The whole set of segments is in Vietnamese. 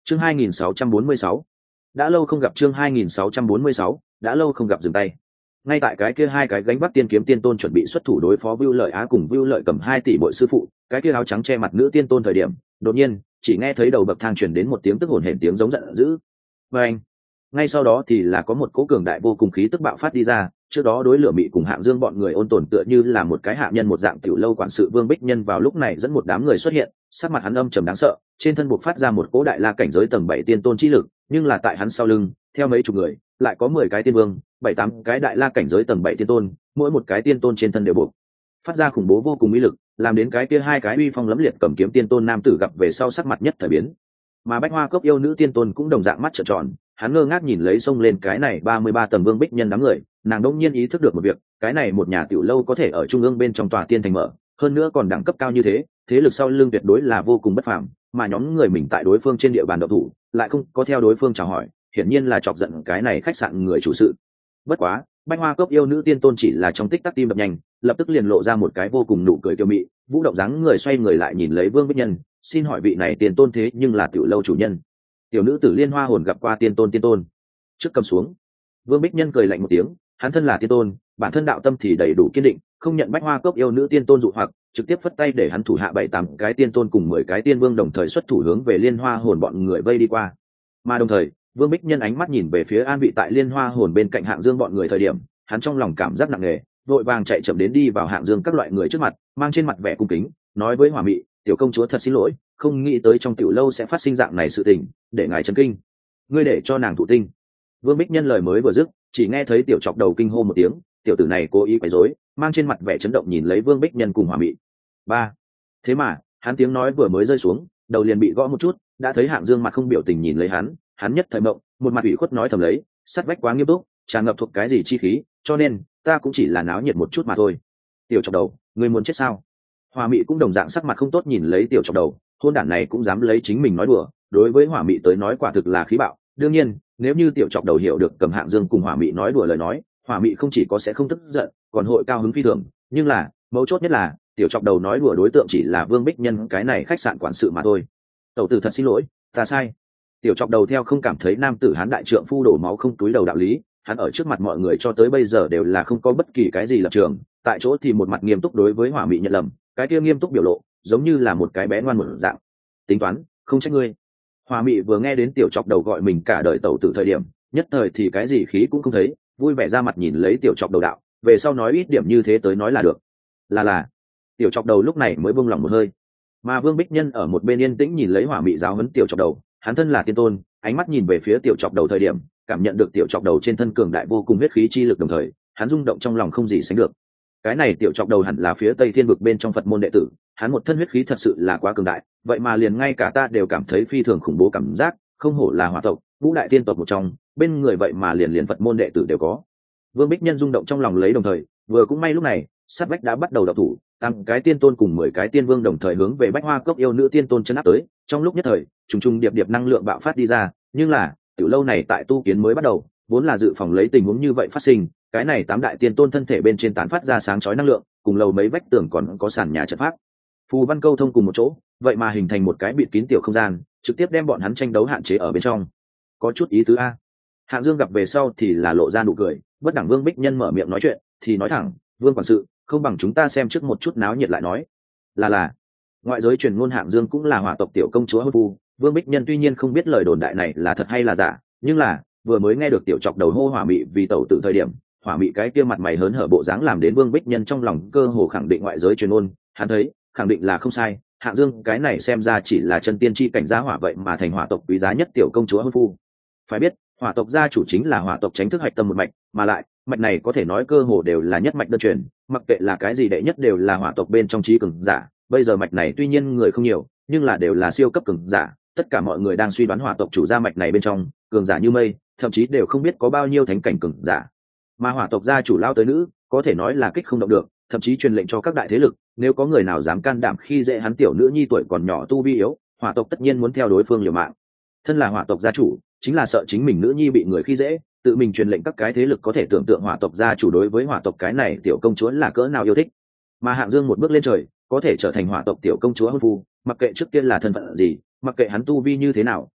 Chương 2646. Đã lâu không gặp. Chương 2646. Đã lâu không gặp. Dừng tay. Ngay tại cái kia hai cái gánh vác tiên kiếm tiên tôn chuẩn bị xuất thủ đối phó Vưu Lợi Á cùng Vưu Lợi Cầm 2 tỷ bội sư phụ, cái kia áo trắng che mặt nữ tiên tôn thời điểm, đột nhiên, chỉ nghe thấy đầu bậc thang truyền đến một tiếng tức hổn hển tiếng giống giận dữ. Và anh, ngay sau đó thì là có một cỗ cường đại vô cùng khí tức bạo phát đi ra, trước đó đối lửa mị cùng Hạng Dương bọn người ôn tồn tựa như là một cái hạ nhân một dạng tiểu lâu quản sự Vương Bích Nhân vào lúc này dẫn một đám người xuất hiện, sắc mặt hắn âm trầm đáng sợ, trên thân buộc phát ra một cỗ đại la cảnh giới tầng 7 tiên tôn chi lực, nhưng là tại hắn sau lưng, theo mấy chục người, lại có 10 cái tiên vương, 7-8 cái đại la cảnh giới tầng 7 tiên tôn, mỗi một cái tiên tôn trên thân đều buộc phát ra khủng bố vô cùng uy lực, làm đến cái kia hai cái uy phong lẫm liệt cầm kiếm tiên tôn nam tử gặp về sau sắc mặt nhất thời biến. Mà Bách Hoa Cốc yêu nữ tiên tôn cũng đồng dạng mắt trợn tròn, hắn ngơ ngác nhìn lấy xông lên cái này 33 tầng Vương Bích Nhân đám người, nàng đột nhiên ý thức được một việc, cái này một nhà tiểu lâu có thể ở trung ương bên trong tòa tiên thành mở, hơn nữa còn đẳng cấp cao như thế, thế lực sau lưng tuyệt đối là vô cùng bất phàm, mà nhóm người mình tại đối phương trên địa bàn động thủ, lại không có theo đối phương chào hỏi, hiển nhiên là chọc giận cái này khách sạn người chủ sự. Bất quá, Bách Hoa Cốc yêu nữ tiên tôn chỉ là trong tích tắc tim đập nhanh, lập tức liền lộ ra một cái vô cùng nụ cười kiêu mị, vũ động dáng người xoay người lại nhìn lấy Vương Bích Nhân, xin hỏi vị này tiên tôn thế nhưng là tiểu lâu chủ nhân. Tiểu nữ tử Liên Hoa hồn gặp qua tiên tôn. Trước cầm xuống. Vương Bích Nhân cười lạnh một tiếng, hắn thân là tiên tôn, bản thân đạo tâm thì đầy đủ kiên định, không nhận Bách Hoa Cốc yêu nữ tiên tôn dụ hoặc, trực tiếp phất tay để hắn thủ hạ 7-8 cái tiên tôn cùng 10 cái tiên vương đồng thời xuất thủ hướng về Liên Hoa hồn bọn người vây đi qua. Mà đồng thời, Vương Bích Nhân ánh mắt nhìn về phía an vị tại Liên Hoa hồn bên cạnh Hạng Dương bọn người thời điểm, hắn trong lòng cảm giác nặng nề, vội vàng chạy chậm đến đi vào Hạng Dương các loại người trước mặt, mang trên mặt vẻ cung kính, nói với Hỏa Mị, tiểu công chúa thật xin lỗi, không nghĩ tới trong tiểu lâu sẽ phát sinh dạng này sự tình, để ngài chấn kinh. Ngươi để cho nàng thụ tinh. Vương Bích Nhân lời mới vừa dứt, chỉ nghe thấy tiểu chọc đầu kinh hô một tiếng, tiểu tử này cố ý quấy rối, mang trên mặt vẻ chấn động nhìn lấy Vương Bích Nhân cùng Hỏa Mị. Ba. Thế mà, hắn tiếng nói vừa mới rơi xuống, đầu liền bị gõ một chút, đã thấy Hạng Dương mặt không biểu tình nhìn lấy hắn nhất thời mộng, một mặt ủy khuất nói thầm lấy, sắt vách quá nghiêm túc, tràn ngập thuộc cái gì chi khí, cho nên ta cũng chỉ là náo nhiệt một chút mà thôi. Tiểu chọc đầu, ngươi muốn chết sao? Hỏa Mị cũng đồng dạng sắc mặt không tốt nhìn lấy tiểu chọc đầu, hôn đản này cũng dám lấy chính mình nói đùa, đối với Hỏa Mị tới nói quả thực là khí bạo. Đương nhiên, nếu như tiểu chọc đầu hiểu được cầm Hạng Dương cùng Hỏa Mị nói đùa lời nói, Hỏa Mị không chỉ có sẽ không tức giận, còn hội cao hứng phi thường. Nhưng là, mấu chốt nhất là, tiểu chọc đầu nói đùa đối tượng chỉ là Vương Bích Nhân cái này khách sạn quản sự mà thôi. Tẩu tử thật xin lỗi, ta sai. Tiểu chọc đầu theo không cảm thấy nam tử hán đại trượng phu đổ máu không túi đầu đạo lý, hắn ở trước mặt mọi người cho tới bây giờ đều là không có bất kỳ cái gì lập trường, tại chỗ thì một mặt nghiêm túc đối với Hỏa Mị nhận lầm, cái kia nghiêm túc biểu lộ giống như là một cái bé ngoan một dạng. Tính toán, không trách ngươi. Hỏa Mị vừa nghe đến tiểu chọc đầu gọi mình cả đời tẩu tử thời điểm, nhất thời thì cái gì khí cũng không thấy, vui vẻ ra mặt nhìn lấy tiểu chọc đầu đạo, về sau nói ít điểm như thế tới nói là được. Là. Tiểu chọc đầu lúc này mới buông lòng một hơi. Mà Vương Bích Nhân ở một bên yên tĩnh nhìn lấy Hỏa Mị giáo huấn tiểu chọc đầu, hắn thân là tiên tôn, ánh mắt nhìn về phía tiểu chọc đầu thời điểm, cảm nhận được tiểu chọc đầu trên thân cường đại vô cùng huyết khí chi lực, đồng thời hắn rung động trong lòng không gì sánh được. Cái này tiểu chọc đầu hẳn là phía Tây Thiên vực bên trong Phật môn đệ tử, hắn một thân huyết khí thật sự là quá cường đại, vậy mà liền ngay cả ta đều cảm thấy phi thường khủng bố cảm giác, không hổ là Hỏa tộc, Ngũ đại tiên tộc một trong, bên người vậy mà liền Phật môn đệ tử đều có. Vương Bích Nhân rung động trong lòng lấy, đồng thời vừa cũng may lúc này sát vách đã bắt đầu động thủ, tăng cái tiên tôn cùng 10 cái tiên vương đồng thời hướng về Bách Hoa Cốc yêu nữ tiên tôn chân áp tới. Trong lúc nhất thời, trùng trùng điệp điệp năng lượng bạo phát đi ra, nhưng là tiểu lâu này tại tu kiến mới bắt đầu, vốn là dự phòng lấy tình huống như vậy phát sinh, cái này 8 đại tiên tôn thân thể bên trên tán phát ra sáng chói năng lượng, cùng lầu mấy vách tường còn có sàn nhà trận pháp, phù văn câu thông cùng một chỗ, vậy mà hình thành một cái bịt kín tiểu không gian, trực tiếp đem bọn hắn tranh đấu hạn chế ở bên trong. Có chút ý tứ a. Hạng Dương gặp về sau thì là lộ ra nụ cười, bất đẳng Vương Bích Nhân mở miệng nói chuyện, thì nói thẳng, Vương quản sự, không bằng chúng ta xem trước một chút náo nhiệt lại nói. Là. Ngoại giới truyền ngôn Hạng Dương cũng là Hỏa tộc tiểu công chúa hôn phu, Vương Bích Nhân tuy nhiên không biết lời đồn đại này là thật hay là giả, nhưng là vừa mới nghe được tiểu chọc đầu hô Hỏa Mị vì tẩu tử thời điểm, Hỏa Mị cái kia mặt mày hớn hở bộ dáng làm đến Vương Bích Nhân trong lòng cơ hồ khẳng định ngoại giới truyền ngôn, hắn thấy khẳng định là không sai, Hạng Dương cái này xem ra chỉ là chân tiên chi cảnh giá hỏa vậy mà thành Hỏa tộc quý giá nhất tiểu công chúa hôn phu. Phải biết, Hỏa tộc gia chủ chính là Hỏa tộc chính thức hạch tâm một mạch, mà lại mạch này có thể nói cơ hồ đều là nhất mạch đơn truyền, mặc kệ là cái gì đệ nhất đều là Hỏa tộc bên trong trí cường giả. Bây giờ mạch này tuy nhiên người không nhiều, nhưng là đều là siêu cấp cường giả, tất cả mọi người đang suy đoán Hỏa tộc chủ gia mạch này bên trong cường giả như mây, thậm chí đều không biết có bao nhiêu thánh cảnh cường giả. Mà Hỏa tộc gia chủ lao tới nữ, có thể nói là kích không động được, thậm chí truyền lệnh cho các đại thế lực, nếu có người nào dám can đảm khi dễ hắn tiểu nữ nhi tuổi còn nhỏ tu vi yếu, Hỏa tộc tất nhiên muốn theo đối phương liều mạng. Thân là Hỏa tộc gia chủ, chính là sợ chính mình nữ nhi bị người khi dễ, tự mình truyền lệnh các cái thế lực có thể tưởng tượng Hỏa tộc gia chủ đối với Hỏa tộc cái này tiểu công chúa là cỡ nào yêu thích. Mà Hạng Dương một bước lên trời, có thể trở thành Hỏa tộc tiểu công chúa hôn phu, mặc kệ trước kia là thân phận gì, mặc kệ hắn tu vi như thế nào,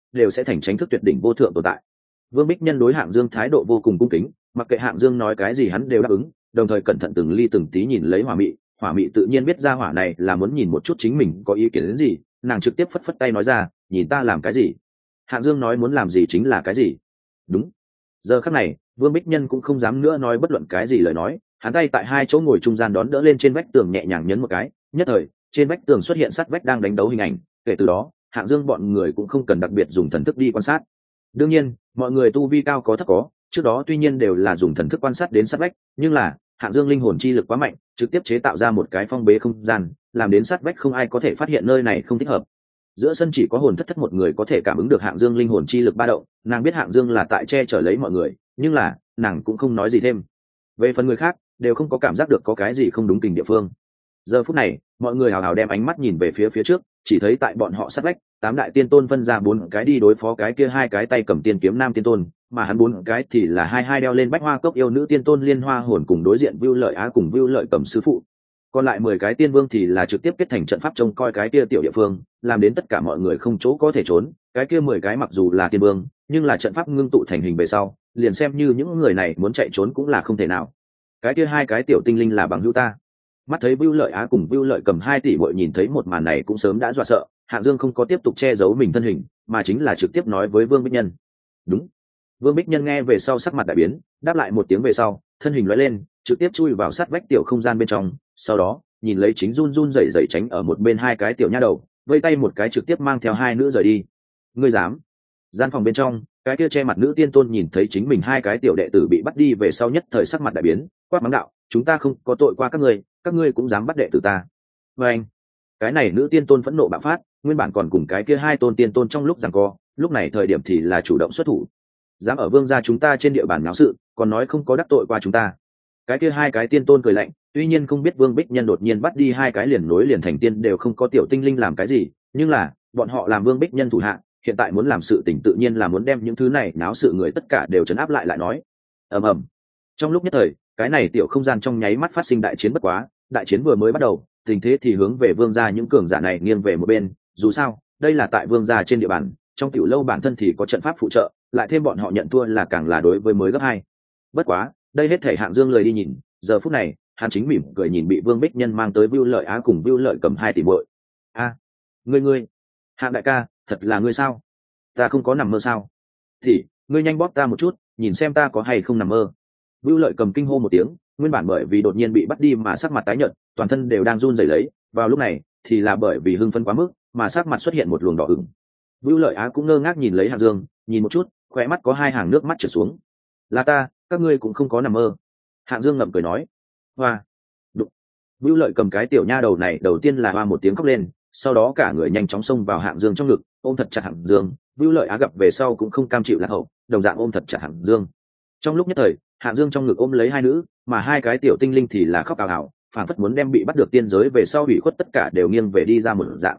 đều sẽ thành tránh thức tuyệt đỉnh vô thượng tồn tại. Vương Bích Nhân đối Hạng Dương thái độ vô cùng cung kính, mặc kệ Hạng Dương nói cái gì hắn đều đáp ứng, đồng thời cẩn thận từng ly từng tí nhìn lấy Hỏa Mị tự nhiên biết ra hỏa này là muốn nhìn một chút chính mình có ý kiến đến gì, nàng trực tiếp phất phất tay nói ra, nhìn ta làm cái gì? Hạng Dương nói muốn làm gì chính là cái gì. Đúng. Giờ khắc này, Vương Bích Nhân cũng không dám nữa nói bất luận cái gì lời nói, hắn tay tại hai chỗ ngồi trung gian đón đỡ lên trên vách tường nhẹ nhàng nhấn một cái, nhất thời, trên vách tường xuất hiện sắt vách đang đánh đấu hình ảnh, kể từ đó, Hạng Dương bọn người cũng không cần đặc biệt dùng thần thức đi quan sát. Đương nhiên, mọi người tu vi cao có thấp có, trước đó tuy nhiên đều là dùng thần thức quan sát đến sát vách, nhưng là Hạng Dương linh hồn chi lực quá mạnh, trực tiếp chế tạo ra một cái phong bế không gian, làm đến sát vách không ai có thể phát hiện nơi này không thích hợp. Giữa sân chỉ có Hồn Thất Thất một người có thể cảm ứng được Hạng Dương linh hồn chi lực ba động, nàng biết Hạng Dương là tại che chở lấy mọi người, nhưng là nàng cũng không nói gì thêm. Về phần người khác, đều không có cảm giác được có cái gì không đúng tình địa phương. Giờ phút này, mọi người hào hào đem ánh mắt nhìn về phía trước, chỉ thấy tại bọn họ sát vách, 8 đại tiên tôn phân ra 4 cái đi đối phó cái kia 2 cái tay cầm tiên kiếm nam tiên tôn, mà hắn 4 cái thì là hai đeo lên bách hoa cốc yêu nữ tiên tôn Liên Hoa Hồn cùng đối diện Vưu Lợi Á cùng Vưu Lợi Cầm sư phụ. Còn lại 10 cái tiên vương thì là trực tiếp kết thành trận pháp trông coi cái kia tiểu địa phương, làm đến tất cả mọi người không chỗ có thể trốn, cái kia 10 cái mặc dù là tiên vương, nhưng là trận pháp ngưng tụ thành hình về sau, liền xem như những người này muốn chạy trốn cũng là không thể nào. Cái kia 2 cái tiểu tinh linh là bằng hữu ta. Mắt thấy Vưu Lợi Á cùng Vưu Lợi Cầm 2 tỷ muội nhìn thấy một màn này cũng sớm đã dọa sợ, Hạng Dương không có tiếp tục che giấu mình thân hình, mà chính là trực tiếp nói với Vương Bích Nhân. Đúng. Vương Bích Nhân nghe về sau sắc mặt đại biến, đáp lại một tiếng về sau, thân hình lóe lên, trực tiếp chui vào sát vách tiểu không gian bên trong, sau đó, nhìn lấy chính run run rẩy rẩy tránh ở một bên 2 cái tiểu nha đầu, vây tay một cái trực tiếp mang theo 2 nữ rời đi. Ngươi dám? Gian phòng bên trong, cái kia che mặt nữ tiên tôn nhìn thấy chính mình 2 cái tiểu đệ tử bị bắt đi về sau nhất thời sắc mặt đại biến, quát mắng đạo, chúng ta không có tội qua các ngươi cũng dám bắt đệ tử ta. Và anh, cái này nữ tiên tôn phẫn nộ bạo phát, nguyên bản còn cùng cái kia 2 tôn tiên tôn trong lúc giằng co, lúc này thời điểm thì là chủ động xuất thủ. Dám ở vương gia chúng ta trên địa bàn náo sự, còn nói không có đắc tội qua chúng ta. Cái kia 2 cái tiên tôn cười lạnh, tuy nhiên không biết Vương Bích Nhân đột nhiên bắt đi 2 cái liền nối liền thành tiên đều không có tiểu tinh linh làm cái gì, nhưng là bọn họ làm Vương Bích Nhân thủ hạ, hiện tại muốn làm sự tình tự nhiên là muốn đem những thứ này náo sự người tất cả đều trấn áp lại nói. Ầm ầm. Trong lúc nhất thời, cái này tiểu không gian trong nháy mắt phát sinh đại chiến bất quá, đại chiến vừa mới bắt đầu, tình thế thì hướng về vương gia những cường giả này nghiêng về một bên, dù sao, đây là tại vương gia trên địa bàn, trong tiểu lâu bản thân thì có trận pháp phụ trợ, lại thêm bọn họ nhận thua là càng là đối với mới gấp 2. Bất quá, đây hết thể Hạng Dương lời đi nhìn, giờ phút này, hắn chính mỉm cười nhìn bị Vương Bích Nhân mang tới Vưu Lợi Á cùng Vưu Lợi Cầm 2 tỷ muội. A, ngươi, Hạng đại ca, thật là ngươi sao? Ta không có nằm mơ sao? Thì, ngươi nhanh bóp ta một chút, nhìn xem ta có hay không nằm mơ. Vưu Lợi Cầm kinh hô một tiếng, nguyên bản bởi vì đột nhiên bị bắt đi mà sắc mặt tái nhợt, toàn thân đều đang run rẩy lấy, vào lúc này thì là bởi vì hưng phấn quá mức, mà sắc mặt xuất hiện một luồng đỏ ửng. Vưu Lợi Á cũng ngơ ngác nhìn lấy Hạng Dương, nhìn một chút, khóe mắt có 2 hàng nước mắt trượt xuống. Là ta, các ngươi cũng không có nằm mơ. Hạng Dương ngậm cười nói. Hoa. Đụng. Vưu Lợi Cầm cái tiểu nha đầu này đầu tiên là hoa một tiếng khóc lên, sau đó cả người nhanh chóng xông vào Hạng Dương trong ngực, ôm thật chặt Hạng Dương. Vưu Lợi Á gặp về sau cũng không cam chịu lạc hậu, đồng dạng ôm thật chặt Hạng Dương. Trong lúc nhất thời, Hạng Dương trong ngực ôm lấy 2 nữ, mà 2 cái tiểu tinh linh thì là khóc ào ào, phảng phất muốn đem bị bắt được tiên giới về sau hủy khuất tất cả đều nghiêng về đi ra một dạng.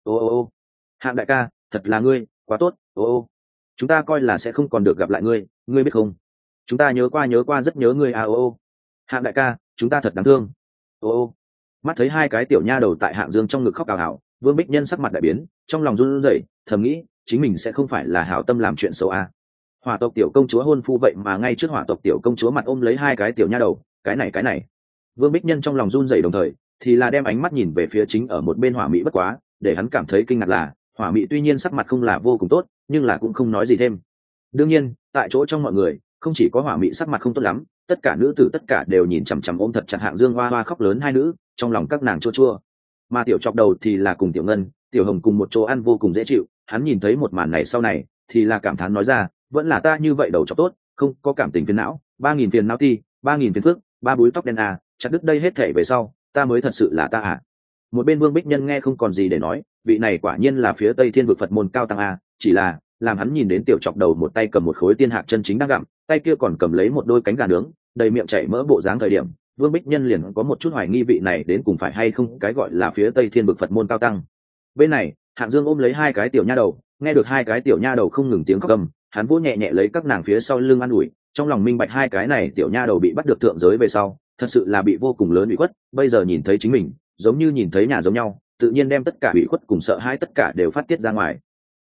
Ô, Hạng đại ca, thật là ngươi, quá tốt. Ô, chúng ta coi là sẽ không còn được gặp lại ngươi, ngươi biết không? Chúng ta nhớ qua rất nhớ ngươi à. Ô, Hạng đại ca, chúng ta thật đáng thương. Ô, mắt thấy 2 cái tiểu nha đầu tại Hạng Dương trong ngực khóc ào ào, Vương Bích Nhân sắc mặt đại biến, trong lòng run rẩy, thầm nghĩ, chính mình sẽ không phải là hảo tâm làm chuyện xấu à. Hỏa tộc tiểu công chúa hôn phu vậy mà ngay trước hỏa tộc tiểu công chúa mặt ôm lấy 2 cái tiểu nha đầu, cái này. Vương Bích Nhân trong lòng run rẩy đồng thời, thì là đem ánh mắt nhìn về phía chính ở một bên Hỏa Mỹ bất quá, để hắn cảm thấy kinh ngạc là, Hỏa Mỹ tuy nhiên sắc mặt không là vô cùng tốt, nhưng là cũng không nói gì thêm. Đương nhiên, tại chỗ trong mọi người, không chỉ có Hỏa Mỹ sắc mặt không tốt lắm, tất cả nữ tử tất cả đều nhìn chằm chằm ôm thật chặt Hạng Dương hoa hoa khóc lớn 2 nữ, trong lòng các nàng chua chua. Mà tiểu chọc đầu thì là cùng tiểu ngân, tiểu hồng cùng một chỗ ăn vô cùng dễ chịu, hắn nhìn thấy một màn này sau này, thì là cảm thán nói ra, vẫn là ta như vậy đầu chọc tốt, không có cảm tình phiền não, 3000 phiền não ti, 3000 phiền phức, 3 búi tóc đen à, chặt đứt đây hết thể về sau, ta mới thật sự là ta à. Một bên Vương Bích Nhân nghe không còn gì để nói, vị này quả nhiên là phía Tây Thiên vực Phật môn cao tăng à, chỉ là làm hắn nhìn đến tiểu chọc đầu một tay cầm một khối tiên hạc chân chính đang gặm, tay kia còn cầm lấy một đôi cánh gà nướng, đầy miệng chảy mỡ bộ dáng thời điểm, Vương Bích Nhân liền có một chút hoài nghi vị này đến cùng phải hay không cái gọi là phía Tây Thiên vực Phật môn cao tăng. Bên này, Hạng Dương ôm lấy 2 cái tiểu nha đầu, nghe được 2 cái tiểu nha đầu không ngừng tiếng khóc gầm, hắn vỗ nhẹ nhẹ lấy các nàng phía sau lưng an ủi, trong lòng minh bạch 2 cái này tiểu nha đầu bị bắt được thượng giới về sau, thật sự là bị vô cùng lớn ủy khuất, bây giờ nhìn thấy chính mình, giống như nhìn thấy nhà giống nhau, tự nhiên đem tất cả ủy khuất cùng sợ hãi tất cả đều phát tiết ra ngoài.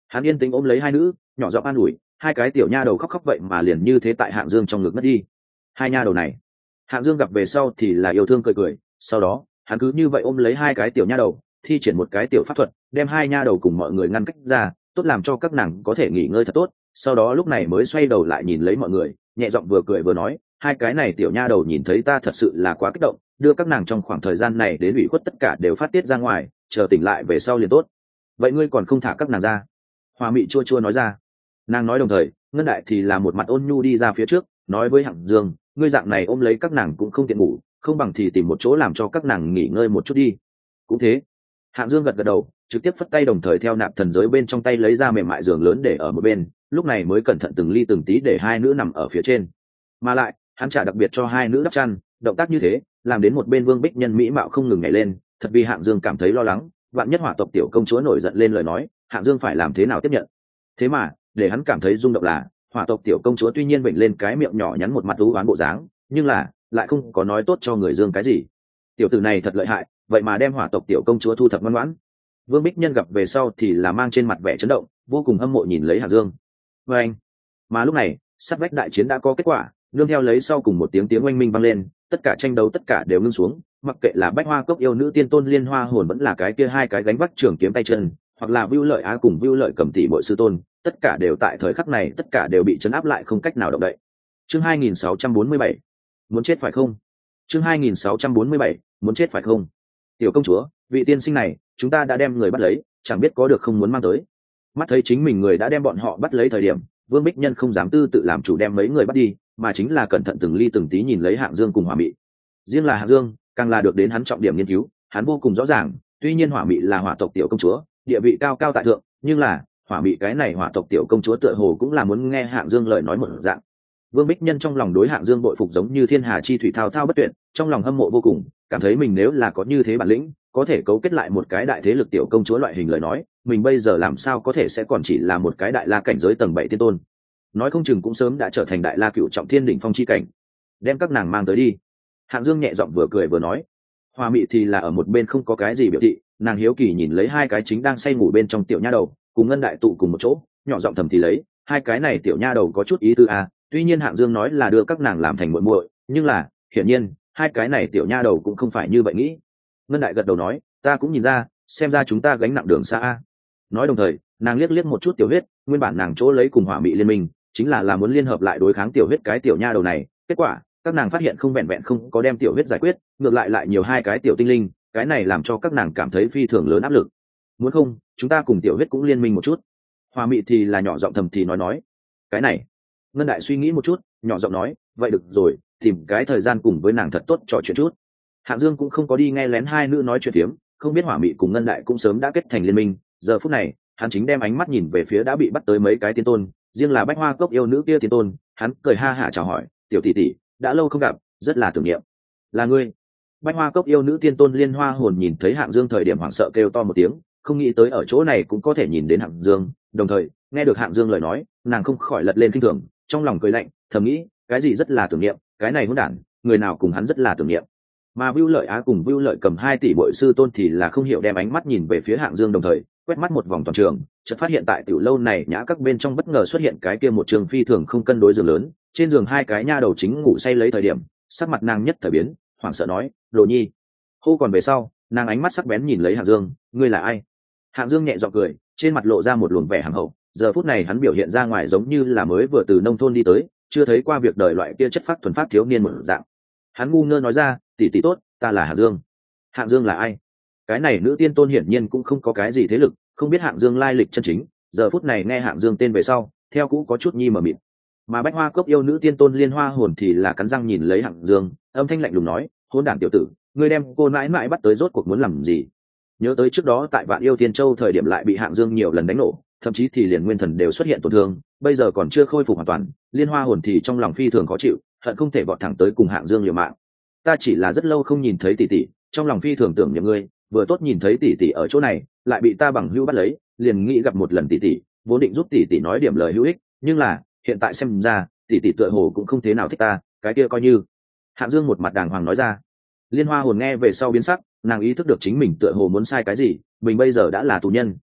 Hắn yên tĩnh ôm lấy hai nữ, nhỏ giọng an ủi, hai cái tiểu nha đầu khóc khóc vậy mà liền như thế tại Hạng Dương trong ngực mất đi. Hai nha đầu này, Hạng Dương gặp về sau thì là yêu thương cười cười, sau đó hắn cứ như vậy ôm lấy hai cái tiểu nha đầu, thi triển một cái tiểu pháp thuật, đem hai nha đầu cùng mọi người ngăn cách ra, tốt làm cho các nàng có thể nghỉ ngơi thật tốt. Sau đó lúc này mới xoay đầu lại nhìn lấy mọi người, nhẹ giọng vừa cười vừa nói, hai cái này tiểu nha đầu nhìn thấy ta thật sự là quá kích động, đưa các nàng trong khoảng thời gian này đến ủy khuất tất cả đều phát tiết ra ngoài, chờ tỉnh lại về sau liền tốt. Vậy ngươi còn không thả các nàng ra? Hoa Mị chua chua nói ra. Nàng nói đồng thời, Ngân Đại thì là một mặt ôn nhu đi ra phía trước, nói với Hạng Dương, ngươi dạng này ôm lấy các nàng cũng không tiện ngủ, không bằng thì tìm một chỗ làm cho các nàng nghỉ ngơi một chút đi. Cũng thế. Hạng Dương gật gật đầu, trực tiếp phất tay đồng thời theo nạp thần giới bên trong tay lấy ra mềm mại giường lớn để ở một bên, lúc này mới cẩn thận từng ly từng tí để hai nữ nằm ở phía trên. Mà lại, hắn trả đặc biệt cho hai nữ đắp chăn, động tác như thế, làm đến một bên Vương Bích Nhân mỹ mạo không ngừng nhảy lên, thật vì Hạng Dương cảm thấy lo lắng, vạn nhất Hỏa tộc tiểu công chúa nổi giận lên lời nói, Hạng Dương phải làm thế nào tiếp nhận. Thế mà, để hắn cảm thấy rung động là, Hỏa tộc tiểu công chúa tuy nhiên vểnh lên cái miệng nhỏ nhắn một mặt u oán bộ dáng, nhưng là lại không có nói tốt cho người Dương cái gì. Tiểu tử này thật lợi hại, vậy mà đem Hỏa tộc tiểu công chúa thu thập ngoan ngoãn. Vương Bích Nhân gặp về sau thì là mang trên mặt vẻ chấn động, vô cùng hâm mộ nhìn lấy Hạng Dương. Và anh, mà lúc này, sát vách đại chiến đã có kết quả, nương theo lấy sau cùng một tiếng oanh minh vang lên, tất cả tranh đấu tất cả đều ngưng xuống, mặc kệ là Bách Hoa Cốc yêu nữ tiên tôn Liên Hoa hồn vẫn là cái kia hai cái gánh vác trường kiếm tay chân, hoặc là Vưu Lợi Á cùng Vưu Lợi Cầm tỷ muội sư tôn, tất cả đều tại thời khắc này tất cả đều bị chấn áp lại không cách nào động đậy. Chương 2647, muốn chết phải không? Chương 2647, muốn chết phải không? Tiểu công chúa, vị tiên sinh này, chúng ta đã đem người bắt lấy, chẳng biết có được không muốn mang tới. Mắt thấy chính mình người đã đem bọn họ bắt lấy thời điểm, Vương Bích Nhân không dám tư tự làm chủ đem mấy người bắt đi, mà chính là cẩn thận từng ly từng tí nhìn lấy Hạng Dương cùng Hỏa Mị. Riêng là Hạng Dương, càng là được đến hắn trọng điểm nghiên cứu, hắn vô cùng rõ ràng, tuy nhiên Hỏa Mị là Hỏa tộc tiểu công chúa, địa vị cao cao tại thượng, nhưng là Hỏa Mị cái này Hỏa tộc tiểu công chúa tựa hồ cũng là muốn nghe Hạng Dương lời nói một dạng. Vương Bích Nhân trong lòng đối Hạng Dương bội phục giống như thiên hà chi thủy thao thao bất tuyệt, trong lòng hâm mộ vô cùng, cảm thấy mình nếu là có như thế bản lĩnh, có thể cấu kết lại một cái đại thế lực tiểu công chúa loại hình lời nói, mình bây giờ làm sao có thể sẽ còn chỉ là một cái đại la cảnh giới tầng 7 tiên tôn. Nói không chừng cũng sớm đã trở thành đại la cựu trọng thiên đỉnh phong chi cảnh. Đem các nàng mang tới đi. Hạng Dương nhẹ giọng vừa cười vừa nói. Hoa Mị thì là ở một bên không có cái gì biểu thị, nàng hiếu kỳ nhìn lấy hai cái chính đang say ngủ bên trong tiểu nha đầu, cùng Ngân Đại tụ cùng một chỗ, nhỏ giọng thầm thì lấy, hai cái này tiểu nha đầu có chút ý tư à, tuy nhiên Hạng Dương nói là đưa các nàng làm thành muội muội, nhưng là, hiển nhiên, hai cái này tiểu nha đầu cũng không phải như vậy nghĩ. Ngân Đại gật đầu nói, ta cũng nhìn ra, xem ra chúng ta gánh nặng đường xa a. Nói đồng thời, nàng liếc liếc một chút Tiểu Huyết, nguyên bản nàng chỗ lấy cùng Hỏa Mị liên minh, chính là muốn liên hợp lại đối kháng Tiểu Huyết cái tiểu nha đầu này, kết quả, các nàng phát hiện không vẹn vẹn không có đem Tiểu Huyết giải quyết, ngược lại lại nhiều hai cái tiểu tinh linh, cái này làm cho các nàng cảm thấy phi thường lớn áp lực. Muốn không, chúng ta cùng Tiểu Huyết cũng liên minh một chút. Hỏa Mị thì là nhỏ giọng thầm thì nói, cái này. Ngân Đại suy nghĩ một chút, nhỏ giọng nói, vậy được rồi, tìm cái thời gian cùng với nàng thật tốt trò chuyện chút. Hạng Dương cũng không có đi nghe lén hai nữ nói chuyện phiếm, không biết Hỏa Mị cùng Ngân Đại cũng sớm đã kết thành liên minh, giờ phút này, hắn chính đem ánh mắt nhìn về phía đã bị bắt tới mấy cái tiên tôn, riêng là Bách Hoa Cốc yêu nữ kia tiên tôn, hắn cười ha hả chào hỏi, "Tiểu tỷ tỷ, đã lâu không gặp, rất là tưởng niệm." "Là ngươi?" Bách Hoa Cốc yêu nữ tiên tôn Liên Hoa hồn nhìn thấy Hạng Dương thời điểm hoảng sợ kêu to một tiếng, không nghĩ tới ở chỗ này cũng có thể nhìn đến Hạng Dương, đồng thời, nghe được Hạng Dương lời nói, nàng không khỏi lật lên kinh thường, trong lòng cười lạnh, thầm nghĩ, cái gì rất là tưởng niệm, cái này hỗn đản, người nào cùng hắn rất là tưởng niệm. Mà Vưu Lợi Á cùng Vưu Lợi Cầm 2 tỷ bội sư tôn thì là không hiểu đem ánh mắt nhìn về phía Hạng Dương, đồng thời quét mắt một vòng toàn trường, chợt phát hiện tại tiểu lâu này nhã các bên trong bất ngờ xuất hiện cái kia một trường phi thường không cân đối giường lớn, trên giường hai cái nha đầu chính ngủ say lấy thời điểm, sắc mặt nàng nhất thời biến, hoảng sợ nói, "Đồ Nhi." Hô còn về sau, nàng ánh mắt sắc bén nhìn lấy Hạng Dương, "Ngươi là ai?" Hạng Dương nhẹ giọng cười, trên mặt lộ ra một luồng vẻ hằng hậu, giờ phút này hắn biểu hiện ra ngoài giống như là mới vừa từ nông thôn đi tới, chưa thấy qua việc đời loại kia chất phác thuần phát thiếu niên một dạng. Hắn ngu ngơ nói ra, "Tỷ tỷ tốt, ta là Hạng Dương." Hạng Dương là ai? Cái này nữ tiên tôn hiển nhiên cũng không có cái gì thế lực, không biết Hạng Dương lai lịch chân chính, giờ phút này nghe Hạng Dương tên về sau, theo cũ có chút nhi mờ mịt. Mà Bách Hoa Cốc yêu nữ tiên tôn Liên Hoa hồn thì là cắn răng nhìn lấy Hạng Dương, âm thanh lạnh lùng nói, "Hỗn đản tiểu tử, ngươi đem cô mãi mãi bắt tới rốt cuộc muốn làm gì?" Nhớ tới trước đó tại Vạn Yêu Tiên Châu thời điểm lại bị Hạng Dương nhiều lần đánh nổ, thậm chí thì liền nguyên thần đều xuất hiện tổn thương, bây giờ còn chưa khôi phục hoàn toàn, Liên Hoa hồn thì trong lòng phi thường khó chịu, hận không thể vọt thẳng tới cùng Hạng Dương liều mạng. "Ta chỉ là rất lâu không nhìn thấy tỷ tỷ, trong lòng phi thường tưởng niệm ngươi, vừa tốt nhìn thấy tỷ tỷ ở chỗ này, lại bị ta bằng hữu bắt lấy, liền nghĩ gặp một lần tỷ tỷ, vốn định giúp tỷ tỷ nói điểm lời hữu ích, nhưng là, hiện tại xem ra, tỷ tỷ tựa hồ cũng không thế nào thích ta, cái kia coi như." Hạng Dương một mặt đàng hoàng nói ra. Liên Hoa hồn nghe về sau biến sắc, nàng ý thức được chính mình tựa hồ muốn sai cái gì, mình bây giờ đã là tù nhân,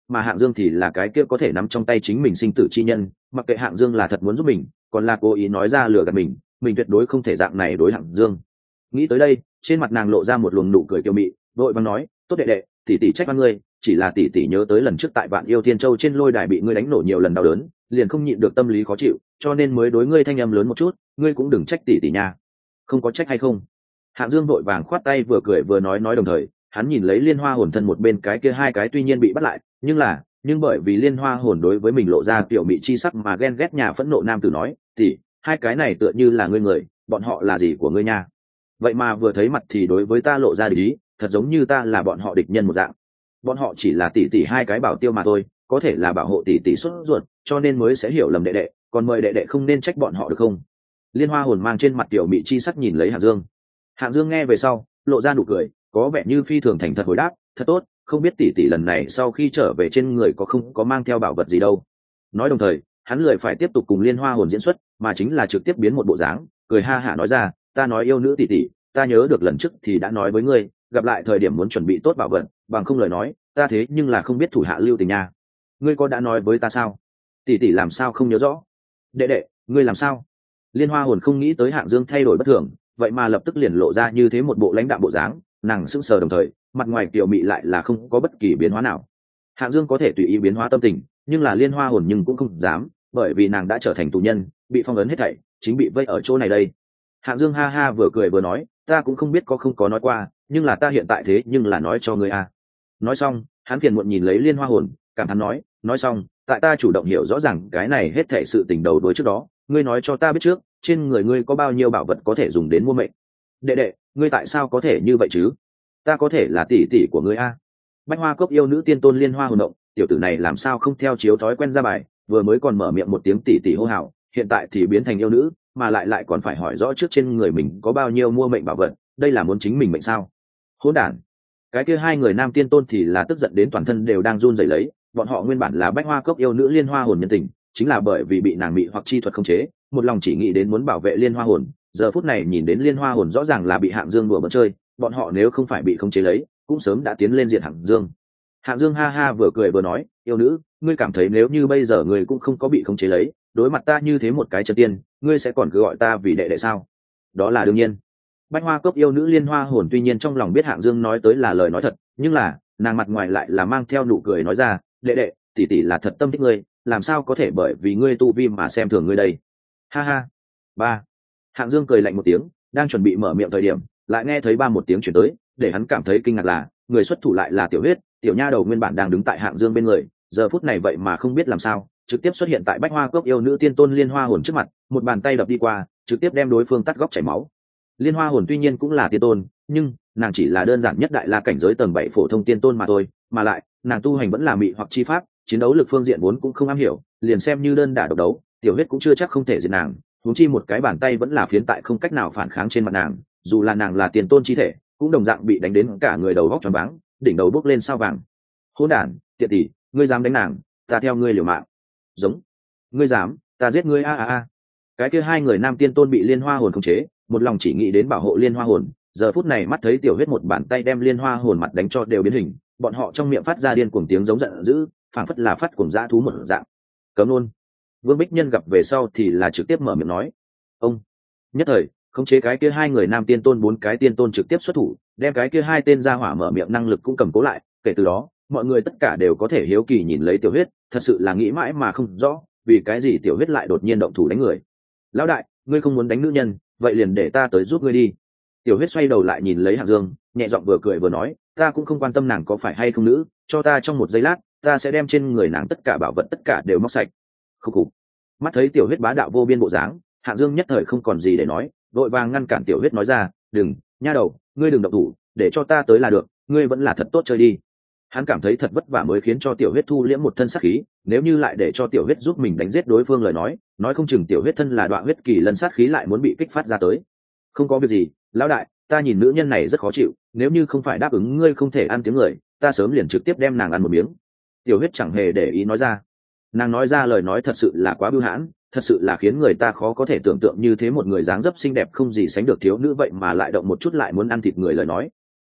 mà Hạng Dương thì là cái kia có thể nắm trong tay chính mình sinh tử chi nhân, mặc kệ Hạng Dương là thật muốn giúp mình còn là cố ý nói ra lừa gạt mình tuyệt đối không thể dạng này đối Hạng Dương. Nghĩ tới đây, trên mặt nàng lộ ra một luồng nụ cười kiêu mị, vội vàng nói, tốt đệ đệ, tỷ tỷ trách oan ngươi, chỉ là tỷ tỷ nhớ tới lần trước tại Vạn Yêu Thiên Châu trên lôi đài bị ngươi đánh nổ nhiều lần đau đớn, liền không nhịn được tâm lý khó chịu, cho nên mới đối ngươi thanh âm lớn một chút, ngươi cũng đừng trách tỷ tỷ nha. Không có trách hay không? Hạng Dương vội vàng khoát tay vừa cười vừa nói đồng thời, hắn nhìn lấy Liên Hoa Hồn thân một bên cái kia hai cái tuy nhiên bị bắt lại, nhưng bởi vì Liên Hoa Hồn đối với mình lộ ra tiểu mị chi sắc mà ghen ghét nhà phẫn nộ nam tử nói, tỷ, hai cái này tựa như là ngươi người, bọn họ là gì của ngươi nha? Vậy mà vừa thấy mặt thì đối với ta lộ ra địch ý, thật giống như ta là bọn họ địch nhân một dạng. Bọn họ chỉ là tỷ tỷ hai cái bảo tiêu mà thôi, có thể là bảo hộ tỷ tỷ xuất ruột, cho nên mới sẽ hiểu lầm đệ đệ, còn mời đệ đệ không nên trách bọn họ được không? Liên Hoa Hồn mang trên mặt tiểu mị chi sắc nhìn lấy Hạng Dương. Hạng Dương nghe về sau, lộ ra nụ cười, có vẻ như phi thường thành thật hồi đáp, thật tốt, không biết tỷ tỷ lần này sau khi trở về trên người có không có mang theo bảo vật gì đâu. Nói đồng thời, hắn lười phải tiếp tục cùng Liên Hoa Hồn diễn xuất, mà chính là trực tiếp biến một bộ dáng, cười ha hả nói ra, ta nói yêu nữ tỷ tỷ, ta nhớ được lần trước thì đã nói với ngươi, gặp lại thời điểm muốn chuẩn bị tốt bảo vật, bằng không lời nói, ta thế nhưng là không biết thủ hạ lưu tình nha. Ngươi có đã nói với ta sao? Tỷ tỷ làm sao không nhớ rõ? Đệ đệ, ngươi làm sao? Liên Hoa Hồn không nghĩ tới Hạng Dương thay đổi bất thường, vậy mà lập tức liền lộ ra như thế một bộ lãnh đạm bộ dáng, nàng sững sờ đồng thời, mặt ngoài tiểu mị lại là không có bất kỳ biến hóa nào. Hạng Dương có thể tùy ý biến hóa tâm tình, nhưng là Liên Hoa Hồn nhưng cũng không dám, bởi vì nàng đã trở thành tù nhân, bị phong ấn hết thảy, chính bị vây ở chỗ này đây. Hạng Dương ha ha vừa cười vừa nói, ta cũng không biết có không có nói qua, nhưng là ta hiện tại thế nhưng là nói cho ngươi à. Nói xong, hắn phiền muộn nhìn lấy Liên Hoa Hồn, cảm thán nói xong, tại ta chủ động hiểu rõ ràng cái này hết thảy sự tình đầu đuôi trước đó, ngươi nói cho ta biết trước, trên người ngươi có bao nhiêu bảo vật có thể dùng đến mua mệnh. Đệ đệ, ngươi tại sao có thể như vậy chứ? Ta có thể là tỷ tỷ của ngươi a? Bách Hoa Cốc yêu nữ tiên tôn Liên Hoa Hồn động, tiểu tử này làm sao không theo chiếu thói quen ra bài, vừa mới còn mở miệng một tiếng tỷ tỷ hô hào, hiện tại thì biến thành yêu nữ, mà lại còn phải hỏi rõ trước trên người mình có bao nhiêu mua mệnh bảo vật, đây là muốn chính mình mệnh sao? Hỗn đản! Cái kia hai người nam tiên tôn thì là tức giận đến toàn thân đều đang run rẩy lấy, bọn họ nguyên bản là Bách Hoa Cốc yêu nữ Liên Hoa Hồn nhân tình, chính là bởi vì bị nàng mị hoặc chi thuật khống chế, một lòng chỉ nghĩ đến muốn bảo vệ Liên Hoa Hồn, giờ phút này nhìn đến Liên Hoa Hồn rõ ràng là bị Hạng Dương đùa bỡn chơi, bọn họ nếu không phải bị khống chế lấy, cũng sớm đã tiến lên diệt Hạng Dương. Hạng Dương ha ha vừa cười vừa nói, yêu nữ, ngươi cảm thấy nếu như bây giờ ngươi cũng không có bị khống chế lấy, đối mặt ta như thế một cái chân tiên, ngươi sẽ còn cứ gọi ta vì đệ đệ sao? Đó là đương nhiên. Bách Hoa Cốc yêu nữ Liên Hoa Hồn tuy nhiên trong lòng biết Hạng Dương nói tới là lời nói thật, nhưng là nàng mặt ngoài lại là mang theo nụ cười nói ra, đệ đệ, tỷ tỷ là thật tâm thích ngươi, làm sao có thể bởi vì ngươi tu vi mà xem thường ngươi đây? Ha ha. Ba. Hạng Dương cười lạnh một tiếng, đang chuẩn bị mở miệng thời điểm, lại nghe thấy ba một tiếng chuyển tới, để hắn cảm thấy kinh ngạc là, người xuất thủ lại là Tiểu Huyết, tiểu nha đầu nguyên bản đang đứng tại Hạng Dương bên người, giờ phút này vậy mà không biết làm sao, trực tiếp xuất hiện tại Bách Hoa Cốc yêu nữ tiên tôn Liên Hoa Hồn trước mặt, một bàn tay đập đi qua, trực tiếp đem đối phương tắt góc chảy máu. Liên Hoa Hồn tuy nhiên cũng là tiên tôn, nhưng nàng chỉ là đơn giản nhất đại la cảnh giới tầng 7 phổ thông tiên tôn mà thôi, mà lại, nàng tu hành vẫn là mị hoặc chi pháp, chiến đấu lực phương diện vốn cũng không am hiểu, liền xem như đơn đả độc đấu, Tiểu Huyết cũng chưa chắc không thể diệt nàng, huống chi một cái bàn tay vẫn là phiến tại không cách nào phản kháng trên mặt nàng, dù là nàng là tiền tôn chi thể, cũng đồng dạng bị đánh đến cả người đầu vóc choáng váng, đỉnh đầu bốc lên sao vàng. Hỗn đản, tiện tỷ, ngươi dám đánh nàng, ta theo ngươi liều mạng. Giống, ngươi dám, ta giết ngươi a. Cái kia hai người nam tiên tôn bị Liên Hoa Hồn khống chế, một lòng chỉ nghĩ đến bảo hộ Liên Hoa Hồn, giờ phút này mắt thấy Tiểu Huyết một bàn tay đem Liên Hoa Hồn mặt đánh cho đều biến hình, bọn họ trong miệng phát ra điên cuồng tiếng giống giận dữ, phảng phất là phát cuồng dã thú một dạng. Cấm luôn. Vương Bích Nhân gặp về sau thì là trực tiếp mở miệng nói, ông. Nhất thời, khống chế cái kia hai người nam tiên tôn bốn cái tiên tôn trực tiếp xuất thủ, đem cái kia hai tên ra hỏa mở miệng năng lực cũng cầm cố lại, kể từ đó, mọi người tất cả đều có thể hiếu kỳ nhìn lấy Tiểu Huyết, thật sự là nghĩ mãi mà không rõ, vì cái gì Tiểu Huyết lại đột nhiên động thủ đánh người. Lão đại, ngươi không muốn đánh nữ nhân, vậy liền để ta tới giúp ngươi đi. Tiểu Huyết xoay đầu lại nhìn lấy Hạng Dương, nhẹ giọng vừa cười vừa nói, ta cũng không quan tâm nàng có phải hay không nữ, cho ta trong một giây lát, ta sẽ đem trên người nàng tất cả bảo vật tất cả đều móc sạch. Khúc khục. Mắt thấy Tiểu Huyết bá đạo vô biên bộ dáng, Hạng Dương nhất thời không còn gì để nói, vội vàng ngăn cản Tiểu Huyết nói ra, đừng, nha đầu, ngươi đừng động thủ, để cho ta tới là được, ngươi vẫn là thật tốt chơi đi. Hắn cảm thấy thật vất vả mới khiến cho Tiểu Huyết thu liễm một thân sát khí, nếu như lại để cho Tiểu Huyết giúp mình đánh giết đối phương lời nói không chừng Tiểu Huyết thân là đoạn huyết kỳ lần sát khí lại muốn bị kích phát ra tới. Không có việc gì, lão đại, ta nhìn nữ nhân này rất khó chịu, nếu như không phải đáp ứng ngươi không thể ăn tiếng người, ta sớm liền trực tiếp đem nàng ăn một miếng. Tiểu Huyết chẳng hề để ý nói ra. Nàng nói ra lời nói thật sự là quá bưu hãn, thật sự là khiến người ta khó có thể tưởng tượng như thế một người dáng dấp xinh đẹp không gì sánh được thiếu nữ vậy mà lại động một chút lại muốn ăn thịt người lời nói.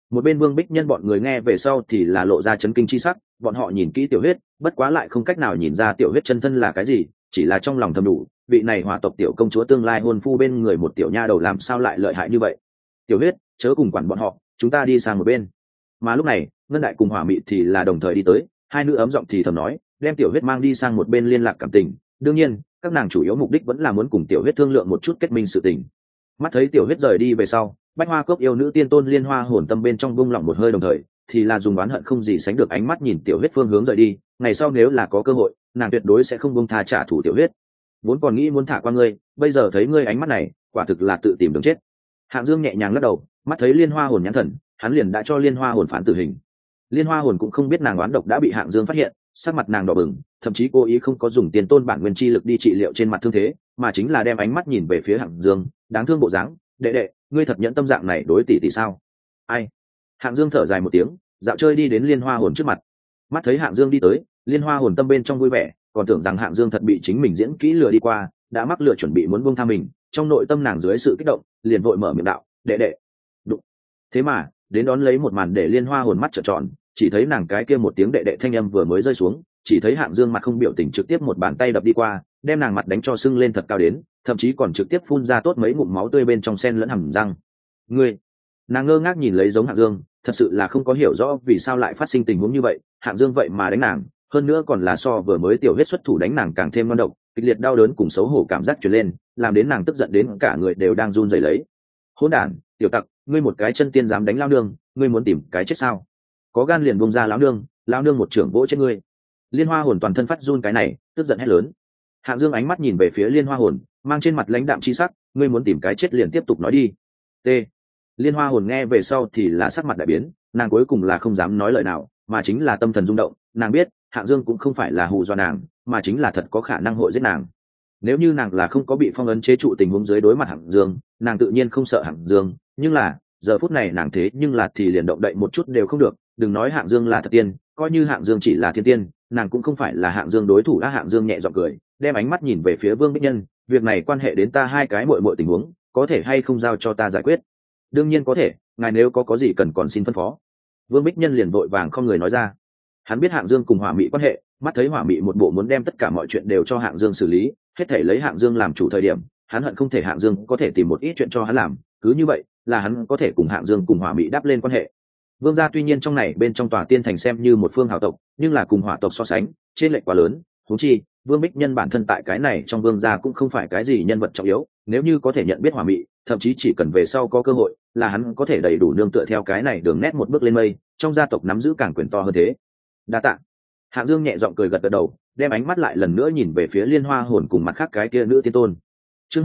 Một bên Vương Bích Nhân bọn người nghe về sau thì là lộ ra chấn kinh chi sắc, bọn họ nhìn kỹ Tiểu Huyết, bất quá lại không cách nào nhìn ra Tiểu Huyết chân thân là cái gì, chỉ là trong lòng thầm đủ, vị này Hỏa tộc tiểu công chúa tương lai hôn phu bên người một tiểu nha đầu làm sao lại lợi hại như vậy. Tiểu Huyết, chớ cùng quản bọn họ, chúng ta đi sang một bên. Mà lúc này, Ngân Đại cùng Hỏa Mị thì là đồng thời đi tới, hai nữ ấm giọng thì thầm nói, đem Tiểu Huyết mang đi sang một bên liên lạc cảm tình. Đương nhiên, các nàng chủ yếu mục đích vẫn là muốn cùng Tiểu Huyết thương lượng một chút kết minh sự tình. Mắt thấy Tiểu Huyết rời đi về sau, Bách Hoa Cốc yêu nữ tiên tôn Liên Hoa hồn tâm bên trong buông lỏng một hơi, đồng thời thì là dùng oán hận không gì sánh được ánh mắt nhìn Tiểu Huyết phương hướng rời đi. Ngày sau nếu là có cơ hội, nàng tuyệt đối sẽ không buông tha trả thù Tiểu Huyết. Vốn còn nghĩ muốn thả qua ngươi, bây giờ thấy ngươi ánh mắt này, quả thực là tự tìm đường chết. Hạng Dương nhẹ nhàng lắc đầu, mắt thấy Liên Hoa hồn nhãn thần, hắn liền đã cho Liên Hoa hồn phán tử hình. Liên Hoa hồn cũng không biết nàng oán độc đã bị Hạng Dương phát hiện, sắc mặt nàng đỏ bừng, thậm chí cố ý không có dùng tiền tôn bản nguyên chi lực đi trị liệu trên mặt thương thế, mà chính là đem ánh mắt nhìn về phía Hạng Dương, đáng thương bộ dáng, đệ đệ, ngươi thật nhẫn tâm dạng này đối tỷ tỷ sao? Ai? Hạng Dương thở dài một tiếng, dạo chơi đi đến Liên Hoa hồn trước mặt. Mắt thấy Hạng Dương đi tới, Liên Hoa hồn tâm bên trong vui vẻ, còn tưởng rằng Hạng Dương thật bị chính mình diễn kỹ lừa đi qua, đã mắc lừa chuẩn bị muốn buông tha mình, trong nội tâm nàng dưới sự kích động, liền vội mở miệng đạo, đệ đệ. Đụng. Thế mà, đến đón lấy một màn để Liên Hoa hồn mắt trợn tròn, chỉ thấy nàng cái kia một tiếng đệ đệ thanh âm vừa mới rơi xuống, chỉ thấy Hạng Dương mặt không biểu tình trực tiếp một bàn tay đập đi qua, đem nàng mặt đánh cho sưng lên thật cao đến, thậm chí còn trực tiếp phun ra tốt mấy ngụm máu tươi bên trong sen lẫn hàm răng. Ngươi! Nàng ngơ ngác nhìn lấy giống Hạng Dương, thật sự là không có hiểu rõ vì sao lại phát sinh tình huống như vậy, Hạng Dương vậy mà đánh nàng, hơn nữa còn là so vừa mới Tiểu Huyết xuất thủ đánh nàng càng thêm ngon độc, kịch liệt đau đớn cùng xấu hổ cảm giác truyền lên, làm đến nàng tức giận đến cả người đều đang run rẩy lấy. Hỗn đản, tiểu tặc, ngươi một cái chân tiên dám đánh lão nương, ngươi muốn tìm cái chết sao? Có gan liền buông ra lão nương một trưởng vỗ chết ngươi. Liên Hoa hồn toàn thân phát run cái này, tức giận hét lớn. Hạng Dương ánh mắt nhìn về phía Liên Hoa hồn, mang trên mặt lãnh đạm chi sắc, ngươi muốn tìm cái chết liền tiếp tục nói đi. T. Liên Hoa hồn nghe về sau thì là sắc mặt đại biến, nàng cuối cùng là không dám nói lời nào, mà chính là tâm thần rung động, nàng biết, Hạng Dương cũng không phải là hù dọa nàng, mà chính là thật có khả năng hội giết nàng. Nếu như nàng là không có bị phong ấn chế trụ tình huống dưới đối mặt Hạng Dương, nàng tự nhiên không sợ Hạng Dương, nhưng là, giờ phút này nàng thế nhưng là thì liền động đậy một chút đều không được, đừng nói Hạng Dương là thật tiên, coi như Hạng Dương chỉ là thiên tiên, nàng cũng không phải là Hạng Dương đối thủ. Hạng Dương nhẹ giọng cười, đem ánh mắt nhìn về phía Vương Bích Nhân, việc này quan hệ đến ta hai cái muội muội tình huống, có thể hay không giao cho ta giải quyết? Đương nhiên có thể, ngài nếu có gì cần còn xin phân phó. Vương Bích Nhân liền vội vàng không người nói ra. Hắn biết Hạng Dương cùng Hỏa Mị quan hệ, mắt thấy Hỏa Mị một bộ muốn đem tất cả mọi chuyện đều cho Hạng Dương xử lý, hết thể lấy Hạng Dương làm chủ thời điểm, hắn hận không thể Hạng Dương có thể tìm một ít chuyện cho hắn làm, cứ như vậy là hắn có thể cùng Hạng Dương cùng Hỏa Mị đáp lên quan hệ. Vương gia tuy nhiên trong này bên trong tòa tiên thành xem như một phương hào tộc, nhưng là cùng Hỏa tộc so sánh, trên lệch quá lớn, huống chi Vương Bích Nhân bản thân tại cái này trong Vương gia cũng không phải cái gì nhân vật trọng yếu, nếu như có thể nhận biết Hỏa Mị, thậm chí chỉ cần về sau có cơ hội, là hắn có thể đầy đủ nương tựa theo cái này đường nét một bước lên mây, trong gia tộc nắm giữ càng quyền to hơn thế. Đa tạ. Hạng Dương nhẹ giọng cười gật đầu, đem ánh mắt lại lần nữa nhìn về phía Liên Hoa hồn cùng mặt khác cái kia nữ tiên tôn. Chương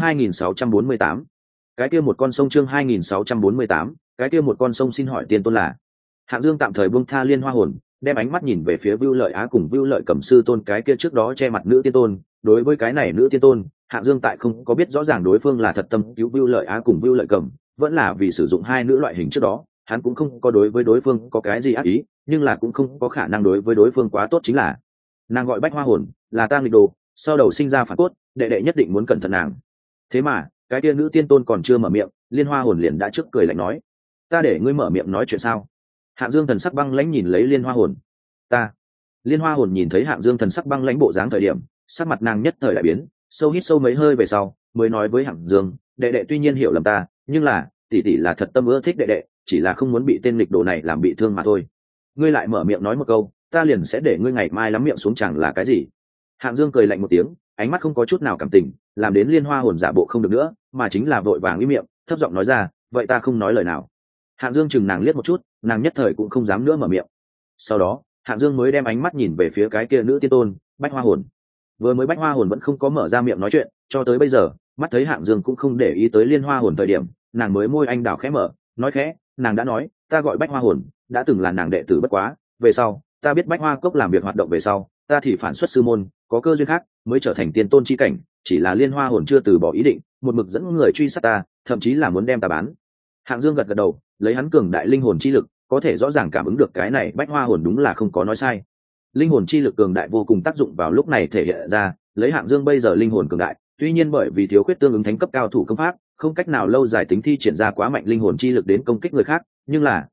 2648. Cái kia một con sông. Chương 2648. Cái kia một con sông. Xin hỏi tiên tôn là? Hạng Dương tạm thời buông tha Liên Hoa hồn, đem ánh mắt nhìn về phía Vưu Lợi Á cùng Vưu Lợi Cẩm sư tôn cái kia trước đó che mặt nữ tiên tôn. Đối với cái này nữ tiên tôn, Hạng Dương tại không có biết rõ ràng đối phương là thật tâm cứu Vưu Lợi Á cùng Vưu Lợi Cẩm, vẫn là vì sử dụng hai nữ loại hình trước đó, hắn cũng không có đối với đối phương có cái gì ác ý, nhưng là cũng không có khả năng đối với đối phương quá tốt. Chính là nàng gọi Bách Hoa hồn, là tang nghịch đồ, sau đầu sinh ra phản cốt, đệ đệ nhất định muốn cẩn thận nàng. Thế mà cái kia nữ tiên tôn còn chưa mở miệng, Liên Hoa hồn liền đã trước cười lạnh nói, ta để ngươi mở miệng nói chuyện sao? Hạng Dương thần sắc băng lãnh nhìn lấy Liên Hoa hồn. Ta. Liên Hoa hồn nhìn thấy Hạng Dương thần sắc băng lãnh bộ dáng thời điểm, sắc mặt nàng nhất thời đại biến, sâu hít sâu mấy hơi về sau mới nói với Hạng Dương, đệ đệ tuy nhiên hiểu lầm ta, nhưng là tỷ tỷ là thật tâm ưa thích đệ đệ, chỉ là không muốn bị tên nghịch đồ này làm bị thương mà thôi. Ngươi lại mở miệng nói một câu, ta liền sẽ để ngươi ngày mai lắm miệng xuống chẳng là cái gì? Hạng Dương cười lạnh một tiếng, ánh mắt không có chút nào cảm tình, làm đến Liên Hoa hồn giả bộ không được nữa, mà chính là vội vàng im miệng, thấp giọng nói ra, vậy ta không nói lời nào. Hạng Dương chừng nàng liếc một chút, nàng nhất thời cũng không dám nữa mở miệng. Sau đó Hạng Dương mới đem ánh mắt nhìn về phía cái kia nữ tiên tôn Bách Hoa hồn. Vừa mới Bách Hoa hồn vẫn không có mở ra miệng nói chuyện, cho tới bây giờ mắt thấy Hạng Dương cũng không để ý tới Liên Hoa hồn thời điểm, nàng mới môi anh đào khẽ mở, nói khẽ, nàng đã nói, ta gọi Bách Hoa hồn, đã từng là nàng đệ tử bất quá, về sau ta biết Bách Hoa cốc làm việc hoạt động về sau, ta thì phản xuất sư môn, có cơ duyên khác mới trở thành tiên tôn chi cảnh, chỉ là Liên Hoa hồn chưa từ bỏ ý định, một mực dẫn người truy sát ta, thậm chí là muốn đem ta bán. Hạng Dương gật gật đầu, lấy hắn cường đại linh hồn chi lực, có thể rõ ràng cảm ứng được cái này Bách Hoa hồn đúng là không có nói sai. Linh hồn chi lực cường đại vô cùng tác dụng vào lúc này thể hiện ra, lấy Hạng Dương bây giờ linh hồn cường đại, tuy nhiên bởi vì thiếu khuyết tương ứng thánh cấp cao thủ công pháp, không cách nào lâu dài tính thi triển ra quá mạnh linh hồn chi lực đến công kích người khác, nhưng là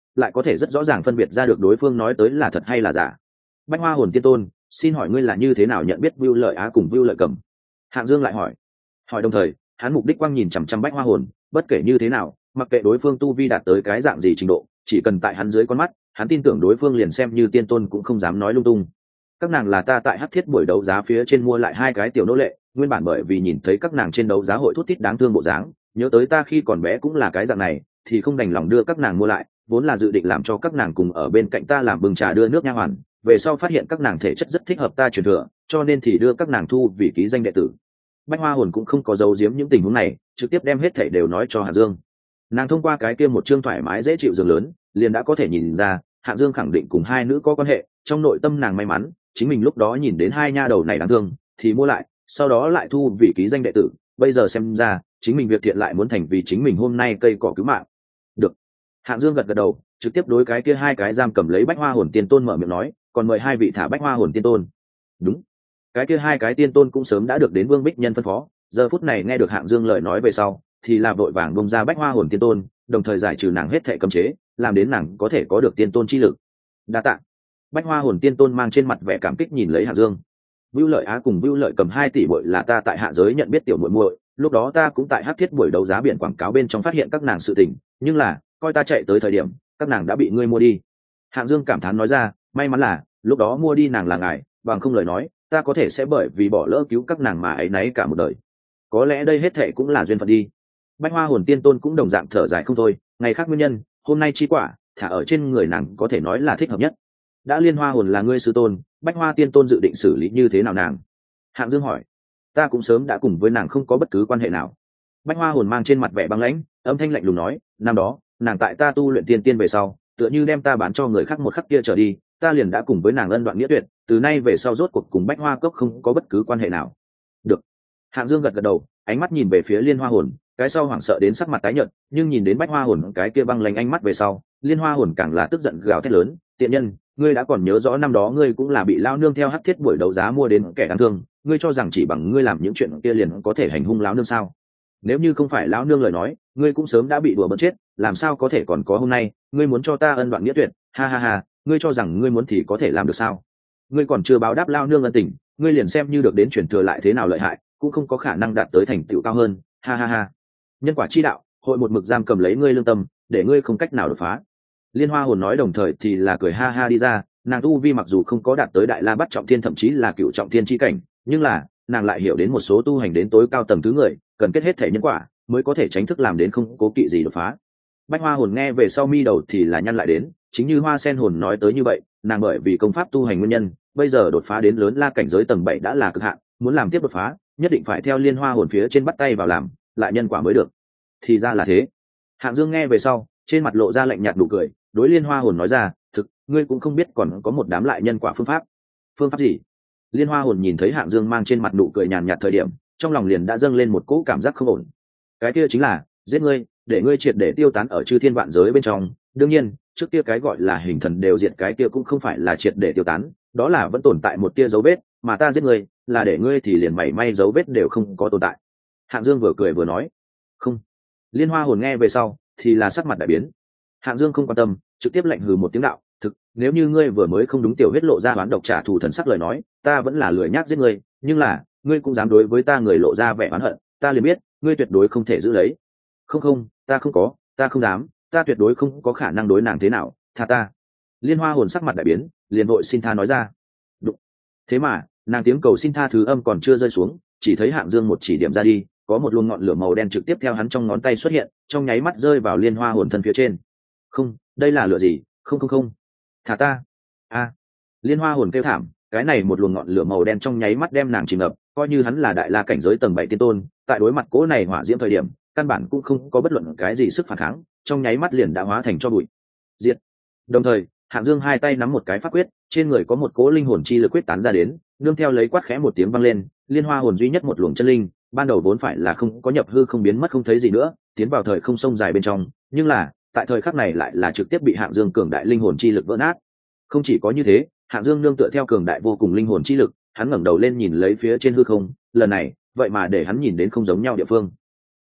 lại có thể rất rõ ràng phân biệt ra được đối phương nói tới là thật hay là giả. Bách Hoa Hồn Tiên Tôn, xin hỏi ngươi là như thế nào nhận biết Vưu Lợi Á cùng Vưu Lợi Cầm? Hạng Dương lại hỏi đồng thời hắn mục đích quang nhìn chằm chằm Bách Hoa Hồn, bất kể như thế nào, mặc kệ đối phương tu vi đạt tới cái dạng gì trình độ, chỉ cần tại hắn dưới con mắt, hắn tin tưởng đối phương liền xem như tiên tôn cũng không dám nói lung tung. Các nàng là ta tại Hắc Thiết buổi đấu giá phía trên mua lại hai cái tiểu nô lệ, nguyên bản bởi vì nhìn thấy các nàng trên đấu giá hội thút thít đáng thương bộ dáng, nhớ tới ta khi còn bé cũng là cái dạng này, thì không đành lòng đưa các nàng mua lại, vốn là dự định làm cho các nàng cùng ở bên cạnh ta làm bưng trà đưa nước nha hoàn, về sau phát hiện các nàng thể chất rất thích hợp ta truyền thừa, cho nên thì đưa các nàng thu vì ký danh đệ tử. Bách Hoa Hồn cũng không có giấu giếm những tình huống này, trực tiếp đem hết thảy đều nói cho Hạng Dương. Nàng thông qua cái kia một chương thoải mái dễ chịu giường lớn, liền đã có thể nhìn ra, Hạng Dương khẳng định cùng hai nữ có quan hệ, trong nội tâm nàng may mắn, chính mình lúc đó nhìn đến hai nha đầu này đáng thương, thì mua lại, sau đó lại thu vì ký danh đệ tử, bây giờ xem ra, chính mình việc thiện lại muốn thành vì chính mình hôm nay cây cỏ cứu mạng. Được. Hạng Dương gật gật đầu, trực tiếp đối cái kia hai cái giam cầm lấy Bách Hoa Hồn Tiên Tôn mở miệng nói, còn mời hai vị thả Bách Hoa Hồn Tiên Tôn. Đúng. Cái kia hai cái tiên tôn cũng sớm đã được đến Vương Bích Nhân phân phó, giờ phút này nghe được Hạng Dương lời nói về sau, thì là vội vàng bông ra Bách Hoa Hồn Tiên Tôn, đồng thời giải trừ nàng hết thảy cấm chế, làm đến nàng có thể có được tiên tôn chi lực. Đa tạ. Bách Hoa Hồn Tiên Tôn mang trên mặt vẻ cảm kích nhìn lấy Hạng Dương. Vưu Lợi Á cùng Vưu Lợi Cầm 2 tỷ bội là ta tại hạ giới nhận biết tiểu muội muội, lúc đó ta cũng tại Hắc Thiết buổi đấu giá biển quảng cáo bên trong phát hiện các nàng sự tình, nhưng là, coi ta chạy tới thời điểm, các nàng đã bị ngươi mua đi. Hạng Dương cảm thán nói ra, may mắn là, lúc đó mua đi nàng là ngài, bằng không lời nói, ta có thể sẽ bởi vì bỏ lỡ cứu các nàng mà ấy nấy cả một đời. Có lẽ đây hết thệ cũng là duyên phận đi. Bách Hoa Hồn Tiên Tôn cũng đồng dạng thở dài không thôi, ngày khác nguyên nhân, hôm nay chi quả, thả ở trên người nàng có thể nói là thích hợp nhất. Đã Liên Hoa Hồn là ngươi sư tôn, Bách Hoa Tiên Tôn dự định xử lý như thế nào nàng? Hạng Dương hỏi. Ta cũng sớm đã cùng với nàng không có bất cứ quan hệ nào. Bách Hoa Hồn mang trên mặt vẻ băng lãnh, âm thanh lạnh lùng nói, năm đó, nàng tại ta tu luyện tiên tiên về sau, tựa như đem ta bán cho người khác một khắc kia trở đi, ta liền đã cùng với nàng ân đoạn nghĩa tuyệt, từ nay về sau rốt cuộc cùng Bách Hoa Cốc không có bất cứ quan hệ nào. Được. Hạng Dương gật gật đầu, ánh mắt nhìn về phía Liên Hoa Hồn, cái sau hoảng sợ đến sắc mặt tái nhợt, nhưng nhìn đến Bách Hoa Hồn cái kia băng lãnh ánh mắt về sau, Liên Hoa Hồn càng là tức giận gào thét lớn, tiện nhân, ngươi đã còn nhớ rõ năm đó ngươi cũng là bị lão nương theo Hắc Thiết buổi đấu giá mua đến kẻ đáng thương, ngươi cho rằng chỉ bằng ngươi làm những chuyện kia liền có thể hành hung lão nương sao? Nếu như không phải lão nương lời nói, ngươi cũng sớm đã bị đùa bỡn chết, làm sao có thể còn có hôm nay, ngươi muốn cho ta ân đoạn nghĩa tuyệt, ha ha ha, ngươi cho rằng ngươi muốn thì có thể làm được sao? Ngươi còn chưa báo đáp lão nương ân tình, ngươi liền xem như được đến truyền thừa lại thế nào lợi hại, cũng không có khả năng đạt tới thành tựu cao hơn, ha ha ha. Nhân quả chi đạo, hội một mực giam cầm lấy ngươi lương tâm, để ngươi không cách nào đột phá. Liên Hoa Hồn nói đồng thời thì là cười ha ha đi ra, nàng tu vi mặc dù không có đạt tới đại la bắt trọng thiên thậm chí là cựu trọng thiên chi cảnh, nhưng là nàng lại hiểu đến một số tu hành đến tối cao tầng thứ người, cần kết hết thể nhân quả mới có thể tránh thức làm đến không cố kỵ gì đột phá. Bách Hoa Hồn nghe về sau mi đầu thì là nhăn lại đến, chính như Hoa Sen Hồn nói tới như vậy, nàng bởi vì công pháp tu hành nguyên nhân, bây giờ đột phá đến lớn la cảnh giới tầng 7 đã là cực hạn, muốn làm tiếp đột phá, nhất định phải theo Liên Hoa Hồn phía trên bắt tay vào làm, lại nhân quả mới được. Thì ra là thế. Hạng Dương nghe về sau, trên mặt lộ ra lạnh nhạt nụ cười, đối Liên Hoa Hồn nói ra, thực, ngươi cũng không biết còn có một đám lại nhân quả phương pháp. Phương pháp gì? Liên Hoa Hồn nhìn thấy Hạng Dương mang trên mặt nụ cười nhàn nhạt thời điểm, trong lòng liền đã dâng lên một cỗ cảm giác không ổn. Cái kia chính là giết ngươi, để ngươi triệt để tiêu tán ở chư thiên vạn giới bên trong. Đương nhiên, trước kia cái gọi là hình thần đều diệt cái kia cũng không phải là triệt để tiêu tán, đó là vẫn tồn tại một tia dấu vết, mà ta giết ngươi, là để ngươi thì liền mảy may dấu vết đều không có tồn tại. Hạng Dương vừa cười vừa nói. Không. Liên Hoa Hồn nghe về sau, thì là sắc mặt đại biến. Hạng Dương không quan tâm, trực tiếp lạnh hừ một tiếng đạo, thực, nếu như ngươi vừa mới không đúng tiểu huyết lộ ra oán độc trả thù thần sắc lời nói, ta vẫn là lười nhác giết ngươi, nhưng là, ngươi cũng dám đối với ta người lộ ra vẻ oán hận, ta liền biết, ngươi tuyệt đối không thể giữ lấy. Không, ta không có, ta không dám, ta tuyệt đối không có khả năng đối nàng thế nào, tha ta. Liên Hoa Hồn sắc mặt đại biến, liền vội xin tha nói ra. Đụng. Thế mà, nàng tiếng cầu xin tha thứ âm còn chưa rơi xuống, chỉ thấy Hạng Dương một chỉ điểm ra đi, có một luồng ngọn lửa màu đen trực tiếp theo hắn trong ngón tay xuất hiện, trong nháy mắt rơi vào Liên Hoa Hồn thân phía trên. Không, đây là lửa gì? Không, thả ta. A. Liên Hoa Hồn kêu thảm, cái này một luồng ngọn lửa màu đen trong nháy mắt đem nàng chìm ngập, coi như hắn là đại la cảnh giới tầng 7 tiên tôn, tại đối mặt cỗ này hỏa diễm thời điểm, căn bản cũng không có bất luận cái gì sức phản kháng, trong nháy mắt liền đã hóa thành tro bụi. Diệt. Đồng thời, Hạng Dương hai tay nắm một cái pháp quyết, trên người có một cỗ linh hồn chi lực quyết tán ra đến, nương theo lấy quát khẽ một tiếng vang lên, Liên Hoa Hồn duy nhất một luồng chân linh, ban đầu vốn phải là không có nhập hư không biến mất không thấy gì nữa, tiến vào thời không sông dài bên trong, nhưng là, tại thời khắc này lại là trực tiếp bị Hạng Dương cường đại linh hồn chi lực vỡ nát. Không chỉ có như thế, Hạng Dương nương tựa theo cường đại vô cùng linh hồn chi lực, hắn ngẩng đầu lên nhìn lấy phía trên hư không, lần này, vậy mà để hắn nhìn đến không giống nhau địa phương.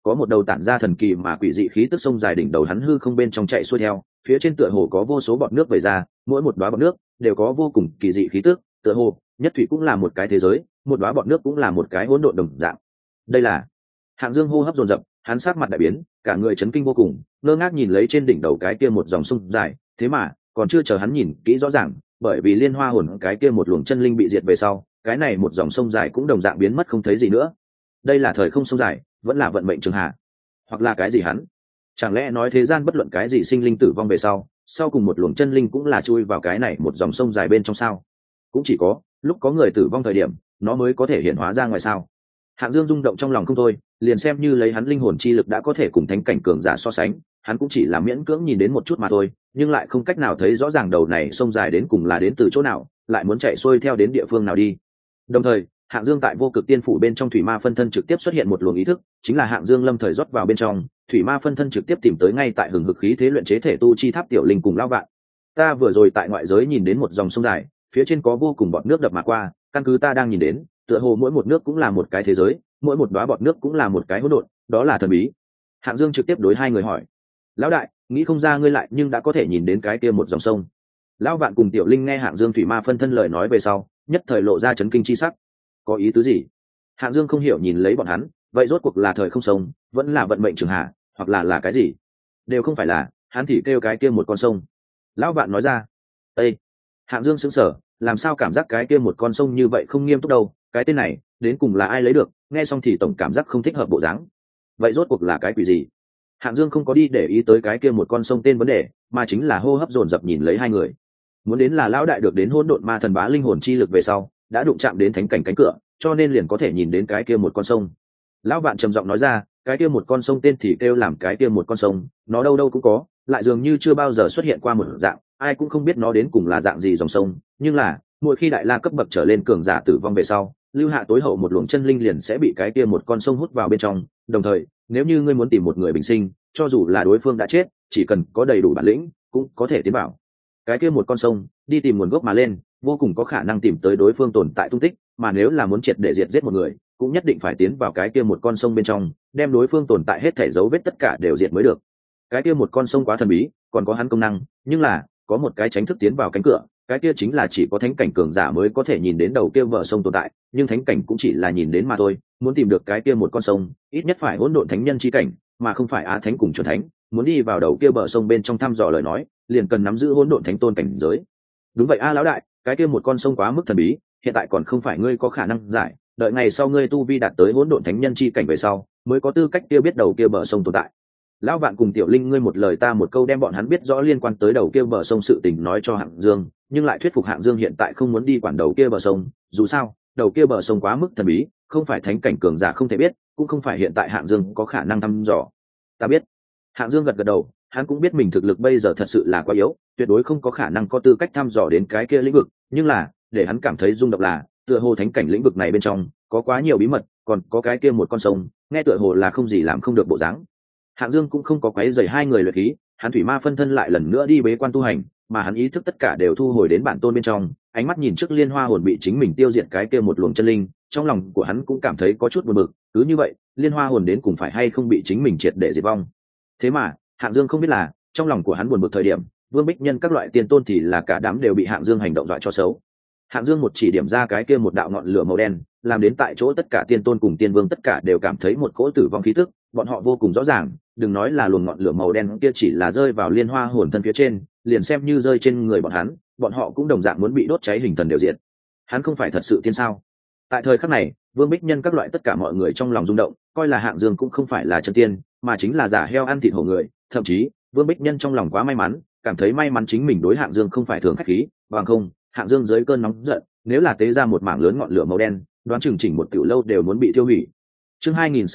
có một đầu tản ra thần kỳ mà quỷ dị khí tức sông dài đỉnh đầu hắn hư không bên trong chạy xuôi theo, phía trên tựa hồ có vô số bọt nước vẩy ra, mỗi một đóa bọt nước đều có vô cùng kỳ dị khí tức, tựa hồ nhất thủy cũng là một cái thế giới, một đóa bọt nước cũng là một cái hỗn độn đồng dạng. Đây là Hạng Dương hô hấp dồn dập, hắn sắc mặt đại biến, cả người chấn kinh vô cùng, ngơ ngác nhìn lấy trên đỉnh đầu cái kia một dòng sông dài, thế mà còn chưa chờ hắn nhìn kỹ rõ ràng, bởi vì liên hoa hồn cái kia một luồng chân linh bị diệt về sau, cái này một dòng sông dài cũng đồng dạng biến mất không thấy gì nữa. Đây là thời không sông dài, vẫn là vận mệnh trường hạ, hoặc là cái gì hắn? Chẳng lẽ nói thế gian bất luận cái gì sinh linh tử vong về sau cùng một luồng chân linh cũng là chui vào cái này một dòng sông dài bên trong sao? Cũng chỉ có lúc có người tử vong thời điểm, nó mới có thể hiện hóa ra ngoài sao? Hạng Dương rung động trong lòng không thôi, liền xem như lấy hắn linh hồn chi lực đã có thể cùng thánh cảnh cường giả so sánh, hắn cũng chỉ là miễn cưỡng nhìn đến một chút mà thôi, nhưng lại không cách nào thấy rõ ràng đầu này sông dài đến cùng là đến từ chỗ nào, lại muốn chạy xuôi theo đến địa phương nào đi. Đồng thời, Hạng Dương tại vô cực tiên phủ bên trong thủy ma phân thân trực tiếp xuất hiện một luồng ý thức, chính là Hạng Dương lâm thời rót vào bên trong, thủy ma phân thân trực tiếp tìm tới ngay tại hừng hực khí thế luyện chế thể tu chi tháp tiểu linh cùng lão vạn. Ta vừa rồi tại ngoại giới nhìn đến một dòng sông dài, phía trên có vô cùng bọt nước đập mà qua, căn cứ ta đang nhìn đến, tựa hồ mỗi một nước cũng là một cái thế giới, mỗi một đóa bọt nước cũng là một cái hỗn độn, đó là thần bí. Hạng Dương trực tiếp đối hai người hỏi: lão đại, nghĩ không ra ngươi lại nhưng đã có thể nhìn đến cái kia một dòng sông. Lão vạn cùng tiểu linh nghe Hạng Dương thủy ma phân thân lời nói về sau, nhất thời lộ ra chấn kinh chi sắc. Có ý tứ gì? Hạng Dương không hiểu nhìn lấy bọn hắn, vậy rốt cuộc là thời không sông, vẫn là vận mệnh trường hạ, hoặc là cái gì? Đều không phải là, hắn thì kêu cái kia một con sông. Lão vạn nói ra. Ê! Hạng Dương sững sờ, làm sao cảm giác cái kia một con sông như vậy không nghiêm túc đâu, cái tên này đến cùng là ai lấy được, nghe xong thì tổng cảm giác không thích hợp bộ dáng. Vậy rốt cuộc là cái quỷ gì? Hạng Dương không có đi để ý tới cái kia một con sông tên vấn đề, mà chính là hô hấp dồn dập nhìn lấy hai người. Muốn đến là lão đại được đến hỗn độn ma thần bá linh hồn chi lực về sau, đã đụng chạm đến thánh cảnh cánh cửa, cho nên liền có thể nhìn đến cái kia một con sông. Lão vạn trầm giọng nói ra, cái kia một con sông tên thì kêu làm cái kia một con sông, nó đâu đâu cũng có, lại dường như chưa bao giờ xuất hiện qua một dạng, ai cũng không biết nó đến cùng là dạng gì dòng sông, nhưng là mỗi khi đại la cấp bậc trở lên cường giả tử vong về sau, lưu hạ tối hậu một luồng chân linh liền sẽ bị cái kia một con sông hút vào bên trong, đồng thời nếu như ngươi muốn tìm một người bình sinh, cho dù là đối phương đã chết, chỉ cần có đầy đủ bản lĩnh cũng có thể tiến vào cái kia một con sông, đi tìm nguồn gốc mà lên, vô cùng có khả năng tìm tới đối phương tồn tại tung tích, mà nếu là muốn triệt để diệt giết một người, cũng nhất định phải tiến vào cái kia một con sông bên trong, đem đối phương tồn tại hết thảy dấu vết tất cả đều diệt mới được. Cái kia một con sông quá thần bí, còn có hắn công năng, nhưng là có một cái tránh thức tiến vào cánh cửa, cái kia chính là chỉ có thánh cảnh cường giả mới có thể nhìn đến đầu kia bờ sông tồn tại, nhưng thánh cảnh cũng chỉ là nhìn đến mà thôi, muốn tìm được cái kia một con sông, ít nhất phải hỗn độn thánh nhân chi cảnh, mà không phải á thánh cùng chuẩn thánh, muốn đi vào đầu kia bờ sông bên trong thăm dò lời nói, liền cần nắm giữ hỗn độn thánh tôn cảnh giới. Đúng vậy a lão đại, cái kia một con sông quá mức thần bí, hiện tại còn không phải ngươi có khả năng giải, đợi ngày sau ngươi tu vi đạt tới hỗn độn thánh nhân chi cảnh về sau, mới có tư cách kia biết đầu kia bờ sông tồn tại. Lão vạn cùng tiểu linh ngươi một lời ta một câu đem bọn hắn biết rõ liên quan tới đầu kia bờ sông sự tình nói cho Hạng Dương, nhưng lại thuyết phục Hạng Dương hiện tại không muốn đi quản đầu kia bờ sông, dù sao đầu kia bờ sông quá mức thần bí, không phải thánh cảnh cường giả không thể biết, cũng không phải hiện tại Hạng Dương có khả năng thăm dò. Ta biết. Hạng Dương gật gật đầu, hắn cũng biết mình thực lực bây giờ thật sự là quá yếu, tuyệt đối không có khả năng có tư cách thăm dò đến cái kia lĩnh vực, nhưng là để hắn cảm thấy rung động là tựa hồ thánh cảnh lĩnh vực này bên trong có quá nhiều bí mật, còn có cái kia một con sông, nghe tựa hồ là không gì làm không được bộ dáng. Hạng Dương cũng không có quấy rầy hai người luyện khí, hắn thủy ma phân thân lại lần nữa đi bế quan tu hành, mà hắn ý thức tất cả đều thu hồi đến bản tôn bên trong, ánh mắt nhìn trước liên hoa hồn bị chính mình tiêu diệt cái kia một luồng chân linh, trong lòng của hắn cũng cảm thấy có chút buồn bực, cứ như vậy, liên hoa hồn đến cùng phải hay không bị chính mình triệt để diệt vong. Thế mà, Hạng Dương không biết là, trong lòng của hắn buồn bực thời điểm, Vương Bích Nhân các loại tiên tôn thì là cả đám đều bị Hạng Dương hành động dọa cho xấu. Hạng Dương một chỉ điểm ra cái kia một đạo ngọn lửa màu đen, làm đến tại chỗ tất cả tiên tôn cùng tiên vương tất cả đều cảm thấy một cỗ tử vong khí tức, bọn họ vô cùng rõ ràng, đừng nói là luồng ngọn lửa màu đen kia chỉ là rơi vào liên hoa hồn thân phía trên, liền xem như rơi trên người bọn hắn, bọn họ cũng đồng dạng muốn bị đốt cháy hình thần đều diệt. Hắn không phải thật sự tiên sao? Tại thời khắc này, Vương Bích Nhân các loại tất cả mọi người trong lòng rung động, coi là Hạng Dương cũng không phải là chân tiên, mà chính là giả heo ăn thịt hổ người, thậm chí, Vương Bích Nhân trong lòng quá may mắn, cảm thấy may mắn chính mình đối Hạng Dương không phải thường khách khí, bằng không, Hạng Dương dưới cơn nóng giận, nếu là tế ra một mảng lớn ngọn lửa màu đen, đoán chừng chỉnh một tiểu lâu đều muốn bị tiêu hủy. Chương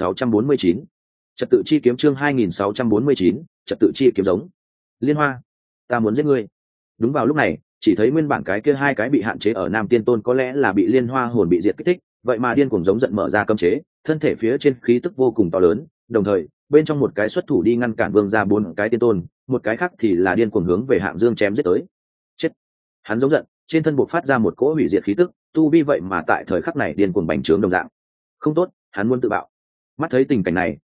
2649, Trật tự chi kiếm chương 2649, Trật tự chi kiếm giống. Liên Hoa, ta muốn giết ngươi. Đúng vào lúc này, chỉ thấy nguyên bản cái kia hai cái bị hạn chế ở Nam Tiên Tôn có lẽ là bị Liên Hoa hồn bị diệt kích thích, vậy mà điên cuồng giống giận mở ra cấm chế, thân thể phía trên khí tức vô cùng to lớn, đồng thời, bên trong một cái xuất thủ đi ngăn cản Vương ra bốn cái tiên tôn, một cái khác thì là điên cuồng hướng về Hạng Dương chém giết tới. Chết. Hắn giống giận, trên thân buộc phát ra một cỗ hủy diệt khí tức, tu vi vậy mà tại thời khắc này điên cuồng bành trướng đồng dạng. Không tốt, hắn muốn tự bạo. Mắt thấy tình cảnh này,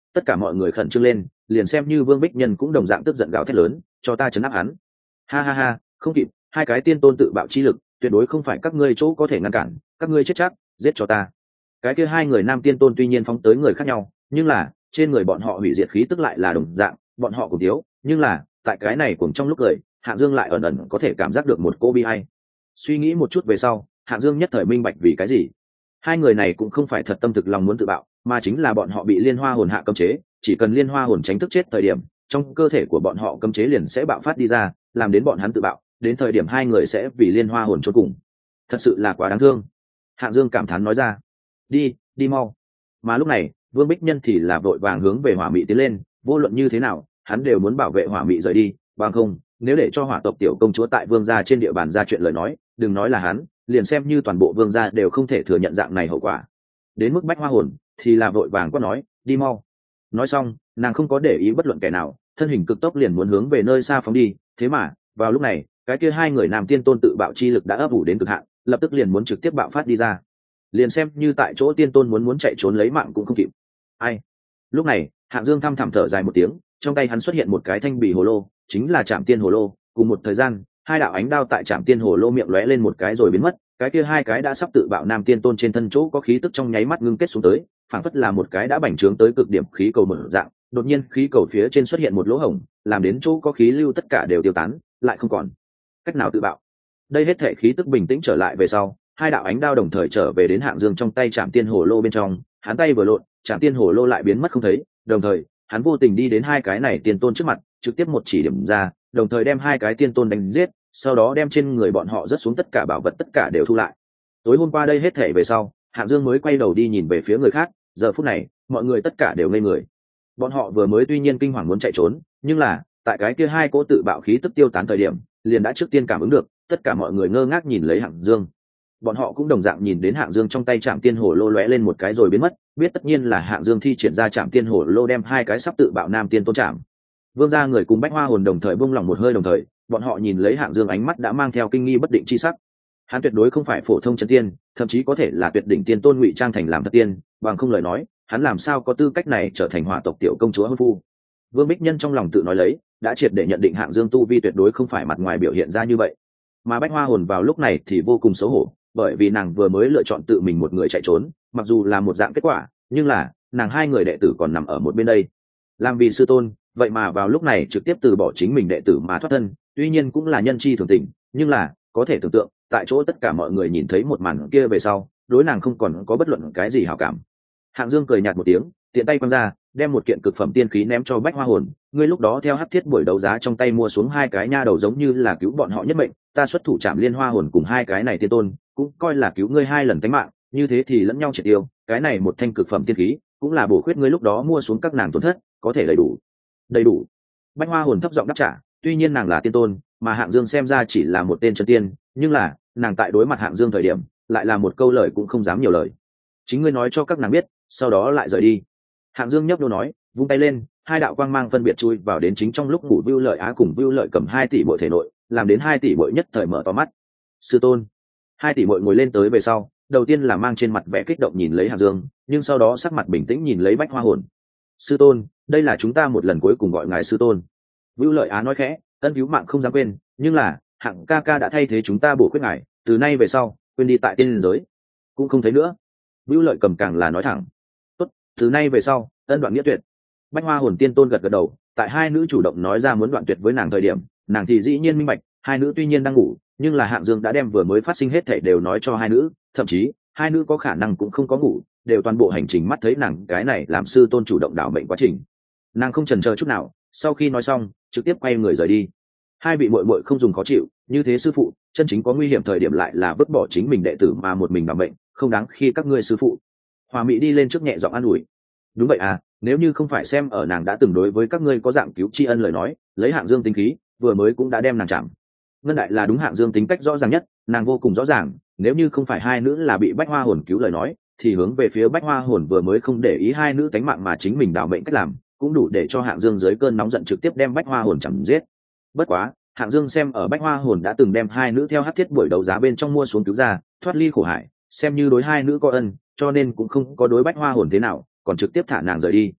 tất cả mọi người khẩn trương lên, liền xem như Vương Bích Nhân cũng đồng dạng tức giận gào thét lớn, cho ta trấn áp hắn. Ha ha ha, không kịp, hai cái tiên tôn tự bạo chi lực tuyệt đối không phải các ngươi chỗ có thể ngăn cản, các ngươi chết chắc, giết cho ta. Cái kia hai người nam tiên tôn tuy nhiên phóng tới người khác nhau, nhưng là trên người bọn họ hủy diệt khí tức lại là đồng dạng, bọn họ cùng thiếu, nhưng là tại cái này cùng trong lúc cười, Hạng Dương lại ẩn ẩn có thể cảm giác được một cô bi ai. Suy nghĩ một chút về sau, Hạng Dương nhất thời minh bạch vì cái gì hai người này cũng không phải thật tâm thực lòng muốn tự bạo, mà chính là bọn họ bị liên hoa hồn hạ cấm chế, chỉ cần liên hoa hồn tránh thức chết thời điểm, trong cơ thể của bọn họ cấm chế liền sẽ bạo phát đi ra, làm đến bọn hắn tự bạo, đến thời điểm hai người sẽ vì liên hoa hồn chôn cùng. Thật sự là quá đáng thương. Hạng Dương cảm thán nói ra. Đi, đi mau. Mà lúc này, Vương Bích Nhân thì là vội vàng hướng về Hỏa Mị tiến lên, vô luận như thế nào, hắn đều muốn bảo vệ Hỏa Mị rời đi, bằng không, nếu để cho Hỏa tộc tiểu công chúa tại Vương gia trên địa bàn ra chuyện lời nói, đừng nói là hắn, liền xem như toàn bộ Vương gia đều không thể thừa nhận dạng này hậu quả. Đến mức Bách Hoa hồn, thì là vội vàng quát nói, đi mau. Nói xong, nàng không có để ý bất luận kẻ nào, thân hình cực tốc liền muốn hướng về nơi xa phóng đi, thế mà, vào lúc này, cái kia hai người nam tiên tôn tự bạo chi lực đã ấp ủ đến cực hạn, lập tức liền muốn trực tiếp bạo phát đi ra. Liền xem như tại chỗ tiên tôn muốn chạy trốn lấy mạng cũng không kịp. Ai? Lúc này, Hạng Dương thăm thẳm thở dài một tiếng, trong tay hắn xuất hiện một cái thanh bì hồ lô, chính là Trảm Tiên hồ lô, cùng một thời gian, hai đạo ánh đao tại Trảm Tiên hồ lô miệng lóe lên một cái rồi biến mất, cái kia hai cái đã sắp tự bạo nam tiên tôn trên thân chỗ có khí tức trong nháy mắt ngưng kết xuống tới, phảng phất là một cái đã bành trướng tới cực điểm khí cầu mở dạng, đột nhiên khí cầu phía trên xuất hiện một lỗ hổng, làm đến chỗ có khí lưu tất cả đều tiêu tán, lại không còn cách nào tự bạo. Đây hết thể khí tức bình tĩnh trở lại về sau, hai đạo ánh đao đồng thời trở về đến Hạng Dương trong tay Trảm Tiên hồ lô bên trong, hắn tay vừa lộn, Trảm Tiên hồ lô lại biến mất không thấy, đồng thời, hắn vô tình đi đến hai cái này tiên tôn trước mặt, trực tiếp một chỉ điểm ra, đồng thời đem hai cái tiên tôn đánh giết, sau đó đem trên người bọn họ rớt xuống tất cả bảo vật tất cả đều thu lại. Tối hôm qua đây hết thể về sau, Hạng Dương mới quay đầu đi nhìn về phía người khác, giờ phút này, mọi người tất cả đều ngây người. Bọn họ vừa mới tuy nhiên kinh hoàng muốn chạy trốn, nhưng là, tại cái kia hai cỗ tự bạo khí tức tiêu tán thời điểm, liền đã trước tiên cảm ứng được, tất cả mọi người ngơ ngác nhìn lấy Hạng Dương. Bọn họ cũng đồng dạng nhìn đến Hạng Dương trong tay Trảm Tiên hồ lô lóe lên một cái rồi biến mất, biết tất nhiên là Hạng Dương thi triển ra Trảm Tiên hồ lô đem hai cái sắp tự bạo nam tiên tôn chạm. Vương gia người cùng Bách Hoa hồn đồng thời buông lòng một hơi, đồng thời, bọn họ nhìn lấy Hạng Dương ánh mắt đã mang theo kinh nghi bất định chi sắc. Hắn tuyệt đối không phải phổ thông chân tiên, thậm chí có thể là tuyệt đỉnh tiên tôn ngụy trang thành làm thật tiên, bằng không lời nói, hắn làm sao có tư cách này trở thành Hỏa tộc tiểu công chúa hôn phu. Vương Bích Nhân trong lòng tự nói lấy, đã triệt để nhận định Hạng Dương tu vi tuyệt đối không phải mặt ngoài biểu hiện ra như vậy. Mà Bách Hoa hồn vào lúc này thì vô cùng xấu hổ, bởi vì nàng vừa mới lựa chọn tự mình một người chạy trốn, mặc dù là một dạng kết quả, nhưng là nàng hai người đệ tử còn nằm ở một bên đây. Làm vì sư tôn, vậy mà vào lúc này trực tiếp từ bỏ chính mình đệ tử mà thoát thân, tuy nhiên cũng là nhân chi thường tình, nhưng là có thể tưởng tượng, tại chỗ tất cả mọi người nhìn thấy một màn kia về sau, đối nàng không còn có bất luận cái gì hảo cảm. Hạng Dương cười nhạt một tiếng, tiện tay quăng ra, đem một kiện cực phẩm tiên khí ném cho Bách Hoa hồn, ngươi lúc đó theo hắc thiết buổi đấu giá trong tay mua xuống hai cái nha đầu giống như là cứu bọn họ nhất mệnh, ta xuất thủ chạm liên hoa hồn cùng hai cái này tiên tôn, cũng coi là cứu ngươi hai lần tính mạng, như thế thì lẫn nhau triệt tiêu, cái này một thanh cực phẩm tiên khí, cũng là bổ khuyết ngươi lúc đó mua xuống các nàng tổn thất, có thể đầy đủ. Đầy đủ. Bách Hoa hồn thấp giọng đáp trả, tuy nhiên nàng là tiên tôn, mà Hạng Dương xem ra chỉ là một tên chân tiên, nhưng là, nàng tại đối mặt Hạng Dương thời điểm, lại là một câu lời cũng không dám nhiều lời. Chính ngươi nói cho các nàng biết, sau đó lại rời đi. Hạng Dương nhấp đô nói, vung tay lên, hai đạo quang mang phân biệt chui vào đến chính trong lúc ngủ Vưu Lợi Á cùng Vưu Lợi Cầm 2 tỷ bội thể nội, làm đến 2 tỷ bội nhất thời mở to mắt. Sư tôn. 2 tỷ bội ngồi lên tới về sau, đầu tiên là mang trên mặt vẻ kích động nhìn lấy Hạng Dương, nhưng sau đó sắc mặt bình tĩnh nhìn lấy Bách Hoa hồn. Sư tôn, đây là chúng ta một lần cuối cùng gọi ngài sư tôn. Vưu Lợi Á nói khẽ, ân cứu mạng không dám quên, nhưng là Hạng ca ca đã thay thế chúng ta bổ khuyết ngài, từ nay về sau, quên đi tại tiên giới, cũng không thấy nữa. Vưu Lợi Cầm càng là nói thẳng, tốt, từ nay về sau, ân đoạn nghĩa tuyệt. Bách Hoa hồn tiên tôn gật gật đầu, tại hai nữ chủ động nói ra muốn đoạn tuyệt với nàng thời điểm, nàng thì dĩ nhiên minh bạch, hai nữ tuy nhiên đang ngủ, nhưng là Hạng Dương đã đem vừa mới phát sinh hết thảy đều nói cho hai nữ, thậm chí hai nữ có khả năng cũng không có ngủ, đều toàn bộ hành trình mắt thấy nàng cái này làm sư tôn chủ động đảo mệnh quá trình. Nàng không chần chờ chút nào, sau khi nói xong, trực tiếp quay người rời đi. Hai vị muội muội không dùng khó chịu, như thế sư phụ, chân chính có nguy hiểm thời điểm lại là vứt bỏ chính mình đệ tử mà một mình đảo mệnh, không đáng khi các ngươi sư phụ. Hòa Mỹ đi lên trước nhẹ giọng an ủi. Đúng vậy à, nếu như không phải xem ở nàng đã từng đối với các ngươi có dạng cứu tri ân lời nói, lấy Hạng Dương tính khí, vừa mới cũng đã đem nàng chạm. Ngân đại là đúng Hạng Dương tính cách rõ ràng nhất, nàng vô cùng rõ ràng, nếu như không phải hai nữ là bị Bách Hoa hồn cứu lời nói, thì hướng về phía Bách Hoa hồn vừa mới không để ý hai nữ tánh mạng mà chính mình đảo mệnh cách làm, cũng đủ để cho Hạng Dương dưới cơn nóng giận trực tiếp đem Bách Hoa hồn chém giết. Bất quá, Hạng Dương xem ở Bách Hoa hồn đã từng đem hai nữ theo hắc thiết buổi đấu giá bên trong mua xuống cứu ra, thoát ly khổ hải, xem như đối hai nữ có ân, cho nên cũng không có đối Bách Hoa hồn thế nào, còn trực tiếp thả nàng rời đi.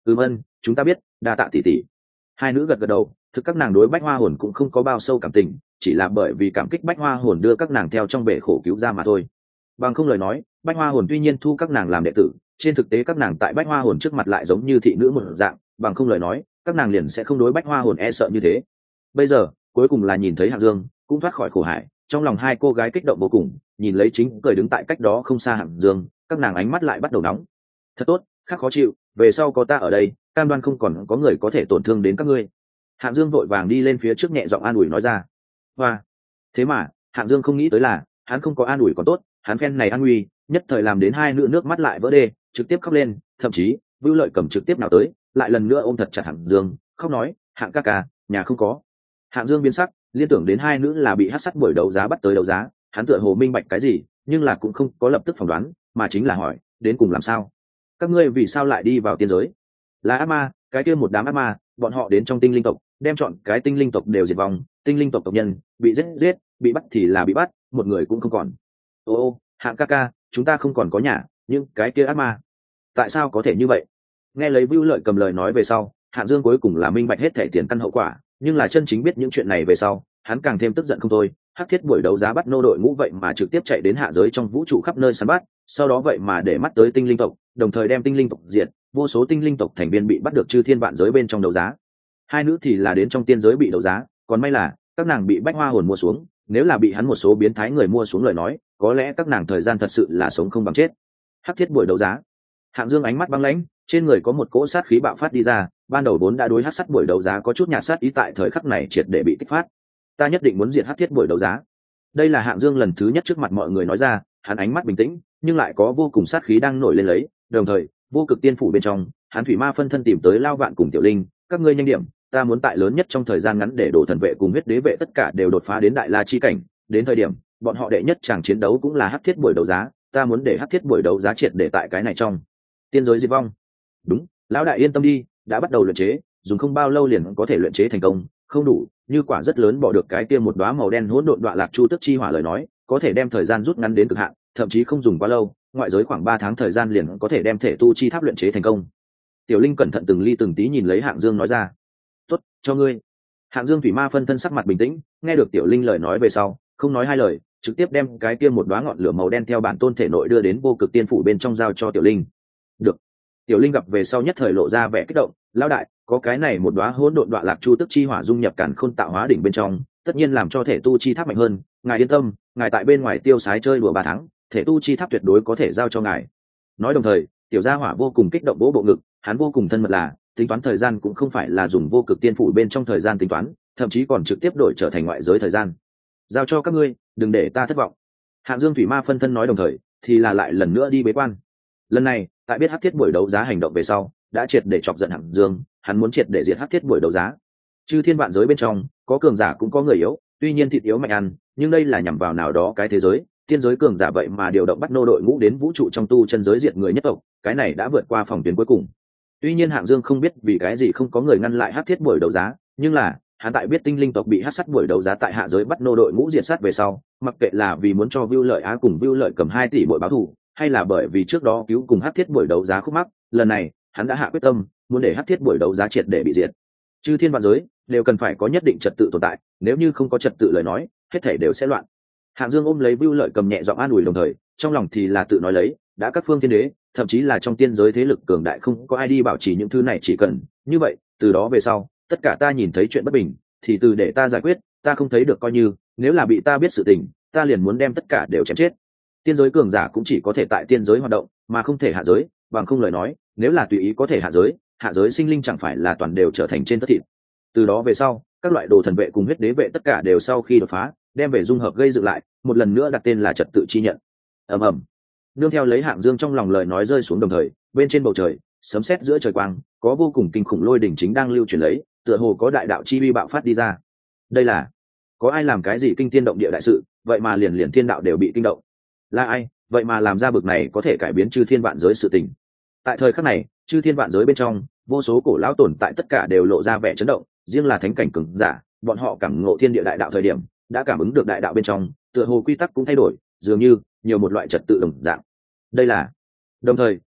Ân, chúng ta biết, đa tạ tỷ tỷ. Hai nữ gật gật đầu, thực các nàng đối bách hoa hồn cũng không có bao sâu cảm tình, chỉ là bởi vì cảm kích bách hoa hồn đưa các nàng theo trong bể khổ cứu ra mà thôi. Bằng không lời nói, bách hoa hồn tuy nhiên thu các nàng làm đệ tử, trên thực tế các nàng tại bách hoa hồn trước mặt lại giống như thị nữ một dạng, bằng không lời nói, các nàng liền sẽ không đối bách hoa hồn e sợ như thế. Bây giờ cuối cùng là nhìn thấy Hạng Dương cũng thoát khỏi khổ hải, trong lòng hai cô gái kích động vô cùng, nhìn lấy chính cười đứng tại cách đó không xa Hạng Dương, các nàng ánh mắt lại bắt đầu nóng. Thật tốt, khác khó chịu, về sau có ta ở đây, cam đoan không còn có người có thể tổn thương đến các ngươi. Hạng Dương vội vàng đi lên phía trước nhẹ giọng an ủi nói ra. Hoa, thế mà Hạng Dương không nghĩ tới là hắn không có an ủi còn tốt, hắn phen này an nguy nhất thời làm đến hai nữ nước mắt lại vỡ đê, trực tiếp khóc lên, thậm chí Vưu Lợi Cầm trực tiếp nào tới, lại lần nữa ôm thật chặt Hạng Dương, khóc nói, Hạng ca ca, nhà không có. Hạng Dương biến sắc, liên tưởng đến hai nữ là bị hắc sắt buổi đấu giá bắt tới đấu giá, hắn tựa hồ minh bạch cái gì, nhưng là cũng không có lập tức phỏng đoán, mà chính là hỏi, đến cùng làm sao? Các ngươi vì sao lại đi vào tiên giới? Là ác ma, cái kia một đám ác ma, bọn họ đến trong tinh linh tộc, đem chọn cái tinh linh tộc đều diệt vong, tinh linh tộc tộc nhân bị giết, bị bắt thì là bị bắt, một người cũng không còn. Ô, Hạng ca ca, chúng ta không còn có nhà, nhưng cái kia ác ma, tại sao có thể như vậy? Nghe lấy Vưu Lợi Cầm lời nói về sau, Hạng Dương cuối cùng là minh bạch hết thể tiền căn hậu quả, nhưng là chân chính biết những chuyện này về sau, hắn càng thêm tức giận không thôi. Hắc thiết buổi đấu giá bắt nô đội ngũ vậy mà trực tiếp chạy đến hạ giới trong vũ trụ khắp nơi săn bắt, sau đó vậy mà để mắt tới tinh linh tộc, đồng thời đem tinh linh tộc diệt, vô số tinh linh tộc thành viên bị bắt được chư thiên vạn giới bên trong đấu giá. Hai nữ thì là đến trong tiên giới bị đấu giá, còn may là các nàng bị bách hoa hồn mua xuống, nếu là bị hắn một số biến thái người mua xuống lời nói, có lẽ các nàng thời gian thật sự là sống không bằng chết. Hắc thiết buổi đấu giá. Hạng Dương ánh mắt băng lãnh, trên người có một cỗ sát khí bạo phát đi ra, ban đầu vốn đã đối hắc sắt buổi đấu giá có chút nhạt sát ý, tại thời khắc này triệt để bị kích phát. Ta nhất định muốn diệt hắc thiết buổi đấu giá. Đây là Hạng Dương lần thứ nhất trước mặt mọi người nói ra, hắn ánh mắt bình tĩnh, nhưng lại có vô cùng sát khí đang nổi lên lấy, đồng thời, vô cực tiên phủ bên trong, hắn thủy ma phân thân tìm tới Lao Vạn cùng Tiểu Linh, các ngươi nhanh điểm, ta muốn tại lớn nhất trong thời gian ngắn để đổ thần vệ cùng huyết đế vệ tất cả đều đột phá đến đại la chi cảnh, đến thời điểm, bọn họ đệ nhất chàng chiến đấu cũng là hắc thiết buổi đấu giá, ta muốn để hắc thiết buổi đấu giá triệt để tại cái này trong tiên giới diệt vong. Đúng, lão đại yên tâm đi, đã bắt đầu luyện chế, dùng không bao lâu liền có thể luyện chế thành công, không đủ, như quả rất lớn bỏ được cái kia một đóa màu đen hỗn độn đoạn lạc chu tức chi hỏa lời nói, có thể đem thời gian rút ngắn đến cực hạn, thậm chí không dùng quá lâu, ngoại giới khoảng 3 tháng thời gian liền có thể đem thể tu chi tháp luyện chế thành công. Tiểu Linh cẩn thận từng ly từng tí nhìn lấy Hạng Dương nói ra. Tốt, cho ngươi. Hạng Dương thủy ma phân thân sắc mặt bình tĩnh, nghe được Tiểu Linh lời nói về sau, không nói hai lời, trực tiếp đem cái kia một đóa ngọn lửa màu đen theo bản tôn thể nội đưa đến vô cực tiên phủ bên trong giao cho Tiểu Linh. Được. Tiểu Linh gặp về sau nhất thời lộ ra vẻ kích động, lão đại, có cái này một đóa hỗn độn đoạn lạc chu tức chi hỏa dung nhập càn khôn tạo hóa đỉnh bên trong, tất nhiên làm cho thể tu chi tháp mạnh hơn, ngài yên tâm, ngài tại bên ngoài tiêu sái chơi đùa 3 tháng, thể tu chi tháp tuyệt đối có thể giao cho ngài. Nói đồng thời, tiểu gia hỏa vô cùng kích động vỗ bộ ngực, hắn vô cùng thân mật là, tính toán thời gian cũng không phải là dùng vô cực tiên phủ bên trong thời gian tính toán, thậm chí còn trực tiếp đổi trở thành ngoại giới thời gian. Giao cho các ngươi, đừng để ta thất vọng. Hạng Dương thủy ma phân thân nói đồng thời, thì là lại lần nữa đi bế quan. Lần này, tại biết hắc thiết buổi đấu giá hành động về sau, đã triệt để chọc giận Hạng Dương, hắn muốn triệt để diệt hắc thiết buổi đấu giá. Chư thiên vạn giới bên trong, có cường giả cũng có người yếu, tuy nhiên thịt yếu mạnh ăn, nhưng đây là nhằm vào nào đó cái thế giới, tiên giới cường giả vậy mà điều động bắt nô đội ngũ đến vũ trụ trong tu chân giới diệt người nhất tộc, cái này đã vượt qua phòng tuyến cuối cùng. Tuy nhiên Hạng Dương không biết vì cái gì không có người ngăn lại hắc thiết buổi đấu giá, nhưng là hắn tại biết tinh linh tộc bị hắc sắt buổi đấu giá tại hạ giới bắt nô đội ngũ diệt sát về sau, mặc kệ là vì muốn cho Vưu Lợi Á cùng Vưu Lợi Cầm 2 tỷ bội báo thù, hay là bởi vì trước đó cứu cùng hắc thiết buổi đấu giá khúc mắc, lần này hắn đã hạ quyết tâm muốn để hắc thiết buổi đấu giá triệt để bị diệt. Chư thiên vạn giới đều cần phải có nhất định trật tự tồn tại, nếu như không có trật tự lời nói, hết thảy đều sẽ loạn. Hạng Dương ôm lấy Vưu Lợi Cầm nhẹ giọng an ủi đồng thời, trong lòng thì là tự nói lấy, đã các phương thiên đế, thậm chí là trong tiên giới thế lực cường đại không có ai đi bảo trì những thứ này, chỉ cần như vậy, từ đó về sau, tất cả ta nhìn thấy chuyện bất bình, thì từ để ta giải quyết, ta không thấy được coi như, nếu là bị ta biết sự tình, ta liền muốn đem tất cả đều chém chết. Tiên giới cường giả cũng chỉ có thể tại tiên giới hoạt động, mà không thể hạ giới, bằng không lời nói, nếu là tùy ý có thể hạ giới sinh linh chẳng phải là toàn đều trở thành trên tất thịt. Từ đó về sau, các loại đồ thần vệ cùng huyết đế vệ tất cả đều sau khi đột phá, đem về dung hợp gây dựng lại, một lần nữa đặt tên là trật tự chi nhận. Ầm ầm. Nương theo lấy Hạng Dương trong lòng lời nói rơi xuống đồng thời, bên trên bầu trời, sấm sét giữa trời quang, có vô cùng kinh khủng lôi đỉnh chính đang lưu truyền lấy, tựa hồ có đại đạo chi uy bạo phát đi ra. Đây là có ai làm cái gì kinh thiên động địa đại sự, vậy mà liền liền thiên đạo đều bị kinh động. Là ai, vậy mà làm ra bực này có thể cải biến chư thiên vạn giới sự tình. Tại thời khắc này, chư thiên vạn giới bên trong, vô số cổ lão tồn tại tất cả đều lộ ra vẻ chấn động, riêng là thánh cảnh cường giả, bọn họ cảm ngộ thiên địa đại đạo thời điểm, đã cảm ứng được đại đạo bên trong, tựa hồ quy tắc cũng thay đổi, dường như nhiều một loại trật tự đồng dạng. Đây là đồng thời,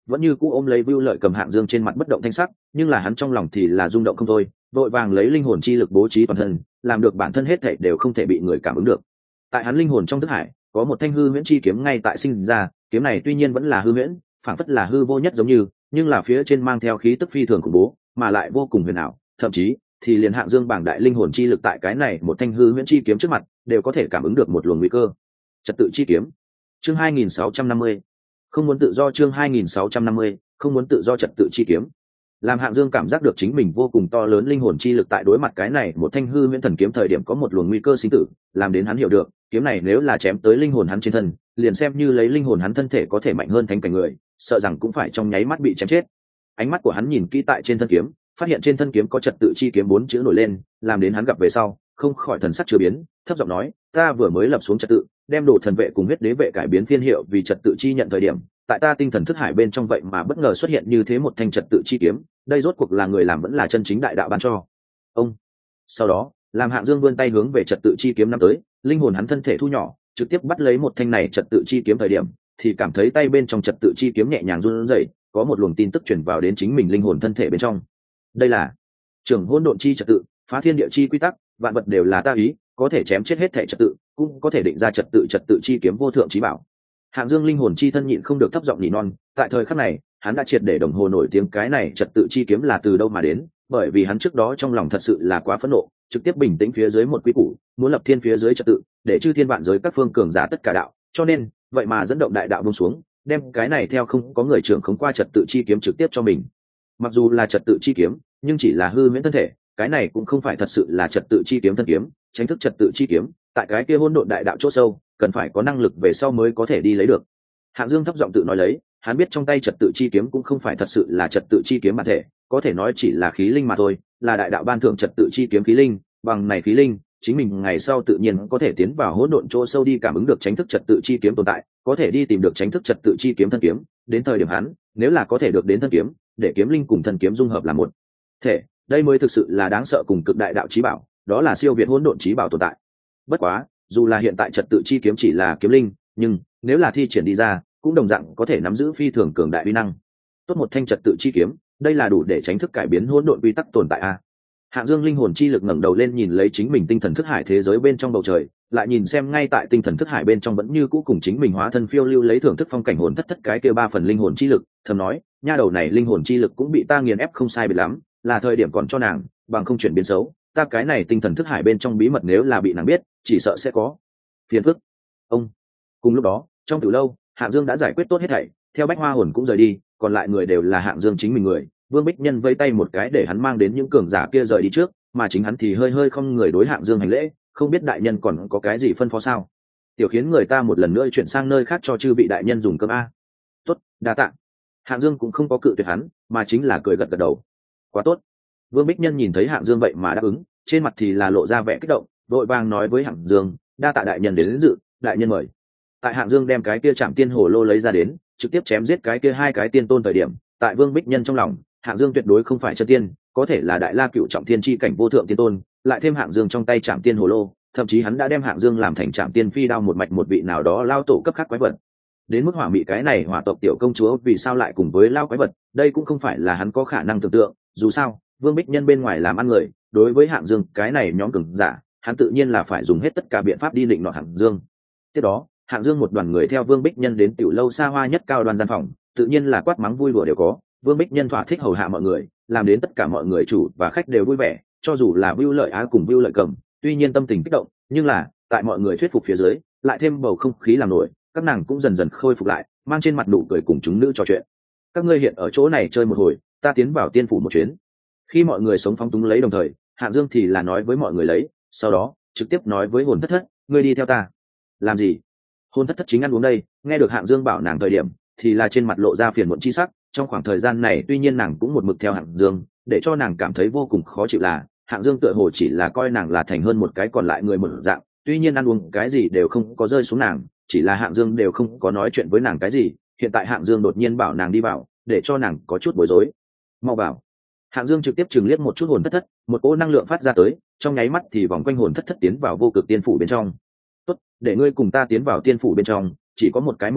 vẫn như cũ ôm lấy Vưu Lợi Cầm Hạng Dương trên mặt bất động thanh sắc, nhưng là hắn trong lòng thì là rung động không thôi, vội vàng lấy linh hồn chi lực bố trí toàn thân, làm được bản thân hết thảy đều không thể bị người cảm ứng được. Tại hắn linh hồn trong thức hải, có một thanh hư huyễn chi kiếm ngay tại sinh ra, kiếm này tuy nhiên vẫn là hư huyễn, phản phất là hư vô nhất giống như, nhưng là phía trên mang theo khí tức phi thường khủng bố, mà lại vô cùng huyền ảo, thậm chí thì liền Hạng Dương bảng đại linh hồn chi lực tại cái này một thanh hư huyễn chi kiếm trước mặt, đều có thể cảm ứng được một luồng nguy cơ. Trật tự chi kiếm. Chương 2650. Không muốn tự do. Chương 2650. Không muốn tự do. Trật tự chi kiếm. Làm Hạng Dương cảm giác được chính mình vô cùng to lớn linh hồn chi lực tại đối mặt cái này một thanh hư huyễn thần kiếm thời điểm có một luồng nguy cơ sinh tử, làm đến hắn hiểu được, kiếm này nếu là chém tới linh hồn hắn trên thân, liền xem như lấy linh hồn hắn thân thể có thể mạnh hơn thánh cảnh người, sợ rằng cũng phải trong nháy mắt bị chém chết. Ánh mắt của hắn nhìn kỹ tại trên thân kiếm, phát hiện trên thân kiếm có trật tự chi kiếm 4 chữ nổi lên, làm đến hắn gặp về sau, không khỏi thần sắc chưa biến, thấp giọng nói, ta vừa mới lập xuống trật tự, đem đồ thần vệ cùng huyết đế vệ cải biến phiên hiệu vì trật tự chi nhận thời điểm, tại ta tinh thần thức hải bên trong vậy mà bất ngờ xuất hiện như thế một thanh trật tự chi kiếm, đây rốt cuộc là người làm vẫn là chân chính đại đạo ban cho. Ông. Sau đó, làm Hạng Dương vươn tay hướng về trật tự chi kiếm năm tới, linh hồn hắn thân thể thu nhỏ, trực tiếp bắt lấy một thanh này trật tự chi kiếm thời điểm, thì cảm thấy tay bên trong trật tự chi kiếm nhẹ nhàng run rẩy, có một luồng tin tức truyền vào đến chính mình linh hồn thân thể bên trong. Đây là trưởng hỗn độn chi trật tự, phá thiên địa chi quy tắc, vạn vật đều là ta ý, có thể chém chết hết thể trật tự, cũng có thể định ra trật tự chi kiếm vô thượng chí bảo. Hạng Dương linh hồn chi thân nhịn không được thấp giọng nỉ non, tại thời khắc này, hắn đã triệt để đồng hồ nổi tiếng cái này trật tự chi kiếm là từ đâu mà đến, bởi vì hắn trước đó trong lòng thật sự là quá phẫn nộ, trực tiếp bình tĩnh phía dưới một quy củ, muốn lập thiên phía dưới trật tự, để chư thiên vạn giới các phương cường giả tất cả đạo, cho nên, vậy mà dẫn động đại đạo buông xuống, đem cái này theo không có người trưởng khống qua trật tự chi kiếm trực tiếp cho mình. Mặc dù là trật tự chi kiếm, nhưng chỉ là hư huyễn thân thể, cái này cũng không phải thật sự là trật tự chi kiếm thân kiếm, tránh thức trật tự chi kiếm, tại cái kia hỗn độn đại đạo chỗ sâu, cần phải có năng lực về sau mới có thể đi lấy được. Hạng Dương thấp giọng tự nói lấy, hắn biết trong tay trật tự chi kiếm cũng không phải thật sự là trật tự chi kiếm bản thể, có thể nói chỉ là khí linh mà thôi, là đại đạo ban thưởng trật tự chi kiếm khí linh, bằng này khí linh, chính mình ngày sau tự nhiên có thể tiến vào hỗn độn chỗ sâu đi cảm ứng được tránh thức trật tự chi kiếm tồn tại, có thể đi tìm được tránh thức trật tự chi kiếm thân kiếm, đến thời điểm hắn, nếu là có thể được đến thân kiếm, để kiếm linh cùng thân kiếm dung hợp làm một thể, đây mới thực sự là đáng sợ cùng cực đại đạo chí bảo, đó là siêu việt hỗn độn chí bảo tồn tại. Bất quá, dù là hiện tại trật tự chi kiếm chỉ là kiếm linh, nhưng nếu là thi triển đi ra, cũng đồng dạng có thể nắm giữ phi thường cường đại uy năng. Tốt một thanh trật tự chi kiếm, đây là đủ để tránh thức cải biến hỗn độn quy tắc tồn tại a. Hạng Dương linh hồn chi lực ngẩng đầu lên nhìn lấy chính mình tinh thần thức hải thế giới bên trong bầu trời, lại nhìn xem ngay tại tinh thần thức hải bên trong vẫn như cũ cùng chính mình hóa thân phiêu lưu lấy thưởng thức phong cảnh hồn thất thất cái kia 3 phần linh hồn chi lực, thầm nói, nha đầu này linh hồn chi lực cũng bị ta nghiền ép không sai biệt lắm, là thời điểm còn cho nàng, bằng không chuyển biến xấu, ta cái này tinh thần thức hải bên trong bí mật nếu là bị nàng biết, chỉ sợ sẽ có phiền phức. Ông. Cùng lúc đó, trong tử lâu, Hạng Dương đã giải quyết tốt hết thảy, theo Bách Hoa hồn cũng rời đi, còn lại người đều là Hạng Dương chính mình người. Vương Bích Nhân vây tay một cái để hắn mang đến những cường giả kia rời đi trước, mà chính hắn thì hơi hơi không người đối Hạng Dương hành lễ, không biết đại nhân còn có cái gì phân phó sao? Tiểu khiến người ta một lần nữa chuyển sang nơi khác cho chư vị đại nhân dùng cơm a. Tốt, đa tạ. Hạng Dương cũng không có cự tuyệt hắn, mà chính là cười gật gật đầu. Quá tốt. Vương Bích Nhân nhìn thấy Hạng Dương vậy mà đáp ứng, trên mặt thì là lộ ra vẻ kích động, vội vàng nói với Hạng Dương, đa tạ đại nhân đến dự, đại nhân mời. Tại Hạng Dương đem cái kia Trảm Tiên Hồ Lô lấy ra đến, trực tiếp chém giết cái kia 2 cái tiên tôn thời điểm, tại Vương Bích Nhân trong lòng, Hạng Dương tuyệt đối không phải chân tiên, có thể là đại la cựu trọng thiên chi cảnh vô thượng tiên tôn, lại thêm Hạng Dương trong tay Trảm Tiên Hồ Lô, thậm chí hắn đã đem Hạng Dương làm thành Trảm Tiên Phi đao một mạch một vị nào đó lao tổ cấp khác quái vật. Đến mức Hỏa Mị cái này hỏa tộc tiểu công chúa vì sao lại cùng với lao quái vật, đây cũng không phải là hắn có khả năng tưởng tượng, dù sao, Vương Bích Nhân bên ngoài làm ăn người, đối với Hạng Dương cái này nhóm cường giả, hắn tự nhiên là phải dùng hết tất cả biện pháp đi định nọt Hạng Dương. Tiếp đó, Hạng Dương một đoàn người theo Vương Bích Nhân đến tiểu lâu xa hoa nhất cao đoan gian phòng, tự nhiên là quát mắng vui đùa đều có. Vương Bích Nhân thỏa thích hầu hạ mọi người, làm đến tất cả mọi người chủ và khách đều vui vẻ, cho dù là Vưu Lợi Á cùng Vưu Lợi Cầm, tuy nhiên tâm tình kích động, nhưng là tại mọi người thuyết phục phía dưới, lại thêm bầu không khí làm nổi, các nàng cũng dần dần khôi phục lại, mang trên mặt nụ cười cùng chúng nữ trò chuyện. Các ngươi hiện ở chỗ này chơi một hồi, ta tiến vào tiên phủ một chuyến. Khi mọi người sống phóng túng lấy đồng thời, Hạng Dương thì là nói với mọi người lấy, sau đó trực tiếp nói với Hồn Thất Thất, ngươi đi theo ta. Làm gì? Hồn Thất Thất chính ăn uống đây, nghe được Hạng Dương bảo nàng thời điểm, thì là trên mặt lộ ra phiền muộn chi sắc. Trong khoảng thời gian này tuy nhiên nàng cũng một mực theo Hạng Dương, để cho nàng cảm thấy vô cùng khó chịu là Hạng Dương tựa hồ chỉ là coi nàng là thành hơn một cái còn lại người một dạng, tuy nhiên ăn uống cái gì đều không có rơi xuống nàng, chỉ là Hạng Dương đều không có nói chuyện với nàng cái gì. Hiện tại Hạng Dương đột nhiên bảo nàng đi vào, để cho nàng có chút bối rối. Mau vào. Hạng Dương trực tiếp chừng liếc một chút Hồn Thất Thất, một cỗ năng lượng phát ra tới, trong nháy mắt thì vòng quanh Hồn Thất Thất tiến vào vô cực tiên phủ bên trong. Tốt, để ngươi cùng ta tiến vào tiên phủ bên trong, chỉ có một cái mục đích,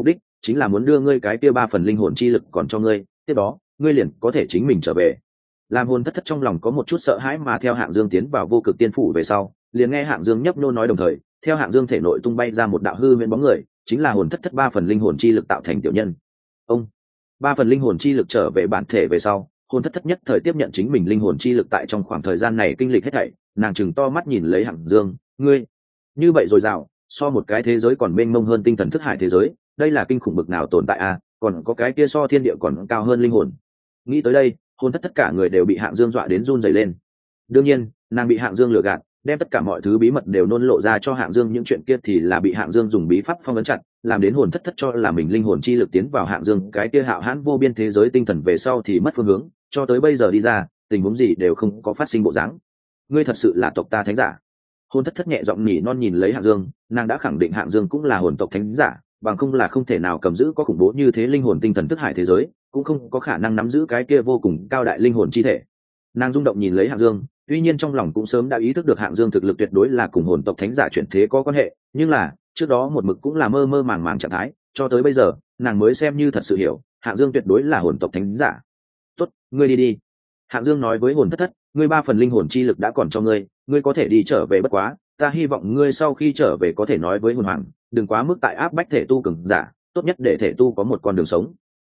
chính là muốn đưa ngươi cái kia 3 phần linh hồn chi lực còn cho ngươi, tiếp đó ngươi liền có thể chính mình trở về. Làm hồn thất thất trong lòng có một chút sợ hãi mà theo Hạng Dương tiến vào vô cực tiên phủ về sau, liền nghe Hạng Dương nhấp nô nói đồng thời, theo Hạng Dương thể nội tung bay ra một đạo hư huyễn bóng người, chính là hồn thất thất 3 phần linh hồn chi lực tạo thành tiểu nhân. Ông 3 phần linh hồn chi lực trở về bản thể về sau, hồn thất thất nhất thời tiếp nhận chính mình linh hồn chi lực tại trong khoảng thời gian này kinh lịch hết thảy, nàng chừng to mắt nhìn lấy Hạng Dương, ngươi như vậy rồi dào, so một cái thế giới còn mênh mông hơn tinh thần thức hải thế giới, đây là kinh khủng bực nào tồn tại à, còn có cái kia so thiên địa còn cao hơn linh hồn. Nghĩ tới đây, hồn thất tất cả người đều bị Hạng Dương dọa đến run rẩy lên. Đương nhiên, nàng bị Hạng Dương lừa gạt, đem tất cả mọi thứ bí mật đều nôn lộ ra cho Hạng Dương, những chuyện kia thì là bị Hạng Dương dùng bí pháp phong ấn chặt, làm đến hồn thất thất cho là mình linh hồn chi lực tiến vào Hạng Dương cái kia hạo hãn vô biên thế giới tinh thần về sau thì mất phương hướng, cho tới bây giờ đi ra, tình huống gì đều không có phát sinh bộ dáng. Ngươi thật sự là tộc ta thánh giả. Hồn thất thất nhẹ giọng nỉ non nhìn lấy Hạng Dương, nàng đã khẳng định Hạng Dương cũng là hồn tộc thánh giả, bằng không là không thể nào cầm giữ có khủng bố như thế linh hồn tinh thần thức hải thế giới, cũng không có khả năng nắm giữ cái kia vô cùng cao đại linh hồn chi thể. Nàng rung động nhìn lấy Hạng Dương, tuy nhiên trong lòng cũng sớm đã ý thức được Hạng Dương thực lực tuyệt đối là cùng hồn tộc thánh giả chuyển thế có quan hệ, nhưng là trước đó một mực cũng là mơ mơ màng màng trạng thái, cho tới bây giờ nàng mới xem như thật sự hiểu Hạng Dương tuyệt đối là hồn tộc thánh giả. Tốt, ngươi đi đi. Hạng Dương nói với hồn thất thất, ngươi 3 phần linh hồn chi lực đã còn cho ngươi, ngươi có thể đi trở về, bất quá ta hy vọng ngươi sau khi trở về có thể nói với hồn hoàng, đừng quá mức tại áp bách thể tu cường giả, tốt nhất để thể tu có một con đường sống.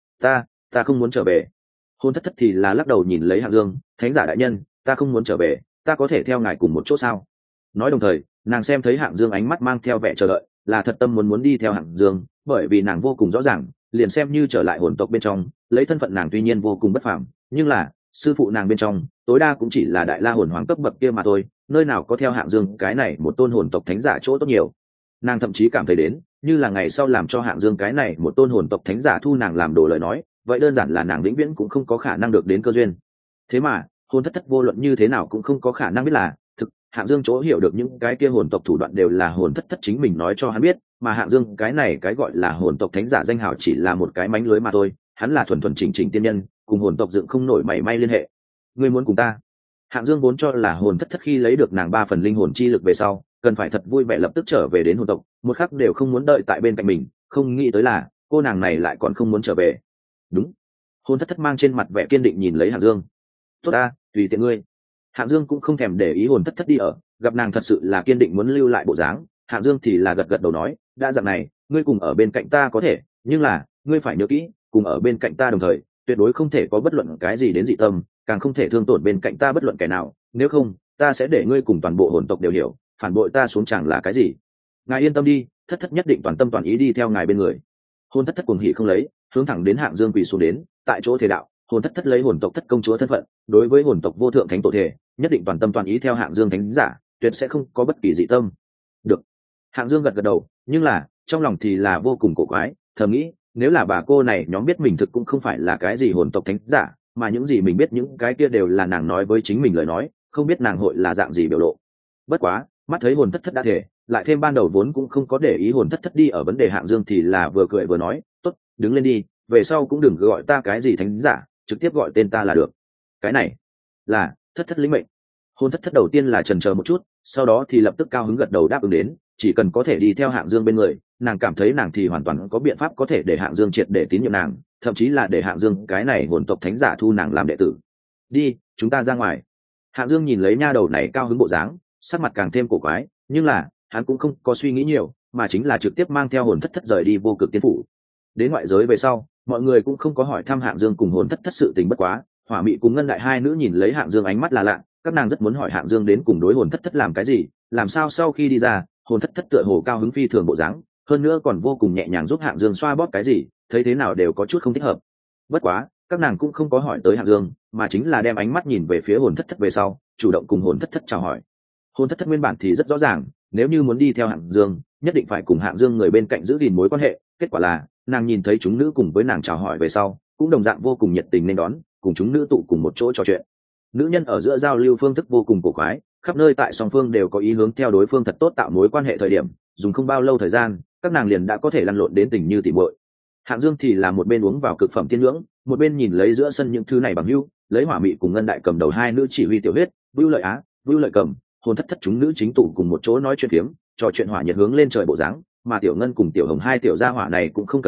Ta không muốn trở về. Hồn thất thất thì là lắc đầu nhìn lấy Hạng Dương, thánh giả đại nhân, ta không muốn trở về, ta có thể theo ngài cùng một chỗ sao? Nói đồng thời, nàng xem thấy Hạng Dương ánh mắt mang theo vẻ chờ đợi, là thật tâm muốn đi theo Hạng Dương, bởi vì nàng vô cùng rõ ràng, liền xem như trở lại hồn tộc bên trong, lấy thân phận nàng tuy nhiên vô cùng bất phàm, nhưng là sư phụ nàng bên trong tối đa cũng chỉ là đại la hồn hoàng cấp bậc kia mà thôi, nơi nào có theo Hạng Dương cái này một tôn hồn tộc thánh giả chỗ tốt nhiều. Nàng thậm chí cảm thấy đến như là ngày sau làm cho Hạng Dương cái này một tôn hồn tộc thánh giả thu nàng làm đồ lời nói, vậy đơn giản là nàng vĩnh viễn cũng không có khả năng được đến cơ duyên. Thế mà hồn thất thất vô luận như thế nào cũng không có khả năng biết là thực Hạng Dương chỗ hiểu được những cái kia hồn tộc thủ đoạn đều là hồn thất thất chính mình nói cho hắn biết, mà Hạng Dương cái này cái gọi là hồn tộc thánh giả danh hào chỉ là một cái mánh lưới mà thôi, hắn là thuần thuần chỉnh chỉnh tiên nhân, cùng hồn tộc dựng không nổi mảy may liên hệ. Ngươi muốn cùng ta? Hạng Dương vốn cho là hồn thất thất khi lấy được nàng 3 phần linh hồn chi lực về sau, cần phải thật vui vẻ lập tức trở về đến hồn tộc, một khắc đều không muốn đợi tại bên cạnh mình, không nghĩ tới là cô nàng này lại còn không muốn trở về. Đúng. Hồn thất thất mang trên mặt vẻ kiên định nhìn lấy Hạng Dương. Tốt ta, tùy tiện ngươi. Hạng Dương cũng không thèm để ý hồn thất thất đi ở, gặp nàng thật sự là kiên định muốn lưu lại bộ dáng, Hạng Dương thì là gật gật đầu nói, đã dạng này, ngươi cùng ở bên cạnh ta có thể, nhưng là ngươi phải nhớ kỹ, cùng ở bên cạnh ta đồng thời, tuyệt đối không thể có bất luận cái gì đến dị tâm, càng không thể thương tổn bên cạnh ta bất luận kẻ nào, nếu không ta sẽ để ngươi cùng toàn bộ hồn tộc đều hiểu phản bội ta xuống chẳng là cái gì. Ngài yên tâm đi, thất thất nhất định toàn tâm toàn ý đi theo ngài bên người. Hồn thất thất cuồng hỉ không lấy, hướng thẳng đến Hạng Dương quỳ xuống đến, tại chỗ thể đạo, hồn thất thất lấy hồn tộc thất công chúa thân phận, đối với hồn tộc vô thượng thánh tổ thể, nhất định toàn tâm toàn ý theo Hạng Dương thánh giả, tuyệt sẽ không có bất kỳ dị tâm. Được. Hạng Dương gật gật đầu, nhưng là trong lòng thì là vô cùng cổ quái, thầm nghĩ, nếu là bà cô này nhóm biết mình thực cũng không phải là cái gì hồn tộc thánh giả, mà những gì mình biết những cái kia đều là nàng nói với chính mình lời nói, không biết nàng hội là dạng gì biểu lộ. Bất quá mắt thấy hồn thất thất đã thể, lại thêm ban đầu vốn cũng không có để ý hồn thất thất đi ở vấn đề Hạng Dương thì là vừa cười vừa nói, tốt, đứng lên đi, về sau cũng đừng gọi ta cái gì thánh giả, trực tiếp gọi tên ta là được. Cái này là thất thất lĩnh mệnh. Hồn thất thất đầu tiên là chần chờ một chút, sau đó thì lập tức cao hứng gật đầu đáp ứng đến, chỉ cần có thể đi theo Hạng Dương bên người, nàng cảm thấy nàng thì hoàn toàn có biện pháp có thể để Hạng Dương triệt để tín nhiệm nàng, thậm chí là để Hạng Dương cái này hồn tộc thánh giả thu nàng làm đệ tử. Đi, chúng ta ra ngoài. Hạng Dương nhìn lấy nha đầu này cao hứng bộ dáng, sắc mặt càng thêm cổ quái, nhưng là hắn cũng không có suy nghĩ nhiều, mà chính là trực tiếp mang theo hồn thất thất rời đi vô cực tiên phủ. Đến ngoại giới về sau, mọi người cũng không có hỏi thăm Hạng Dương cùng hồn thất thất sự tình, bất quá Hỏa Mị cùng Ngân Đại hai nữ nhìn lấy Hạng Dương ánh mắt là lạ, các nàng rất muốn hỏi Hạng Dương đến cùng đối hồn thất thất làm cái gì, làm sao sau khi đi ra, hồn thất thất tựa hồ cao hứng phi thường bộ dáng, hơn nữa còn vô cùng nhẹ nhàng giúp Hạng Dương xoa bóp cái gì, thấy thế nào đều có chút không thích hợp. Bất quá các nàng cũng không có hỏi tới Hạng Dương, mà chính là đem ánh mắt nhìn về phía hồn thất thất về sau, chủ động cùng hồn thất thất chào hỏi. Hồn thất thất nguyên bản thì rất rõ ràng, nếu như muốn đi theo Hạng Dương, nhất định phải cùng Hạng Dương người bên cạnh giữ gìn mối quan hệ, kết quả là nàng nhìn thấy chúng nữ cùng với nàng chào hỏi về sau, cũng đồng dạng vô cùng nhiệt tình nên đón, cùng chúng nữ tụ cùng một chỗ trò chuyện. Nữ nhân ở giữa giao lưu phương thức vô cùng cổ quái, khắp nơi tại song phương đều có ý hướng theo đối phương thật tốt tạo mối quan hệ thời điểm, dùng không bao lâu thời gian, các nàng liền đã có thể lăn lộn đến tình như tỉ muội. Hạng Dương thì là một bên uống vào cực phẩm tiên nhưỡng, một bên nhìn lấy giữa sân những thứ này bằng hữu, lấy Hỏa Mị cùng Ngân Đại cầm đầu hai nữ chỉ huy tiểu huyết, Vưu Lợi Á, Vưu Lợi Cầm, hồn thất thất chúng nữ chính tụ cùng một chỗ nói chuyện phiếm, trò chuyện hỏa nhiệt hướng lên trời bộ dáng, mà tiểu Ngân cùng tiểu Hồng hai tiểu gia hỏa này cũng không cần nói,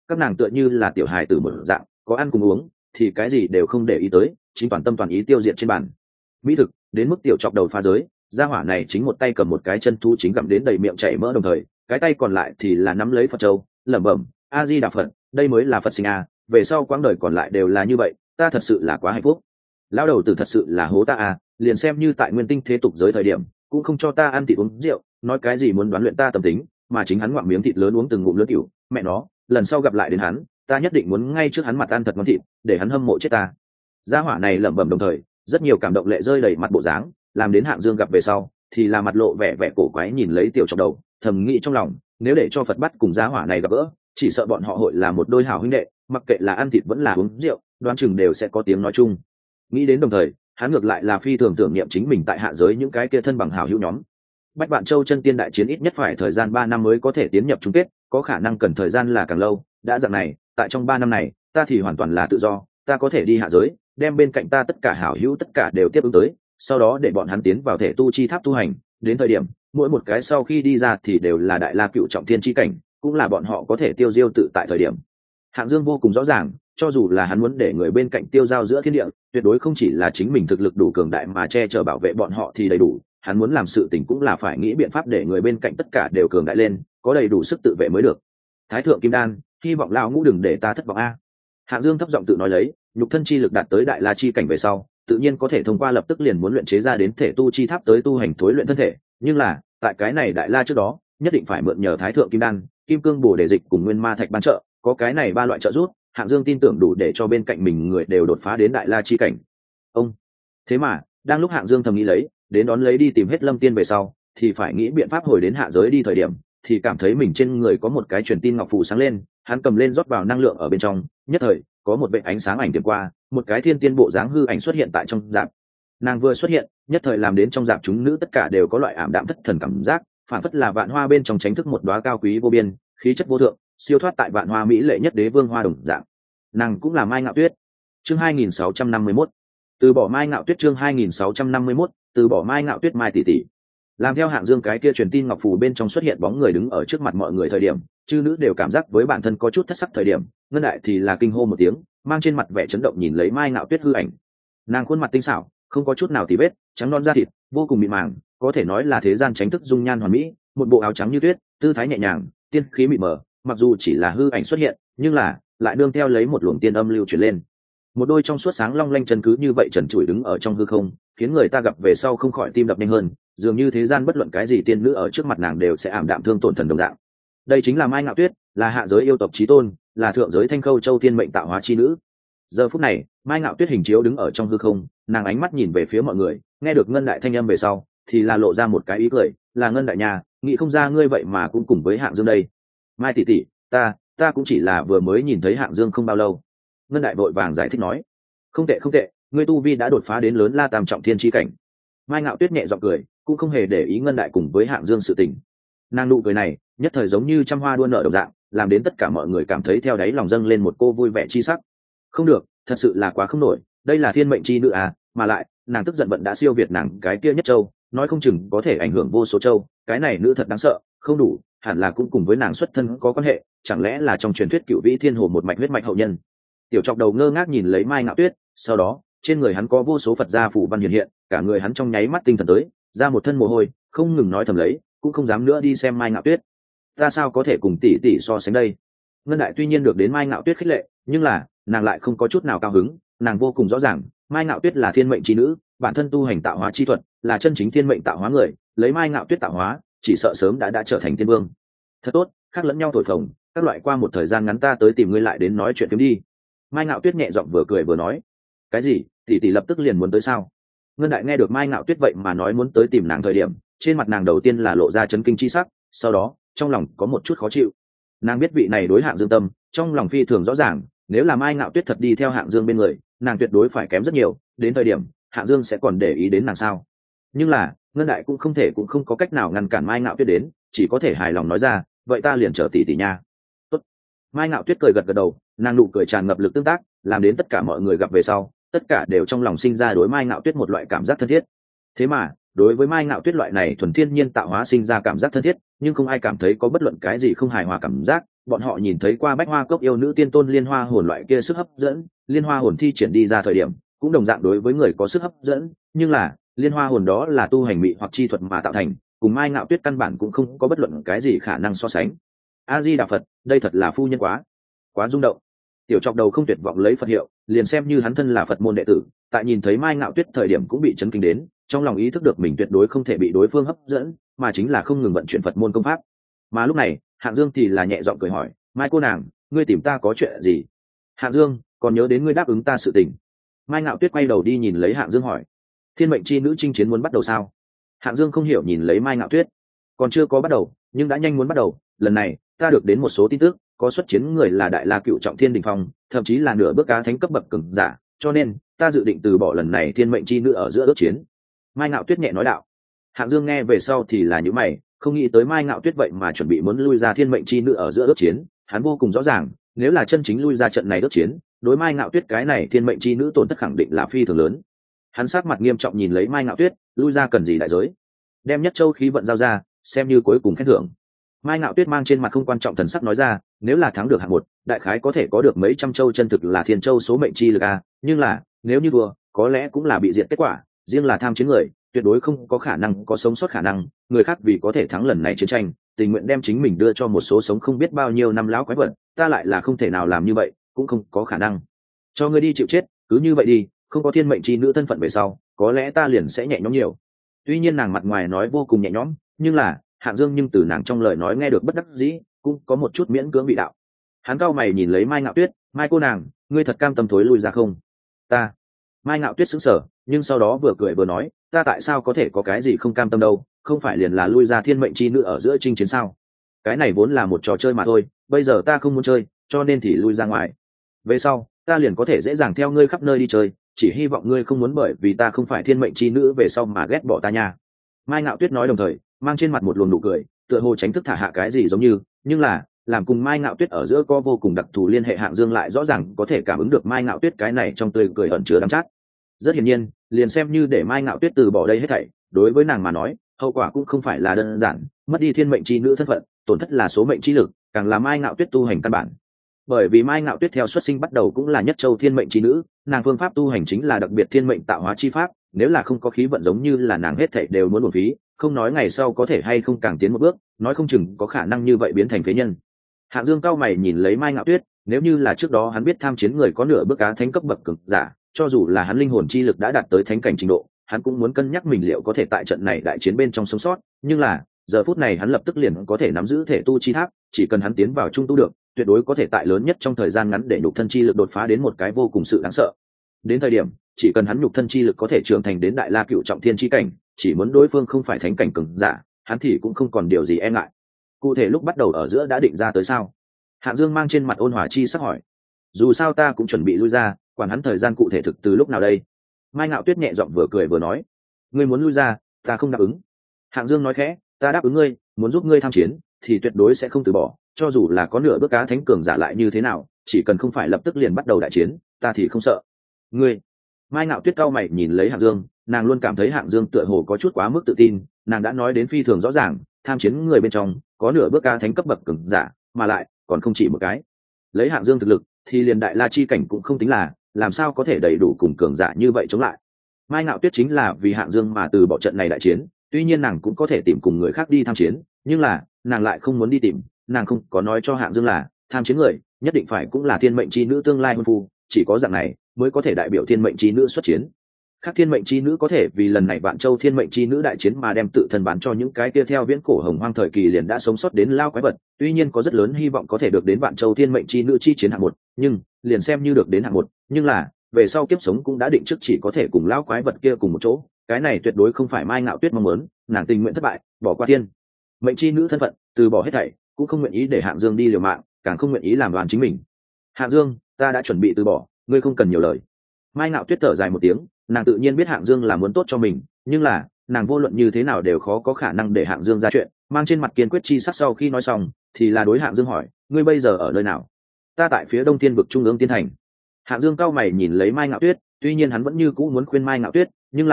các nàng tựa như là tiểu hài tử một dạng, có ăn cùng uống thì cái gì đều không để ý tới, chính toàn tâm toàn ý tiêu diệt trên bàn mỹ thực, đến mức tiểu chọc đầu phá giới, gia hỏa này chính một tay cầm một cái chân thú chính gặm đến đầy miệng chảy mỡ, đồng thời cái tay còn lại thì là nắm lấy Phật châu, lẩm bẩm a di đà Phật, đây mới là Phật sinh a, về sau quãng đời còn lại đều là như vậy, ta thật sự là quá hạnh phúc. Lão đầu tử thật sự là hố ta a, liền xem như tại nguyên tinh thế tục giới thời điểm cũng không cho ta ăn thịt uống rượu, nói cái gì muốn đoán luyện ta tâm tính, mà chính hắn ngoạm miếng thịt lớn uống từng ngụm lớn cửu, mẹ nó, lần sau gặp lại đến hắn, ta nhất định muốn ngay trước hắn mặt ăn thật ngon thịt, để hắn hâm mộ chết ta. Gia hỏa này lẩm bẩm đồng thời, rất nhiều cảm động lệ rơi đầy mặt bộ dáng, làm đến Hạng Dương gặp về sau, thì là mặt lộ vẻ vẻ cổ quái nhìn lấy tiểu chọc đầu, thầm nghĩ trong lòng, nếu để cho Phật bắt cùng gia hỏa này gặp gỡ, chỉ sợ bọn họ hội là một đôi hảo huynh đệ, mặc kệ là ăn thịt vẫn là uống rượu, đoán chừng đều sẽ có tiếng nói chung. Nghĩ đến đồng thời, hắn ngược lại là phi thường tưởng niệm chính mình tại hạ giới những cái kia thân bằng hảo hữu nhóm. Bách Vạn Châu chân tiên đại chiến ít nhất phải thời gian 3 năm mới có thể tiến nhập chung kết, có khả năng cần thời gian là càng lâu, đã dạng này, tại trong 3 năm này, ta thì hoàn toàn là tự do, ta có thể đi hạ giới, đem bên cạnh ta tất cả hảo hữu tất cả đều tiếp ứng tới, sau đó để bọn hắn tiến vào thể tu chi tháp tu hành, đến thời điểm, mỗi một cái sau khi đi ra thì đều là đại la cựu trọng thiên chi cảnh, cũng là bọn họ có thể tiêu diêu tự tại thời điểm. Hạng Dương vô cùng rõ ràng, cho dù là hắn muốn để người bên cạnh tiêu giao giữa thiên địa, tuyệt đối không chỉ là chính mình thực lực đủ cường đại mà che chở bảo vệ bọn họ thì đầy đủ, hắn muốn làm sự tình cũng là phải nghĩ biện pháp để người bên cạnh tất cả đều cường đại lên, có đầy đủ sức tự vệ mới được. Thái thượng kim đan, hy vọng lão ngũ đừng để ta thất vọng a. Hạng Dương thấp giọng tự nói lấy, nhục thân chi lực đạt tới đại la chi cảnh về sau, tự nhiên có thể thông qua lập tức liền muốn luyện chế ra đến thể tu chi tháp tới tu hành thối luyện thân thể, nhưng là, tại cái này đại la trước đó, nhất định phải mượn nhờ Thái thượng kim đan, kim cương bổ để dịch cùng nguyên ma thạch ban trợ, có cái này ba loại trợ giúp, Hạng Dương tin tưởng đủ để cho bên cạnh mình người đều đột phá đến đại la chi cảnh. Ông. Thế mà, đang lúc Hạng Dương thầm nghĩ lấy, đến đón lấy đi tìm hết Lâm Tiên về sau, thì phải nghĩ biện pháp hồi đến hạ giới đi thời điểm, thì cảm thấy mình trên người có một cái truyền tin ngọc phù sáng lên, hắn cầm lên rót vào năng lượng ở bên trong, nhất thời, có một vệt ánh sáng ảnh tiệm qua, một cái thiên tiên bộ dáng hư ảnh xuất hiện tại trong dạp. Nàng vừa xuất hiện, nhất thời làm đến trong dạp chúng nữ tất cả đều có loại ảm đạm thất thần cảm giác, phản phất là vạn hoa bên trong tránh thức một đóa cao quý vô biên, khí chất vô thượng, siêu thoát tại vạn hoa mỹ lệ nhất đế vương hoa đồng dạng. Nàng cũng là Mai Ngạo Tuyết. Chương 2651. Từ bỏ Mai Ngạo Tuyết, chương 2651, từ bỏ Mai Ngạo Tuyết Mai tỷ tỷ. Làm theo Hạng Dương cái kia truyền tin ngọc phù bên trong xuất hiện bóng người đứng ở trước mặt mọi người thời điểm, chư nữ đều cảm giác với bản thân có chút thất sắc thời điểm, Ngân Đại thì là kinh hô một tiếng, mang trên mặt vẻ chấn động nhìn lấy Mai Ngạo Tuyết hư ảnh. Nàng khuôn mặt tinh xảo, không có chút nào tì vết, trắng non da thịt, vô cùng mịn màng, có thể nói là thế gian tránh thức dung nhan hoàn mỹ, một bộ áo trắng như tuyết, tư thái nhẹ nhàng, tiên khí mịt mờ, mặc dù chỉ là hư ảnh xuất hiện, nhưng là lại nương theo lấy một luồng tiên âm lưu truyền lên. Một đôi trong suốt sáng long lanh chân cứ như vậy trần trụi đứng ở trong hư không, khiến người ta gặp về sau không khỏi tim đập nhanh hơn, dường như thế gian bất luận cái gì tiên nữ ở trước mặt nàng đều sẽ ảm đạm thương tổn thần đồng dạng. Đây chính là Mai Ngạo Tuyết, là hạ giới yêu tộc chí tôn, là thượng giới Thanh Khâu Châu Thiên mệnh tạo hóa chi nữ. Giờ phút này, Mai Ngạo Tuyết hình chiếu đứng ở trong hư không, nàng ánh mắt nhìn về phía mọi người, nghe được Ngân Đại thanh âm về sau, thì là lộ ra một cái ý cười, là Ngân Đại nhà, nghĩ không ra ngươi vậy mà cũng cùng với Hạng Dương đây. Mai tỷ tỷ, ta cũng chỉ là vừa mới nhìn thấy Hạng Dương không bao lâu. Ngân Đại vội vàng giải thích nói, không tệ không tệ, ngươi tu vi đã đột phá đến lớn la tam trọng thiên chi cảnh. Mai Ngạo Tuyết nhẹ giọng cười, cũng không hề để ý Ngân Đại cùng với Hạng Dương sự tình. Nàng nụ cười này, nhất thời giống như trăm hoa đua nở đồng dạng, làm đến tất cả mọi người cảm thấy theo đáy lòng dâng lên một cô vui vẻ chi sắc. Không được, thật sự là quá không nổi, đây là thiên mệnh chi nữ à, mà lại, nàng tức giận bận đã siêu việt nàng cái kia nhất châu, nói không chừng có thể ảnh hưởng vô số châu, cái này nữ thật đáng sợ, không đủ, hẳn là cũng cùng với nàng xuất thân có quan hệ, chẳng lẽ là trong truyền thuyết cựu vĩ thiên hồ một mạch huyết mạch hậu nhân. Tiểu Trọc Đầu ngơ ngác nhìn lấy Mai Ngạo Tuyết, sau đó, trên người hắn có vô số Phật gia phù văn hiện hiện, cả người hắn trong nháy mắt tinh thần tới, ra một thân mồ hôi, không ngừng nói thầm lấy, cũng không dám nữa đi xem Mai Ngạo Tuyết. Ta sao có thể cùng tỷ tỷ so sánh đây? Ngân Đại tuy nhiên được đến Mai Ngạo Tuyết khích lệ, nhưng là, nàng lại không có chút nào cao hứng, nàng vô cùng rõ ràng, Mai Ngạo Tuyết là thiên mệnh chi nữ, bản thân tu hành tạo hóa chi thuật, là chân chính thiên mệnh tạo hóa người, lấy Mai Ngạo Tuyết tạo hóa, chỉ sợ sớm đã trở thành thiên vương. Thật tốt, khác lẫn nhau thổi phồng, các loại qua một thời gian ngắn ta tới tìm ngươi lại đến nói chuyện phiếm đi. Mai Ngạo Tuyết nhẹ giọng vừa cười vừa nói. Cái gì? Tỷ tỷ lập tức liền muốn tới sao? Ngân Đại nghe được Mai Ngạo Tuyết vậy mà nói muốn tới tìm nàng thời điểm, trên mặt nàng đầu tiên là lộ ra chấn kinh chi sắc, sau đó, trong lòng có một chút khó chịu. Nàng biết vị này đối Hạng Dương tâm, trong lòng phi thường rõ ràng, nếu là Mai Ngạo Tuyết thật đi theo Hạng Dương bên người, nàng tuyệt đối phải kém rất nhiều, đến thời điểm, Hạng Dương sẽ còn để ý đến nàng sao? Nhưng là, Ngân Đại cũng không có cách nào ngăn cản Mai Ngạo Tuyết đến, chỉ có thể hài lòng nói ra, vậy ta liền chờ tỷ tỷ nha. Tốt. Mai Ngạo Tuyết cười gật gật đầu, nàng nụ cười tràn ngập lực tương tác, làm đến tất cả mọi người gặp về sau, tất cả đều trong lòng sinh ra đối Mai Ngạo Tuyết một loại cảm giác thân thiết. Thế mà, đối với Mai Ngạo Tuyết loại này thuần thiên nhiên tạo hóa sinh ra cảm giác thân thiết, nhưng không ai cảm thấy có bất luận cái gì không hài hòa cảm giác. Bọn họ nhìn thấy qua Bách Hoa Cốc yêu nữ tiên tôn liên hoa hồn loại kia sức hấp dẫn, liên hoa hồn thi triển đi ra thời điểm, cũng đồng dạng đối với người có sức hấp dẫn, nhưng là liên hoa hồn đó là tu hành mị hoặc chi thuật mà tạo thành, cùng Mai Ngạo Tuyết căn bản cũng không có bất luận cái gì khả năng so sánh. A Di Đà Phật, đây thật là phu nhân quá rung động. Tiểu Trọc Đầu không tuyệt vọng lấy Phật hiệu, liền xem như hắn thân là Phật môn đệ tử, tại nhìn thấy Mai Ngạo Tuyết thời điểm cũng bị chấn kinh đến, trong lòng ý thức được mình tuyệt đối không thể bị đối phương hấp dẫn, mà chính là không ngừng vận chuyển Phật môn công pháp. Mà lúc này, Hạng Dương thì là nhẹ giọng cười hỏi, Mai cô nàng, ngươi tìm ta có chuyện gì? Hạng Dương, còn nhớ đến ngươi đáp ứng ta sự tình. Mai Ngạo Tuyết quay đầu đi nhìn lấy Hạng Dương hỏi, thiên mệnh chi nữ chinh chiến muốn bắt đầu sao? Hạng Dương không hiểu nhìn lấy Mai Ngạo Tuyết, còn chưa có bắt đầu, nhưng đã nhanh muốn bắt đầu. Lần này ta được đến một số tin tức, có xuất chiến người là Đại La Cựu Trọng Thiên Đình Phong, thậm chí là nửa bước cá thánh cấp bậc cường giả, cho nên ta dự định từ bỏ lần này thiên mệnh chi nữ ở giữa ước chiến. Mai Ngạo Tuyết nhẹ nói đạo. Hạng Dương nghe về sau thì là những mày, không nghĩ tới Mai Ngạo Tuyết vậy mà chuẩn bị muốn lui ra thiên mệnh chi nữ ở giữa ước chiến. Hắn vô cùng rõ ràng, nếu là chân chính lui ra trận này ước chiến, đối Mai Ngạo Tuyết cái này thiên mệnh chi nữ tổn thất khẳng định là phi thường lớn. Hắn sắc mặt nghiêm trọng nhìn lấy Mai Ngạo Tuyết, lui ra cần gì đại giới? Đem nhất châu khí vận giao ra, xem như cuối cùng khen thưởng. Mai Ngạo Tuyết mang trên mặt không quan trọng thần sắc nói ra, nếu là thắng được hạng một, đại khái có thể có được mấy trăm châu chân thực là thiên châu số mệnh chi lực a, nhưng là nếu như thua, có lẽ cũng là bị diệt kết quả, riêng là tham chiến người, tuyệt đối không có khả năng có sống sót khả năng, người khác vì có thể thắng lần này chiến tranh, tình nguyện đem chính mình đưa cho một số sống không biết bao nhiêu năm lão quái vật, ta lại là không thể nào làm như vậy, cũng không có khả năng. Cho ngươi đi chịu chết, cứ như vậy đi, không có thiên mệnh chi nữ thân phận về sau, có lẽ ta liền sẽ nhẹ nhõm nhiều. Tuy nhiên nàng mặt ngoài nói vô cùng nhẹ nhõm, nhưng là Hạng Dương nhưng từ nàng trong lời nói nghe được bất đắc dĩ, cũng có một chút miễn cưỡng vị đạo. Hắn cau mày nhìn lấy Mai Ngạo Tuyết, Mai cô nàng, ngươi thật cam tâm thối lui ra không? Ta. Mai Ngạo Tuyết sững sờ, nhưng sau đó vừa cười vừa nói, ta tại sao có thể có cái gì không cam tâm đâu, không phải liền là lui ra thiên mệnh chi nữ ở giữa chinh chiến sao? Cái này vốn là một trò chơi mà thôi, bây giờ ta không muốn chơi, cho nên thì lui ra ngoài. Về sau, ta liền có thể dễ dàng theo ngươi khắp nơi đi chơi, chỉ hy vọng ngươi không muốn bởi vì ta không phải thiên mệnh chi nữ về sau mà ghét bỏ ta nha. Mai Ngạo Tuyết nói đồng thời mang trên mặt một luồng nụ cười, tựa hồ tránh thức thả hạ cái gì giống như, nhưng là làm cùng Mai Ngạo Tuyết ở giữa có vô cùng đặc thù liên hệ. Hạng Dương lại rõ ràng có thể cảm ứng được Mai Ngạo Tuyết cái này trong tươi cười ẩn chứa đắng chát. Rất hiển nhiên, liền xem như để Mai Ngạo Tuyết từ bỏ đây hết thảy, đối với nàng mà nói, hậu quả cũng không phải là đơn giản, mất đi thiên mệnh chi nữ thân phận, tổn thất là số mệnh chi lực, càng là Mai Ngạo Tuyết tu hành căn bản. Bởi vì Mai Ngạo Tuyết theo xuất sinh bắt đầu cũng là nhất châu thiên mệnh chi nữ, nàng phương pháp tu hành chính là đặc biệt thiên mệnh tạo hóa chi pháp, nếu là không có khí vận giống như là nàng hết thảy đều muốn uổng phí, không nói ngày sau có thể hay không càng tiến một bước, nói không chừng có khả năng như vậy biến thành phế nhân. Hạng Dương cao mày nhìn lấy Mai Ngạo Tuyết, nếu như là trước đó hắn biết tham chiến người có nửa bước cá thánh cấp bậc cường giả, cho dù là hắn linh hồn chi lực đã đạt tới thánh cảnh trình độ, hắn cũng muốn cân nhắc mình liệu có thể tại trận này đại chiến bên trong sống sót, nhưng là giờ phút này hắn lập tức liền có thể nắm giữ thể tu chi tháp, chỉ cần hắn tiến vào trung tu được, tuyệt đối có thể tại lớn nhất trong thời gian ngắn để nhục thân chi lực đột phá đến một cái vô cùng sự đáng sợ. Đến thời điểm, chỉ cần hắn nhục thân chi lực có thể trưởng thành đến Đại La Cựu Trọng Thiên chi cảnh, chỉ muốn đối phương không phải thánh cảnh cường giả, hắn thì cũng không còn điều gì e ngại. Cụ thể lúc bắt đầu ở giữa đã định ra tới sao? Hạng Dương mang trên mặt ôn hòa chi sắc hỏi. Dù sao ta cũng chuẩn bị lui ra, quản hắn thời gian cụ thể thực từ lúc nào đây? Mai Ngạo Tuyết nhẹ giọng vừa cười vừa nói. Ngươi muốn lui ra, ta không đáp ứng. Hạng Dương nói khẽ, ta đáp ứng ngươi, muốn giúp ngươi tham chiến, thì tuyệt đối sẽ không từ bỏ, cho dù là có nửa bước cá thánh cường giả lại như thế nào, chỉ cần không phải lập tức liền bắt đầu đại chiến, ta thì không sợ. Ngươi. Mai Ngạo Tuyết cau mày nhìn lấy Hạng Dương, nàng luôn cảm thấy Hạng Dương tựa hồ có chút quá mức tự tin, nàng đã nói đến phi thường rõ ràng, tham chiến người bên trong có nửa bước cá thánh cấp bậc cường giả, mà lại còn không chỉ một cái. Lấy Hạng Dương thực lực, thì liền Đại La chi cảnh cũng không tính là, làm sao có thể đầy đủ cùng cường giả như vậy chống lại. Mai Ngạo Tuyết chính là vì Hạng Dương mà từ bỏ trận này đại chiến, tuy nhiên nàng cũng có thể tìm cùng người khác đi tham chiến, nhưng là nàng lại không muốn đi tìm, nàng không có nói cho Hạng Dương là tham chiến người nhất định phải cũng là thiên mệnh chi nữ tương lai hôn phu, chỉ có dạng này mới có thể đại biểu thiên mệnh chi nữ xuất chiến. Khác thiên mệnh chi nữ có thể vì lần này Vạn Châu thiên mệnh chi nữ đại chiến mà đem tự thân bán cho những cái kia theo viễn cổ hồng hoang thời kỳ liền đã sống sót đến lao quái vật, tuy nhiên có rất lớn hy vọng có thể được đến Vạn Châu thiên mệnh chi nữ chi chiến hạng một, nhưng liền xem như được đến hạng một, nhưng là về sau kiếp sống cũng đã định trước chỉ có thể cùng lao quái vật kia cùng một chỗ, cái này tuyệt đối không phải Mai Ngạo Tuyết mong muốn, nàng tình nguyện thất bại, bỏ qua thiên mệnh chi nữ thân phận, từ bỏ hết thảy, cũng không nguyện ý để Hạng Dương đi liều mạng, càng không nguyện ý làm đoàn chính mình. Hạng Dương, ta đã chuẩn bị từ bỏ, ngươi không cần nhiều lời. Mai Ngạo Tuyết thở dài một tiếng, nàng tự nhiên biết Hạng Dương là muốn tốt cho mình, nhưng là nàng vô luận như thế nào đều khó có khả năng để Hạng Dương ra chuyện, mang trên mặt kiên quyết chi sắc. Sau khi nói xong thì là đối Hạng Dương hỏi, ngươi bây giờ ở nơi nào? Ta tại phía đông thiên vực trung ương tiên thành. Hạng Dương cao mày nhìn lấy Mai Ngạo Tuyết, tuy nhiên hắn vẫn như cũ muốn khuyên Mai Ngạo Tuyết, nhưng là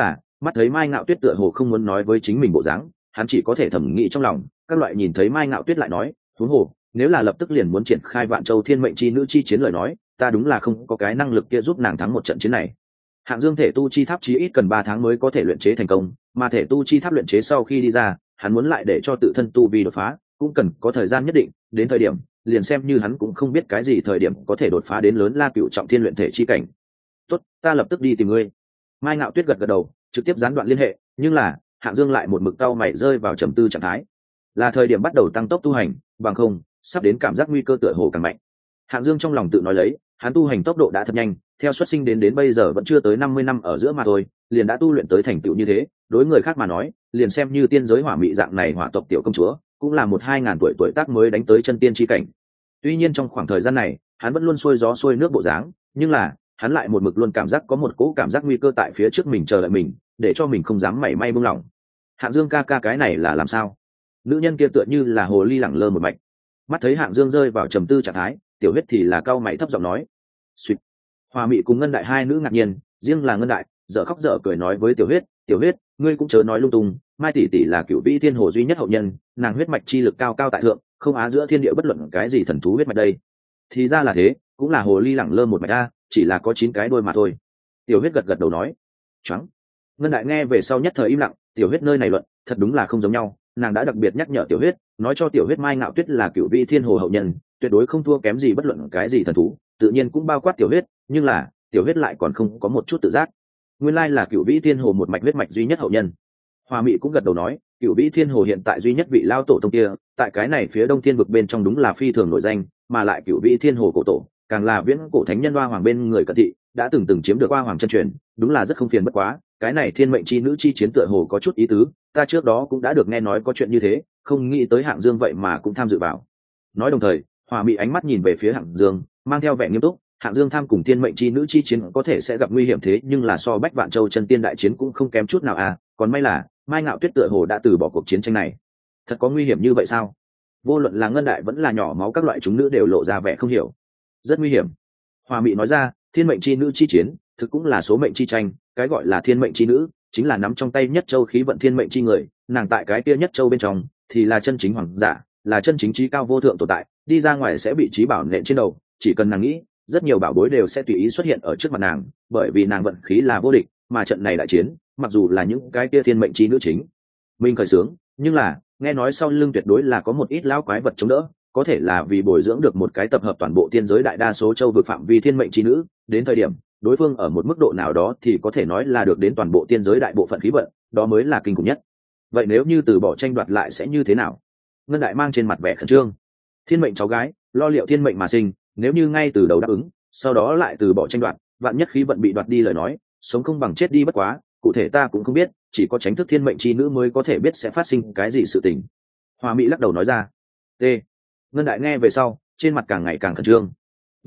Mắt thấy Mai Ngạo Tuyết tựa hồ không muốn nói với chính mình bộ dáng, hắn chỉ có thể thầm nghĩ trong lòng, các loại nhìn thấy Mai Ngạo Tuyết lại nói, huống hồ, nếu là lập tức liền muốn triển khai Vạn Châu Thiên Mệnh chi nữ chi chiến lời nói, ta đúng là không có cái năng lực kia giúp nàng thắng một trận chiến này. Hạng Dương thể tu chi tháp chí ít cần 3 tháng mới có thể luyện chế thành công, mà thể tu chi tháp luyện chế sau khi đi ra, hắn muốn lại để cho tự thân tu vi đột phá, cũng cần có thời gian nhất định, đến thời điểm, liền xem như hắn cũng không biết cái gì thời điểm có thể đột phá đến lớn La Cựu trọng thiên luyện thể chi cảnh. Tốt, ta lập tức đi tìm ngươi. Mai Ngạo Tuyết gật gật đầu, trực tiếp gián đoạn liên hệ, nhưng là, Hạng Dương lại một mực cau mày rơi vào trầm tư trạng thái. Là thời điểm bắt đầu tăng tốc tu hành, bằng không, sắp đến cảm giác nguy cơ tựa hồ càng mạnh. Hạng Dương trong lòng tự nói lấy, hắn tu hành tốc độ đã thật nhanh, theo xuất sinh đến bây giờ vẫn chưa tới 50 năm ở giữa mà thôi, liền đã tu luyện tới thành tựu như thế, đối người khác mà nói, liền xem như tiên giới hỏa mị dạng này hỏa tộc tiểu công chúa, cũng là 1-2 ngàn tuổi tác mới đánh tới chân tiên chi cảnh. Tuy nhiên trong khoảng thời gian này, hắn vẫn luôn xuôi gió xuôi nước bộ dáng, nhưng là, hắn lại một mực luôn cảm giác có một cỗ cảm giác nguy cơ tại phía trước mình chờ đợi mình, để cho mình không dám mảy may buông lỏng. Hạng Dương ca ca cái này là làm sao? Nữ nhân kia tựa như là hồ ly lẳng lơ một mạch. Mắt thấy Hạng Dương rơi vào trầm tư trạng thái, Tiểu Huyết thì là cau mày thấp giọng nói. Xuyệt. Hoa Mị cùng Ngân Đại hai nữ ngạc nhiên, riêng là Ngân Đại, dở khóc dở cười nói với Tiểu Huyết, "Tiểu Huyết, ngươi cũng chớ nói lung tung, Mai tỷ tỷ là Cửu Vĩ Thiên Hồ duy nhất hậu nhân, nàng huyết mạch chi lực cao cao tại thượng, không á giữa thiên địa bất luận cái gì thần thú huyết mạch đây." Thì ra là thế, cũng là hồ ly lẳng lơ một mạch a, chỉ là có 9 cái đôi mà thôi. Tiểu Huyết gật gật đầu nói. Choáng. Ngân Đại nghe về sau nhất thời im lặng, Tiểu Huyết nơi này luận, thật đúng là không giống nhau, nàng đã đặc biệt nhắc nhở Tiểu Huyết, nói cho Tiểu Huyết Mai Ngạo Tuyết là Cửu Vĩ Thiên Hồ hậu nhân, tuyệt đối không thua kém gì bất luận cái gì thần thú, tự nhiên cũng bao quát Tiểu Huyết, nhưng là Tiểu Huyết lại còn không có một chút tự giác. Nguyên lai là Cửu Vĩ Thiên Hồ một mạch huyết mạch duy nhất hậu nhân. Hoa Mị cũng gật đầu nói, Cửu Vĩ Thiên Hồ hiện tại duy nhất vị lao tổ tông kia, tại cái này phía Đông Thiên vực bên trong đúng là phi thường nổi danh, mà lại Cửu Vĩ Thiên Hồ cổ tổ, càng là viễn cổ thánh nhân Hoa Hoàng bên người cận thị, đã từng chiếm được Hoa Hoàng chân truyền, đúng là rất không phiền bất quá, cái này thiên mệnh chi nữ chi chiến tựa hồ có chút ý tứ, ta trước đó cũng đã được nghe nói có chuyện như thế, không nghĩ tới Hạng Dương vậy mà cũng tham dự vào. Nói đồng thời, Hoa Mị ánh mắt nhìn về phía Hạng Dương, mang theo vẻ nghiêm túc, Hạng Dương tham cùng thiên mệnh chi nữ chi chiến có thể sẽ gặp nguy hiểm thế nhưng là so Bách Vạn Châu chân tiên đại chiến cũng không kém chút nào à, còn may là Mai Ngạo Tuyết tựa hồ đã từ bỏ cuộc chiến tranh này. Thật có nguy hiểm như vậy sao? Vô luận là Ngân Đại vẫn là nhỏ máu các loại chúng nữ đều lộ ra vẻ không hiểu. Rất nguy hiểm. Hoa Mị nói ra, thiên mệnh chi nữ chi chiến, thực cũng là số mệnh chi tranh, cái gọi là thiên mệnh chi nữ, chính là nắm trong tay nhất châu khí vận thiên mệnh chi người, nàng tại cái kia nhất châu bên trong, thì là chân chính hoàng giả, là chân chính trí cao vô thượng tồn tại, đi ra ngoài sẽ bị trí bảo nện trên đầu, chỉ cần nàng nghĩ, rất nhiều bảo bối đều sẽ tùy ý xuất hiện ở trước mặt nàng, bởi vì nàng vận khí là vô địch, mà trận này đại chiến, mặc dù là những cái kia thiên mệnh chi nữ chính mình khởi sướng, nhưng là nghe nói sau lưng tuyệt đối là có một ít lão quái vật chống đỡ, có thể là vì bồi dưỡng được một cái tập hợp toàn bộ tiên giới đại đa số châu vực phạm vi thiên mệnh chi nữ, đến thời điểm đối phương ở một mức độ nào đó thì có thể nói là được đến toàn bộ tiên giới đại bộ phận khí vận, đó mới là kinh khủng nhất. Vậy nếu như từ bỏ tranh đoạt lại sẽ như thế nào? Ngân Đại mang trên mặt vẻ khẩn trương. Thiên mệnh cháu gái, lo liệu thiên mệnh mà sinh, nếu như ngay từ đầu đáp ứng, sau đó lại từ bỏ tranh đoạt, vạn nhất khí vận bị đoạt đi lời nói, sống không bằng chết đi bất quá, cụ thể ta cũng không biết, chỉ có tránh thức thiên mệnh chi nữ mới có thể biết sẽ phát sinh cái gì sự tình. Hoa Mỹ lắc đầu nói ra. T. Ngân Đại nghe về sau, trên mặt càng ngày càng khẩn trương.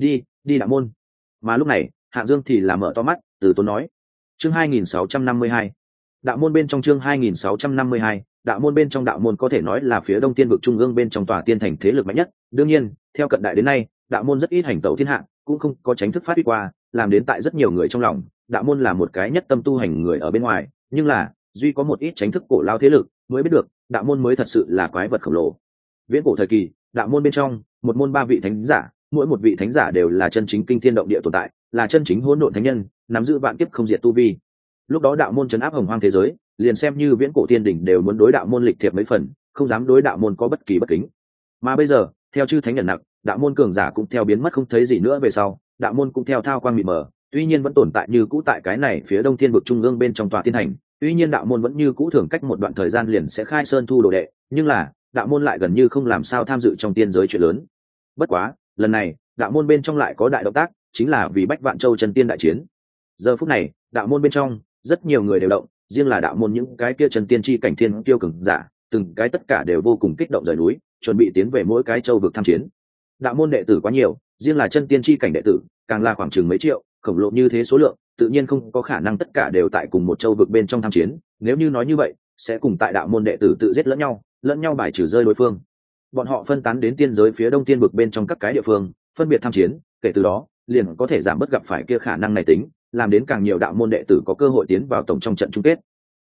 Đi đạo môn. Mà lúc này, Hạng Dương thì là mở to mắt, từ tốn nói. Chương 2652. Đạo môn bên trong chương 2652, đạo môn bên trong đạo môn có thể nói là phía Đông Tiên vực trung ương bên trong tòa tiên thành thế lực mạnh nhất, đương nhiên, theo cận đại đến nay, đạo môn rất ít hành tẩu thiên hạ, cũng không có tránh thức phát huy qua, làm đến tại rất nhiều người trong lòng, đạo môn là một cái nhất tâm tu hành người ở bên ngoài, nhưng là, duy có một ít tránh thức cổ lao thế lực, mới biết được, đạo môn mới thật sự là quái vật khổng lồ. Viễn cổ thời kỳ, đạo môn bên trong, một môn 3 vị thánh giả, mỗi một vị thánh giả đều là chân chính kinh thiên động địa tồn tại, là chân chính hỗn độn thánh nhân, nắm giữ vạn kiếp không diệt tu vi. Lúc đó đạo môn trấn áp hồng hoang thế giới, liền xem như viễn cổ tiên đỉnh đều muốn đối đạo môn lịch thiệp mấy phần, không dám đối đạo môn có bất kỳ bất kính. Mà bây giờ, theo chư thánh nhận nặng, đạo môn cường giả cũng theo biến mất không thấy gì nữa về sau, đạo môn cũng theo thao quang mịt mờ, tuy nhiên vẫn tồn tại như cũ tại cái này phía Đông Thiên vực trung ương bên trong tòa tiên thành, tuy nhiên đạo môn vẫn như cũ thường cách một đoạn thời gian liền sẽ khai sơn thu đồ đệ, nhưng là đạo môn lại gần như không làm sao tham dự trong tiên giới chuyện lớn. Bất quá, lần này, đạo môn bên trong lại có đại động tác, chính là vì Bách Vạn Châu chân tiên đại chiến. Giờ phút này, đạo môn bên trong, rất nhiều người đều động, riêng là đạo môn những cái kia chân tiên chi cảnh thiên tiêu cường giả, từng cái tất cả đều vô cùng kích động rời núi, chuẩn bị tiến về mỗi cái châu vực tham chiến. Đạo môn đệ tử quá nhiều, riêng là chân tiên chi cảnh đệ tử, càng là khoảng chừng mấy triệu, khổng lồ như thế số lượng, tự nhiên không có khả năng tất cả đều tại cùng một châu vực bên trong tham chiến, nếu như nói như vậy, sẽ cùng tại đạo môn đệ tử tự giết lẫn nhau bài trừ rơi đối phương. Bọn họ phân tán đến tiên giới phía Đông tiên vực bên trong các cái địa phương, phân biệt tham chiến, kể từ đó, liền có thể giảm bớt gặp phải kia khả năng này tính, làm đến càng nhiều đạo môn đệ tử có cơ hội tiến vào tổng trong trận chung kết.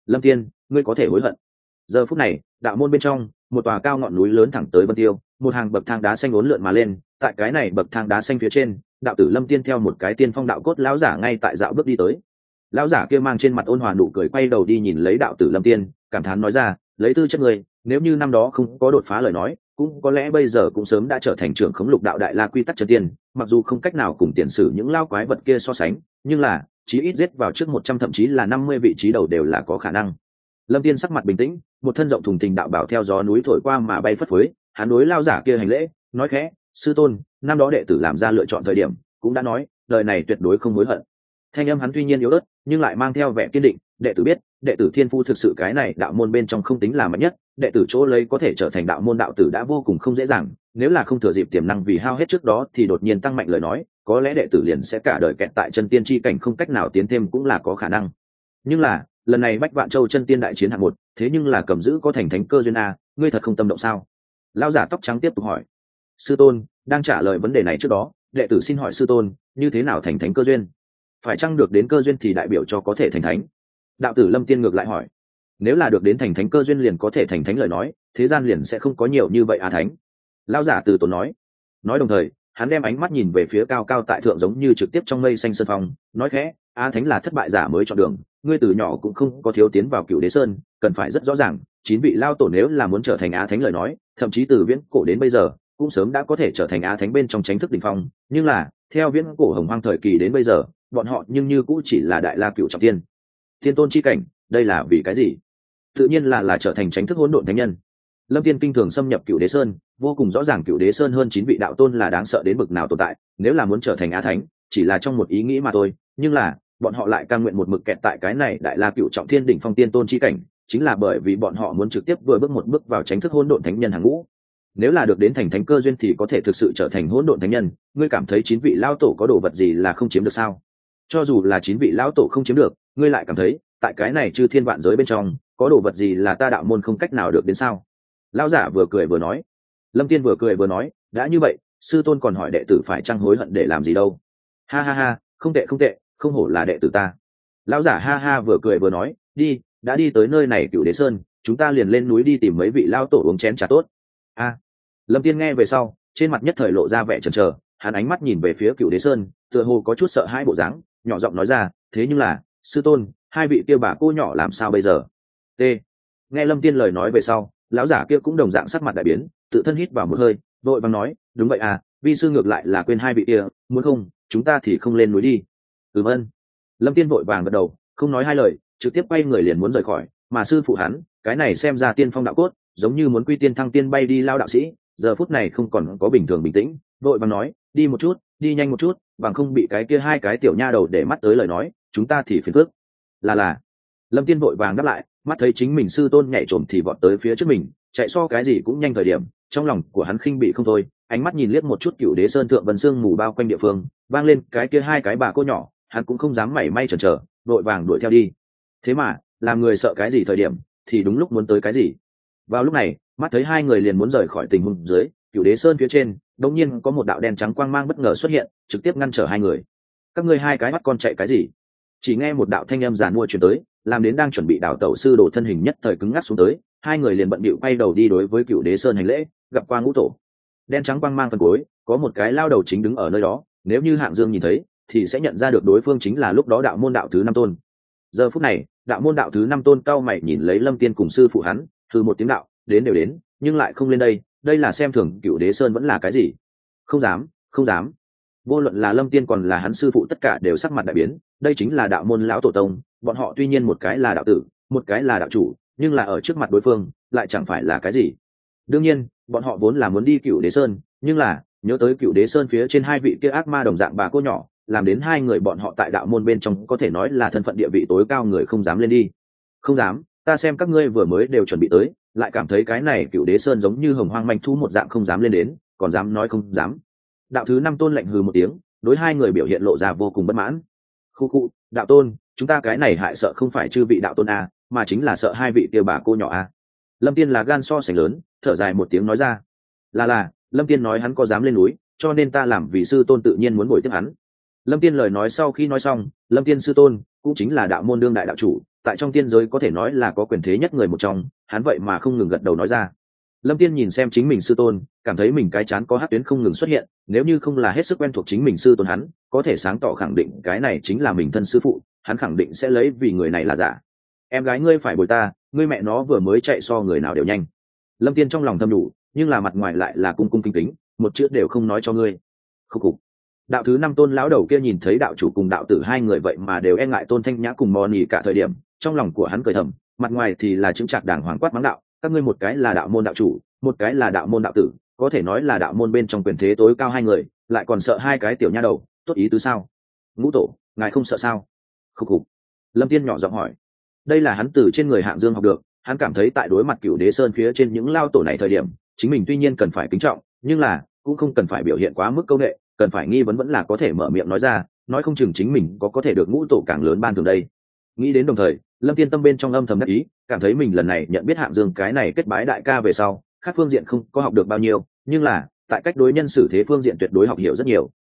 Lâm Tiên, ngươi có thể hối hận. Giờ phút này, đạo môn bên trong, một tòa cao ngọn núi lớn thẳng tới Vân Tiêu, một hàng bậc thang đá xanh uốn lượn mà lên, tại cái này bậc thang đá xanh phía trên, đạo tử Lâm Tiên theo một cái tiên phong đạo cốt lão giả ngay tại dạo bước đi tới. Lão giả kia mang trên mặt ôn hòa nụ cười, quay đầu đi nhìn lấy đạo tử Lâm Tiên, cảm thán nói ra, lấy tư chất người, nếu như năm đó không có đột phá lời nói, cũng có lẽ bây giờ cũng sớm đã trở thành trưởng khống lục đạo đại la quy tắc chân tiên, mặc dù không cách nào cùng tiền sử những lao quái vật kia so sánh, nhưng là chí ít giết vào trước 100 thậm chí là 50 vị trí đầu đều là có khả năng. Lâm Tiên sắc mặt bình tĩnh, một thân rộng thùng thình đạo bảo theo gió núi thổi qua mà bay phất phới, hắn đối lao giả kia hành lễ, nói khẽ, sư tôn, năm đó đệ tử làm ra lựa chọn thời điểm, cũng đã nói, đời này tuyệt đối không hối hận. Thanh âm hắn tuy nhiên yếu ớt, nhưng lại mang theo vẻ kiên định, đệ tử biết, đệ tử thiên phu thực sự cái này đạo môn bên trong không tính là mạnh nhất, đệ tử chỗ lấy có thể trở thành đạo môn đạo tử đã vô cùng không dễ dàng, nếu là không thừa dịp tiềm năng vì hao hết trước đó thì đột nhiên tăng mạnh lời nói, có lẽ đệ tử liền sẽ cả đời kẹt tại chân tiên chi cảnh không cách nào tiến thêm cũng là có khả năng. Nhưng là, lần này Bách Vạn Châu chân tiên đại chiến hạng một, thế nhưng là cầm giữ có thành thánh cơ duyên a, ngươi thật không tâm động sao? Lão giả tóc trắng tiếp tục hỏi. Sư tôn, đang trả lời vấn đề này trước đó, đệ tử xin hỏi sư tôn, như thế nào thành thánh cơ duyên? Phải chăng được đến cơ duyên thì đại biểu cho có thể thành thánh? Đạo tử Lâm Tiên ngược lại hỏi. Nếu là được đến thành thánh cơ duyên liền có thể thành thánh lời nói, thế gian liền sẽ không có nhiều như vậy a thánh. Lão giả từ tốn nói. Nói đồng thời, hắn đem ánh mắt nhìn về phía cao cao tại thượng giống như trực tiếp trong mây xanh sơn phong, nói khẽ, a thánh là thất bại giả mới chọn đường, ngươi từ nhỏ cũng không có thiếu tiến vào Cửu Đế Sơn, cần phải rất rõ ràng, 9 vị lao tổ nếu là muốn trở thành a thánh lời nói, thậm chí từ viễn cổ đến bây giờ, cũng sớm đã có thể trở thành a thánh bên trong chánh thức đỉnh phong, nhưng là, theo viễn cổ hồng hoang thời kỳ đến bây giờ, bọn họ nhưng như cũng chỉ là đại la cửu trọng thiên. Thiên tôn chi cảnh, đây là vì cái gì? Tự nhiên là trở thành chánh thức hỗn độn thánh nhân. Lâm Tiên kinh thường xâm nhập Cửu Đế Sơn, vô cùng rõ ràng Cửu Đế Sơn hơn 9 vị đạo tôn là đáng sợ đến bực nào tồn tại, nếu là muốn trở thành a thánh, chỉ là trong một ý nghĩ mà thôi, nhưng là bọn họ lại cam nguyện một mực kẹt tại cái này đại la cửu trọng thiên đỉnh phong tiên tôn chi cảnh, chính là bởi vì bọn họ muốn trực tiếp vừa bước một bước vào chánh thức hỗn độn thánh nhân hàng ngũ. Nếu là được đến thành thánh cơ duyên thì có thể thực sự trở thành hỗn độn thánh nhân, ngươi cảm thấy 9 vị lão tổ có đồ vật gì là không chiếm được sao? Cho dù là 9 vị lão tổ không chiếm được, ngươi lại cảm thấy tại cái này chư thiên vạn giới bên trong có đồ vật gì là ta đạo môn không cách nào được đến sao? Lão giả vừa cười vừa nói. Lâm Tiên vừa cười vừa nói, đã như vậy, sư tôn còn hỏi đệ tử phải chăng hối hận để làm gì đâu? Ha ha ha, không tệ không tệ, không hổ là đệ tử ta. Lão giả ha ha vừa cười vừa nói, đi, đã đi tới nơi này Cửu Đế Sơn, chúng ta liền lên núi đi tìm mấy vị lão tổ uống chén trà tốt. A. Lâm Tiên nghe về sau, trên mặt nhất thời lộ ra vẻ chần chờ, hắn ánh mắt nhìn về phía Cửu Đế Sơn, tựa hồ có chút sợ hãi bộ dáng, nhỏ giọng nói ra, thế nhưng là, sư tôn, hai vị kia bà cô nhỏ làm sao bây giờ? T. Nghe Lâm Tiên lời nói về sau, lão giả kia cũng đồng dạng sắc mặt đại biến, tự thân hít vào một hơi, vội vàng nói, đúng vậy à, vi sư ngược lại là quên hai vị kia, muốn không, chúng ta thì không lên núi đi. Ơn. Lâm Tiên vội vàng gật đầu, không nói hai lời, trực tiếp quay người liền muốn rời khỏi, mà sư phụ hắn, cái này xem ra tiên phong đạo cốt, giống như muốn quy tiên thăng tiên bay đi lao đạo sĩ, giờ phút này không còn có bình thường bình tĩnh, vội vàng nói, đi một chút, đi nhanh một chút, bằng không bị cái kia hai cái tiểu nha đầu để mắt tới lời nói, chúng ta thì phiền phức. Là. Lâm Tiên vội vàng đáp lại, mắt thấy chính mình sư tôn nhảy trồm thì vọt tới phía trước mình, chạy so cái gì cũng nhanh thời điểm, trong lòng của hắn khinh bị không thôi, ánh mắt nhìn liếc một chút Cửu Đế Sơn thượng vân sương mù bao quanh địa phương, vang lên cái kia hai cái bà cô nhỏ, hắn cũng không dám mảy may chần chờ, vội vàng đuổi theo đi. Thế mà, làm người sợ cái gì thời điểm, thì đúng lúc muốn tới cái gì. Vào lúc này, mắt thấy hai người liền muốn rời khỏi tình huống dưới, Cửu Đế Sơn phía trên, đột nhiên có một đạo đen trắng quang mang bất ngờ xuất hiện, trực tiếp ngăn trở hai người. Các ngươi hai cái mắt con chạy cái gì? Chỉ nghe một đạo thanh âm giàn mua truyền tới, làm đến đang chuẩn bị đảo tẩu sư đồ thân hình nhất thời cứng ngắc xuống tới, hai người liền bận bịu quay đầu đi đối với Cửu Đế Sơn hành lễ, gặp qua ngũ tổ. Đen trắng quang mang phần cuối, có một cái lao đầu chính đứng ở nơi đó, nếu như Hạng Dương nhìn thấy, thì sẽ nhận ra được đối phương chính là lúc đó đạo môn đạo thứ 5 tôn. Giờ phút này, đạo môn đạo thứ 5 tôn cao mày nhìn lấy Lâm Tiên cùng sư phụ hắn, từ một tiếng đạo, đến đều đến, nhưng lại không lên đây, đây là xem thường Cửu Đế Sơn vẫn là cái gì? Không dám. Vô luận là Lâm Tiên còn là hắn sư phụ tất cả đều sắc mặt đại biến, đây chính là đạo môn lão tổ tông, bọn họ tuy nhiên một cái là đạo tử, một cái là đạo chủ, nhưng là ở trước mặt đối phương, lại chẳng phải là cái gì. Đương nhiên, bọn họ vốn là muốn đi Cửu Đế Sơn, nhưng là nhớ tới Cửu Đế Sơn phía trên hai vị kia ác ma đồng dạng bà cô nhỏ, làm đến hai người bọn họ tại đạo môn bên trong có thể nói là thân phận địa vị tối cao người không dám lên đi. Không dám, ta xem các ngươi vừa mới đều chuẩn bị tới, lại cảm thấy cái này Cửu Đế Sơn giống như hồng hoang manh thú một dạng không dám lên đến, còn dám nói không dám. Đạo thứ 5 tôn lạnh hừ một tiếng, đối hai người biểu hiện lộ ra vô cùng bất mãn. Khu, đạo tôn, chúng ta cái này hại sợ không phải chư vị đạo tôn a, mà chính là sợ hai vị kia bà cô nhỏ a. Lâm Tiên là gan so sánh lớn, thở dài một tiếng nói ra. Là, Lâm Tiên nói hắn có dám lên núi, cho nên ta làm vì sư tôn tự nhiên muốn bồi tiếp hắn. Lâm Tiên lời nói sau khi nói xong, Lâm Tiên sư tôn cũng chính là đạo môn đương đại đạo chủ, tại trong tiên giới có thể nói là có quyền thế nhất người một trong, hắn vậy mà không ngừng gật đầu nói ra. Lâm Tiên nhìn xem chính mình sư tôn, cảm thấy mình cái chán có hắc tuyến không ngừng xuất hiện, nếu như không là hết sức quen thuộc chính mình sư tôn hắn, có thể sáng tỏ khẳng định cái này chính là mình thân sư phụ, hắn khẳng định sẽ lấy vì người này là giả. Em gái ngươi phải bồi ta, ngươi mẹ nó vừa mới chạy so người nào đều nhanh. Lâm Tiên trong lòng thầm đủ, nhưng là mặt ngoài lại là cung cung kính kính, một chữ đều không nói cho ngươi. Khúc khục. Đạo thứ 5 tôn lão đầu kia nhìn thấy đạo chủ cùng đạo tử hai người vậy mà đều e ngại Tôn Thanh Nhã cùng Mò Nỉ cả thời điểm, trong lòng của hắn cười thầm, mặt ngoài thì là chứng trạc đàng hoàng quát mắng đạo, các ngươi một cái là đạo môn đạo chủ, một cái là đạo môn đạo tử, có thể nói là đạo môn bên trong quyền thế tối cao hai người, lại còn sợ hai cái tiểu nha đầu, tốt ý tứ sao? Ngũ tổ, ngài không sợ sao? Khúc khục. Lâm Tiên nhỏ giọng hỏi. Đây là hắn từ trên người Hạng Dương học được, hắn cảm thấy tại đối mặt Cửu Đế Sơn phía trên những lao tổ này thời điểm, chính mình tuy nhiên cần phải kính trọng, nhưng là cũng không cần phải biểu hiện quá mức câu nệ, cần phải nghi vấn vẫn là có thể mở miệng nói ra, nói không chừng chính mình có thể được ngũ tổ càng lớn ban thường đây. Nghĩ đến đồng thời, Lâm Tiên tâm bên trong âm thầm đắc ý, cảm thấy mình lần này nhận biết Hạng Dương cái này kết bái đại ca về sau, khác phương diện không có học được bao nhiêu, nhưng là tại cách đối nhân xử thế phương diện tuyệt đối học hiểu rất nhiều.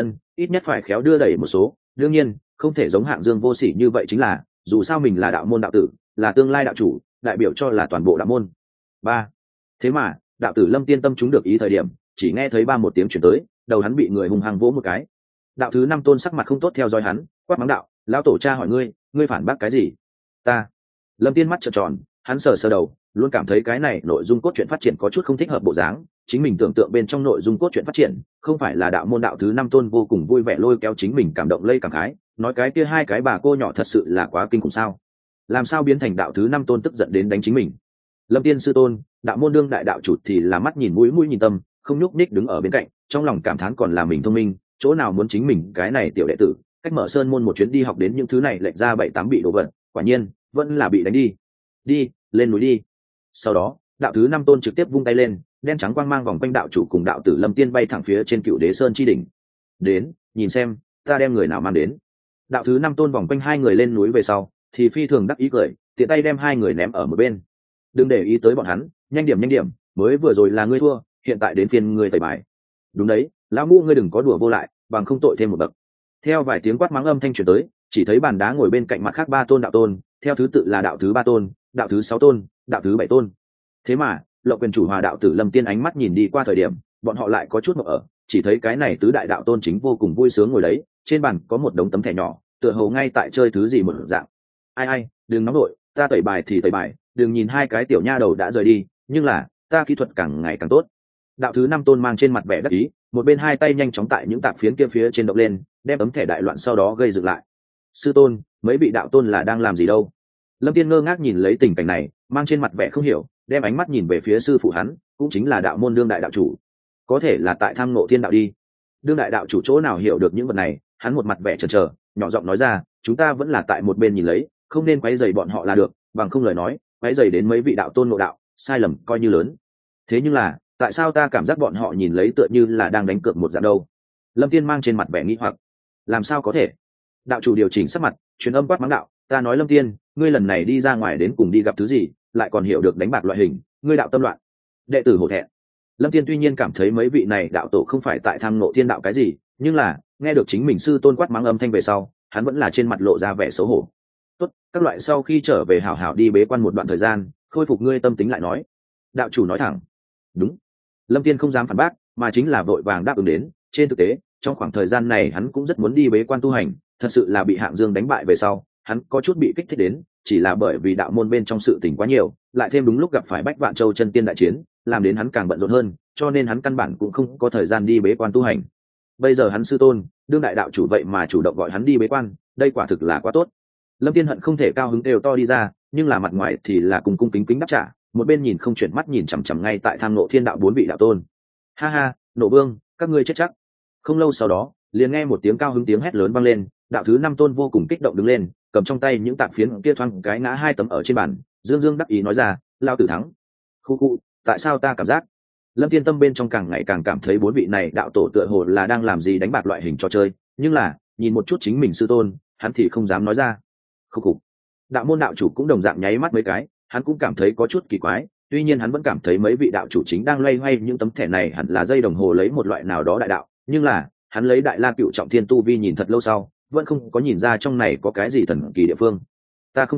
Ít nhất phải khéo đưa đẩy một số, đương nhiên không thể giống Hạng Dương vô sỉ như vậy, chính là dù sao mình là đạo môn đạo tử, là tương lai đạo chủ, đại biểu cho là toàn bộ đạo môn. Ba. Thế mà đạo tử Lâm Tiên tâm chúng được ý thời điểm, chỉ nghe thấy ba một tiếng chuyển tới, đầu hắn bị người hung hăng vỗ một cái. Đạo thứ 5 tôn sắc mặt không tốt theo dõi hắn, quát mắng đạo, lão tổ cha hỏi ngươi phản bác cái gì? Ta. Lâm Tiên mắt trợn tròn, hắn sờ sờ đầu, luôn cảm thấy cái này nội dung cốt truyện phát triển có chút không thích hợp bộ dáng, chính mình tưởng tượng bên trong nội dung cốt truyện phát triển, không phải là đạo môn đạo thứ 5 tôn vô cùng vui vẻ lôi kéo chính mình cảm động lây cảm khái, nói cái kia hai cái bà cô nhỏ thật sự là quá kinh khủng sao? Làm sao biến thành đạo thứ 5 tôn tức giận đến đánh chính mình? Lâm Tiên sư tôn, đạo môn đương đại đạo chủ thì là mắt nhìn mũi mũi nhìn tâm, không nhúc nhích đứng ở bên cạnh, trong lòng cảm thán còn là mình thông minh, chỗ nào muốn chính mình cái này tiểu đệ tử, cách mở sơn môn một chuyến đi học đến những thứ này lệch ra 7-8 bị đổ vật, quả nhiên vẫn là bị đánh đi. Đi, lên núi đi. Sau đó, đạo thứ 5 tôn trực tiếp vung tay lên, đen trắng quang mang vòng quanh đạo chủ cùng đạo tử Lâm Tiên bay thẳng phía trên Cửu Đế Sơn chi đỉnh. Đến, nhìn xem, ta đem người nào mang đến. Đạo thứ 5 tôn vòng quanh hai người lên núi về sau, thì phi thường đắc ý cười, tiện tay đem hai người ném ở một bên. Đừng để ý tới bọn hắn, nhanh điểm, mới vừa rồi là ngươi thua, hiện tại đến phiên ngươi tẩy bài. Đúng đấy, lão ngũ ngươi đừng có đùa vô lại, bằng không tội thêm một bậc. Theo vài tiếng quát mắng âm thanh truyền tới, chỉ thấy bàn đá ngồi bên cạnh mặt khác 3 tôn đạo tôn, theo thứ tự là đạo thứ 3 tôn, đạo thứ 6 tôn, đạo thứ 7 tôn. Thế mà Lộc Quyền chủ hòa đạo tử Lâm Tiên ánh mắt nhìn đi qua thời điểm, bọn họ lại có chút ngộp ở, chỉ thấy cái này tứ đại đạo tôn chính vô cùng vui sướng ngồi đấy, trên bàn có một đống tấm thẻ nhỏ, tựa hồ ngay tại chơi thứ gì một dạng. Ai, đừng nóng đội, ta tẩy bài thì tẩy bài, đừng nhìn hai cái tiểu nha đầu đã rời đi, nhưng là ta kỹ thuật càng ngày càng tốt. Đạo thứ 5 tôn mang trên mặt vẻ đắc ý, một bên hai tay nhanh chóng tại những tạp phiến kia phía trên động lên, đem tấm thẻ đại loạn sau đó gây dựng lại. Sư tôn, mấy vị đạo tôn là đang làm gì đâu? Lâm Tiên ngơ ngác nhìn lấy tình cảnh này, mang trên mặt vẻ không hiểu, đem ánh mắt nhìn về phía sư phụ hắn, cũng chính là đạo môn đương đại đạo chủ. Có thể là tại tham ngộ thiên đạo đi. Đương đại đạo chủ chỗ nào hiểu được những vật này, hắn một mặt vẻ chần chờ, nhỏ giọng nói ra, chúng ta vẫn là tại một bên nhìn lấy, không nên quấy rầy bọn họ là được, bằng không lời nói, quấy rầy đến mấy vị đạo tôn ngộ đạo, sai lầm coi như lớn. Thế nhưng là, tại sao ta cảm giác bọn họ nhìn lấy tựa như là đang đánh cược một dạng đâu? Lâm Tiên mang trên mặt vẻ nghi hoặc. Làm sao có thể? Đạo chủ điều chỉnh sắc mặt, truyền âm quát mắng đạo, ta nói Lâm Tiên, ngươi lần này đi ra ngoài đến cùng đi gặp thứ gì, lại còn hiểu được đánh bạc loại hình, ngươi đạo tâm loạn. Đệ tử hổ thẹn. Lâm Tiên tuy nhiên cảm thấy mấy vị này đạo tổ không phải tại tham ngộ thiên đạo cái gì, nhưng là nghe được chính mình sư tôn quát mắng âm thanh về sau, hắn vẫn là trên mặt lộ ra vẻ xấu hổ. Tốt, các loại sau khi trở về hảo hảo đi bế quan một đoạn thời gian, khôi phục ngươi tâm tính lại nói. Đạo chủ nói thẳng. Đúng. Lâm Tiên không dám phản bác, mà chính là vội vàng đáp ứng đến. Trên thực tế, trong khoảng thời gian này hắn cũng rất muốn đi bế quan tu hành, thật sự là bị Hạng Dương đánh bại về sau, hắn có chút bị kích thích đến, chỉ là bởi vì đạo môn bên trong sự tình quá nhiều, lại thêm đúng lúc gặp phải Bách Vạn Châu chân tiên đại chiến, làm đến hắn càng bận rộn hơn, cho nên hắn căn bản cũng không có thời gian đi bế quan tu hành. Bây giờ hắn sư tôn, đương đại đạo chủ vậy mà chủ động gọi hắn đi bế quan, đây quả thực là quá tốt. Lâm Tiên hận không thể cao hứng đều to đi ra, nhưng là mặt ngoài thì là cùng cung kính kính đáp trả, một bên nhìn không chuyển mắt nhìn chằm chằm ngay tại tham nộ thiên đạo 4 vị đạo tôn. Ha ha, Nộ Vương, các ngươi chết chắc. Không lâu sau đó, liền nghe một tiếng cao hứng tiếng hét lớn vang lên, đạo thứ 5 tôn vô cùng kích động đứng lên, cầm trong tay những tạp phiến kia thoáng cái ngã 2 tấm ở trên bàn, dương dương đắc ý nói ra, lao tử thắng. Khu, tại sao ta cảm giác? Lâm Tiên tâm bên trong càng ngày càng cảm thấy 4 vị này đạo tổ tựa hồ là đang làm gì đánh bạc loại hình trò chơi, nhưng là nhìn một chút chính mình sư tôn, hắn thì không dám nói ra. Khục. Đạo môn đạo chủ cũng đồng dạng nháy mắt mấy cái, hắn cũng cảm thấy có chút kỳ quái, tuy nhiên hắn vẫn cảm thấy mấy vị đạo chủ chính đang loay hoay những tấm thẻ này hẳn là dây đồng hồ lấy một loại nào đó đại đạo, nhưng là hắn lấy đại la cựu trọng thiên tu vi nhìn thật lâu sau, vẫn không có nhìn ra trong này có cái gì thần kỳ địa phương. Ta không chơi,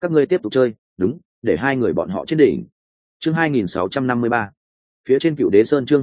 các ngươi tiếp tục chơi, đúng, để hai người bọn họ trên đỉnh. Chương 2653. Phía trên Cựu Đế Sơn. Chương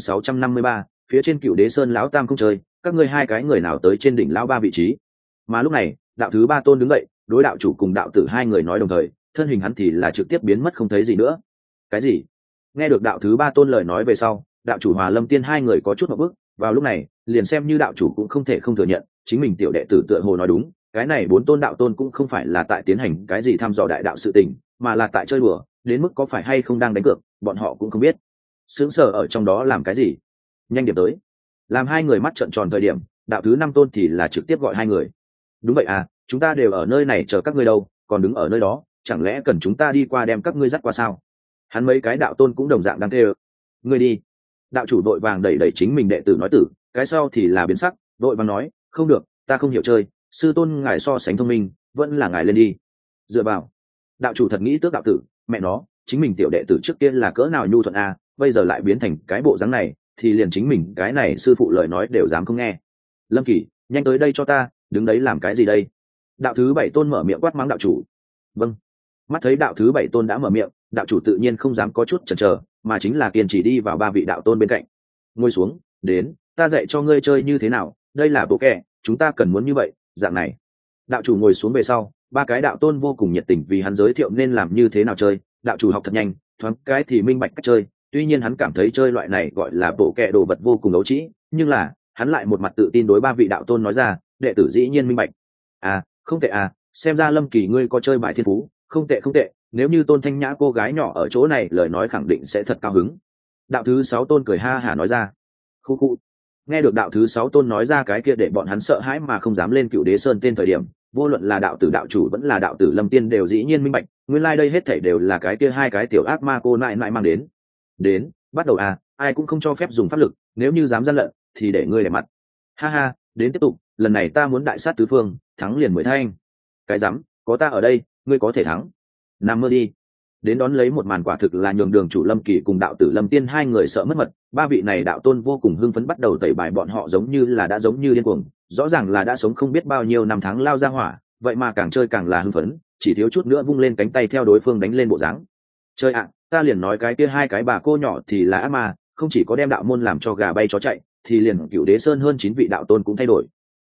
2653. Phía trên Cựu Đế Sơn. Lão Tam không chơi, các ngươi hai cái người nào tới trên đỉnh lão ba vị trí. Mà lúc này, đạo thứ ba tôn đứng dậy, đối đạo chủ cùng đạo tử hai người nói đồng thời, thân hình hắn thì là trực tiếp biến mất không thấy gì nữa. Cái gì? Nghe được đạo thứ ba tôn lời nói về sau, đạo chủ Hòa Lâm Tiên hai người có chút ngượng bức, vào lúc này, liền xem như đạo chủ cũng không thể không thừa nhận, chính mình tiểu đệ tử tựa hồ nói đúng, cái này bốn tôn đạo tôn cũng không phải là tại tiến hành cái gì thăm dò đại đạo sự tình, mà là tại chơi đùa, đến mức có phải hay không đang đánh cược, bọn họ cũng không biết. Sướng sở ở trong đó làm cái gì? Nhanh điểm tới. Làm hai người mắt trợn tròn thời điểm, đạo thứ năm tôn thì là trực tiếp gọi hai người. Đúng vậy à, chúng ta đều ở nơi này chờ các ngươi đâu, còn đứng ở nơi đó, chẳng lẽ cần chúng ta đi qua đem các ngươi dắt qua sao? Hắn mấy cái đạo tôn cũng đồng dạng đang kêu. Ngươi đi. Đạo chủ đội vàng đẩy đẩy chính mình đệ tử nói tử, cái sau thì là biến sắc, đội vàng nói, không được, ta không hiểu chơi, sư tôn ngài so sánh thông minh, vẫn là ngài lên đi. Dựa vào. Đạo chủ thật nghĩ tước đạo tử, mẹ nó, chính mình tiểu đệ tử trước kia là cỡ nào nhu thuận a, bây giờ lại biến thành cái bộ dáng này, thì liền chính mình cái này sư phụ lời nói đều dám không nghe. Lâm Kỳ, nhanh tới đây cho ta, đứng đấy làm cái gì đây? Đạo thứ bảy tôn mở miệng quát mắng đạo chủ. Vâng. Mắt thấy đạo thứ bảy tôn đã mở miệng, đạo chủ tự nhiên không dám có chút chần chờ, mà chính là kiên trì đi vào ba vị đạo tôn bên cạnh. Ngồi xuống, đến, ta dạy cho ngươi chơi như thế nào, đây là bộ kẻ, chúng ta cần muốn như vậy, dạng này. Đạo chủ ngồi xuống về sau, ba cái đạo tôn vô cùng nhiệt tình vì hắn giới thiệu nên làm như thế nào chơi. Đạo chủ học thật nhanh, thoáng cái thì minh bạch cách chơi, tuy nhiên hắn cảm thấy chơi loại này gọi là bộ kẻ đồ vật vô cùng đấu trí, nhưng là hắn lại một mặt tự tin đối ba vị đạo tôn nói ra, đệ tử dĩ nhiên minh bạch. À, không tệ à, xem ra Lâm Kỳ ngươi có chơi bài thiên phú, không tệ không tệ, nếu như Tôn Thanh Nhã cô gái nhỏ ở chỗ này lời nói khẳng định sẽ thật cao hứng. Đạo thứ sáu tôn cười ha hả nói ra. Khu khu. Nghe được đạo thứ sáu tôn nói ra cái kia để bọn hắn sợ hãi mà không dám lên Cựu Đế Sơn tên thời điểm, vô luận là đạo tử đạo chủ vẫn là đạo tử Lâm Tiên đều dĩ nhiên minh bạch, nguyên lai đây hết thảy đều là cái kia hai cái tiểu ác ma cô nại nại mang đến. Đến, bắt đầu à, ai cũng không cho phép dùng pháp lực, nếu như dám gian lận thì để ngươi để mặt. Ha ha, đến tiếp tục, lần này ta muốn đại sát tứ phương, thắng liền 10 thanh. Cái rắm, có ta ở đây, ngươi có thể thắng. Nằm mơ đi. Đến đón lấy một màn quả thực là nhường đường chủ Lâm Kỳ cùng đạo tử Lâm Tiên hai người sợ mất mật, ba vị này đạo tôn vô cùng hưng phấn bắt đầu tẩy bài bọn họ giống như là đã giống như điên cuồng, rõ ràng là đã sống không biết bao nhiêu năm tháng lao ra hỏa, vậy mà càng chơi càng là hưng phấn, chỉ thiếu chút nữa vung lên cánh tay theo đối phương đánh lên bộ dáng. Chơi ạ, ta liền nói cái kia hai cái bà cô nhỏ thì là ác ma, không chỉ có đem đạo môn làm cho gà bay chó chạy, thì liền Cựu Đế Sơn hơn 9 vị đạo tôn cũng thay đổi.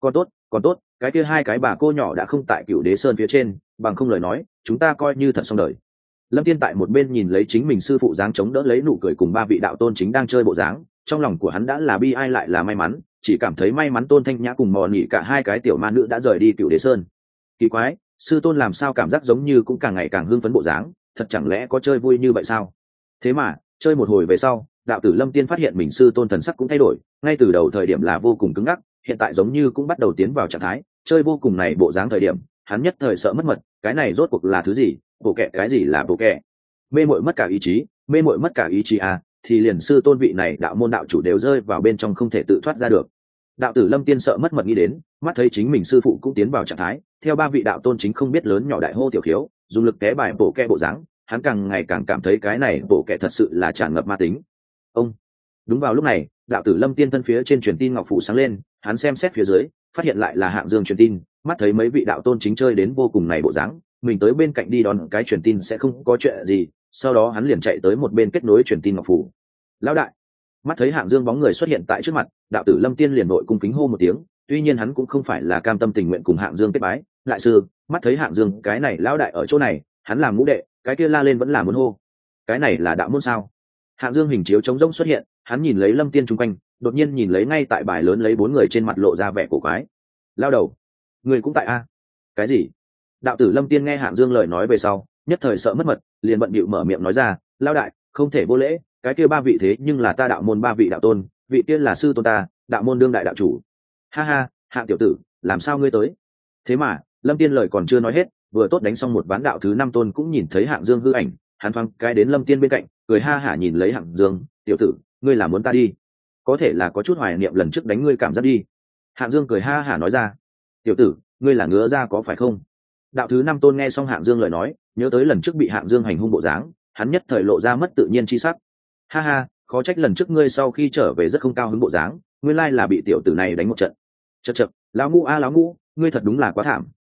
Còn tốt, cái kia hai cái bà cô nhỏ đã không tại Cựu Đế Sơn phía trên, bằng không lời nói, chúng ta coi như thật xong đời. Lâm Tiên tại một bên nhìn lấy chính mình sư phụ dáng chống đỡ lấy nụ cười cùng ba vị đạo tôn chính đang chơi bộ dáng, trong lòng của hắn đã là bi ai lại là may mắn, chỉ cảm thấy may mắn Tôn Thanh Nhã cùng Mò Nhị cả hai cái tiểu ma nữ đã rời đi Cựu Đế Sơn. Kỳ quái, sư tôn làm sao cảm giác giống như cũng càng ngày càng hưng phấn bộ dáng, thật chẳng lẽ có chơi vui như vậy sao? Thế mà, chơi một hồi về sau, đạo tử Lâm Tiên phát hiện mình sư tôn thần sắc cũng thay đổi, ngay từ đầu thời điểm là vô cùng cứng ngắc, hiện tại giống như cũng bắt đầu tiến vào trạng thái, chơi vô cùng này bộ dáng thời điểm, hắn nhất thời sợ mất mật, cái này rốt cuộc là thứ gì? Bộ kệ cái gì là bộ kệ? Mê muội mất cả ý chí, mê muội mất cả ý chí à, thì liền sư tôn vị này đạo môn đạo chủ đều rơi vào bên trong không thể tự thoát ra được. Đạo tử Lâm Tiên sợ mất mật nghĩ đến, mắt thấy chính mình sư phụ cũng tiến vào trạng thái, theo ba vị đạo tôn chính không biết lớn nhỏ đại hô tiểu khiếu, dùng lực té bài bộ kệ bộ dáng, hắn càng ngày càng cảm thấy cái này bộ kệ thật sự là tràn ngập ma tính. Ông. Đúng vào lúc này, đạo tử Lâm Tiên thân phía trên truyền tin ngọc phủ sáng lên, hắn xem xét phía dưới, phát hiện lại là Hạng Dương truyền tin, mắt thấy mấy vị đạo tôn chính chơi đến vô cùng này bộ dáng, mình tới bên cạnh đi đón cái truyền tin sẽ không có chuyện gì, sau đó hắn liền chạy tới một bên kết nối truyền tin ngọc phủ. Lão đại. Mắt thấy Hạng Dương bóng người xuất hiện tại trước mặt, đạo tử Lâm Tiên liền vội cung kính hô một tiếng, tuy nhiên hắn cũng không phải là cam tâm tình nguyện cùng Hạng Dương kết bái, lại sư, mắt thấy Hạng Dương cái này lão đại ở chỗ này, hắn làm ngũ đệ, cái kia la lên vẫn là muốn hô. Cái này là đạo môn sao? Hạng Dương hình chiếu trống rỗng xuất hiện, hắn nhìn lấy Lâm Tiên chung quanh, đột nhiên nhìn lấy ngay tại bài lớn lấy 4 người trên mặt lộ ra vẻ cổ quái. Lao đầu, người cũng tại a? Cái gì? Đạo tử Lâm Tiên nghe Hạng Dương lời nói về sau, nhất thời sợ mất mật, liền bận bịu mở miệng nói ra, lao đại, không thể vô lễ, cái kia ba vị thế nhưng là ta đạo môn ba vị đạo tôn, vị tiên là sư tôn ta, đạo môn đương đại đạo chủ. Ha ha, Hạng tiểu tử, làm sao ngươi tới? Thế mà, Lâm Tiên lời còn chưa nói hết, vừa tốt đánh xong một ván đạo thứ 5 tôn cũng nhìn thấy Hạng Dương hư ảnh, hắn thoáng cái đến Lâm Tiên bên cạnh, cười ha hả nhìn lấy Hạng Dương, tiểu tử, ngươi là muốn ta đi? Có thể là có chút hoài niệm lần trước đánh ngươi cảm giác đi. Hạng Dương cười ha hả nói ra, tiểu tử, ngươi là ngứa ra có phải không? Đạo thứ 5 tôn nghe xong Hạng Dương lời nói, nhớ tới lần trước bị Hạng Dương hành hung bộ dáng, hắn nhất thời lộ ra mất tự nhiên chi sắc. Ha ha, khó trách lần trước ngươi sau khi trở về rất không cao hứng bộ dáng, nguyên lai là bị tiểu tử này đánh một trận. Chậc chậc, lão ngũ a lão ngũ, ngươi thật đúng là quá thảm,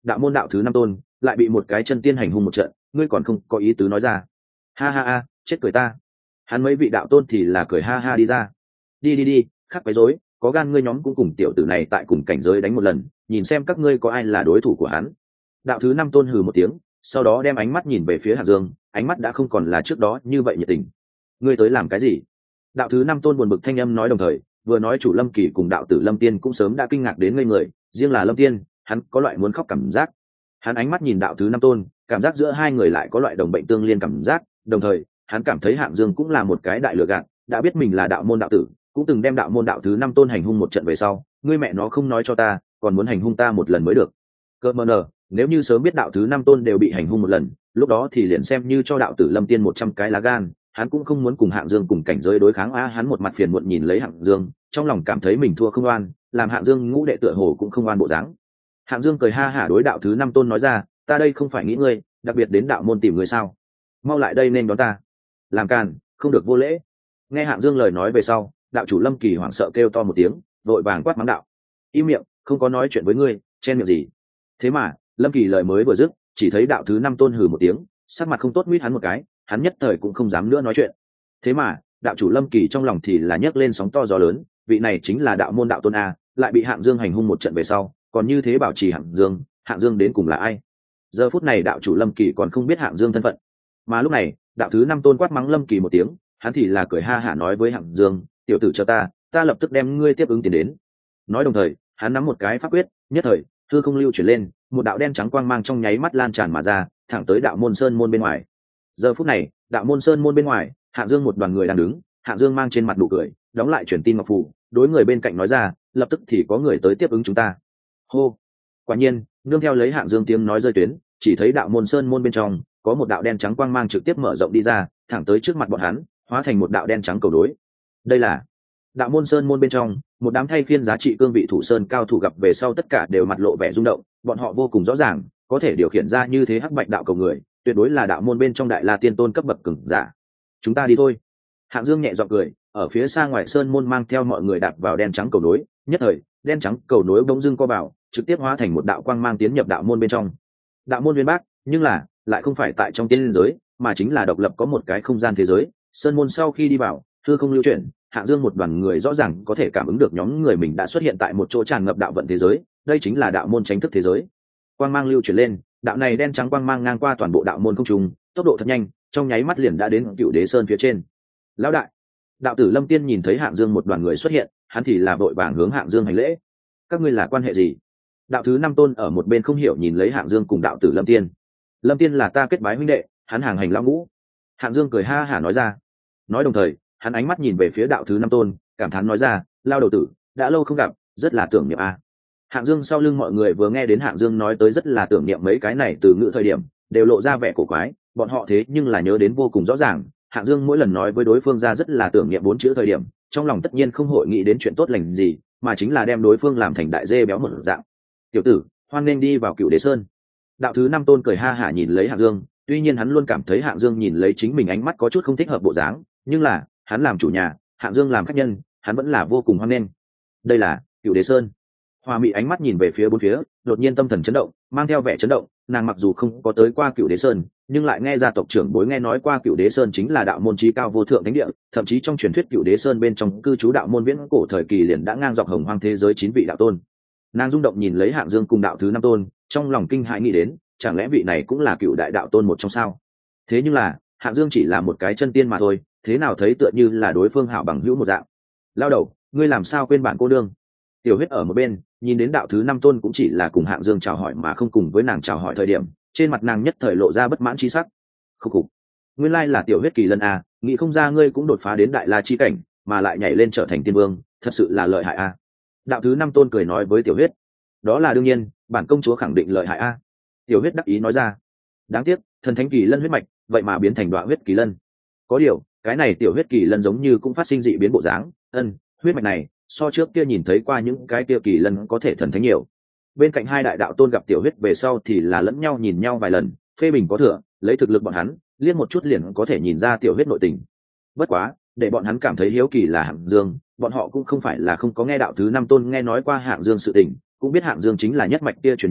đạo môn đạo thứ năm tôn lại bị một cái chân tiên hành hung một trận, ngươi còn không có ý tứ nói ra. Ha ha ha, chết cười ta. Hắn mấy vị đạo tôn thì là cười ha ha đi ra. Đi, khác quấy rối, có gan ngươi nhóm cũng cùng tiểu tử này tại cùng cảnh giới đánh một lần, nhìn xem các ngươi có ai là đối thủ của hắn. Đạo thứ năm tôn hừ một tiếng, sau đó đem ánh mắt nhìn về phía Hạng Dương, ánh mắt đã không còn là trước đó như vậy nhiệt tình. Ngươi tới làm cái gì? Đạo thứ năm tôn buồn bực thanh âm nói, đồng thời vừa nói chủ Lâm Kỳ cùng đạo tử Lâm Tiên cũng sớm đã kinh ngạc đến ngây người, riêng là Lâm Tiên, hắn có loại muốn khóc cảm giác. Hắn ánh mắt nhìn đạo thứ năm tôn, cảm giác giữa hai người lại có loại đồng bệnh tương liên cảm giác, đồng thời hắn cảm thấy Hạng Dương cũng là một cái đại lừa gạt, đã biết mình là đạo môn đạo tử, cũng từng đem đạo môn đạo thứ năm tôn hành hung một trận về sau, ngươi mẹ nó không nói cho ta, còn muốn hành hung ta một lần mới được. Cơ mờ nờ, nếu như sớm biết đạo thứ năm tôn đều bị hành hung một lần, lúc đó thì liền xem như cho đạo tử Lâm Tiên 100 cái lá gan, hắn cũng không muốn cùng Hạng Dương cùng cảnh giới đối kháng. Hắn một mặt phiền muộn nhìn lấy Hạng Dương, trong lòng cảm thấy mình thua không oan, làm Hạng Dương ngũ đệ tựa hồ cũng không oan bộ dáng. Hạng Dương cười ha hả đối đạo thứ năm tôn nói ra, ta đây không phải nghĩ ngươi, đặc biệt đến đạo môn tìm ngươi sao? Mau lại đây nên đón ta. Làm càn, không được vô lễ. Nghe Hạng Dương lời nói về sau, đạo chủ Lâm Kỳ hoảng sợ kêu to một tiếng, vội vàng quát mắng đạo: im miệng, không có nói chuyện với ngươi, chen miệng gì? Thế mà Lâm Kỳ lời mới vừa dứt, chỉ thấy đạo thứ năm tôn hừ một tiếng, sắc mặt không tốt nguyết hắn một cái, hắn nhất thời cũng không dám nữa nói chuyện. Thế mà đạo chủ Lâm Kỳ trong lòng thì là nhấc lên sóng to gió lớn, vị này chính là đạo môn đạo tôn a, lại bị Hạng Dương hành hung một trận về sau, còn như thế bảo trì Hạng Dương đến cùng là ai? Giờ phút này đạo chủ Lâm Kỳ còn không biết Hạng Dương thân phận, mà lúc này đạo thứ năm tôn quát mắng Lâm Kỳ một tiếng, hắn thì là cười ha hả nói với Hạng Dương, tiểu tử cho ta lập tức đem ngươi tiếp ứng tiền đến. Nói đồng thời hắn nắm một cái pháp quyết, nhất thời hư không lưu chuyển lên, một đạo đen trắng quang mang trong nháy mắt lan tràn mà ra, thẳng tới đạo môn sơn môn bên ngoài. Giờ phút này đạo môn sơn môn bên ngoài, Hạng Dương một đoàn người đang đứng, Hạng Dương mang trên mặt nụ cười, đóng lại truyền tin ngọc phù, đối người bên cạnh nói ra, lập tức thì có người tới tiếp ứng chúng ta. Hô. Quả nhiên nương theo lấy Hạng Dương tiếng nói rơi tuyến, chỉ thấy đạo môn sơn môn bên trong có một đạo đen trắng quang mang trực tiếp mở rộng đi ra, thẳng tới trước mặt bọn hắn, hóa thành một đạo đen trắng cầu đối. Đây là đạo môn sơn môn bên trong một đám thay phiên giá trị cương vị thủ sơn cao thủ gặp về sau, tất cả đều mặt lộ vẻ rung động, bọn họ vô cùng rõ ràng, có thể điều khiển ra như thế hắc bạch đạo cầu người, tuyệt đối là đạo môn bên trong đại la tiên tôn cấp bậc cường giả. Chúng ta đi thôi. Hạng Dương nhẹ giọng cười, ở phía xa ngoài sơn môn mang theo mọi người đạp vào đen trắng cầu nối, nhất thời đen trắng cầu nối bỗng dưng co vào, trực tiếp hóa thành một đạo quang mang tiến nhập đạo môn bên trong. Đạo môn Uyên Bác, nhưng là lại không phải tại trong tiên giới, mà chính là độc lập có một cái không gian thế giới. Sơn môn sau khi đi vào, hư không lưu chuyển, Hạng Dương một đoàn người rõ ràng có thể cảm ứng được nhóm người mình đã xuất hiện tại một chỗ tràn ngập đạo vận thế giới, đây chính là đạo môn chánh thức thế giới. Quang mang lưu chuyển lên, đạo này đen trắng quang mang ngang qua toàn bộ đạo môn không trung, tốc độ thật nhanh, trong nháy mắt liền đã đến Cựu Đế Sơn phía trên. Lão đại, đạo tử Lâm Tiên nhìn thấy Hạng Dương một đoàn người xuất hiện, hắn thì là vội vàng hướng Hạng Dương hành lễ. Các ngươi là quan hệ gì? Đạo thứ năm tôn ở một bên không hiểu nhìn lấy Hạng Dương cùng đạo tử Lâm Tiên. Lâm Tiên là ta kết bái huynh đệ, hắn hàng hành lão ngũ. Hạng Dương cười ha hả nói ra. Nói đồng thời hắn ánh mắt nhìn về phía đạo thứ năm tôn, cảm thán nói ra, lao đầu tử, đã lâu không gặp, rất là tưởng niệm a. Hạng Dương sau lưng mọi người vừa nghe đến Hạng Dương nói tới rất là tưởng niệm mấy cái này từ ngữ thời điểm, đều lộ ra vẻ cổ quái, bọn họ thế nhưng là nhớ đến vô cùng rõ ràng. Hạng Dương mỗi lần nói với đối phương ra rất là tưởng niệm 4 chữ thời điểm, trong lòng tất nhiên không hội nghĩ đến chuyện tốt lành gì, mà chính là đem đối phương làm thành đại dê béo một dạng. Tiểu tử, hoan nên đi vào Cựu Đế Sơn. Đạo thứ năm tôn cười ha hả nhìn lấy Hạng Dương, tuy nhiên hắn luôn cảm thấy Hạng Dương nhìn lấy chính mình ánh mắt có chút không thích hợp bộ dáng, nhưng là hắn làm chủ nhà, Hạng Dương làm khách nhân, hắn vẫn là vô cùng hoan nghênh. Đây là Cựu Đế Sơn. Hoa Mị ánh mắt nhìn về phía bốn phía, đột nhiên tâm thần chấn động, mang theo vẻ chấn động, nàng mặc dù không có tới qua Cựu Đế Sơn, nhưng lại nghe gia tộc trưởng bối nghe nói qua Cựu Đế Sơn chính là đạo môn chí cao vô thượng thánh địa, thậm chí trong truyền thuyết Cựu Đế Sơn bên trong cư trú đạo môn viễn cổ thời kỳ liền đã ngang dọc hồng hoang thế giới 9 vị đạo tôn. Nàng rung động nhìn lấy Hạng Dương cùng đạo thứ năm tôn, trong lòng kinh hãi nghĩ đến, chẳng lẽ vị này cũng là Cựu đại đạo tôn một trong sao? Thế nhưng là Hạng Dương chỉ là một cái chân tiên mà thôi, thế nào thấy tựa như là đối phương hảo bằng hữu một dạng. Lao đầu, ngươi làm sao quên bản cô đương? Tiểu Huyết ở một bên nhìn đến đạo thứ năm tôn cũng chỉ là cùng Hạng Dương chào hỏi mà không cùng với nàng chào hỏi thời điểm, trên mặt nàng nhất thời lộ ra bất mãn chi sắc. Khúc khục, nguyên lai là Tiểu Huyết Kỳ Lân à, nghĩ không ra ngươi cũng đột phá đến đại la chi cảnh, mà lại nhảy lên trở thành tiên vương, thật sự là lợi hại à. Đạo thứ năm tôn cười nói với Tiểu Huyết. Đó là đương nhiên, bản công chúa khẳng định lợi hại à. Tiểu Huyết đắc ý nói ra. Đáng tiếc, thần thánh kỳ lân huyết mạch, vậy mà biến thành Đoạ huyết kỳ lân. Có điều, cái này Tiểu Huyết kỳ lân giống như cũng phát sinh dị biến bộ dáng, huyết mạch này so trước kia nhìn thấy qua những cái kia kỳ lân có thể thần thánh nhiều. Bên cạnh hai đại đạo tôn gặp Tiểu Huyết về sau thì là lẫn nhau nhìn nhau vài lần, phê bình có thừa, lấy thực lực bọn hắn liên một chút liền có thể nhìn ra Tiểu Huyết nội tình. Bất quá, để bọn hắn cảm thấy hiếu kỳ là Hạng Dương, bọn họ cũng không phải là không có nghe đạo thứ năm tôn nghe nói qua Hạng Dương sự tình, cũng biết Hạng Dương chính là nhất mạch kia truyền nhân,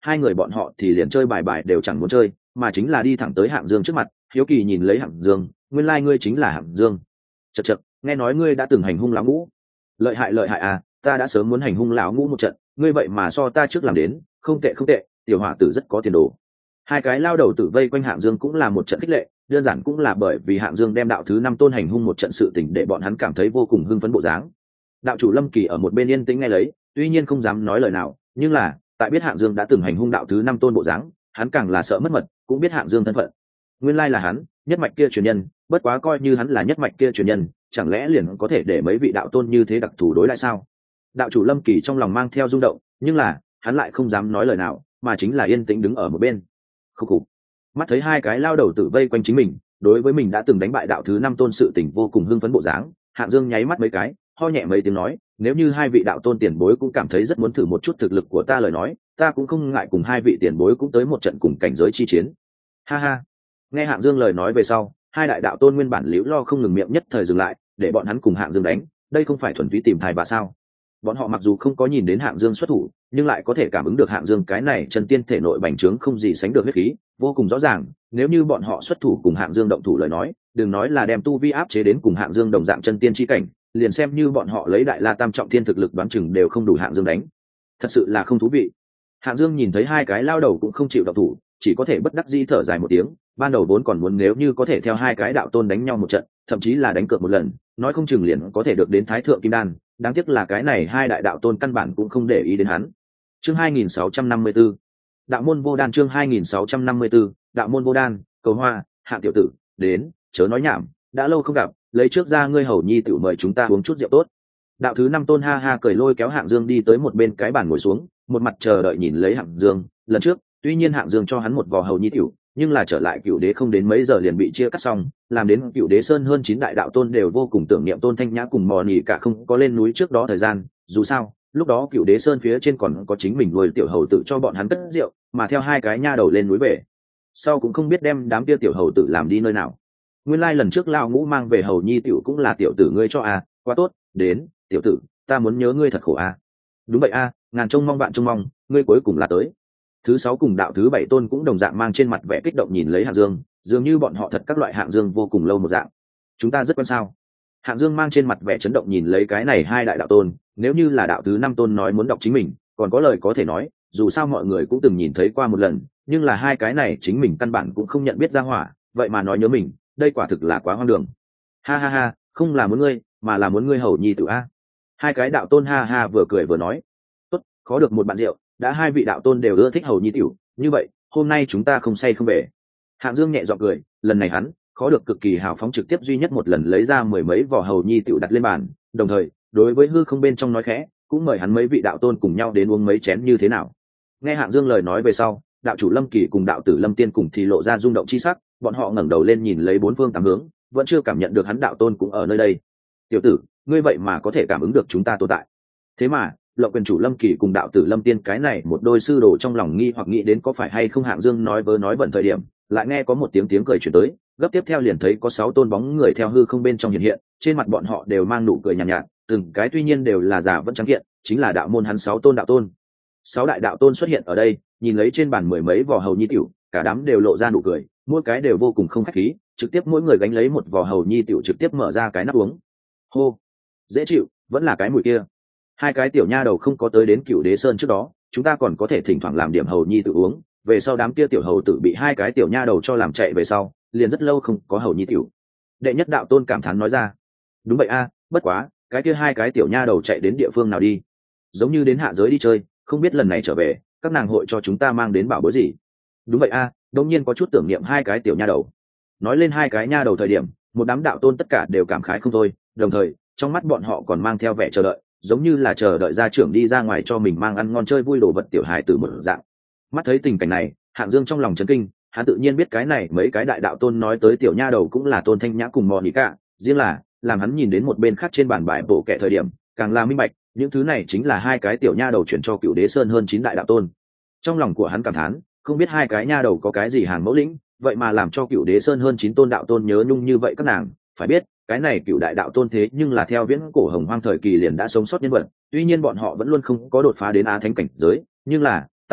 hai người bọn họ thì liền chơi bài bài đều chẳng muốn chơi, mà chính là đi thẳng tới Hạng Dương trước mặt, hiếu kỳ nhìn lấy Hạng Dương, nguyên lai ngươi chính là Hạng Dương. Chậc chậc, nghe nói ngươi đã từng hành hung lão ngũ. Lợi hại à, ta đã sớm muốn hành hung lão ngũ một trận, ngươi vậy mà so ta trước làm đến, không tệ không tệ, tiểu hỏa tử rất có tiền đồ. Hai cái lao đầu tử vây quanh Hạng Dương cũng là một trận khích lệ, đơn giản cũng là bởi vì Hạng Dương đem đạo thứ 5 tôn hành hung một trận sự tình để bọn hắn cảm thấy vô cùng hưng phấn bộ dáng. Đạo chủ Lâm Kỳ ở một bên yên tĩnh nghe lấy, tuy nhiên không dám nói lời nào, nhưng là tại biết Hạng Dương đã từng hành hung đạo thứ 5 tôn bộ dáng, hắn càng là sợ mất mật, cũng biết Hạng Dương thân phận. Nguyên lai là hắn, nhất mạch kia truyền nhân, bất quá coi như hắn là nhất mạch kia truyền nhân, chẳng lẽ liền có thể để mấy vị đạo tôn như thế đặc thù đối lại sao? Đạo chủ Lâm Kỳ trong lòng mang theo rung động, nhưng là hắn lại không dám nói lời nào, mà chính là yên tĩnh đứng ở một bên. Khúc khục. Mắt thấy hai cái lao đầu tử vây quanh chính mình, đối với mình đã từng đánh bại đạo thứ 5 tôn sự tình vô cùng hưng phấn bộ dáng, Hạng Dương nháy mắt mấy cái, ho nhẹ mấy tiếng nói, nếu như hai vị đạo tôn tiền bối cũng cảm thấy rất muốn thử một chút thực lực của ta lời nói, ta cũng không ngại cùng hai vị tiền bối cũng tới một trận cùng cảnh giới chi chiến. Ha ha. Nghe Hạng Dương lời nói về sau, hai đại đạo tôn nguyên bản liễu lo không ngừng miệng nhất thời dừng lại, để bọn hắn cùng Hạng Dương đánh, đây không phải thuần túy tìm thai bà sao? Bọn họ mặc dù không có nhìn đến Hạng Dương xuất thủ, nhưng lại có thể cảm ứng được Hạng Dương cái này chân tiên thể nội bành trướng không gì sánh được huyết khí, vô cùng rõ ràng, nếu như bọn họ xuất thủ cùng Hạng Dương động thủ lời nói, đừng nói là đem tu vi áp chế đến cùng Hạng Dương đồng dạng chân tiên chi cảnh, liền xem như bọn họ lấy đại la tam trọng thiên thực lực đoán chừng đều không đủ Hạng Dương đánh. Thật sự là không thú vị. Hạng Dương nhìn thấy hai cái lao đầu cũng không chịu động thủ, chỉ có thể bất đắc dĩ thở dài một tiếng, ban đầu vốn còn muốn nếu như có thể theo hai cái đạo tôn đánh nhau một trận, thậm chí là đánh cược một lần, nói không chừng liền có thể được đến Thái thượng kim đan, đáng tiếc là cái này hai đại đạo tôn căn bản cũng không để ý đến hắn. Chương 2654. Đạo môn vô đan, chương 2654, đạo môn vô đan, cầu hoa, Hạng tiểu tử, đến, chớ nói nhảm, đã lâu không gặp, lấy trước ra ngươi hầu nhi tiểu mời chúng ta uống chút rượu tốt. Đạo thứ 5 tôn ha ha cười lôi kéo Hạng Dương đi tới một bên cái bàn ngồi xuống, một mặt chờ đợi nhìn lấy Hạng Dương. Lần trước, tuy nhiên Hạng Dương cho hắn một vò hầu nhi tiểu, nhưng là trở lại Cửu Đế không đến mấy giờ liền bị chia cắt xong, làm đến Cửu Đế Sơn hơn 9 đại đạo tôn đều vô cùng tưởng niệm Tôn Thanh Nhã cùng Mò Nỉ cả không có lên núi trước đó thời gian, dù sao, lúc đó Cửu Đế Sơn phía trên còn có chính mình nuôi tiểu hầu tử cho bọn hắn cất rượu, mà theo hai cái nha đầu lên núi về, sau cũng không biết đem đám kia tiểu hầu tử làm đi nơi nào. Nguyên lai lần trước lão ngũ mang về hầu nhi tiểu cũng là tiểu tử ngươi cho à, quá tốt, đến, tiểu tử, ta muốn nhớ ngươi thật khổ à. Đúng vậy à, ngàn trông mong bạn trông mong, ngươi cuối cùng là tới. Thứ 6 cùng đạo thứ 7 tôn cũng đồng dạng mang trên mặt vẻ kích động nhìn lấy Hạng Dương, dường như bọn họ thật các loại Hạng Dương vô cùng lâu một dạng. Chúng ta rất quan sao? Hạng Dương mang trên mặt vẻ chấn động nhìn lấy cái này hai đại đạo tôn, nếu như là đạo thứ 5 tôn nói muốn đọc chính mình, còn có lời có thể nói, dù sao mọi người cũng từng nhìn thấy qua một lần, nhưng là hai cái này chính mình căn bản cũng không nhận biết ra hỏa, vậy mà nói nhớ mình, đây quả thực là quá hoang đường. Ha ha ha, không là muốn ngươi, mà là muốn ngươi hầu nhi tử a. Hai cái đạo tôn ha ha vừa cười vừa nói, tốt, có được một bạn rượu, đã hai vị đạo tôn đều ưa thích hầu nhi tiểu, như vậy hôm nay chúng ta không say không về. Hạng Dương nhẹ giọng cười, lần này hắn khó được cực kỳ hào phóng, trực tiếp duy nhất một lần lấy ra mười mấy vỏ hầu nhi tiểu đặt lên bàn, đồng thời đối với hư không bên trong nói khẽ, cũng mời hắn mấy vị đạo tôn cùng nhau đến uống mấy chén như thế nào. Nghe Hạng Dương lời nói về sau, đạo chủ Lâm Kỳ cùng đạo tử Lâm Tiên cùng thì lộ ra rung động chi sắc, bọn họ ngẩng đầu lên nhìn lấy bốn phương tám hướng, vẫn chưa cảm nhận được hắn đạo tôn cũng ở nơi đây. Tiểu tử, ngươi vậy mà có thể cảm ứng được chúng ta tồn tại. Thế mà Lộng Quyền chủ Lâm Kỳ cùng đạo tử Lâm Tiên cái này một đôi sư đồ trong lòng nghi hoặc nghĩ đến có phải hay không Hạng Dương nói vớ nói vẩn thời điểm, lại nghe có một tiếng cười truyền tới, gấp tiếp theo liền thấy có 6 tôn bóng người theo hư không bên trong hiện hiện, trên mặt bọn họ đều mang nụ cười nhàn nhạt, từng cái tuy nhiên đều là giả vẫn trắng kiện, chính là đạo môn hắn 6 tôn đạo tôn. 6 đại đạo tôn xuất hiện ở đây, nhìn lấy trên bàn mười mấy vò hầu nhi tiểu, cả đám đều lộ ra nụ cười, mỗi cái đều vô cùng không khách khí, trực tiếp mỗi người gánh lấy một vò hầu nhi tiểu trực tiếp mở ra cái nắp uống. Hô, dễ chịu, vẫn là cái mùi kia. Hai cái tiểu nha đầu không có tới đến Cửu Đế Sơn trước đó, chúng ta còn có thể thỉnh thoảng làm điểm hầu nhi tự uống, về sau đám kia tiểu hầu tử bị hai cái tiểu nha đầu cho làm chạy về sau, liền rất lâu không có hầu nhi tiểu. Đệ nhất đạo tôn cảm thán nói ra. Đúng vậy a, bất quá, cái kia hai cái tiểu nha đầu chạy đến địa phương nào đi? Giống như đến hạ giới đi chơi, không biết lần này trở về, các nàng hội cho chúng ta mang đến bảo bối gì? Đúng vậy a, đương nhiên có chút tưởng niệm hai cái tiểu nha đầu. Nói lên hai cái nha đầu thời điểm, một đám đạo tôn tất cả đều cảm khái không thôi, đồng thời, trong mắt bọn họ còn mang theo vẻ chờ đợi, giống như là chờ đợi gia trưởng đi ra ngoài cho mình mang ăn ngon chơi vui đồ vật tiểu hài tử một dạng. Mắt thấy tình cảnh này, Hạng Dương trong lòng chấn kinh, hắn tự nhiên biết cái này mấy cái đại đạo tôn nói tới tiểu nha đầu cũng là Tôn Thanh Nhã cùng Mò Nỉ cả, riêng là làm hắn nhìn đến một bên khác trên bàn bài bộ kệ thời điểm, càng là minh bạch, những thứ này chính là hai cái tiểu nha đầu chuyển cho Cửu Đế Sơn hơn 9 đại đạo tôn. Trong lòng của hắn cảm thán, không biết hai cái nha đầu có cái gì hàng mẫu lĩnh, vậy mà làm cho Cửu Đế Sơn hơn 9 tôn đạo tôn nhớ nhung như vậy các nàng, phải biết cái này Cửu đại đạo tôn thế nhưng là theo viễn cổ hồng hoang thời kỳ liền đã sống sót nhân vật, tuy nhiên bọn họ vẫn luôn không có đột phá đến á thánh cảnh giới, nhưng là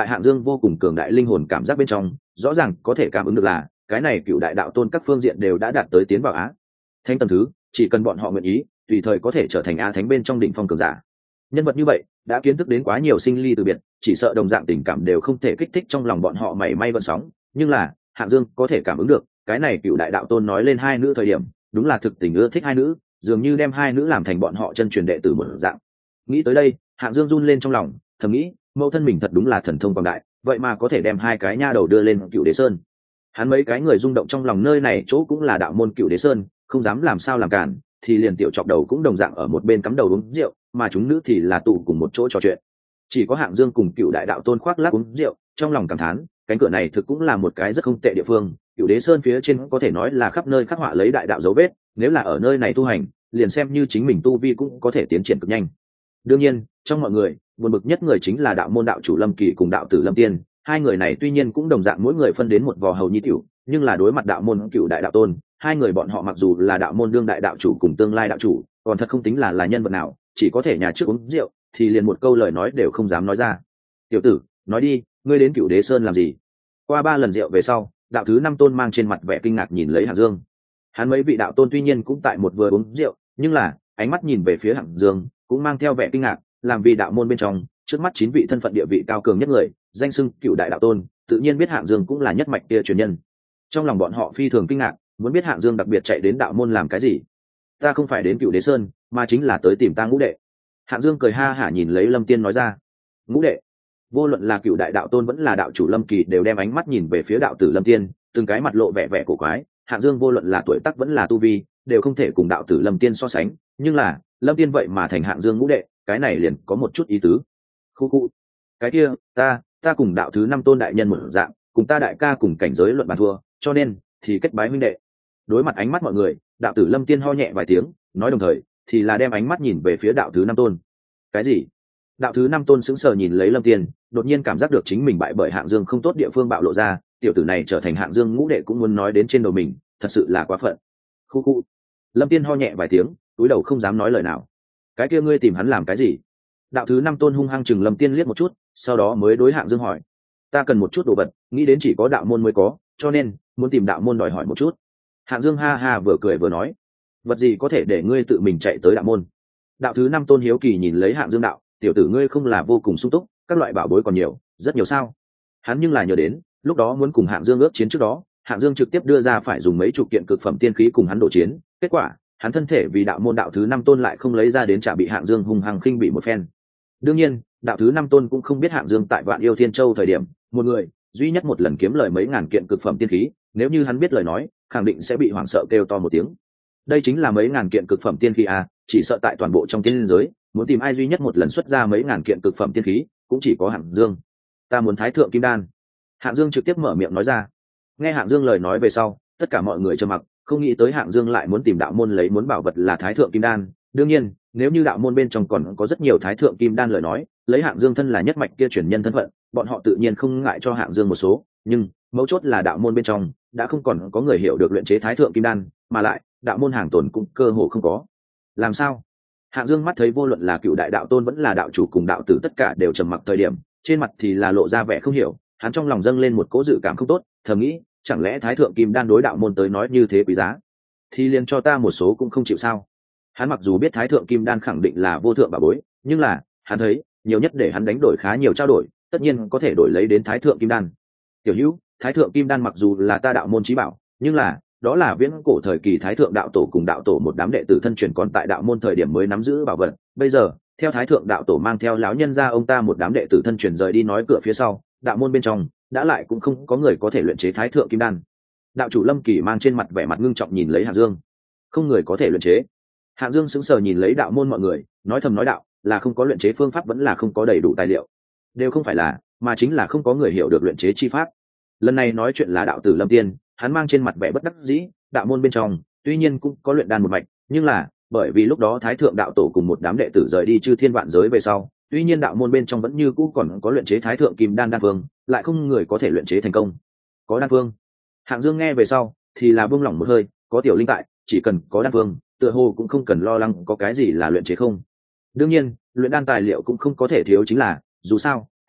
tại Hạng Dương vô cùng cường đại linh hồn cảm giác bên trong, rõ ràng có thể cảm ứng được là cái này cựu đại đạo tôn các phương diện đều đã đạt tới tiến vào á thánh tầng thứ, chỉ cần bọn họ nguyện ý, tùy thời có thể trở thành á thánh bên trong đỉnh phong cường giả. Nhân vật như vậy đã kiến thức đến quá nhiều sinh ly từ biệt, chỉ sợ đồng dạng tình cảm đều không thể kích thích trong lòng bọn họ mảy may gợn sóng, nhưng là Hạng Dương có thể cảm ứng được, cái này cựu đại đạo tôn nói lên hai nữ thời điểm, đúng là thực tình ưa thích hai nữ, dường như đem hai nữ làm thành bọn họ chân truyền đệ tử một dạng. Nghĩ tới đây, Hạng Dương run lên trong lòng, thầm nghĩ, mẫu thân mình thật đúng là thần thông quảng đại, vậy mà có thể đem hai cái nha đầu đưa lên Cựu Đế Sơn. Hắn mấy cái người rung động trong lòng, nơi này chỗ cũng là đạo môn Cựu Đế Sơn, không dám làm sao làm cản, thì liền tiểu chọc đầu cũng đồng dạng ở một bên cắm đầu uống rượu, mà chúng nữ thì là tụ cùng một chỗ trò chuyện. Chỉ có Hạng Dương cùng Cựu đại đạo tôn khoác lác uống rượu, trong lòng cảm thán, cánh cửa này thực cũng là một cái rất không tệ địa phương. Cựu Đế Sơn phía trên có thể nói là khắp nơi khắc họa lấy đại đạo dấu vết, nếu là ở nơi này tu hành, liền xem như chính mình tu vi cũng có thể tiến triển cực nhanh. Đương nhiên, trong mọi người, buồn bực nhất người chính là đạo môn đạo chủ Lâm Kỳ cùng đạo tử Lâm Tiên, hai người này tuy nhiên cũng đồng dạng mỗi người phân đến một vò hầu nhi tiểu, nhưng là đối mặt đạo môn Cựu đại đạo tôn, hai người bọn họ mặc dù là đạo môn đương đại đạo chủ cùng tương lai đạo chủ, còn thật không tính là nhân vật nào, chỉ có thể nhà trước uống rượu, thì liền một câu lời nói đều không dám nói ra. Tiểu tử, nói đi, ngươi đến Cựu Đế Sơn làm gì? Qua 3 lần rượu về sau, đạo thứ 5 tôn mang trên mặt vẻ kinh ngạc nhìn lấy Hạng Dương. Hắn mấy vị đạo tôn tuy nhiên cũng tại một vừa uống rượu, nhưng là ánh mắt nhìn về phía Hạng Dương cũng mang theo vẻ kinh ngạc, làm vì đạo môn bên trong trước mắt 9 vị thân phận địa vị cao cường nhất người, danh xưng Cựu đại đạo tôn, tự nhiên biết Hạng Dương cũng là nhất mạch kia truyền nhân. Trong lòng bọn họ phi thường kinh ngạc, muốn biết Hạng Dương đặc biệt chạy đến đạo môn làm cái gì. Ta không phải đến Cựu Đế Sơn, mà chính là tới tìm ta ngũ đệ. Hạng Dương cười ha hả nhìn lấy Lâm Tiên nói ra. Ngũ đệ? Vô luận là Cựu đại đạo tôn vẫn là đạo chủ Lâm Kỳ đều đem ánh mắt nhìn về phía đạo tử Lâm Tiên, từng cái mặt lộ vẻ vẻ cổ quái. Hạng Dương vô luận là tuổi tác vẫn là tu vi, đều không thể cùng đạo tử Lâm Tiên so sánh, nhưng là Lâm Tiên vậy mà thành Hạng Dương ngũ đệ, cái này liền có một chút ý tứ. Khu khu, cái kia, ta cùng đạo thứ 5 tôn đại nhân một dạng, cùng ta đại ca cùng cảnh giới luận bàn thua, cho nên thì kết bái huynh đệ. Đối mặt ánh mắt mọi người, đạo tử Lâm Tiên ho nhẹ vài tiếng, nói đồng thời thì là đem ánh mắt nhìn về phía đạo thứ 5 tôn. Cái gì? Đạo thứ 5 tôn sững sờ nhìn lấy Lâm Tiên, đột nhiên cảm giác được chính mình bại bởi Hạng Dương không tốt địa phương bạo lộ ra, tiểu tử này trở thành Hạng Dương ngũ đệ cũng muốn nói đến trên đầu mình, thật sự là quá phận. Khu khu. Lâm Tiên ho nhẹ vài tiếng, cúi đầu không dám nói lời nào. Cái kia ngươi tìm hắn làm cái gì? Đạo thứ 5 tôn hung hăng chừng Lâm Tiên liếc một chút, sau đó mới đối Hạng Dương hỏi. Ta cần một chút đồ vật, nghĩ đến chỉ có đạo môn mới có, cho nên muốn tìm đạo môn đòi hỏi một chút. Hạng Dương ha ha vừa cười vừa nói. Vật gì có thể để ngươi tự mình chạy tới đạo môn? Đạo thứ 5 tôn hiếu kỳ nhìn lấy Hạng Dương đạo, tiểu tử ngươi không là vô cùng sung túc, các loại bảo bối còn nhiều, rất nhiều sao? Hắn nhưng là nhớ đến, lúc đó muốn cùng Hạng Dương ước chiến trước đó, Hạng Dương trực tiếp đưa ra phải dùng mấy chục kiện cực phẩm tiên khí cùng hắn đổ chiến, kết quả hắn thân thể vì đạo môn đạo thứ 5 tôn lại không lấy ra đến, trả bị Hạng Dương hung hăng khinh bị một phen. Đương nhiên, đạo thứ 5 tôn cũng không biết Hạng Dương tại Vạn Yêu Thiên Châu thời điểm, một người duy nhất một lần kiếm lời mấy ngàn kiện cực phẩm tiên khí, nếu như hắn biết lời nói, khẳng định sẽ bị hoảng sợ kêu to một tiếng. Đây chính là mấy ngàn kiện cực phẩm tiên khí à, chỉ sợ tại toàn bộ trong tiên giới, muốn tìm ai duy nhất một lần xuất ra mấy ngàn kiện cực phẩm tiên khí, cũng chỉ có Hạng Dương. Ta muốn Thái thượng kim đan. Hạng Dương trực tiếp mở miệng nói ra. Nghe Hạng Dương lời nói về sau, tất cả mọi người trầm mặc, không nghĩ tới Hạng Dương lại muốn tìm đạo môn lấy muốn bảo vật là Thái thượng kim đan. Đương nhiên, nếu như đạo môn bên trong còn có rất nhiều Thái thượng kim đan lời nói, lấy Hạng Dương thân là nhất mạch kia truyền nhân thân phận, bọn họ tự nhiên không ngại cho Hạng Dương một số, nhưng mấu chốt là đạo môn bên trong đã không còn có người hiểu được luyện chế Thái thượng kim đan, mà lại đạo môn hàng tồn cũng cơ hồ không có. Làm sao? Hạng Dương mắt thấy vô luận là Cựu đại đạo tôn vẫn là đạo chủ cùng đạo tử tất cả đều trầm mặc thời điểm, trên mặt thì là lộ ra vẻ không hiểu, hắn trong lòng dâng lên một cỗ dự cảm không tốt, thầm nghĩ, chẳng lẽ Thái thượng kim đan đối đạo môn tới nói như thế quý giá, thì liền cho ta một số cũng không chịu sao? Hắn mặc dù biết Thái thượng kim đan khẳng định là vô thượng bảo bối, nhưng là hắn thấy nhiều nhất để hắn đánh đổi khá nhiều trao đổi, tất nhiên có thể đổi lấy đến Thái thượng kim đan. Tiểu Hữu, Thái thượng kim đan mặc dù là ta đạo môn chí bảo, nhưng là đó là viễn cổ thời kỳ Thái thượng đạo tổ cùng đạo tổ một đám đệ tử thân truyền còn tại đạo môn thời điểm mới nắm giữ bảo vật, bây giờ theo Thái thượng đạo tổ mang theo lão nhân gia ông ta một đám đệ tử thân truyền rời đi nói cửa phía sau, đạo môn bên trong đã lại cũng không có người có thể luyện chế Thái thượng kim đan. Đạo chủ Lâm Kỳ mang trên mặt vẻ mặt ngưng trọng nhìn lấy Hạng Dương. Không người có thể luyện chế? Hạng Dương sững sờ nhìn lấy đạo môn mọi người, nói thầm nói đạo, là không có luyện chế phương pháp vẫn là không có đầy đủ tài liệu? Đều không phải là, mà chính là không có người hiểu được luyện chế chi pháp. Lần này nói chuyện là đạo tử Lâm Tiên, hắn mang trên mặt vẻ bất đắc dĩ, đạo môn bên trong tuy nhiên cũng có luyện đan một mạch, nhưng là bởi vì lúc đó Thái thượng đạo tổ cùng một đám đệ tử rời đi chư thiên vạn giới về sau, tuy nhiên đạo môn bên trong vẫn như cũ còn có luyện chế Thái thượng kim đan đan phương, lại không người có thể luyện chế thành công. Có đan phương? Hạng Dương nghe về sau thì là buông lỏng một hơi, có tiểu linh tại, chỉ cần có đan phương, tựa hồ cũng không cần lo lắng có cái gì là luyện chế không. Đương nhiên, luyện đan tài liệu cũng không có thể thiếu, chính là dù sao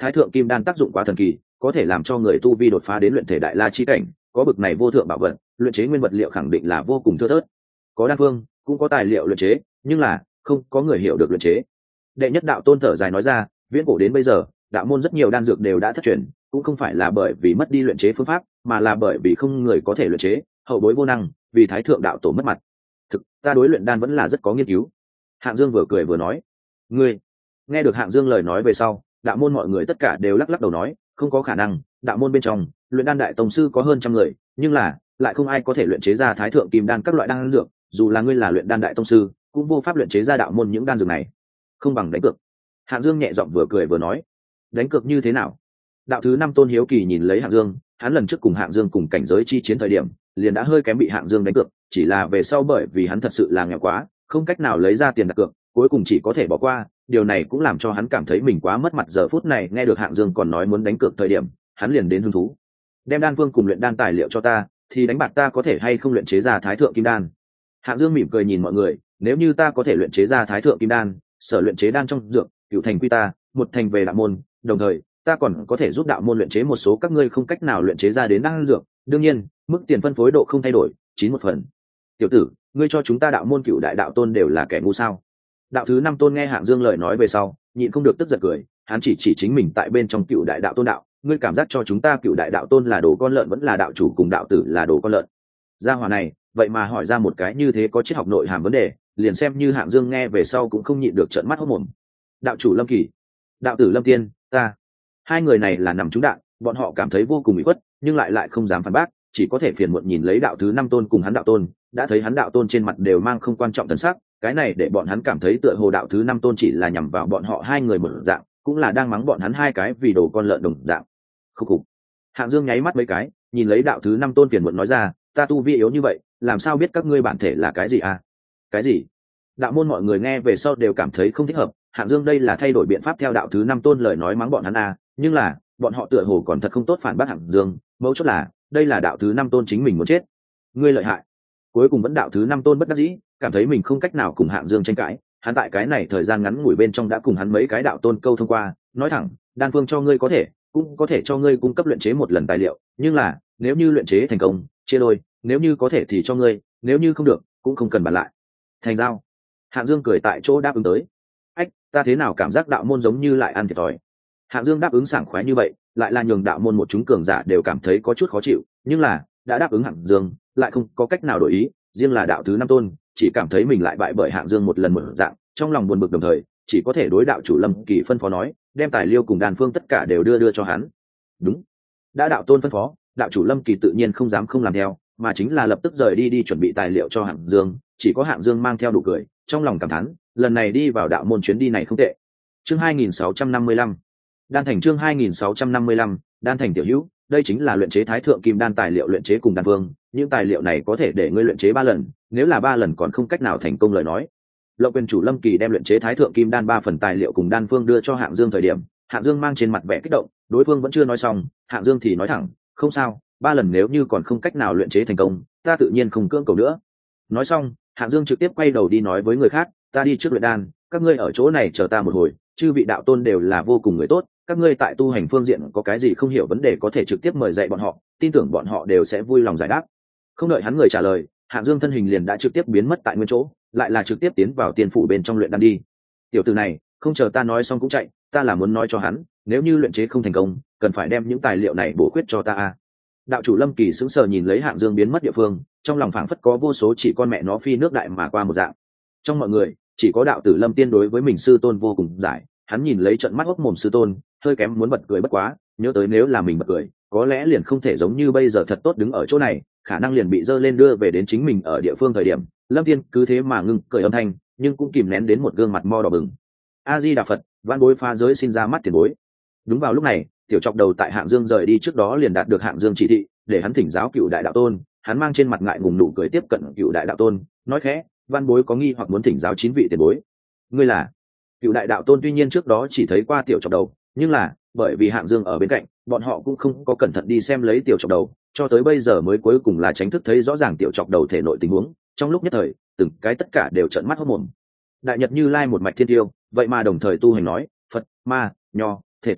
thái thượng kim đan tác dụng quá thần kỳ, có thể làm cho người tu vi đột phá đến luyện thể đại la chi cảnh, có bực này vô thượng bảo vật, luyện chế nguyên vật liệu khẳng định là vô cùng thưa thớt. Có đan phương, cũng có tài liệu luyện chế, nhưng là không có người hiểu được luyện chế. Đệ nhất đạo tôn thở dài nói ra, viễn cổ đến bây giờ, đạo môn rất nhiều đan dược đều đã thất truyền, cũng không phải là bởi vì mất đi luyện chế phương pháp, mà là bởi vì không người có thể luyện chế, hậu bối vô năng, vì thái thượng đạo tổ mất mặt. Thực, ta đối luyện đan vẫn là rất có nghiên cứu. Hạng Dương vừa cười vừa nói. Ngươi? Nghe được Hạng Dương lời nói về sau, đạo môn mọi người tất cả đều lắc lắc đầu nói, không có khả năng, đạo môn bên trong, luyện đan đại tông sư có hơn trăm người, nhưng là lại không ai có thể luyện chế ra thái thượng kim đan các loại đan dược, dù là ngươi là luyện đan đại tông sư, cũng vô pháp luyện chế ra đạo môn những đan dược này. Không bằng đánh cược. Hạng Dương nhẹ giọng vừa cười vừa nói. Đánh cược như thế nào? Đạo thứ năm tôn hiếu kỳ nhìn lấy Hạng Dương, hắn lần trước cùng Hạng Dương cùng cảnh giới chi chiến thời điểm, liền đã hơi kém bị Hạng Dương đánh cược, chỉ là về sau bởi vì hắn thật sự là nghèo quá, không cách nào lấy ra tiền đặt cược, cuối cùng chỉ có thể bỏ qua. Điều này cũng làm cho hắn cảm thấy mình quá mất mặt. Giờ phút này nghe được Hạng Dương còn nói muốn đánh cược thời điểm, hắn liền đến hứng thú. Đem đan phương cùng luyện đan tài liệu cho ta, thì đánh bạc ta có thể hay không luyện chế ra thái thượng kim đan. Hạng Dương mỉm cười nhìn mọi người, nếu như ta có thể luyện chế ra thái thượng kim đan, sở luyện chế đan trong dược, cửu thành quy ta, một thành về đạo môn, đồng thời ta còn có thể giúp đạo môn luyện chế một số các ngươi không cách nào luyện chế ra đến đan dược, đương nhiên mức tiền phân phối độ không thay đổi, 9/1. Tiểu tử, ngươi cho chúng ta đạo môn cửu đại đạo tôn đều là kẻ ngu sao? Đạo thứ năm tôn nghe Hạng Dương lời nói về sau, nhịn không được tức giận cười, hắn chỉ chính mình tại bên trong cửu đại đạo tôn đạo, ngươi cảm giác cho chúng ta cửu đại đạo tôn là đồ con lợn, vẫn là đạo chủ cùng đạo tử là đồ con lợn? Gia hỏa này vậy mà hỏi ra một cái như thế có triết học nội hàm vấn đề, liền xem như Hạng Dương nghe về sau cũng không nhịn được trợn mắt hốt mồm. Đạo chủ Lâm Kỳ, đạo tử Lâm Tiên, ta, hai người này là nằm trúng đạn, bọn họ cảm thấy vô cùng bị khuất, nhưng lại không dám phản bác, chỉ có thể phiền muộn nhìn lấy đạo thứ năm tôn cùng hắn đạo tôn, đã thấy hắn đạo tôn trên mặt đều mang không quan trọng thần sắc, cái này để bọn hắn cảm thấy tựa hồ đạo thứ năm tôn chỉ là nhằm vào bọn họ hai người một dạng, cũng là đang mắng bọn hắn hai cái vì đồ con lợn đồng dạng. Khúc khục. Hạng Dương nháy mắt mấy cái, nhìn lấy đạo thứ năm tôn phiền muộn nói ra, ta tu vi yếu như vậy, làm sao biết các ngươi bản thể là cái gì à? Cái gì? Đạo môn mọi người nghe về sau đều cảm thấy không thích hợp, Hạng Dương đây là thay đổi biện pháp theo đạo thứ năm tôn lời nói mắng bọn hắn à, nhưng là bọn họ tựa hồ còn thật không tốt phản bác Hạng Dương, mấu chốt là đây là đạo thứ năm tôn chính mình muốn chết. Ngươi lợi hại. Cuối cùng vẫn đạo thứ năm tôn bất đắc dĩ, cảm thấy mình không cách nào cùng Hạng Dương tranh cãi, hắn tại cái này thời gian ngắn ngủi bên trong đã cùng hắn mấy cái đạo tôn câu thông qua, nói thẳng, đan phương cho ngươi có thể, cũng có thể cho ngươi cung cấp luyện chế một lần tài liệu, nhưng là nếu như luyện chế thành công, chia đôi, nếu như có thể thì cho ngươi, nếu như không được, cũng không cần bàn lại. Thành giao. Hạng Dương cười tại chỗ đáp ứng tới. Ách, ta thế nào cảm giác đạo môn giống như lại ăn thiệt thòi. Hạng Dương đáp ứng sảng khoái như vậy, lại là nhường đạo môn một chúng cường giả đều cảm thấy có chút khó chịu, nhưng là đã đáp ứng Hạng Dương, lại không có cách nào đổi ý, riêng là đạo thứ năm tôn, chỉ cảm thấy mình lại bại bởi Hạng Dương một lần một dạng, trong lòng buồn bực đồng thời, chỉ có thể đối đạo chủ Lâm Kỳ phân phó nói, đem tài liệu cùng đan phương tất cả đều đưa cho hắn. Đúng. Đã đạo tôn phân phó, đạo chủ Lâm Kỳ tự nhiên không dám không làm theo, mà chính là lập tức rời đi chuẩn bị tài liệu cho Hạng Dương, chỉ có Hạng Dương mang theo đủ cười, trong lòng cảm thán, lần này đi vào đạo môn chuyến đi này không tệ. Chương 2655. Đan thành chương 2655, đan thành tiểu hữu, đây chính là luyện chế thái thượng kim đan tài liệu luyện chế cùng đan phương, những tài liệu này có thể để ngươi luyện chế 3 lần, nếu là 3 lần còn không cách nào thành công lời nói. Lộc quyền chủ Lâm Kỳ đem luyện chế thái thượng kim đan 3 phần tài liệu cùng đan phương đưa cho Hạng Dương thời điểm, Hạng Dương mang trên mặt vẻ kích động, đối phương vẫn chưa nói xong, Hạng Dương thì nói thẳng, không sao, 3 lần nếu như còn không cách nào luyện chế thành công, ta tự nhiên không cưỡng cầu nữa. Nói xong, Hạng Dương trực tiếp quay đầu đi nói với người khác, ta đi trước luyện đan, các ngươi ở chỗ này chờ ta một hồi, chư vị đạo tôn đều là vô cùng người tốt, các ngươi tại tu hành phương diện có cái gì không hiểu vấn đề có thể trực tiếp mời dạy bọn họ, tin tưởng bọn họ đều sẽ vui lòng giải đáp. Không đợi hắn người trả lời, Hạng Dương thân hình liền đã trực tiếp biến mất tại nguyên chỗ, lại là trực tiếp tiến vào tiên phủ bên trong luyện đan đi. Tiểu tử này, không chờ ta nói xong cũng chạy, ta là muốn nói cho hắn, nếu như luyện chế không thành công, cần phải đem những tài liệu này bổ khuyết cho ta a. Đạo chủ Lâm Kỳ sững sờ nhìn lấy Hạng Dương biến mất địa phương, trong lòng phảng phất có vô số chỉ con mẹ nó phi nước đại mà qua một dạng. Trong mọi người, chỉ có đạo tử Lâm Tiên đối với mình sư tôn vô cùng giải, hắn nhìn lấy trận mắt hốc mồm sư tôn, hơi kém muốn bật cười bất quá, nhớ tới nếu là mình bật cười, có lẽ liền không thể giống như bây giờ thật tốt đứng ở chỗ này, khả năng liền bị dơ lên đưa về đến chính mình ở địa phương thời điểm. Lâm Tiên cứ thế mà ngưng cười âm thanh, nhưng cũng kìm nén đến một gương mặt mo đỏ bừng. A Di Đà Phật, vãn bối phá giới xin ra mắt tiền bối. Đúng vào lúc này, tiểu chọc đầu tại Hạng Dương rời đi trước đó liền đạt được Hạng Dương chỉ thị, để hắn thỉnh giáo Cựu Đại Đạo Tôn. Hắn mang trên mặt ngại ngùng nụ cười tiếp cận Cựu Đại Đạo Tôn, nói khẽ, vãn bối có nghi hoặc muốn thỉnh giáo 9 vị tiền bối. Ngươi là? Cựu Đại Đạo Tôn tuy nhiên trước đó chỉ thấy qua tiểu chọc đầu, nhưng là bởi vì Hạng Dương ở bên cạnh, bọn họ cũng không có cẩn thận đi xem lấy tiểu chọc đầu, cho tới bây giờ mới cuối cùng là tránh thức thấy rõ ràng tiểu chọc đầu thể nội tình huống. Trong lúc nhất thời, từng cái tất cả đều trợn mắt hốt mồm. Đại Nhật Như Lai một mạch thiên tiêu, vậy mà đồng thời tu hành nói, Phật, Ma, Nho, thể tu,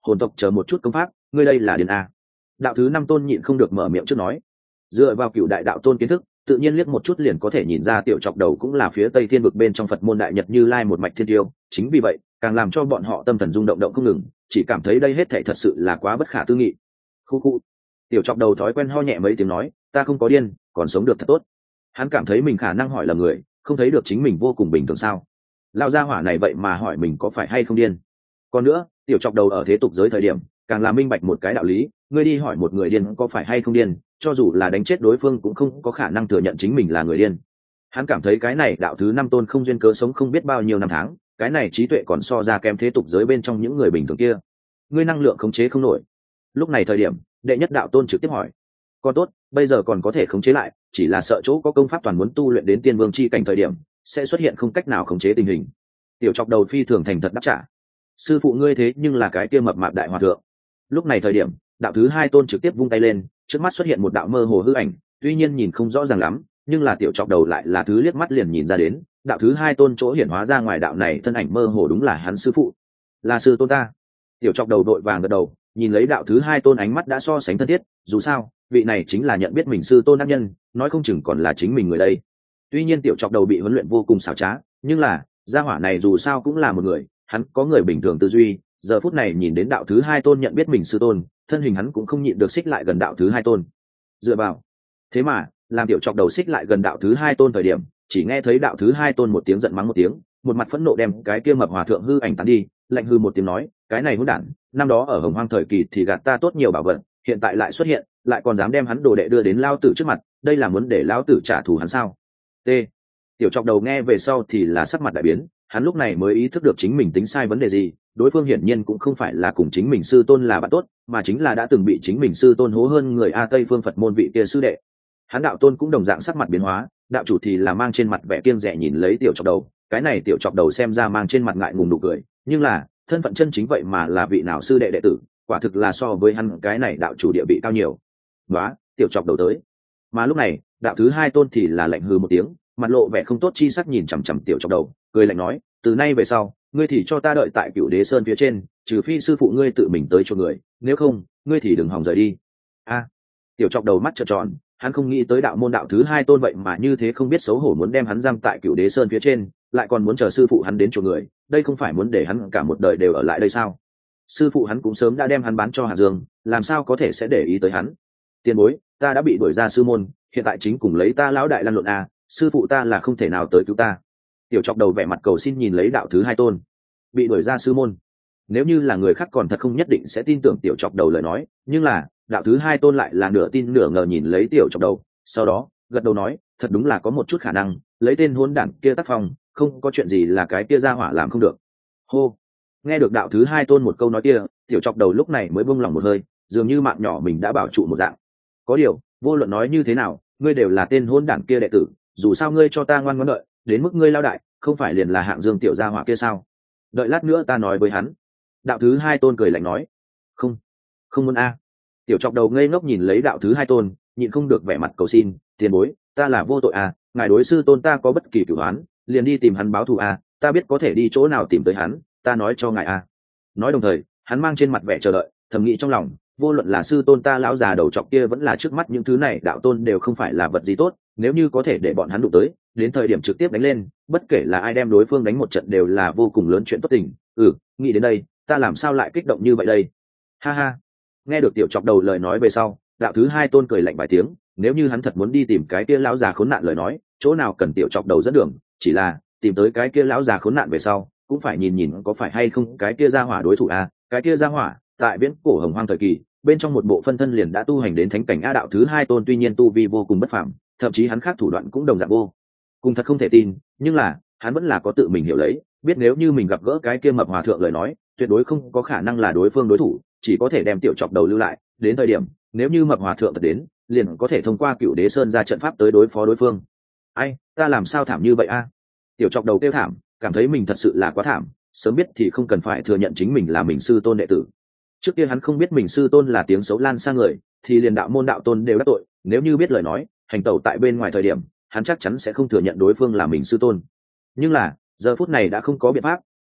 hồn tộc chờ một chút công pháp, ngươi đây là điên a. Đạo thứ 5 tôn nhịn không được mở miệng trước nói. Dựa vào cựu đại đạo tôn kiến thức, tự nhiên liếc một chút liền có thể nhìn ra tiểu chọc đầu cũng là phía Tây Thiên vực bên trong Phật môn đại nhật Như Lai một mạch thiên tiêu, chính vì vậy, càng làm cho bọn họ tâm thần rung động động không ngừng, chỉ cảm thấy đây hết thảy thật sự là quá bất khả tư nghị. Khu khu. Tiểu chọc đầu thói quen ho nhẹ mấy tiếng nói, ta không có điên, còn sống được thật tốt. Hắn cảm thấy mình khả năng hỏi lầm người, không thấy được chính mình vô cùng bình thường sao? Lão gia hỏa này vậy mà hỏi mình có phải hay không điên. Còn nữa, tiểu chọc đầu ở thế tục giới thời điểm, càng là minh bạch một cái đạo lý, ngươi đi hỏi một người điên có phải hay không điên, cho dù là đánh chết đối phương cũng không có khả năng thừa nhận chính mình là người điên. Hắn cảm thấy cái này đạo thứ 5 tôn không duyên cớ sống không biết bao nhiêu năm tháng, cái này trí tuệ còn so ra kém thế tục giới bên trong những người bình thường kia. Ngươi năng lượng khống chế không nổi. Lúc này thời điểm, đệ nhất đạo tôn trực tiếp hỏi. Còn tốt, bây giờ còn có thể khống chế lại, chỉ là sợ chỗ có công pháp toàn muốn tu luyện đến tiên vương chi cảnh thời điểm, sẽ xuất hiện không cách nào khống chế tình hình. Tiểu chọc đầu phi thường thành thật đáp trả. Sư phụ ngươi thế nhưng là cái kia mập mạp đại hòa thượng. Lúc này thời điểm, đạo thứ 2 tôn trực tiếp vung tay lên, trước mắt xuất hiện một đạo mơ hồ hư ảnh, tuy nhiên nhìn không rõ ràng lắm, nhưng là tiểu chọc đầu lại là thứ liếc mắt liền nhìn ra đến, đạo thứ 2 tôn chỗ hiển hóa ra ngoài đạo này thân ảnh mơ hồ đúng là hắn sư phụ. Là sư tôn ta. Tiểu chọc đầu đội vàng gật đầu, nhìn lấy đạo thứ 2 tôn ánh mắt đã so sánh thân thiết, dù sao, vị này chính là nhận biết mình sư tôn đắc nhân, nói không chừng còn là chính mình người đây. Tuy nhiên tiểu chọc đầu bị huấn luyện vô cùng xảo trá, nhưng là, gia hỏa này dù sao cũng là một người, hắn có người bình thường tư duy, giờ phút này nhìn đến đạo thứ 2 tôn nhận biết mình sư tôn, thân hình hắn cũng không nhịn được xích lại gần đạo thứ 2 tôn. Dựa vào. Thế mà, làm tiểu chọc đầu xích lại gần đạo thứ 2 tôn thời điểm, chỉ nghe thấy đạo thứ 2 tôn một tiếng giận mắng một tiếng, một mặt phẫn nộ đem cái kia mập hòa thượng hư ảnh tán đi, lạnh hư một tiếng nói, cái này hỗn đản, năm đó ở Hồng Hoang thời kỳ thì gạt ta tốt nhiều bảo vật, hiện tại lại xuất hiện, lại còn dám đem hắn đồ đệ đưa đến lao tử trước mặt, đây là muốn để lao tử trả thù hắn sao? T. Tiểu chọc đầu nghe về sau thì là sắc mặt đại biến, hắn lúc này mới ý thức được chính mình tính sai vấn đề gì, đối phương hiển nhiên cũng không phải là cùng chính mình sư tôn là bạn tốt, mà chính là đã từng bị chính mình sư tôn hố hơn người A Tây Phương Phật môn vị kia sư đệ. Hắn đạo tôn cũng đồng dạng sắc mặt biến hóa, đạo chủ thì là mang trên mặt vẻ kiêng dè nhìn lấy tiểu chọc đầu, cái này tiểu chọc đầu xem ra mang trên mặt ngại ngùng nụ cười, nhưng là thân phận chân chính vậy mà là vị nào sư đệ đệ tử, quả thực là so với hắn cái này đạo chủ địa vị cao nhiều. Đó, tiểu chọc đầu tới. Mà lúc này, đạo thứ 2 tôn thì là lạnh hừ một tiếng, mặt lộ vẻ không tốt chi sắc nhìn chằm chằm tiểu chọc đầu, cười lạnh nói, từ nay về sau, ngươi thì cho ta đợi tại Cửu Đế Sơn phía trên, trừ phi sư phụ ngươi tự mình tới cho người, nếu không, ngươi thì đừng hòng rời đi. A. Tiểu chọc đầu mắt trợn tròn, hắn không nghĩ tới đạo môn đạo thứ 2 tôn vậy mà như thế không biết xấu hổ muốn đem hắn giam tại Cửu Đế Sơn phía trên, lại còn muốn chờ sư phụ hắn đến chỗ người, đây không phải muốn để hắn cả một đời đều ở lại đây sao? Sư phụ hắn cũng sớm đã đem hắn bán cho Hạ Dương, làm sao có thể sẽ để ý tới hắn? Tiền bối, ta đã bị đuổi ra sư môn, hiện tại chính cùng lấy ta lão đại lăn lộn a, sư phụ ta là không thể nào tới cứu ta. Tiểu chọc đầu vẻ mặt cầu xin nhìn lấy đạo thứ 2 tôn, bị đuổi ra sư môn. Nếu như là người khác còn thật không nhất định sẽ tin tưởng tiểu chọc đầu lời nói, nhưng là đạo thứ 2 tôn lại là nửa tin nửa ngờ nhìn lấy tiểu chọc đầu, sau đó gật đầu nói, thật đúng là có một chút khả năng, lấy tên hỗn đản kia tác phong, không có chuyện gì là cái kia ra hỏa làm không được. Hô. Nghe được đạo thứ 2 tôn một câu nói kia, tiểu chọc đầu lúc này mới buông lòng một hơi, dường như mạng nhỏ mình đã bảo trụ một dạng. Có điều, vô luận nói như thế nào, ngươi đều là tên hỗn đản kia đệ tử, dù sao ngươi cho ta ngoan ngoãn đợi, đến mức ngươi lao đại, không phải liền là Hạng Dương tiểu gia hỏa kia sao? Đợi lát nữa ta nói với hắn. Đạo thứ 2 tôn cười lạnh nói, không, không muốn a. Tiểu chọc đầu ngây ngốc nhìn lấy đạo thứ 2 tôn, nhịn không được vẻ mặt cầu xin, tiền bối, ta là vô tội a, ngài đối sư tôn ta có bất kỳ cửu oán, liền đi tìm hắn báo thù a, ta biết có thể đi chỗ nào tìm tới hắn, ta nói cho ngài a. Nói đồng thời, hắn mang trên mặt vẻ chờ đợi, thầm nghĩ trong lòng, vô luận là sư tôn ta lão già đầu trọc kia vẫn là trước mắt những thứ này đạo tôn đều không phải là vật gì tốt, nếu như có thể để bọn hắn đụng tới, đến thời điểm trực tiếp đánh lên, bất kể là ai đem đối phương đánh một trận đều là vô cùng lớn chuyện tốt tình. Nghĩ đến đây, ta làm sao lại kích động như vậy đây? Ha ha. Nghe được tiểu chọc đầu lời nói về sau, đạo thứ 2 tôn cười lạnh vài tiếng, nếu như hắn thật muốn đi tìm cái kia lão già khốn nạn lời nói, chỗ nào cần tiểu chọc đầu dẫn đường, chỉ là tìm tới cái kia lão già khốn nạn về sau, cũng phải nhìn nhìn có phải hay không cái kia gia hỏa đối thủ a, cái kia gia hỏa, tại viễn cổ Hồng Hoang thời kỳ, bên trong một bộ phân thân liền đã tu hành đến thánh cảnh a. Đạo thứ 2 tôn tuy nhiên tu vi vô cùng bất phàm, thậm chí hắn khác thủ đoạn cũng đồng dạng vô cùng thật không thể tin, nhưng là hắn vẫn là có tự mình hiểu lấy, biết nếu như mình gặp gỡ cái kia mập hòa thượng lời nói, tuyệt đối không có khả năng là đối phương đối thủ, chỉ có thể đem tiểu chọc đầu lưu lại, đến thời điểm nếu như mập hòa thượng thật đến, liền có thể thông qua Cửu Đế Sơn ra trận pháp tới đối phó đối phương. Ai, ta làm sao thảm như vậy a? Tiểu chọc đầu kêu thảm, cảm thấy mình thật sự là quá thảm, sớm biết thì không cần phải thừa nhận chính mình là mình sư tôn đệ tử. Trước kia hắn không biết mình sư tôn là tiếng xấu lan sang người, thì liền đạo môn đạo tôn đều đắc tội, nếu như biết lời nói, hành tẩu tại bên ngoài thời điểm, hắn chắc chắn sẽ không thừa nhận đối phương là mình sư tôn. Nhưng là giờ phút này đã không có biện pháp,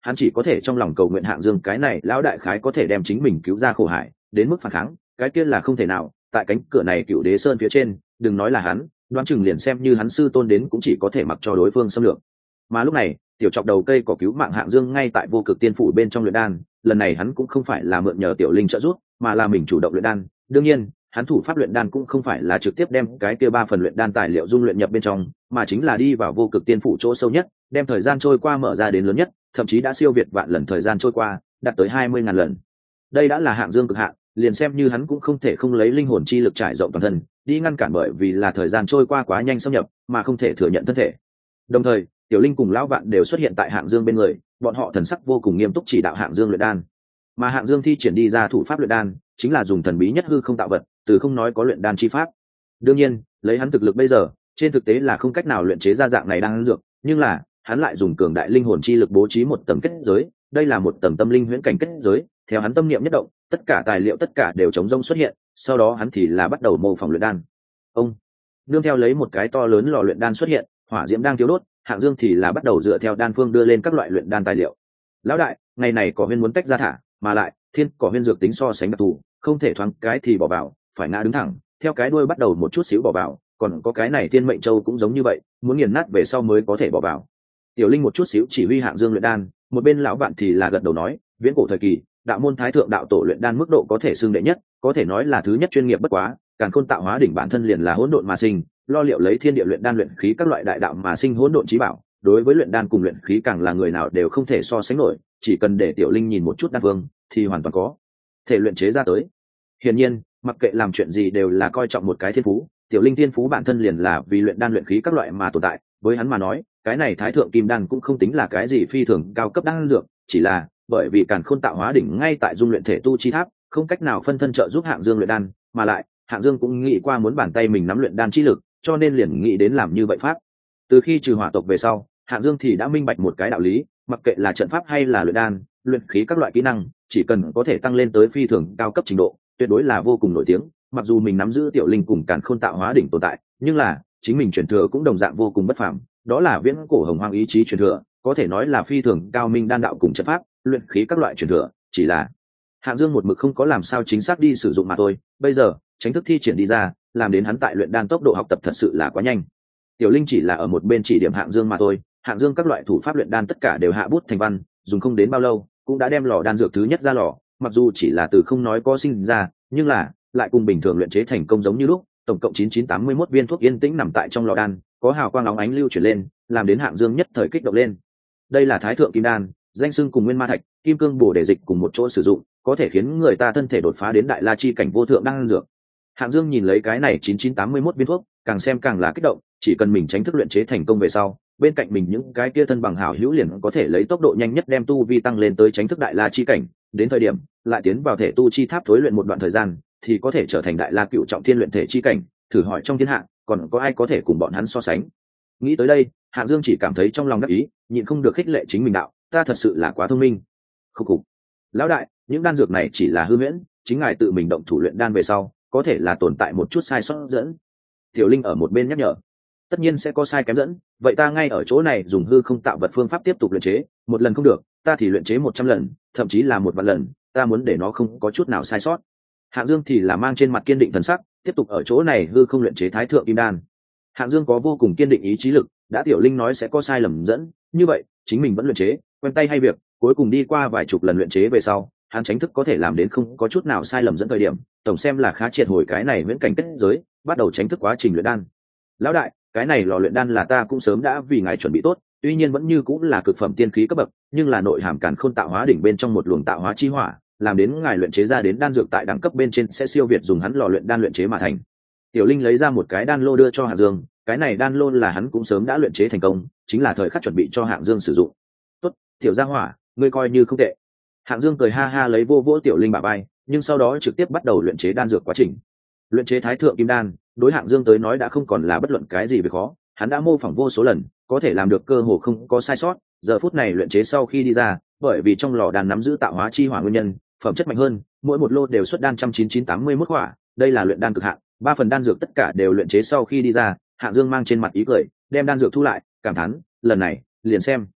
hắn chỉ có thể trong lòng cầu nguyện Hạng Dương cái này lão đại khái có thể đem chính mình cứu ra khổ hải, đến mức phản kháng cái kia là không thể nào. Tại cánh cửa này Cựu Đế Sơn phía trên, đừng nói là hắn, đoán chừng liền xem như hắn sư tôn đến cũng chỉ có thể mặc cho đối phương xâm lược. Mà lúc này tiểu chọc đầu cây có cứu mạng Hạng Dương ngay tại vô cực tiên phủ bên trong luyện đan, lần này hắn cũng không phải là mượn nhờ tiểu linh trợ giúp, mà là mình chủ động luyện đan. Đương nhiên hắn thủ pháp luyện đan cũng không phải là trực tiếp đem cái kia 3 phần luyện đan tài liệu dung luyện nhập bên trong, mà chính là đi vào vô cực tiên phủ chỗ sâu nhất, đem thời gian trôi qua mở ra đến lớn nhất, thậm chí đã siêu việt vạn lần thời gian trôi qua, đạt tới 20.000 lần. Đây đã là Hạng Dương cực hạn, liền xem như hắn cũng không thể không lấy linh hồn chi lực trải rộng toàn thân, đi ngăn cản bởi vì là thời gian trôi qua quá nhanh xâm nhập, mà không thể thừa nhận thân thể. Đồng thời, Tiểu Linh cùng lão Vạn đều xuất hiện tại Hạng Dương bên người, bọn họ thần sắc vô cùng nghiêm túc chỉ đạo Hạng Dương luyện đan. Mà Hạng Dương thi triển đi ra thủ pháp luyện đan, chính là dùng thần bí nhất hư không tạo vật, từ không nói có luyện đan chi pháp. Đương nhiên, lấy hắn thực lực bây giờ, trên thực tế là không cách nào luyện chế ra dạng này đan dược, nhưng là, hắn lại dùng cường đại linh hồn chi lực bố trí một tầng kết giới, đây là một tầng tâm linh huyễn cảnh kết giới, theo hắn tâm niệm nhất động, tất cả tài liệu tất cả đều chống rông xuất hiện, sau đó hắn thì là bắt đầu mô phỏng luyện đan. Ông nương theo lấy một cái to lớn lò luyện đan xuất hiện, hỏa diễm đang thiêu đốt, Hạng Dương thì là bắt đầu dựa theo đan phương đưa lên các loại luyện đan tài liệu. Lão đại, ngày này cỏ huyên muốn tách ra thả, mà lại thiên cỏ huyên dược tính so sánh đặc thù, không thể thoáng cái thì bỏ vào, phải ngã đứng thẳng, theo cái đuôi bắt đầu một chút xíu bỏ vào, còn có cái này thiên mệnh châu cũng giống như vậy, muốn nghiền nát về sau mới có thể bỏ vào. Tiểu Linh một chút xíu chỉ huy Hạng Dương luyện đan, một bên lão Vạn thì là gật đầu nói, viễn cổ thời kỳ, đạo môn thái thượng đạo tổ luyện đan mức độ có thể xưng đệ nhất, có thể nói là thứ nhất chuyên nghiệp bất quá, càn khôn tạo hóa đỉnh bản thân liền là hỗn độn mà sinh, lo liệu lấy thiên địa luyện đan luyện khí các loại đại đạo mà sinh hỗn độn chí bảo, đối với luyện đan cùng luyện khí càng là người nào đều không thể so sánh nổi, chỉ cần để Tiểu Linh nhìn một chút đan phương thì hoàn toàn có thể luyện chế ra tới. Hiển nhiên, mặc kệ làm chuyện gì đều là coi trọng một cái thiên phú, Tiểu Linh thiên phú bản thân liền là vì luyện đan luyện khí các loại mà tồn tại, với hắn mà nói, cái này thái thượng kim đan cũng không tính là cái gì phi thường cao cấp đan dược, chỉ là bởi vì càn khôn tạo hóa đỉnh ngay tại dung luyện thể tu chi tháp, không cách nào phân thân trợ giúp Hạng Dương luyện đan, mà lại Hạng Dương cũng nghĩ qua muốn bàn tay mình nắm luyện đan chi lực, cho nên liền nghĩ đến làm như vậy pháp. Từ khi trừ hỏa tộc về sau, Hạng Dương thì đã minh bạch một cái đạo lý, mặc kệ là trận pháp hay là luyện đan, luyện khí các loại kỹ năng, chỉ cần có thể tăng lên tới phi thường cao cấp trình độ, tuyệt đối là vô cùng nổi tiếng. Mặc dù mình nắm giữ Tiểu Linh cùng càn khôn tạo hóa đỉnh tồn tại, nhưng là chính mình truyền thừa cũng đồng dạng vô cùng bất phàm, đó là viễn cổ hồng hoang ý chí truyền thừa, có thể nói là phi thường cao minh đan đạo cùng trận pháp, luyện khí các loại truyền thừa, chỉ là Hạng Dương một mực không có làm sao chính xác đi sử dụng mà thôi. Bây giờ chính thức thi triển đi ra, làm đến hắn tại luyện đan tốc độ học tập thật sự là quá nhanh. Tiểu Linh chỉ là ở một bên chỉ điểm Hạng Dương mà thôi, Hạng Dương các loại thủ pháp luyện đan tất cả đều hạ bút thành văn, dùng không đến bao lâu cũng đã đem lò đan dược thứ nhất ra lò, mặc dù chỉ là từ không nói có sinh ra, nhưng là lại cùng bình thường luyện chế thành công giống như lúc. Tổng cộng 9981 viên thuốc yên tĩnh nằm tại trong lò đan, có hào quang óng ánh lưu chuyển lên, làm đến Hạng Dương nhất thời kích động lên. Đây là thái thượng kim đan, danh xưng cùng nguyên ma thạch, kim cương bổ để dịch cùng một chỗ sử dụng, có thể khiến người ta thân thể đột phá đến đại la chi cảnh vô thượng đan dược. Hạng Dương nhìn lấy cái này 9981 viên thuốc, càng xem càng là kích động, chỉ cần mình tránh thức luyện chế thành công về sau, bên cạnh mình những cái kia thân bằng hảo hữu liền có thể lấy tốc độ nhanh nhất đem tu vi tăng lên tới tránh thức đại la chi cảnh, đến thời điểm lại tiến vào thể tu chi tháp thối luyện một đoạn thời gian, thì có thể trở thành đại la cựu trọng thiên luyện thể chi cảnh, thử hỏi trong thiên hạ còn có ai có thể cùng bọn hắn so sánh. Nghĩ tới đây, Hạng Dương chỉ cảm thấy trong lòng đắc ý, nhịn không được khích lệ chính mình đạo, ta thật sự là quá thông minh. Khúc khục. Lão đại, những đan dược này chỉ là hư huyễn, chính ngài tự mình động thủ luyện đan về sau, có thể là tồn tại một chút sai sót dẫn. Tiểu Linh ở một bên nhắc nhở, tất nhiên sẽ có sai kém dẫn, vậy ta ngay ở chỗ này dùng hư không tạo vật phương pháp tiếp tục luyện chế, một lần không được, ta thì luyện chế 100 lần, thậm chí là 1 vạn lần, ta muốn để nó không có chút nào sai sót. Hạng Dương thì là mang trên mặt kiên định thần sắc, tiếp tục ở chỗ này hư không luyện chế thái thượng kim đan. Hạng Dương có vô cùng kiên định ý chí lực, đã Tiểu Linh nói sẽ có sai lầm dẫn, như vậy chính mình vẫn luyện chế, quen tay hay việc, cuối cùng đi qua vài chục lần luyện chế về sau, hắn tránh thức có thể làm đến không có chút nào sai lầm dẫn thời điểm, tổng xem là khá triệt hồi cái này viễn cảnh kết giới, bắt đầu tránh thức quá trình luyện đan. Lão đại, cái này lò luyện đan là ta cũng sớm đã vì ngài chuẩn bị tốt, tuy nhiên vẫn như cũng là cực phẩm tiên khí cấp bậc, nhưng là nội hàm càn khôn tạo hóa đỉnh bên trong một luồng tạo hóa chi hỏa, làm đến ngài luyện chế ra đến đan dược tại đẳng cấp bên trên sẽ siêu việt dùng hắn lò luyện đan luyện chế mà thành. Tiểu Linh lấy ra một cái đan lô đưa cho Hạng Dương, cái này đan lô là hắn cũng sớm đã luyện chế thành công, chính là thời khắc chuẩn bị cho Hạng Dương sử dụng. Tốt, tiểu gia hỏa, ngươi coi như không tệ. Hạng Dương cười ha ha lấy vô vỗ Tiểu Linh bả vai, nhưng sau đó trực tiếp bắt đầu luyện chế đan dược quá trình. Luyện chế thái thượng kim đan, đối Hạng Dương tới nói đã không còn là bất luận cái gì về khó, hắn đã mô phỏng vô số lần, có thể làm được cơ hồ không có sai sót. Giờ phút này luyện chế sau khi đi ra, bởi vì trong lò đan nắm giữ tạo hóa chi hỏa nguyên nhân, phẩm chất mạnh hơn, mỗi một lô đều xuất đan 19981 quả, đây là luyện đan cực hạn. 3 phần đan dược tất cả đều luyện chế sau khi đi ra, Hạng Dương mang trên mặt ý cười, đem đan dược thu lại, cảm thán, lần này, liền xem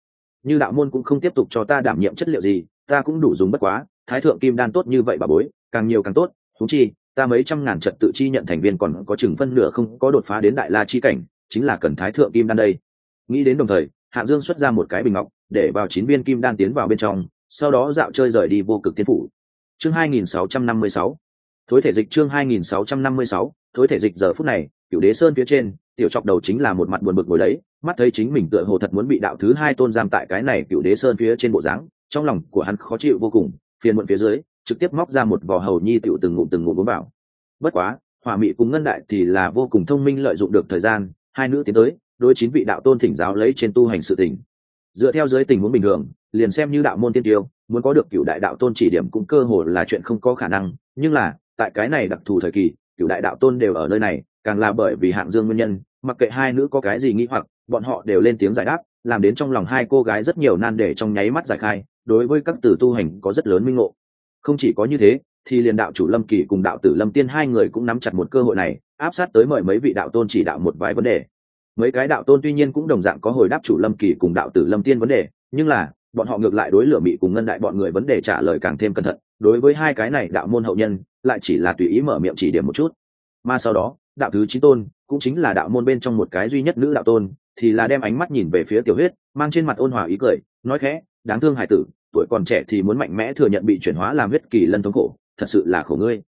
như đạo môn cũng không tiếp tục cho ta đảm nhiệm chất liệu gì, ta cũng đủ dùng bất quá. Thái thượng kim đan tốt như vậy bà bối, càng nhiều càng tốt. Thú chi ta mấy trăm ngàn trật tự chi nhận thành viên còn có chừng phân nửa không có đột phá đến đại la chi cảnh, chính là cần thái thượng kim đan đây. Nghĩ đến đồng thời, Hạng Dương xuất ra một cái bình ngọc, để vào 9 viên kim đan tiến vào bên trong, sau đó dạo chơi rời đi vô cực tiên phủ. Chương 2656. Thối thể dịch. Chương 2656. Thối thể dịch. Giờ phút này, Cửu Đế Sơn phía trên, tiểu chọc đầu chính là một mặt buồn bực ngồi đấy, mắt thấy chính mình tựa hồ thật muốn bị đạo thứ hai tôn giam tại cái này Cửu Đế Sơn phía trên bộ dáng, trong lòng của hắn khó chịu vô cùng, phiền muộn phía dưới, trực tiếp móc ra một vò hầu nhi tiểu từng ngụm uống vào. Bất quá, Hỏa Mị cùng Ngân Đại thì là vô cùng thông minh, lợi dụng được thời gian, hai nữ tiến tới, đối 9 vị đạo tôn thỉnh giáo lấy trên tu hành sự tình. Dựa theo dưới tình huống bình thường, liền xem như đạo môn tiên tiêu, muốn có được Cửu đại đạo tôn chỉ điểm cũng cơ hồ là chuyện không có khả năng, nhưng là, tại cái này đặc thù thời kỳ, Cửu đại đạo tôn đều ở nơi này, càng là bởi vì Hạng Dương nguyên nhân, mặc kệ hai nữ có cái gì nghi hoặc, bọn họ đều lên tiếng giải đáp, làm đến trong lòng hai cô gái rất nhiều nan đề trong nháy mắt giải khai, đối với các tử tu hành có rất lớn minh ngộ. Không chỉ có như thế, thì liền đạo chủ Lâm Kỳ cùng đạo tử Lâm Tiên hai người cũng nắm chặt một cơ hội này, áp sát tới mời mấy vị đạo tôn chỉ đạo một vài vấn đề. Mấy cái đạo tôn tuy nhiên cũng đồng dạng có hồi đáp chủ Lâm Kỳ cùng đạo tử Lâm Tiên vấn đề, nhưng là bọn họ ngược lại đối Lửa Mị cùng Ngân Đại bọn người vấn đề trả lời càng thêm cẩn thận, đối với hai cái này đạo môn hậu nhân lại chỉ là tùy ý mở miệng chỉ điểm một chút. Mà sau đó, đạo thứ 9 tôn, cũng chính là đạo môn bên trong một cái duy nhất nữ đạo tôn, thì là đem ánh mắt nhìn về phía Tiểu Huyết, mang trên mặt ôn hòa ý cười, nói khẽ, đáng thương hải tử, tuổi còn trẻ thì muốn mạnh mẽ thừa nhận bị chuyển hóa làm huyết kỳ lân thống khổ, thật sự là khổ ngươi.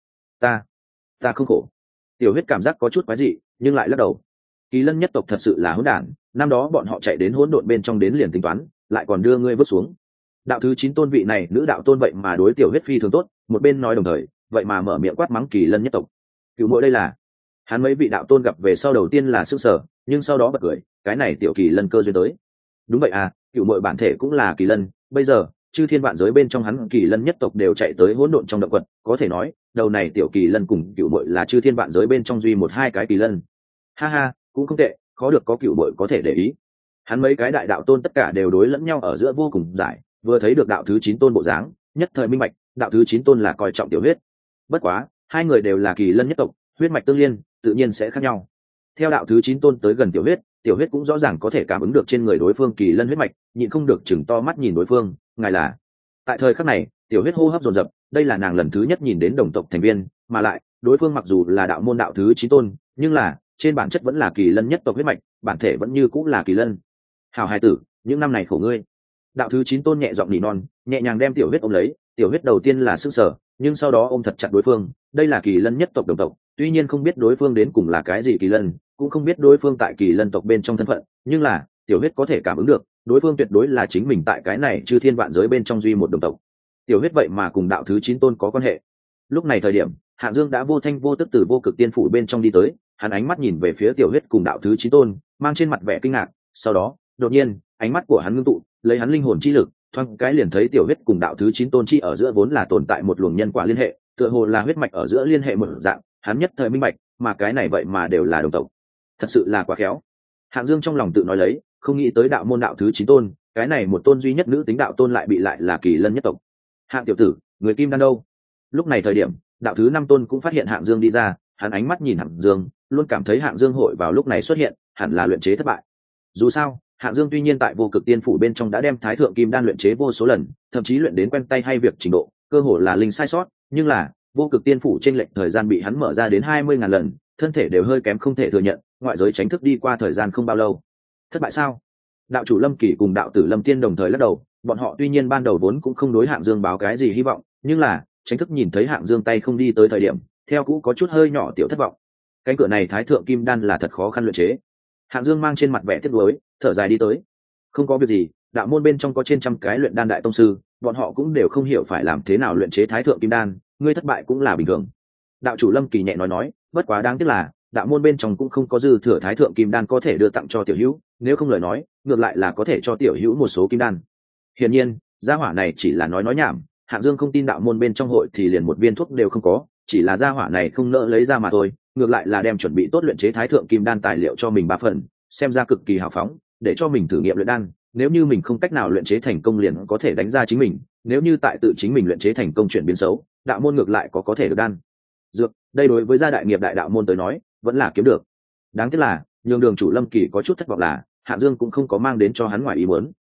Ta không khổ. Tiểu Huyết cảm giác có chút quái dị, nhưng lại lắc đầu. Kỳ lân nhất tộc thật sự là hỗn đản, năm đó bọn họ chạy đến hỗn độn bên trong đến liền tính toán, lại còn đưa ngươi vứt xuống. Đạo thứ 9 tôn vị này nữ đạo tôn vậy mà đối Tiểu Huyết phi thường tốt, một bên nói đồng thời, vậy mà mở miệng quát mắng Kỳ lân nhất tộc. Cửu muội đây là. Hắn mấy vị đạo tôn gặp về sau đầu tiên là sững sờ, nhưng sau đó bật cười, cái này tiểu kỳ lân cơ duyên tới. Đúng vậy à, Cửu muội bản thể cũng là kỳ lân, bây giờ chư thiên vạn giới bên trong hắn kỳ lân nhất tộc đều chạy tới hỗn độn trong động quật, có thể nói đầu này tiểu kỳ lân cùng Cửu muội là chư thiên vạn giới bên trong duy một hai cái kỳ lân. Ha ha, cũng không tệ, khó được có Cửu muội có thể để ý. Hắn mấy cái đại đạo tôn tất cả đều đối lẫn nhau ở giữa vô cùng giải, vừa thấy được đạo thứ 9 tôn bộ dáng, nhất thời minh bạch, đạo thứ 9 tôn là coi trọng Tiểu Huyết. Bất quá, hai người đều là kỳ lân nhất tộc, huyết mạch tương liên, tự nhiên sẽ khác nhau. Theo đạo thứ 9 tôn tới gần Tiểu Huyết cũng rõ ràng có thể cảm ứng được trên người đối phương kỳ lân huyết mạch, nhịn không được chừng to mắt nhìn đối phương, ngài là. Tại thời khắc này, Tiểu Huyết hô hấp dồn dập, đây là nàng lần thứ nhất nhìn đến đồng tộc thành viên, mà lại, đối phương mặc dù là đạo môn đạo thứ 9 tôn, nhưng là trên bản chất vẫn là kỳ lân nhất tộc huyết mạch, bản thể vẫn như cũng là kỳ lân. Hảo hài tử, những năm này khổ ngươi. Đạo thứ 9 tôn nhẹ giọng nỉ non, nhẹ nhàng đem Tiểu Huyết ôm lấy, Tiểu Huyết đầu tiên là sững sờ, nhưng sau đó ôm thật chặt đối phương, đây là kỳ lân nhất tộc đồng tộc, tuy nhiên không biết đối phương đến cùng là cái gì kỳ lân, cũng không biết đối phương tại kỳ lân tộc bên trong thân phận, nhưng là Tiểu Huyết có thể cảm ứng được đối phương tuyệt đối là chính mình tại cái này chư thiên vạn giới bên trong duy một đồng tộc. Tiểu Huyết vậy mà cùng đạo thứ 9 tôn có quan hệ. Lúc này thời điểm, Hạng Dương đã vô thanh vô tức từ vô cực tiên phủ bên trong đi tới, hắn ánh mắt nhìn về phía Tiểu Huyết cùng đạo thứ 9 tôn, mang trên mặt vẻ kinh ngạc, sau đó đột nhiên ánh mắt của hắn ngưng tụ, lấy hắn linh hồn chi lực, thoáng cái liền thấy Tiểu Huyết cùng đạo thứ 9 tôn chi ở giữa vốn là tồn tại một luồng nhân quả liên hệ, tựa hồ là huyết mạch ở giữa liên hệ một dạng, hắn nhất thời minh bạch, mà cái này vậy mà đều là đồng tộc, thật sự là quá khéo. Hạng Dương trong lòng tự nói lấy, không nghĩ tới đạo môn đạo thứ 9 tôn, cái này một tôn duy nhất nữ tính đạo tôn lại bị lại là kỳ lân nhất tộc. Hạng tiểu tử, người kim đan đâu? Lúc này thời điểm, đạo thứ 5 tôn cũng phát hiện Hạng Dương đi ra, hắn ánh mắt nhìn Hạng Dương, luôn cảm thấy Hạng Dương hội vào lúc này xuất hiện, hẳn là luyện chế thất bại. Dù sao, Hạng Dương tuy nhiên tại vô cực tiên phủ bên trong đã đem thái thượng kim đan luyện chế vô số lần, thậm chí luyện đến quen tay hay việc trình độ, cơ hồ là linh sai sót, nhưng là vô cực tiên phủ trên lệnh thời gian bị hắn mở ra đến 20.000 lần, thân thể đều hơi kém không thể thừa nhận, ngoại giới tránh thức đi qua thời gian không bao lâu. Thất bại sao? Đạo chủ Lâm Kỳ cùng đạo tử Lâm Tiên đồng thời lắc đầu, bọn họ tuy nhiên ban đầu vốn cũng không đối Hạng Dương báo cái gì hy vọng, nhưng là tránh thức nhìn thấy Hạng Dương tay không đi tới thời điểm, theo cũ có chút hơi nhỏ tiểu thất vọng. Cánh cửa này thái thượng kim đan là thật khó khăn luyện chế. Hạng Dương mang trên mặt vẻ tiếc nuối, thở dài đi tới. Không có việc gì, đạo môn bên trong có trên trăm cái luyện đan đại tông sư, bọn họ cũng đều không hiểu phải làm thế nào luyện chế thái thượng kim đan, ngươi thất bại cũng là bình thường. Đạo chủ Lâm Kỳ nhẹ nói, bất quá đáng tiếc là đạo môn bên trong cũng không có dư thừa thái thượng kim đan có thể đưa tặng cho tiểu hữu, nếu không lời nói, ngược lại là có thể cho tiểu hữu một số kim đan. Hiển nhiên, gia hỏa này chỉ là nói nhảm, Hạng Dương không tin đạo môn bên trong hội thì liền một viên thuốc đều không có, chỉ là gia hỏa này không nỡ lấy ra mà thôi, ngược lại là đem chuẩn bị tốt luyện chế thái thượng kim đan tài liệu cho mình 3 phần, xem ra cực kỳ hào phóng, để cho mình thử nghiệm luyện đan, nếu như mình không cách nào luyện chế thành công liền có thể đánh ra chính mình, nếu như tại tự chính mình luyện chế thành công chuyển biến xấu, đạo môn ngược lại có thể được đan dược, đây đối với gia đại nghiệp đại đạo môn tới nói vẫn là kiếm được. Đáng tiếc là nhường đường chủ Lâm Kỳ có chút thất vọng là Hạng Dương cũng không có mang đến cho hắn ngoài ý muốn.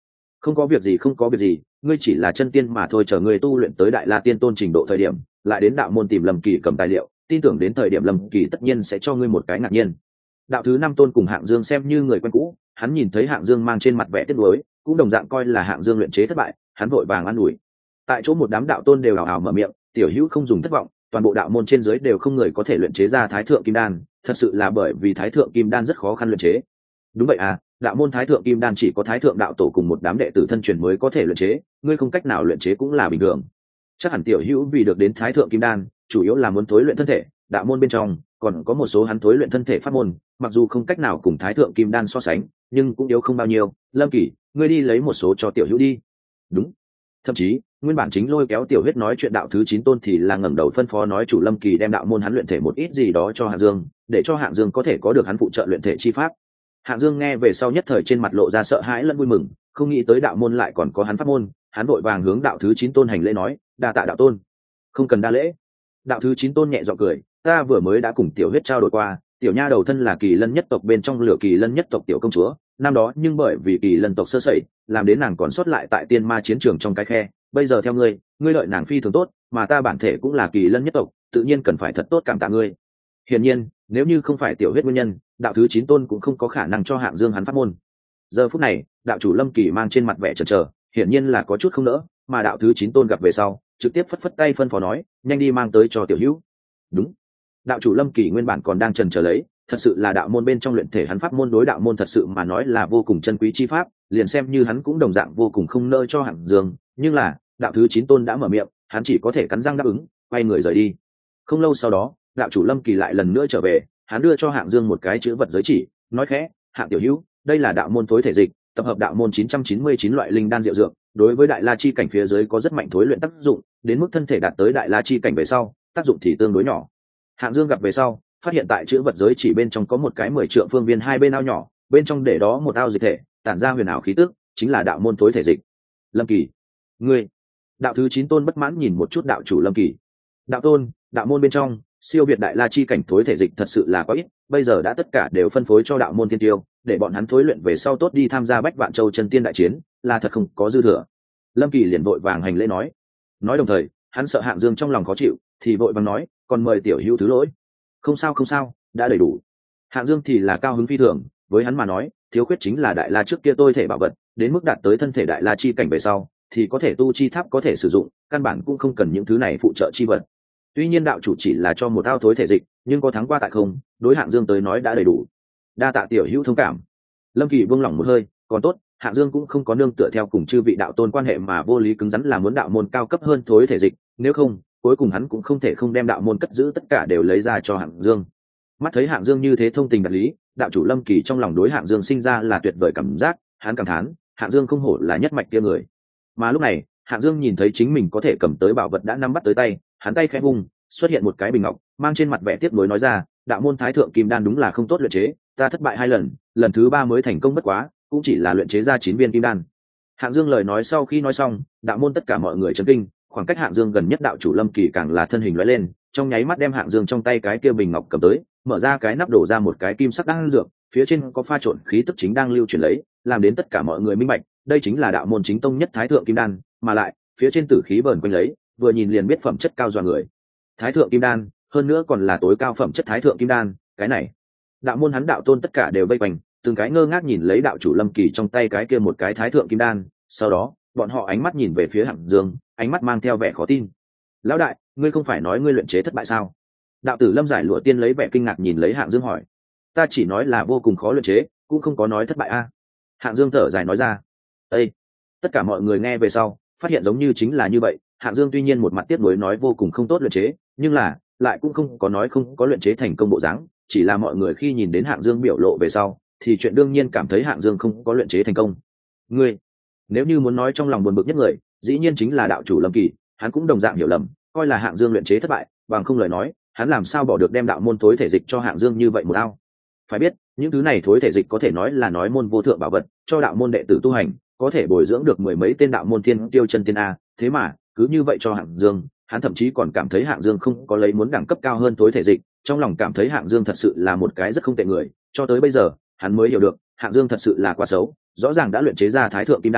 Không có việc gì, không có việc gì, ngươi chỉ là chân tiên mà thôi, chờ ngươi tu luyện tới đại la tiên tôn trình độ thời điểm lại đến đạo môn tìm Lâm Kỳ cầm tài liệu, tin tưởng đến thời điểm Lâm Kỳ tất nhiên sẽ cho ngươi một cái ngạc nhiên. Đạo thứ 5 tôn cùng Hạng Dương xem như người quen cũ, hắn nhìn thấy Hạng Dương mang trên mặt vẻ tiếc nuối, cũng đồng dạng coi là Hạng Dương luyện chế thất bại, hắn vội vàng an ủi. Tại chỗ một đám đạo tôn đều ào ào mở miệng, tiểu hữu không dùng thất vọng, toàn bộ đạo môn trên dưới đều không người có thể luyện chế ra thái thượng kim đan, thật sự là bởi vì thái thượng kim đan rất khó khăn luyện chế. Đúng vậy à, đạo môn thái thượng kim đan chỉ có thái thượng đạo tổ cùng một đám đệ tử thân truyền mới có thể luyện chế, ngươi không cách nào luyện chế cũng là bình thường. Chắc hẳn tiểu hữu vì được đến thái thượng kim đan chủ yếu là muốn thối luyện thân thể, đạo môn bên trong còn có một số hắn thối luyện thân thể pháp môn, mặc dù không cách nào cùng thái thượng kim đan so sánh nhưng cũng yếu không bao nhiêu. Lâm Kỳ, ngươi đi lấy một số cho tiểu hữu đi. Đúng. Thậm chí nguyên bản chính lôi kéo tiểu huyết nói chuyện đạo thứ 9 tôn thì là ngẩng đầu phân phó nói chủ Lâm Kỳ đem đạo môn hắn luyện thể một ít gì đó cho Hạng Dương, để cho Hạng Dương có thể có được hắn phụ trợ luyện thể chi pháp. Hạng Dương nghe về sau nhất thời trên mặt lộ ra sợ hãi lẫn vui mừng, không nghĩ tới đạo môn lại còn có hắn pháp môn, hắn vội vàng hướng đạo thứ 9 tôn hành lễ nói, đa tạ đạo tôn. Không cần đa lễ. Đạo thứ 9 tôn nhẹ giọng cười, ta vừa mới đã cùng tiểu huyết trao đổi qua, tiểu nha đầu thân là Kỳ Lân nhất tộc bên trong Lửa Kỳ Lân nhất tộc tiểu công chúa, năm đó nhưng bởi vì Kỳ Lân tộc sơ sẩy, làm đến nàng còn sót lại tại tiên ma chiến trường trong cái khe, bây giờ theo ngươi, ngươi lợi nàng phi thường tốt, mà ta bản thể cũng là Kỳ Lân nhất tộc, tự nhiên cần phải thật tốt cảm tạ ngươi. Hiển nhiên, nếu như không phải tiểu huyết nguyên nhân, đạo thứ 9 tôn cũng không có khả năng cho Hạng Dương hắn pháp môn. Giờ phút này, đạo chủ Lâm Kỳ mang trên mặt vẻ chần chờ, hiển nhiên là có chút không nỡ, mà đạo thứ 9 tôn gặp về sau, trực tiếp phất phất tay phân phó nói, nhanh đi mang tới cho tiểu hữu. Đúng. Đạo chủ Lâm Kỳ nguyên bản còn đang chần chờ lấy, thật sự là đạo môn bên trong luyện thể hắn pháp môn đối đạo môn thật sự mà nói là vô cùng chân quý chi pháp, liền xem như hắn cũng đồng dạng vô cùng không nỡ cho Hạng Dương, nhưng là đạo thứ 9 tôn đã mở miệng, hắn chỉ có thể cắn răng đáp ứng, quay người rời đi. Không lâu sau đó, đạo chủ Lâm Kỳ lại lần nữa trở về, hắn đưa cho Hạng Dương một cái chữ vật giới chỉ, nói khẽ, Hạng tiểu hữu, đây là đạo môn thối thể dịch, tập hợp đạo môn 999 loại linh đan diệu dược, đối với đại la chi cảnh phía dưới có rất mạnh thối luyện tác dụng, đến mức thân thể đạt tới đại la chi cảnh về sau, tác dụng thì tương đối nhỏ. Hạng Dương gặp về sau, phát hiện tại chữ vật giới chỉ bên trong có một cái 10 trượng phương viên hai bên ao nhỏ, bên trong để đó một ao dịch thể, tản ra huyền ảo khí tức, chính là đạo môn thối thể dịch. Lâm Kỳ, ngươi. Đạo thứ 9 tôn bất mãn nhìn một chút đạo chủ Lâm Kỳ. Đạo tôn, đạo môn bên trong siêu việt đại la chi cảnh thối thể dịch thật sự là có ít, bây giờ đã tất cả đều phân phối cho đạo môn thiên tiêu, để bọn hắn thối luyện về sau tốt đi tham gia Bách Vạn Châu chân tiên đại chiến, là thật không có dư thừa. Lâm Kỳ liền vội vàng hành lễ nói đồng thời hắn sợ Hạng Dương trong lòng khó chịu, thì vội vàng nói, còn mời tiểu hữu thứ lỗi. Không sao không sao, đã đầy đủ. Hạng Dương thì là cao hứng phi thường, với hắn mà nói, thiếu khuyết chính là đại la trước kia tôi thể bảo vật, đến mức đạt tới thân thể đại la chi cảnh về sau, thì có thể tu chi tháp có thể sử dụng, căn bản cũng không cần những thứ này phụ trợ chi vật. Tuy nhiên đạo chủ chỉ là cho một ao thối thể dịch, nhưng có thắng qua tại không, đối Hạng Dương tới nói đã đầy đủ. Đa tạ tiểu hữu thông cảm. Lâm Kỳ buông lỏng một hơi, còn tốt, Hạng Dương cũng không có nương tựa theo cùng chư vị đạo tôn quan hệ mà vô lý cứng rắn là muốn đạo môn cao cấp hơn thối thể dịch, nếu không, cuối cùng hắn cũng không thể không đem đạo môn cất giữ tất cả đều lấy ra cho Hạng Dương. Mắt thấy Hạng Dương như thế thông tình đạt lý, đạo chủ Lâm Kỳ trong lòng đối Hạng Dương sinh ra là tuyệt vời cảm giác, hắn cảm thán, Hạng Dương không hổ là nhất mạch kia người. Mà lúc này, Hạng Dương nhìn thấy chính mình có thể cầm tới bảo vật đã nắm bắt tới tay, hắn tay khẽ vung, xuất hiện một cái bình ngọc, mang trên mặt vẻ tiếc nuối nói ra, đạo môn thái thượng kim đan đúng là không tốt luyện chế, ta thất bại 2 lần, lần thứ 3 mới thành công bất quá, cũng chỉ là luyện chế ra 9 viên kim đan. Hạng Dương lời nói sau khi nói xong, đạo môn tất cả mọi người chấn kinh, khoảng cách Hạng Dương gần nhất đạo chủ Lâm Kỳ càng là thân hình lóe lên, trong nháy mắt đem Hạng Dương trong tay cái kia bình ngọc cầm tới, mở ra cái nắp đổ ra một cái kim sắc đan dược, phía trên có pha trộn khí tức chính đang lưu chuyển lấy, làm đến tất cả mọi người minh bạch, đây chính là đạo môn chính tông nhất thái thượng kim đan, mà lại, phía trên tử khí vờn quanh lấy, vừa nhìn liền biết phẩm chất cao dọa người. Thái thượng kim đan, hơn nữa còn là tối cao phẩm chất thái thượng kim đan, cái này, đạo môn hắn đạo tôn tất cả đều vây quanh, từng cái ngơ ngác nhìn lấy đạo chủ Lâm Kỳ trong tay cái kia một cái thái thượng kim đan, sau đó, bọn họ ánh mắt nhìn về phía Hạng Dương, ánh mắt mang theo vẻ khó tin. Lão đại, ngươi không phải nói ngươi luyện chế thất bại sao? Đạo tử Lâm Giải Lụa Tiên lấy vẻ kinh ngạc nhìn lấy Hạng Dương hỏi. Ta chỉ nói là vô cùng khó luyện chế, cũng không có nói thất bại a. Hạng Dương thở dài nói ra. Ê! Tất cả mọi người nghe về sau, phát hiện giống như chính là như vậy. Hạng Dương tuy nhiên một mặt tiếc nuối nói vô cùng không tốt luyện chế, nhưng là lại cũng không có nói không có luyện chế thành công bộ dáng, chỉ là mọi người khi nhìn đến Hạng Dương biểu lộ về sau, thì chuyện đương nhiên cảm thấy Hạng Dương không có luyện chế thành công. Ngươi, nếu như muốn nói trong lòng buồn bực nhất người, dĩ nhiên chính là đạo chủ Lâm Kỳ, hắn cũng đồng dạng hiểu lầm, coi là Hạng Dương luyện chế thất bại, bằng không lời nói, hắn làm sao bỏ được đem đạo môn thối thể dịch cho Hạng Dương như vậy một ao. Phải biết, những thứ này thối thể dịch có thể nói là nói môn vô thượng bảo vật, cho đạo môn đệ tử tu hành, có thể bồi dưỡng được 10 mấy tên đạo môn thiên tiêu chân tiên a, thế mà, cứ như vậy cho Hạng Dương, hắn thậm chí còn cảm thấy Hạng Dương không có lấy muốn đẳng cấp cao hơn thối thể dịch, trong lòng cảm thấy Hạng Dương thật sự là một cái rất không tệ người, cho tới bây giờ, hắn mới hiểu được, Hạng Dương thật sự là quá xấu, rõ ràng đã luyện chế ra thái thượng kim đan,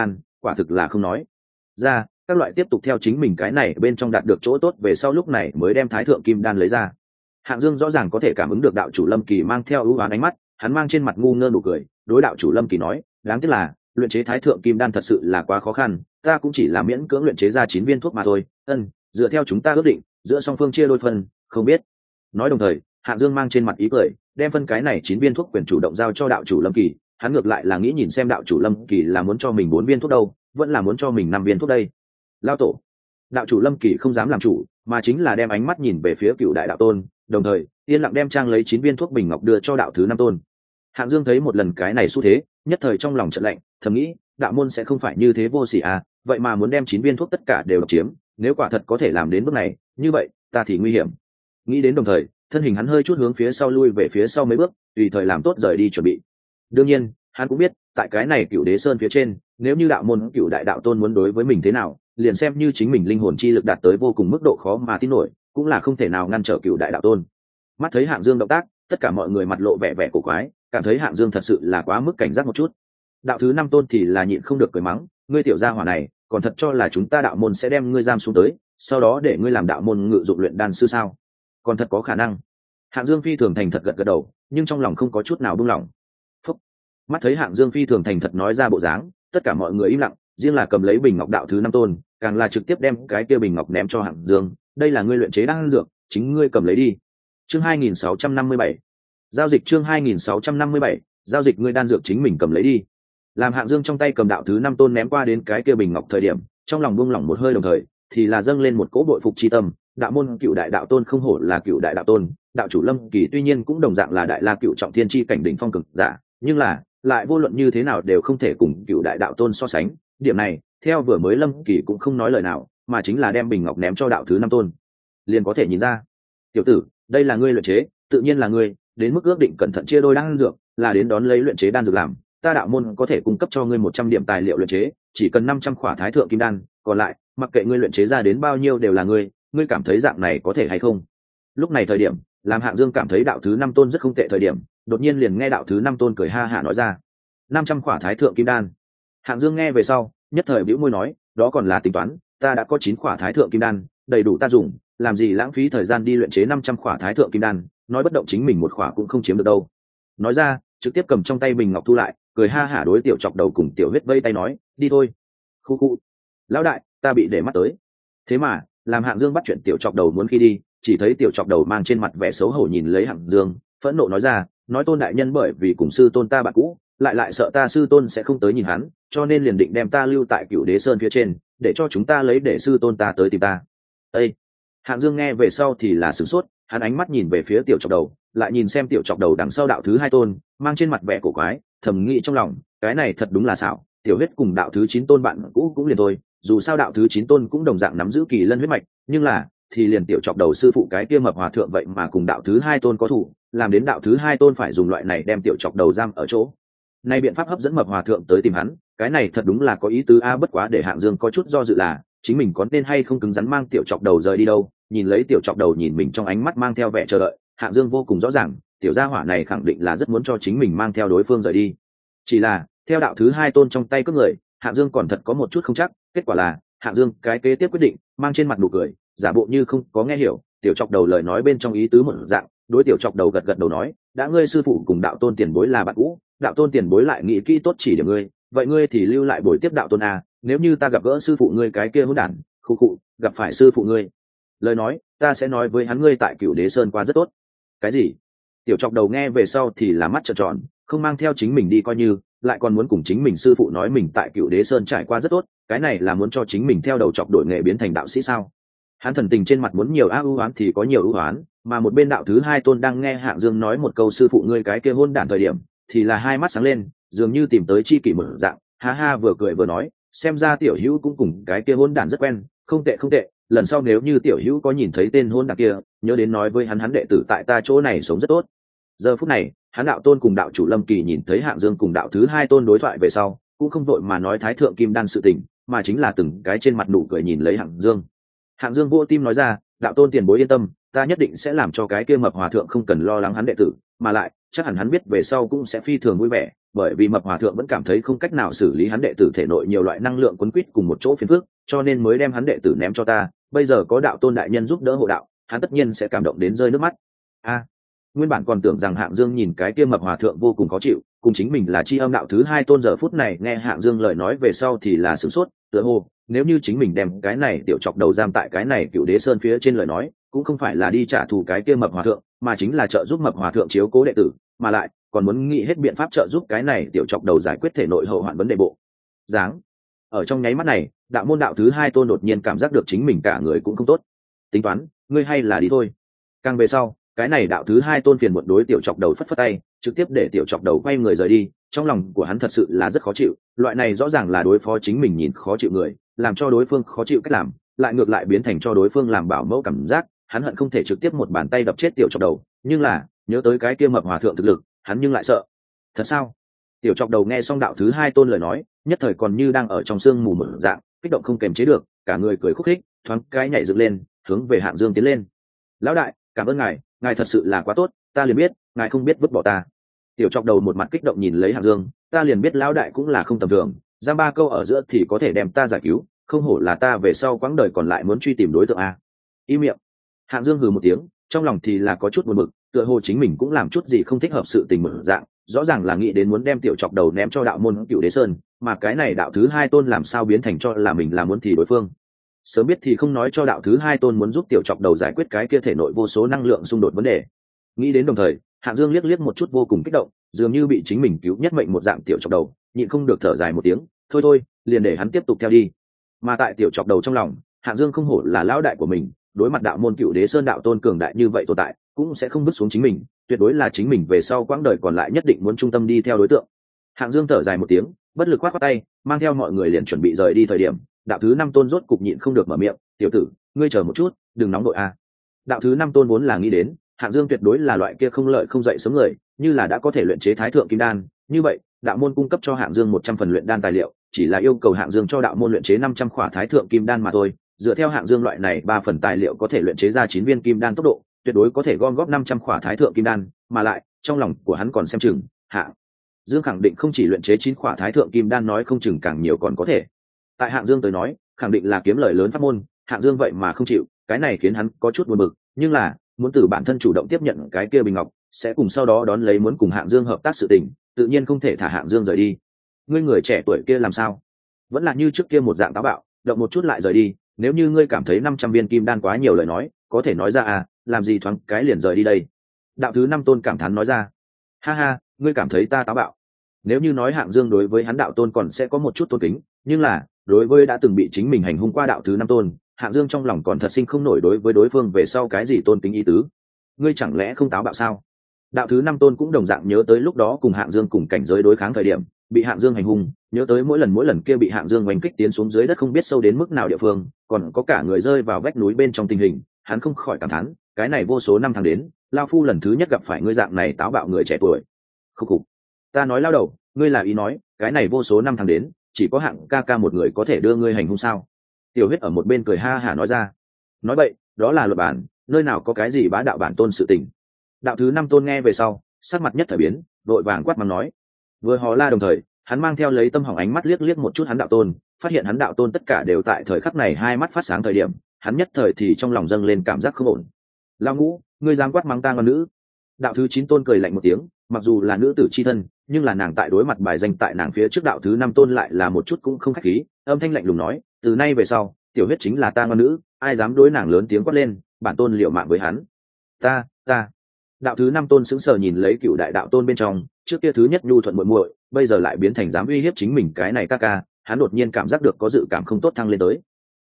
quả thực là không nói ra các loại tiếp tục theo chính mình cái này bên trong đạt được chỗ tốt về sau lúc này mới đem thái thượng kim đan lấy ra. Hạng Dương rõ ràng có thể cảm ứng được đạo chủ Lâm Kỳ mang theo ưu ái ánh mắt, hắn mang trên mặt ngu ngơ nụ cười, đối đạo chủ Lâm Kỳ nói, đáng tiếc là luyện chế thái thượng kim đan thật sự là quá khó khăn, ta cũng chỉ là miễn cưỡng luyện chế ra 9 viên thuốc mà thôi. Dựa theo chúng ta ước định, giữa song phương chia đôi phần, không biết. Nói đồng thời, Hạng Dương mang trên mặt ý cười, đem phân cái này 9 viên thuốc quyền chủ động giao cho đạo chủ Lâm Kỳ, hắn ngược lại là nghĩ nhìn xem đạo chủ Lâm Kỳ là muốn cho mình 4 viên thuốc đâu, vẫn là muốn cho mình 5 viên thuốc đây. Lao tổ. Đạo chủ Lâm Kỳ không dám làm chủ, mà chính là đem ánh mắt nhìn về phía Cựu Đại Đạo Tôn, đồng thời yên lặng đem trang lấy 9 viên thuốc bình ngọc đưa cho đạo thứ 5 tôn. Hạng Dương thấy một lần cái này xu thế, nhất thời trong lòng chợt lạnh, thầm nghĩ, đạo môn sẽ không phải như thế vô sỉ à, vậy mà muốn đem 9 viên thuốc tất cả đều độc chiếm, nếu quả thật có thể làm đến bước này, như vậy, ta thì nguy hiểm. Nghĩ đến đồng thời, thân hình hắn hơi chút hướng phía sau lui về phía sau mấy bước, tùy thời làm tốt rời đi chuẩn bị. Đương nhiên, hắn cũng biết, tại cái này Cựu Đế Sơn phía trên, nếu như đạo môn Cựu Đại Đạo Tôn muốn đối với mình thế nào, liền xem như chính mình linh hồn chi lực đạt tới vô cùng mức độ khó mà tin nổi, cũng là không thể nào ngăn trở Cựu Đại Đạo Tôn. Mắt thấy Hạng Dương động tác, tất cả mọi người mặt lộ vẻ vẻ cổ quái, cảm thấy Hạng Dương thật sự là quá mức cảnh giác một chút. Đạo thứ 5 tôn thì là nhịn không được cười mắng, ngươi tiểu gia hỏa này, còn thật cho là chúng ta đạo môn sẽ đem ngươi giam xuống tới, sau đó để ngươi làm đạo môn ngự dụng luyện đan sư sao? Còn thật có khả năng. Hạng Dương phi thường thành thật gật gật đầu, nhưng trong lòng không có chút nào buông lỏng. Phúc. Mắt thấy Hạng Dương phi thường thành thật nói ra bộ dáng, tất cả mọi người im lặng, riêng là cầm lấy bình ngọc đạo thứ 5 tôn, càng là trực tiếp đem cái kia bình ngọc ném cho Hạng Dương, đây là ngươi luyện chế đan dược, chính ngươi cầm lấy đi. Chương 2657. Giao dịch chương 2657, giao dịch ngươi đan dược chính mình cầm lấy đi. Làm Hạng Dương trong tay cầm đạo thứ 5 tôn ném qua đến cái kia bình ngọc thời điểm, trong lòng buông lỏng một hơi đồng thời, thì là dâng lên một cỗ bội phục chi tâm, đạo môn Cựu Đại Đạo Tôn không hổ là Cựu Đại Đạo Tôn, đạo chủ Lâm Kỳ tuy nhiên cũng đồng dạng là đại la cựu trọng thiên chi cảnh đỉnh phong cực giả, nhưng là lại vô luận như thế nào đều không thể cùng Cựu Đại Đạo Tôn so sánh, điểm này, theo vừa mới Lâm Kỳ cũng không nói lời nào, mà chính là đem bình ngọc ném cho đạo thứ 5 tôn. Liền có thể nhìn ra, tiểu tử, đây là ngươi luyện chế, tự nhiên là ngươi, đến mức ước định cẩn thận chia đôi đan dược, là đến đón lấy luyện chế đan dược làm, ta đạo môn có thể cung cấp cho ngươi 100 điểm tài liệu luyện chế, chỉ cần 500 khỏa thái thượng kim đan, còn lại, mặc kệ ngươi luyện chế ra đến bao nhiêu đều là ngươi cảm thấy dạng này có thể hay không? Lúc này thời điểm, làm Hạng Dương cảm thấy đạo thứ 5 tôn rất không tệ thời điểm, đột nhiên liền nghe đạo thứ 5 tôn cười ha hả nói ra, 500 khỏa thái thượng kim đan. Hạng Dương nghe về sau, nhất thời bĩu môi nói, đó còn là tính toán, ta đã có 9 khỏa thái thượng kim đan, đầy đủ ta dùng, làm gì lãng phí thời gian đi luyện chế 500 khỏa thái thượng kim đan, nói bất động chính mình một khỏa cũng không chiếm được đâu. Nói ra, trực tiếp cầm trong tay bình ngọc thu lại, cười ha hả đối Tiểu Chọc Đầu cùng Tiểu Huyết vây tay nói, đi thôi. Khu khu. Lão đại, ta bị để mắt tới. Thế mà, làm Hạng Dương bắt chuyện Tiểu Chọc Đầu muốn khi đi, chỉ thấy Tiểu Chọc Đầu mang trên mặt vẻ xấu hổ nhìn lấy Hạng Dương, phẫn nộ nói ra, nói Tôn đại nhân bởi vì cùng sư tôn ta bạn cũ, lại sợ ta sư tôn sẽ không tới nhìn hắn, cho nên liền định đem ta lưu tại Cựu Đế Sơn phía trên, để cho chúng ta lấy để sư tôn ta tới tìm ta. Ê! Hạng Dương nghe về sau thì là sửng sốt, hắn ánh mắt nhìn về phía Tiểu Chọc Đầu, lại nhìn xem Tiểu Chọc Đầu đằng sau đạo thứ 2 tôn, mang trên mặt vẻ cổ quái, thầm nghĩ trong lòng, cái này thật đúng là xảo, Tiểu Huyết cùng đạo thứ 9 tôn bạn cũ cũng liền thôi, dù sao đạo thứ 9 tôn cũng đồng dạng nắm giữ kỳ lân huyết mạch, nhưng là thì liền Tiểu Chọc Đầu sư phụ cái kia mập hòa thượng vậy mà cùng đạo thứ 2 tôn có thủ, làm đến đạo thứ 2 tôn phải dùng loại này đem Tiểu Chọc Đầu giam ở chỗ. Này biện pháp hấp dẫn mập hòa thượng tới tìm hắn, cái này thật đúng là có ý tứ a, bất quá để Hạng Dương có chút do dự là, chính mình có nên hay không cứng rắn mang Tiểu Chọc Đầu rời đi đâu, nhìn lấy Tiểu Chọc Đầu nhìn mình trong ánh mắt mang theo vẻ chờ đợi, Hạng Dương vô cùng rõ ràng, tiểu gia hỏa này khẳng định là rất muốn cho chính mình mang theo đối phương rời đi. Chỉ là, theo đạo thứ 2 tôn trong tay cướp người, Hạng Dương còn thật có một chút không chắc, kết quả là, Hạng Dương cái kế tiếp quyết định, mang trên mặt nụ cười, giả bộ như không có nghe hiểu, Tiểu Chọc Đầu lời nói bên trong ý tứ một dạng, đối Tiểu Chọc Đầu gật gật đầu nói, đã ngươi sư phụ cùng đạo tôn tiền bối là bạn cũ, đạo tôn tiền bối lại nghĩ kỹ tốt chỉ điểm ngươi, vậy ngươi thì lưu lại buổi tiếp đạo tôn a, nếu như ta gặp gỡ sư phụ ngươi cái kia hỗn đản, khụ khụ, gặp phải sư phụ ngươi, lời nói, ta sẽ nói với hắn ngươi tại Cựu Đế Sơn qua rất tốt. Cái gì? Tiểu Chọc Đầu nghe về sau thì là mắt trợn tròn, không mang theo chính mình đi coi như, lại còn muốn cùng chính mình sư phụ nói mình tại Cựu Đế Sơn trải qua rất tốt, cái này là muốn cho chính mình theo đầu chọc đổi nghề biến thành đạo sĩ sao? Hắn thần tình trên mặt muốn nhiều ưu oán thì có nhiều ưu oán, mà một bên đạo thứ 2 tôn đang nghe Hạng Dương nói một câu sư phụ ngươi cái kia hôn đản thời điểm, thì là hai mắt sáng lên, dường như tìm tới chi kỷ mở dạng, ha ha vừa cười vừa nói, xem ra tiểu hữu cũng cùng cái kia hôn đản rất quen, không tệ, lần sau nếu như tiểu hữu có nhìn thấy tên hôn đản kia, nhớ đến nói với hắn đệ tử tại ta chỗ này sống rất tốt. Giờ phút này, hắn đạo tôn cùng đạo chủ Lâm Kỳ nhìn thấy Hạng Dương cùng đạo thứ 2 tôn đối thoại về sau, cũng không vội mà nói thái thượng kim đan sự tình, mà chính là từng cái trên mặt nụ cười nhìn lấy Hạng Dương. Hạng Dương vỗ tim nói ra, đạo tôn tiền bối yên tâm, ta nhất định sẽ làm cho cái kia mập hòa thượng không cần lo lắng hắn đệ tử, mà lại chắc hẳn hắn biết về sau cũng sẽ phi thường vui vẻ, bởi vì mập hòa thượng vẫn cảm thấy không cách nào xử lý hắn đệ tử thể nội nhiều loại năng lượng quấn quýt cùng một chỗ phiền phức, cho nên mới đem hắn đệ tử ném cho ta. Bây giờ có đạo tôn đại nhân giúp đỡ hộ đạo, hắn tất nhiên sẽ cảm động đến rơi nước mắt. Nguyên bản còn tưởng rằng Hạng Dương nhìn cái kia mập hòa thượng vô cùng khó chịu, cùng chính mình là chi âm đạo thứ hai tôn, giờ phút này nghe Hạng Dương lời nói về sau thì là sửng sốt, tựa hồ nếu như chính mình đem cái này tiểu chọc đầu giam tại cái này Cựu Đế Sơn phía trên lời nói, cũng không phải là đi trả thù cái kia mập hòa thượng, mà chính là trợ giúp mập hòa thượng chiếu cố đệ tử, mà lại còn muốn nghĩ hết biện pháp trợ giúp cái này tiểu chọc đầu giải quyết thể nội hậu hoạn vấn đề bộ dáng. Ở trong nháy mắt này, đạo môn đạo thứ hai tôn đột nhiên cảm giác được chính mình cả người cũng không tốt. Tính toán, ngươi hay là đi thôi. Càng về sau, cái này đạo thứ hai tôn phiền muộn đối tiểu chọc đầu phất phất tay, trực tiếp để tiểu chọc đầu quay người rời đi. Trong lòng của hắn thật sự là rất khó chịu, loại này rõ ràng là đối phó chính mình nhìn khó chịu người, làm cho đối phương khó chịu cách làm, lại ngược lại biến thành cho đối phương làm bảo mẫu cảm giác. Hắn hận không thể trực tiếp một bàn tay đập chết tiểu chọc đầu, nhưng là nhớ tới cái kia mập hòa thượng thực lực, hắn nhưng lại sợ. Thật sao? Tiểu chọc đầu nghe xong đạo thứ hai tôn lời nói, nhất thời còn như đang ở trong sương mù mở dạng, kích động không kềm chế được, cả người cười khúc khích, thoáng cái nhảy dựng lên, hướng về Hạng Dương tiến lên. Lão đại, cảm ơn ngài thật sự là quá tốt, ta liền biết ngài không biết vứt bỏ ta. Tiểu chọc đầu một mặt kích động nhìn lấy Hạng Dương, ta liền biết lão đại cũng là không tầm thường, giam ba câu ở giữa thì có thể đem ta giải cứu, không hổ là ta về sau quãng đời còn lại muốn truy tìm đối tượng a. Im miệng. Hạng Dương hừ một tiếng, trong lòng thì là có chút buồn bực, tựa hồ chính mình cũng làm chút gì không thích hợp sự tình mở dạng, rõ ràng là nghĩ đến muốn đem tiểu chọc đầu ném cho đạo môn Cựu Đế Sơn, mà cái này đạo thứ hai tôn làm sao biến thành cho là mình là muốn thì đối phương. Sớm biết thì không nói cho đạo thứ hai tôn muốn giúp tiểu chọc đầu giải quyết cái kia thể nội vô số năng lượng xung đột vấn đề. Nghĩ đến đồng thời, Hạng Dương liếc một chút vô cùng kích động, dường như bị chính mình cứu nhất mệnh một dạng tiểu chọc đầu, nhịn không được thở dài một tiếng, thôi, liền để hắn tiếp tục theo đi. Mà tại tiểu chọc đầu trong lòng, Hạng Dương không hổ là lão đại của mình, đối mặt đạo môn Cựu Đế Sơn đạo tôn cường đại như vậy tồn tại, cũng sẽ không vứt xuống chính mình, tuyệt đối là chính mình về sau quãng đời còn lại nhất định muốn trung tâm đi theo đối tượng. Hạng Dương thở dài một tiếng, bất lực khoát tay, mang theo mọi người liền chuẩn bị rời đi thời điểm, đạo thứ năm tôn rốt cục nhịn không được mở miệng, tiểu tử, ngươi chờ một chút, đừng nóng đội a. Đạo thứ năm tôn vốn là nghĩ đến Hạng Dương tuyệt đối là loại kia không lợi không dậy sớm người, như là đã có thể luyện chế thái thượng kim đan, như vậy đạo môn cung cấp cho Hạng Dương 100 phần luyện đan tài liệu, chỉ là yêu cầu Hạng Dương cho đạo môn luyện chế 500 khỏa thái thượng kim đan mà thôi. Dựa theo Hạng Dương loại này 3 phần tài liệu có thể luyện chế ra 9 viên kim đan tốc độ, tuyệt đối có thể gom góp 500 khỏa thái thượng kim đan, mà lại trong lòng của hắn còn xem chừng Hạng Dương khẳng định không chỉ luyện chế 9 khỏa thái thượng kim đan, nói không chừng càng nhiều còn có thể. Tại Hạng Dương tới nói, khẳng định là kiếm lời lớn pháp môn, Hạng Dương vậy mà không chịu, cái này khiến hắn có chút buồn bực, nhưng là muốn từ bản thân chủ động tiếp nhận cái kia bình ngọc, sẽ cùng sau đó đón lấy muốn cùng Hạng Dương hợp tác sự tình, tự nhiên không thể thả Hạng Dương rời đi. Ngươi người trẻ tuổi kia làm sao? Vẫn là như trước kia một dạng táo bạo, động một chút lại rời đi, nếu như ngươi cảm thấy 500 viên kim đan quá nhiều lời nói, có thể nói ra à, làm gì thoáng cái liền rời đi đây. Đạo thứ năm tôn cảm thán nói ra. Ha, ngươi cảm thấy ta táo bạo? Nếu như nói Hạng Dương đối với hắn đạo tôn còn sẽ có một chút tôn kính, nhưng là đối với đã từng bị chính mình hành hung qua đạo thứ năm tôn, Hạng Dương trong lòng còn thật sinh không nổi đối với đối phương về sau cái gì tôn kính ý tứ. Ngươi chẳng lẽ không táo bạo sao? Đạo thứ năm tôn cũng đồng dạng nhớ tới lúc đó cùng Hạng Dương cùng cảnh giới đối kháng thời điểm bị Hạng Dương hành hung, nhớ tới mỗi lần kia bị Hạng Dương oanh kích tiến xuống dưới đất không biết sâu đến mức nào địa phương, còn có cả người rơi vào vách núi bên trong tình hình, hắn không khỏi cảm thán, cái này vô số năm tháng đến, lao phu lần thứ nhất gặp phải ngươi dạng này táo bạo người trẻ tuổi. Khục, ta nói lao đầu, ngươi là ý nói cái này vô số năm tháng đến, chỉ có Hạng ca ca một người có thể đưa ngươi hành hung sao? Tiểu Huyết ở một bên cười ha hả nói ra. Nói vậy, đó là luật bản, nơi nào có cái gì bá đạo bản tôn sự tình. Đạo thứ năm tôn nghe về sau, sắc mặt nhất thời biến, vội vàng quát mắng nói. Vừa hò la đồng thời, hắn mang theo lấy tâm hỏng ánh mắt liếc một chút hắn đạo tôn, phát hiện hắn đạo tôn tất cả đều tại thời khắc này hai mắt phát sáng thời điểm, hắn nhất thời thì trong lòng dâng lên cảm giác không ổn. Lao Ngũ, ngươi dám quát mắng ta ngon nữ? Đạo thứ 9 tôn cười lạnh một tiếng, mặc dù là nữ tử chi thân, nhưng là nàng tại đối mặt bài danh tại nàng phía trước đạo thứ 5 tôn lại là một chút cũng không khách khí, âm thanh lạnh lùng nói, từ nay về sau, Tiểu Huyết chính là ta ngon nữ, ai dám đối nàng lớn tiếng quát lên, bản tôn liều mạng với hắn. Ta. Đạo thứ 5 tôn sững sờ nhìn lấy Cựu đại đạo tôn bên trong, trước kia thứ nhất nhu thuận muội muội, bây giờ lại biến thành dám uy hiếp chính mình cái này ca ca, hắn đột nhiên cảm giác được có dự cảm không tốt thăng lên tới.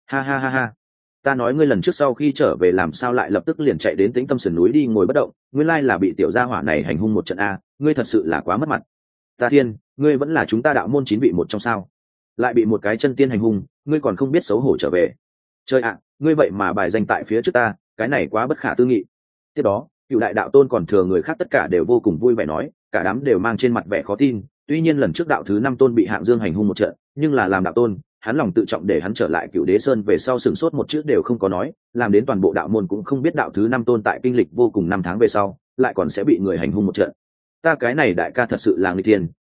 Ha, ta nói ngươi lần trước sau khi trở về làm sao lại lập tức liền chạy đến Tĩnh Tâm sườn núi đi ngồi bất động, nguyên lai là bị tiểu gia hỏa này hành hung một trận a, ngươi thật sự là quá mất mặt. Ta thiên, ngươi vẫn là chúng ta đạo môn 9 vị một trong sao? Lại bị một cái chân tiên hành hung, ngươi còn không biết xấu hổ trở về. Trời ạ, ngươi vậy mà bài danh tại phía trước ta, cái này quá bất khả tư nghị. Tiếp đó, Cựu đại đạo tôn còn thừa người khác tất cả đều vô cùng vui vẻ nói, cả đám đều mang trên mặt vẻ khó tin. Tuy nhiên lần trước đạo thứ 5 tôn bị Hạng Dương hành hung một trận, nhưng là làm đạo tôn, hắn lòng tự trọng để hắn trở lại Cựu Đế Sơn về sau sửng sốt một chữ đều không có nói, làm đến toàn bộ đạo môn cũng không biết đạo thứ 5 tôn tại kinh lịch vô cùng năm tháng về sau, lại còn sẽ bị người hành hung một trận. Ta cái này đại ca thật sự là người thiên,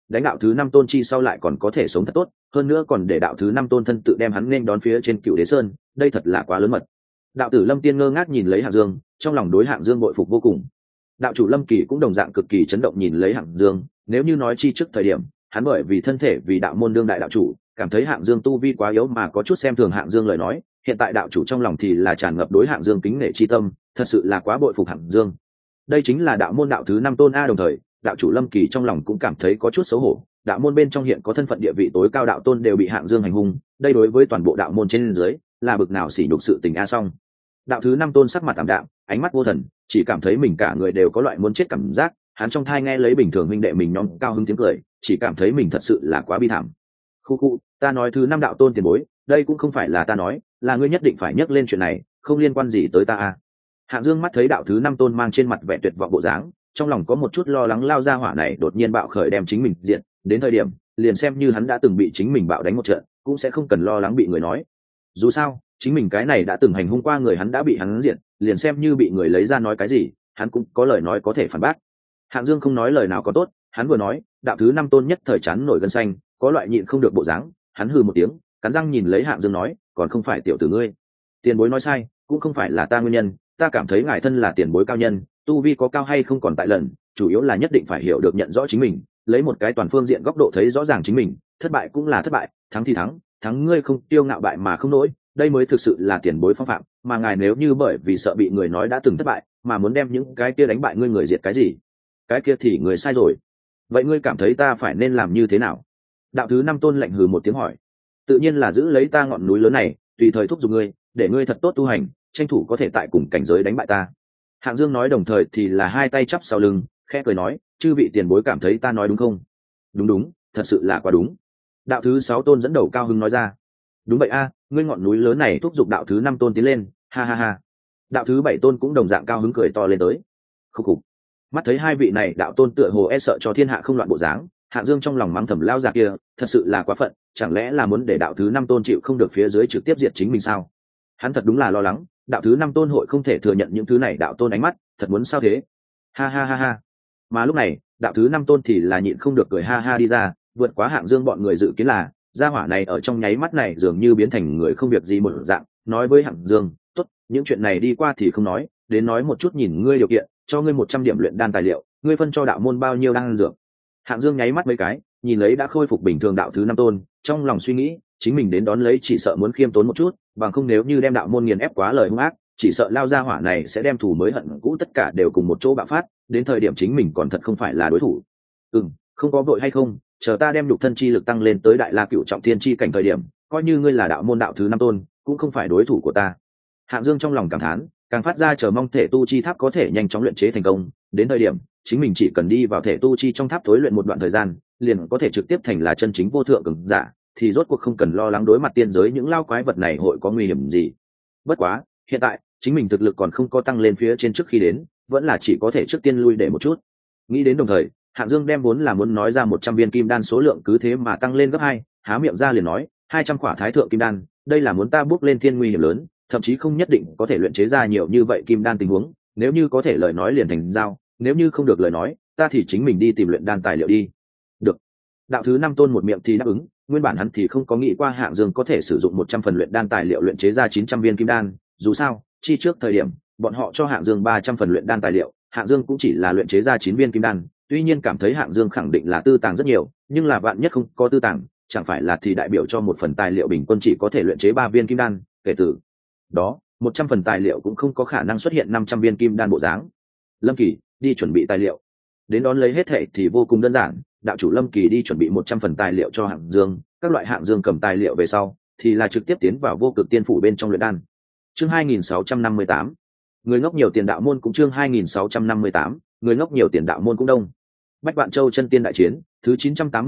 đánh đạo thứ 5 tôn chi sau lại còn có thể sống thật tốt, hơn nữa còn để đạo thứ 5 tôn thân tự đem hắn nên đón phía trên Cựu Đế Sơn, đây thật là quá lớn mật. Đạo tử Lâm Tiên ngơ ngác nhìn lấy Hạng Dương, trong lòng đối Hạng Dương bội phục vô cùng. Đạo chủ Lâm Kỳ cũng đồng dạng cực kỳ chấn động nhìn lấy Hạng Dương, nếu như nói chi trước thời điểm, hắn bởi vì thân thể vì đạo môn đương đại đạo chủ, cảm thấy Hạng Dương tu vi quá yếu mà có chút xem thường Hạng Dương lời nói, hiện tại đạo chủ trong lòng thì là tràn ngập đối Hạng Dương kính nể chi tâm, thật sự là quá bội phục Hạng Dương. Đây chính là đạo môn đạo thứ 5 tôn a. Đồng thời, đạo chủ Lâm Kỳ trong lòng cũng cảm thấy có chút xấu hổ, đạo môn bên trong hiện có thân phận địa vị tối cao đạo tôn đều bị Hạng Dương hành hung, đây đối với toàn bộ đạo môn trên dưới là bực nào sỉ nhục sự tình a. Xong đạo thứ 5 tôn sắc mặt tạm đạm, ánh mắt vô thần, chỉ cảm thấy mình cả người đều có loại muốn chết cảm giác, hắn trong thai nghe lấy bình thường huynh đệ mình nhóm cao hứng tiếng cười, chỉ cảm thấy mình thật sự là quá bi thảm. Khu, ta nói thứ 5 đạo tôn tiền bối, đây cũng không phải là ta nói, là ngươi nhất định phải nhắc lên chuyện này, không liên quan gì tới ta a. Hạng Dương mắt thấy đạo thứ 5 tôn mang trên mặt vẻ tuyệt vọng bộ dáng, trong lòng có một chút lo lắng lao ra hỏa này đột nhiên bạo khởi đem chính mình diện, đến thời điểm liền xem như hắn đã từng bị chính mình bạo đánh một trận, cũng sẽ không cần lo lắng bị người nói. Dù sao, chính mình cái này đã từng hành hung qua người hắn đã bị hắn diện, liền xem như bị người lấy ra nói cái gì, hắn cũng có lời nói có thể phản bác. Hạng Dương không nói lời nào có tốt, hắn vừa nói, đạo thứ 5 tôn nhất thời chán nổi gân xanh, có loại nhịn không được bộ dáng, hắn hừ một tiếng, cắn răng nhìn lấy Hạng Dương nói, còn không phải tiểu tử ngươi. Tiền bối nói sai, cũng không phải là ta nguyên nhân, ta cảm thấy ngài thân là tiền bối cao nhân, tu vi có cao hay không còn tại lần, chủ yếu là nhất định phải hiểu được nhận rõ chính mình, lấy một cái toàn phương diện góc độ thấy rõ ràng chính mình, thất bại cũng là thất bại, thắng thì thắng, thắng ngươi không tiêu ngạo bại mà không nổi, đây mới thực sự là tiền bối phong phạm, mà ngài nếu như bởi vì sợ bị người nói đã từng thất bại, mà muốn đem những cái kia đánh bại ngươi người diệt cái gì, cái kia thì người sai rồi. Vậy ngươi cảm thấy ta phải nên làm như thế nào? Đạo thứ 5 tôn lạnh hừ một tiếng hỏi. Tự nhiên là giữ lấy ta ngọn núi lớn này, tùy thời thúc giục ngươi, để ngươi thật tốt tu hành, tranh thủ có thể tại cùng cảnh giới đánh bại ta. Hạng Dương nói đồng thời thì là hai tay chắp sau lưng, khẽ cười nói, chư vị tiền bối cảm thấy ta nói đúng không? Đúng, thật sự là quá đúng. Đạo thứ 6 tôn dẫn đầu cao hứng nói ra. Đúng vậy a, ngươi ngọn núi lớn này thúc giục đạo thứ 5 tôn tiến lên, ha ha ha. Đạo thứ 7 tôn cũng đồng dạng cao hứng cười to lên tới. Khúc khục. Mắt thấy hai vị này đạo tôn tựa hồ e sợ cho thiên hạ không loạn bộ dáng, Hạng Dương trong lòng mắng thầm lao già kia, thật sự là quá phận, chẳng lẽ là muốn để đạo thứ 5 tôn chịu không được phía dưới trực tiếp diệt chính mình sao? Hắn thật đúng là lo lắng, đạo thứ 5 tôn hội không thể thừa nhận những thứ này đạo tôn ánh mắt, thật muốn sao thế? Ha ha ha ha. Mà lúc này, đạo thứ 5 tôn thì là nhịn không được cười ha ha đi ra, vượt quá Hạng Dương bọn người dự kiến là, gia hỏa này ở trong nháy mắt này dường như biến thành người không việc gì một dạng, nói với Hạng Dương, "Tốt, những chuyện này đi qua thì không nói, đến nói một chút nhìn ngươi điều kiện, cho ngươi 100 điểm luyện đan tài liệu, ngươi phân cho đạo môn bao nhiêu đan dược?" Hạng Dương nháy mắt mấy cái, nhìn lấy đã khôi phục bình thường đạo thứ 5 tôn, trong lòng suy nghĩ, chính mình đến đón lấy chỉ sợ muốn khiêm tốn một chút, bằng không nếu như đem đạo môn nghiền ép quá lời hung ác, chỉ sợ lao gia hỏa này sẽ đem thù mới hận cũ tất cả đều cùng một chỗ bạo phát, đến thời điểm chính mình còn thật không phải là đối thủ. Không có vội hay không, chờ ta đem nhục thân chi lực tăng lên tới đại la cựu trọng thiên chi cảnh thời điểm, coi như ngươi là đạo môn đạo thứ 5 tôn, cũng không phải đối thủ của ta. Hạng Dương trong lòng cảm thán, càng phát ra chờ mong thể tu chi tháp có thể nhanh chóng luyện chế thành công, đến thời điểm chính mình chỉ cần đi vào thể tu chi trong tháp tối luyện một đoạn thời gian, liền có thể trực tiếp thành là chân chính vô thượng cường giả, thì rốt cuộc không cần lo lắng đối mặt tiên giới những lao quái vật này hội có nguy hiểm gì. Bất quá, hiện tại chính mình thực lực còn không có tăng lên phía trên trước khi đến, vẫn là chỉ có thể trước tiên lui để một chút. Nghĩ đến đồng thời, Hạng Dương đem vốn là muốn nói ra 100 viên kim đan số lượng cứ thế mà tăng lên gấp 2, há miệng ra liền nói, 200 quả thái thượng kim đan, đây là muốn ta bước lên thiên nguy hiểm lớn, thậm chí không nhất định có thể luyện chế ra nhiều như vậy kim đan tình huống, nếu như có thể lời nói liền thành giao, nếu như không được lời nói, ta thì chính mình đi tìm luyện đan tài liệu đi. Được. Đạo thứ 5 tôn một miệng thì đáp ứng, nguyên bản hắn thì không có nghĩ qua Hạng Dương có thể sử dụng 100 phần luyện đan tài liệu luyện chế ra 900 viên kim đan, dù sao, chi trước thời điểm, bọn họ cho Hạng Dương 300 phần luyện đan tài liệu, Hạng Dương cũng chỉ là luyện chế ra 9 viên kim đan, tuy nhiên cảm thấy Hạng Dương khẳng định là tư tàng rất nhiều, nhưng là vạn nhất không có tư tàng, chẳng phải là thì đại biểu cho một phần tài liệu bình quân chỉ có thể luyện chế 3 viên kim đan, kể từ đó, 100 phần tài liệu cũng không có khả năng xuất hiện 500 viên kim đan bộ dáng. Lâm Kỳ, đi chuẩn bị tài liệu. Đến đón lấy hết thệ thì vô cùng đơn giản, đạo chủ Lâm Kỳ đi chuẩn bị 100 phần tài liệu cho Hạng Dương, các loại Hạng Dương cầm tài liệu về sau, thì là trực tiếp tiến vào vô cực tiên phủ bên trong luyện đan. Chương 2658. Người ngốc nhiều tiền đạo môn cũng chương 2658, người ngốc nhiều tiền đạo môn cũng đông. Bách Vạn Châu chân tiên đại chiến, thứ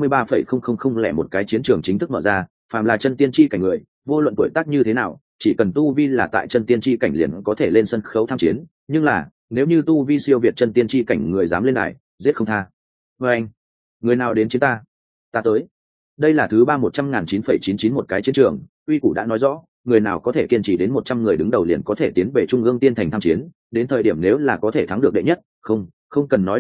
983,000 lẻ một cái chiến trường chính thức mở ra, phàm là chân tiên chi cảnh người, vô luận tuổi tác như thế nào, chỉ cần tu vi là tại chân tiên chi cảnh liền có thể lên sân khấu tham chiến, nhưng là, nếu như tu vi siêu việt chân tiên chi cảnh người dám lên đài, giết không tha. Và anh, người nào đến chiến ta? Ta tới. Đây là thứ 300.999 một cái chiến trường, uy củ đã nói rõ, người nào có thể kiên trì đến 100 người đứng đầu liền có thể tiến về trung ương tiên thành tham chiến, đến thời điểm nếu là có thể thắng được đệ nhất, không cần nói đệ nhất,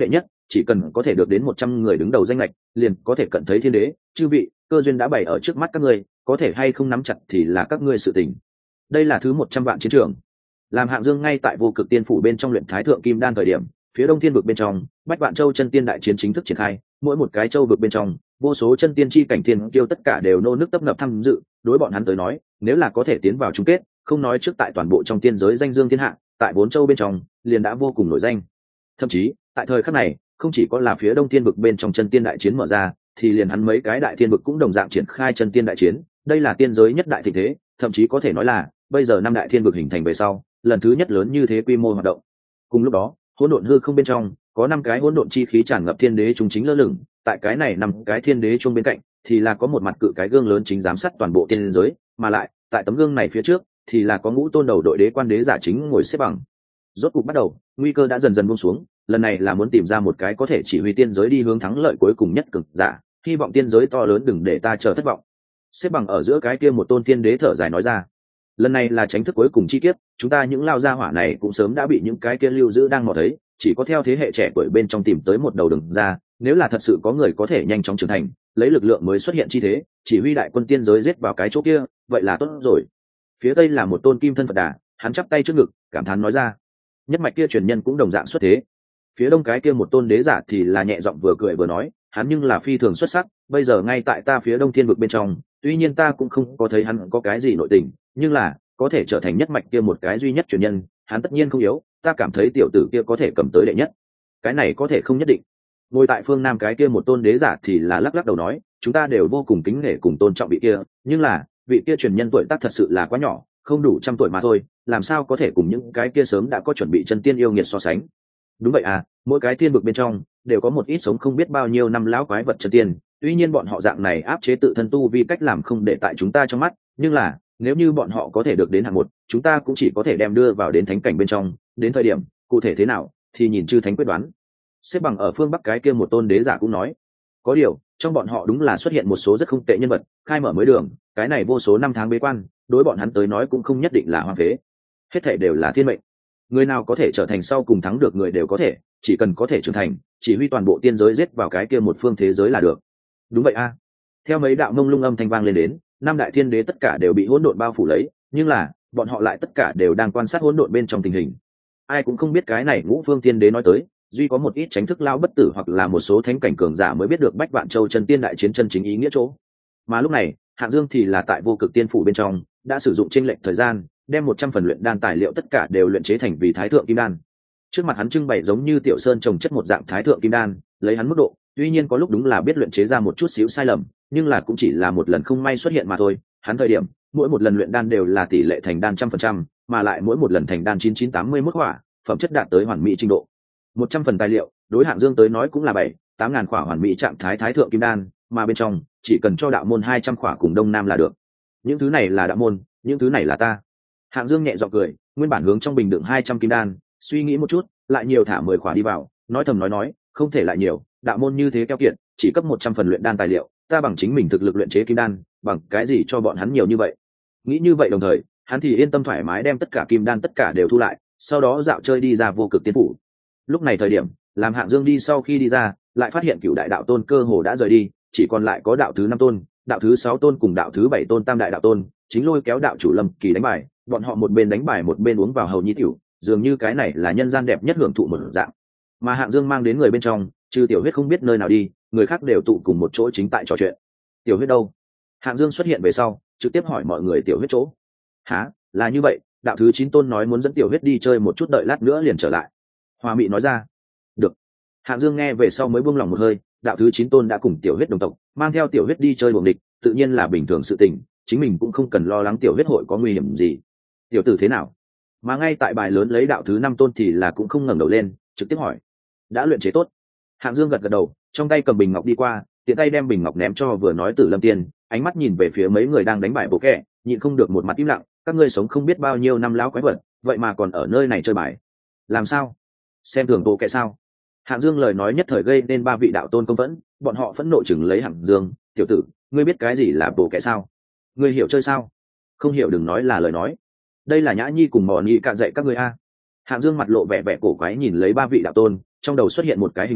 chỉ cần có thể được đến 100 người đứng đầu danh lệch liền có thể cận thấy thiên đế. Chư vị, cơ duyên đã bày ở trước mắt các ngươi, có thể hay không nắm chặt thì là các ngươi sự tình. Đây là thứ 100 vạn chiến trường. Làm Hạng Dương ngay tại vô cực tiên phủ bên trong luyện thái thượng kim đan thời điểm, phía đông thiên vực bên trong Bách Vạn Châu chân tiên đại chiến chính thức triển khai, mỗi một cái châu vực bên trong vô số chân tiên chi cảnh thiên kiêu tất cả đều nô nức tấp nập tham dự. Đối bọn hắn tới nói, nếu là có thể tiến vào chung kết, không nói trước tại toàn bộ trong tiên giới danh dương thiên hạ, tại 4 châu bên trong liền đã vô cùng nổi danh. Thậm chí tại thời khắc này, không chỉ có là phía đông thiên vực bên trong chân tiên đại chiến mở ra, thì liền hắn mấy cái đại thiên vực cũng đồng dạng triển khai chân tiên đại chiến. Đây là tiên giới nhất đại thịnh thế, thậm chí có thể nói là bây giờ 5 đại thiên vực hình thành về sau lần thứ nhất lớn như thế quy mô hoạt động. Cùng lúc đó, hỗn độn hư không bên trong có 5 cái hỗn độn chi khí tràn ngập thiên đế trung chính lơ lửng, tại cái này 5 cái thiên đế trung bên cạnh thì là có một mặt cự cái gương lớn chính giám sát toàn bộ tiên giới, mà lại tại tấm gương này phía trước thì là có ngũ tôn đầu đội đế quan đế giả chính ngồi xếp bằng. Rốt cục bắt đầu, nguy cơ đã dần dần buông xuống, lần này là muốn tìm ra một cái có thể chỉ huy tiên giới đi hướng thắng lợi cuối cùng nhất cường giả, hy vọng tiên giới to lớn đừng để ta chờ thất vọng. Xếp bằng ở giữa cái kia một tôn thiên đế thở dài nói ra, lần này là tránh thức cuối cùng chi kiếp, chúng ta những lao gia hỏa này cũng sớm đã bị những cái kia lưu giữ đang mò thấy, chỉ có theo thế hệ trẻ tuổi bên trong tìm tới một đầu đường ra. Nếu là thật sự có người có thể nhanh chóng trưởng thành, lấy lực lượng mới xuất hiện chi thế, chỉ huy đại quân tiên giới giết vào cái chỗ kia, vậy là tốt rồi. Phía tây là một tôn kim thân Phật Đà, hắn chắp tay trước ngực cảm thán nói ra, nhất mạch kia truyền nhân cũng đồng dạng xuất thế. Phía đông cái kia một tôn đế giả thì là nhẹ giọng vừa cười vừa nói, hắn nhưng là phi thường xuất sắc, bây giờ ngay tại ta phía đông thiên vực bên trong, tuy nhiên ta cũng không có thấy hắn có cái gì nội tình, nhưng là có thể trở thành nhất mạch kia một cái duy nhất truyền nhân, hắn tất nhiên không yếu, ta cảm thấy tiểu tử kia có thể cầm tới đệ nhất. Cái này có thể không nhất định. Ngồi tại phương nam cái kia một tôn đế giả thì là lắc lắc đầu nói, chúng ta đều vô cùng kính nể cùng tôn trọng vị kia, nhưng là vị kia truyền nhân tuổi tác thật sự là quá nhỏ, không đủ 100 tuổi mà thôi, làm sao có thể cùng những cái kia sớm đã có chuẩn bị chân tiên yêu nghiệt so sánh. Đúng vậy à, mỗi cái thiên vực bên trong đều có một ít sống không biết bao nhiêu năm lão quái vật chân tiên, tuy nhiên bọn họ dạng này áp chế tự thân tu vi cách làm không để tại chúng ta trong mắt, nhưng là nếu như bọn họ có thể được đến hạng một, chúng ta cũng chỉ có thể đem đưa vào đến thánh cảnh bên trong, đến thời điểm cụ thể thế nào thì nhìn chư thánh quyết đoán. Xếp bằng ở phương bắc cái kia một tôn đế giả cũng nói, có điều trong bọn họ đúng là xuất hiện một số rất không tệ nhân vật, khai mở mới đường, cái này vô số năm tháng bế quan đối bọn hắn tới nói cũng không nhất định là hoang phế, hết thảy đều là thiên mệnh. Người nào có thể trở thành sau cùng thắng được người đều có thể, chỉ cần có thể trưởng thành, chỉ huy toàn bộ tiên giới giết vào cái kia một phương thế giới là được. Đúng vậy a. Theo mấy đạo mông lung âm thanh vang lên đến, 5 đại thiên đế tất cả đều bị hỗn độn bao phủ lấy, nhưng là bọn họ lại tất cả đều đang quan sát hỗn độn bên trong tình hình. Ai cũng không biết cái này ngũ phương thiên đế nói tới, duy có một ít tránh thức lao bất tử hoặc là một số thánh cảnh cường giả mới biết được Bách Vạn Châu chân tiên đại chiến chân chính ý nghĩa chỗ. Mà lúc này, Hạng Dương thì là tại vô cực tiên phủ bên trong, đã sử dụng chênh lệch thời gian, đem 100 phần luyện đan tài liệu tất cả đều luyện chế thành vì thái thượng kim đan. Trước mặt hắn trưng bày giống như tiểu sơn trồng chất một dạng thái thượng kim đan, lấy hắn mức độ, tuy nhiên có lúc đúng là biết luyện chế ra một chút xíu sai lầm, nhưng là cũng chỉ là một lần không may xuất hiện mà thôi. Hắn thời điểm, mỗi một lần luyện đan đều là tỷ lệ thành đan 100%, mà lại mỗi một lần thành đan 9981 quả, phẩm chất đạt tới hoàn mỹ trình độ. 100 phần tài liệu, đối Hạng Dương tới nói cũng là 7-8 ngàn quả hoàn mỹ trạng thái thái thượng kim đan, mà bên trong chỉ cần cho đạo môn 200 quả cùng đông nam là được. Những thứ này là đạo môn, những thứ này là ta. Hạng Dương nhẹ giọng cười, nguyên bản hướng trong bình đựng 200 kim đan, suy nghĩ một chút, lại nhiều thả 10 quả đi vào, nói thầm nói, không thể lại nhiều, đạo môn như thế keo kiệt, chỉ cấp 100 phần luyện đan tài liệu, ta bằng chính mình thực lực luyện chế kim đan, bằng cái gì cho bọn hắn nhiều như vậy. Nghĩ như vậy đồng thời, hắn thì yên tâm thoải mái đem tất cả kim đan tất cả đều thu lại, sau đó dạo chơi đi ra vô cực tiên phủ. Lúc này thời điểm, làm Hạng Dương đi sau khi đi ra, lại phát hiện Cửu đại đạo tôn cơ hồ đã rời đi, chỉ còn lại có đạo thứ 5 tôn, đạo thứ 6 tôn cùng đạo thứ 7 tôn tam đại đạo tôn, chính lôi kéo đạo chủ Lâm Kỳ đánh bài, bọn họ một bên đánh bài một bên uống vào hầu nhi tiểu, dường như cái này là nhân gian đẹp nhất hưởng thụ một dạng. Mà Hạng Dương mang đến người bên trong, trừ Tiểu Huyết không biết nơi nào đi, người khác đều tụ cùng một chỗ chính tại trò chuyện. Tiểu Huyết đâu? Hạng Dương xuất hiện về sau, trực tiếp hỏi mọi người Tiểu Huyết chỗ. Hả, là như vậy, đạo thứ 9 tôn nói muốn dẫn Tiểu Huyết đi chơi một chút, đợi lát nữa liền trở lại. Hoa Mị nói ra. Được. Hạng Dương nghe về sau mới buông lòng một hơi, đạo thứ 9 tôn đã cùng Tiểu Huyết đồng tộc, mang theo Tiểu Huyết đi chơi buồng địch, tự nhiên là bình thường sự tình, chính mình cũng không cần lo lắng Tiểu Huyết hội có nguy hiểm gì. Tiểu tử thế nào? Mà ngay tại bài lớn lấy đạo thứ 5 tôn thì là cũng không ngẩng đầu lên, trực tiếp hỏi. Đã luyện chế tốt. Hạng Dương gật gật đầu, trong tay cầm bình ngọc đi qua, tiện tay đem bình ngọc ném cho vừa nói Tử Lâm Tiên, ánh mắt nhìn về phía mấy người đang đánh bài bộ kẹ, nhịn không được một mặt im lặng, các ngươi sống không biết bao nhiêu năm lão quái vật, vậy mà còn ở nơi này chơi bài. Làm sao? Xem thường bộ kẹ sao? Hạng Dương lời nói nhất thời gây nên 3 vị đạo tôn công phẫn, bọn họ phẫn nộ chừng lấy Hạng Dương, tiểu tử, ngươi biết cái gì là bộ kẹ sao? Ngươi hiểu chơi sao? Không hiểu đừng nói là lời nói. Đây là Nhã Nhi cùng Mỏ Nhi cả dạy các ngươi a. Hạng Dương mặt lộ vẻ vẻ cổ quái nhìn lấy 3 vị đạo tôn, trong đầu xuất hiện một cái hình ảnh,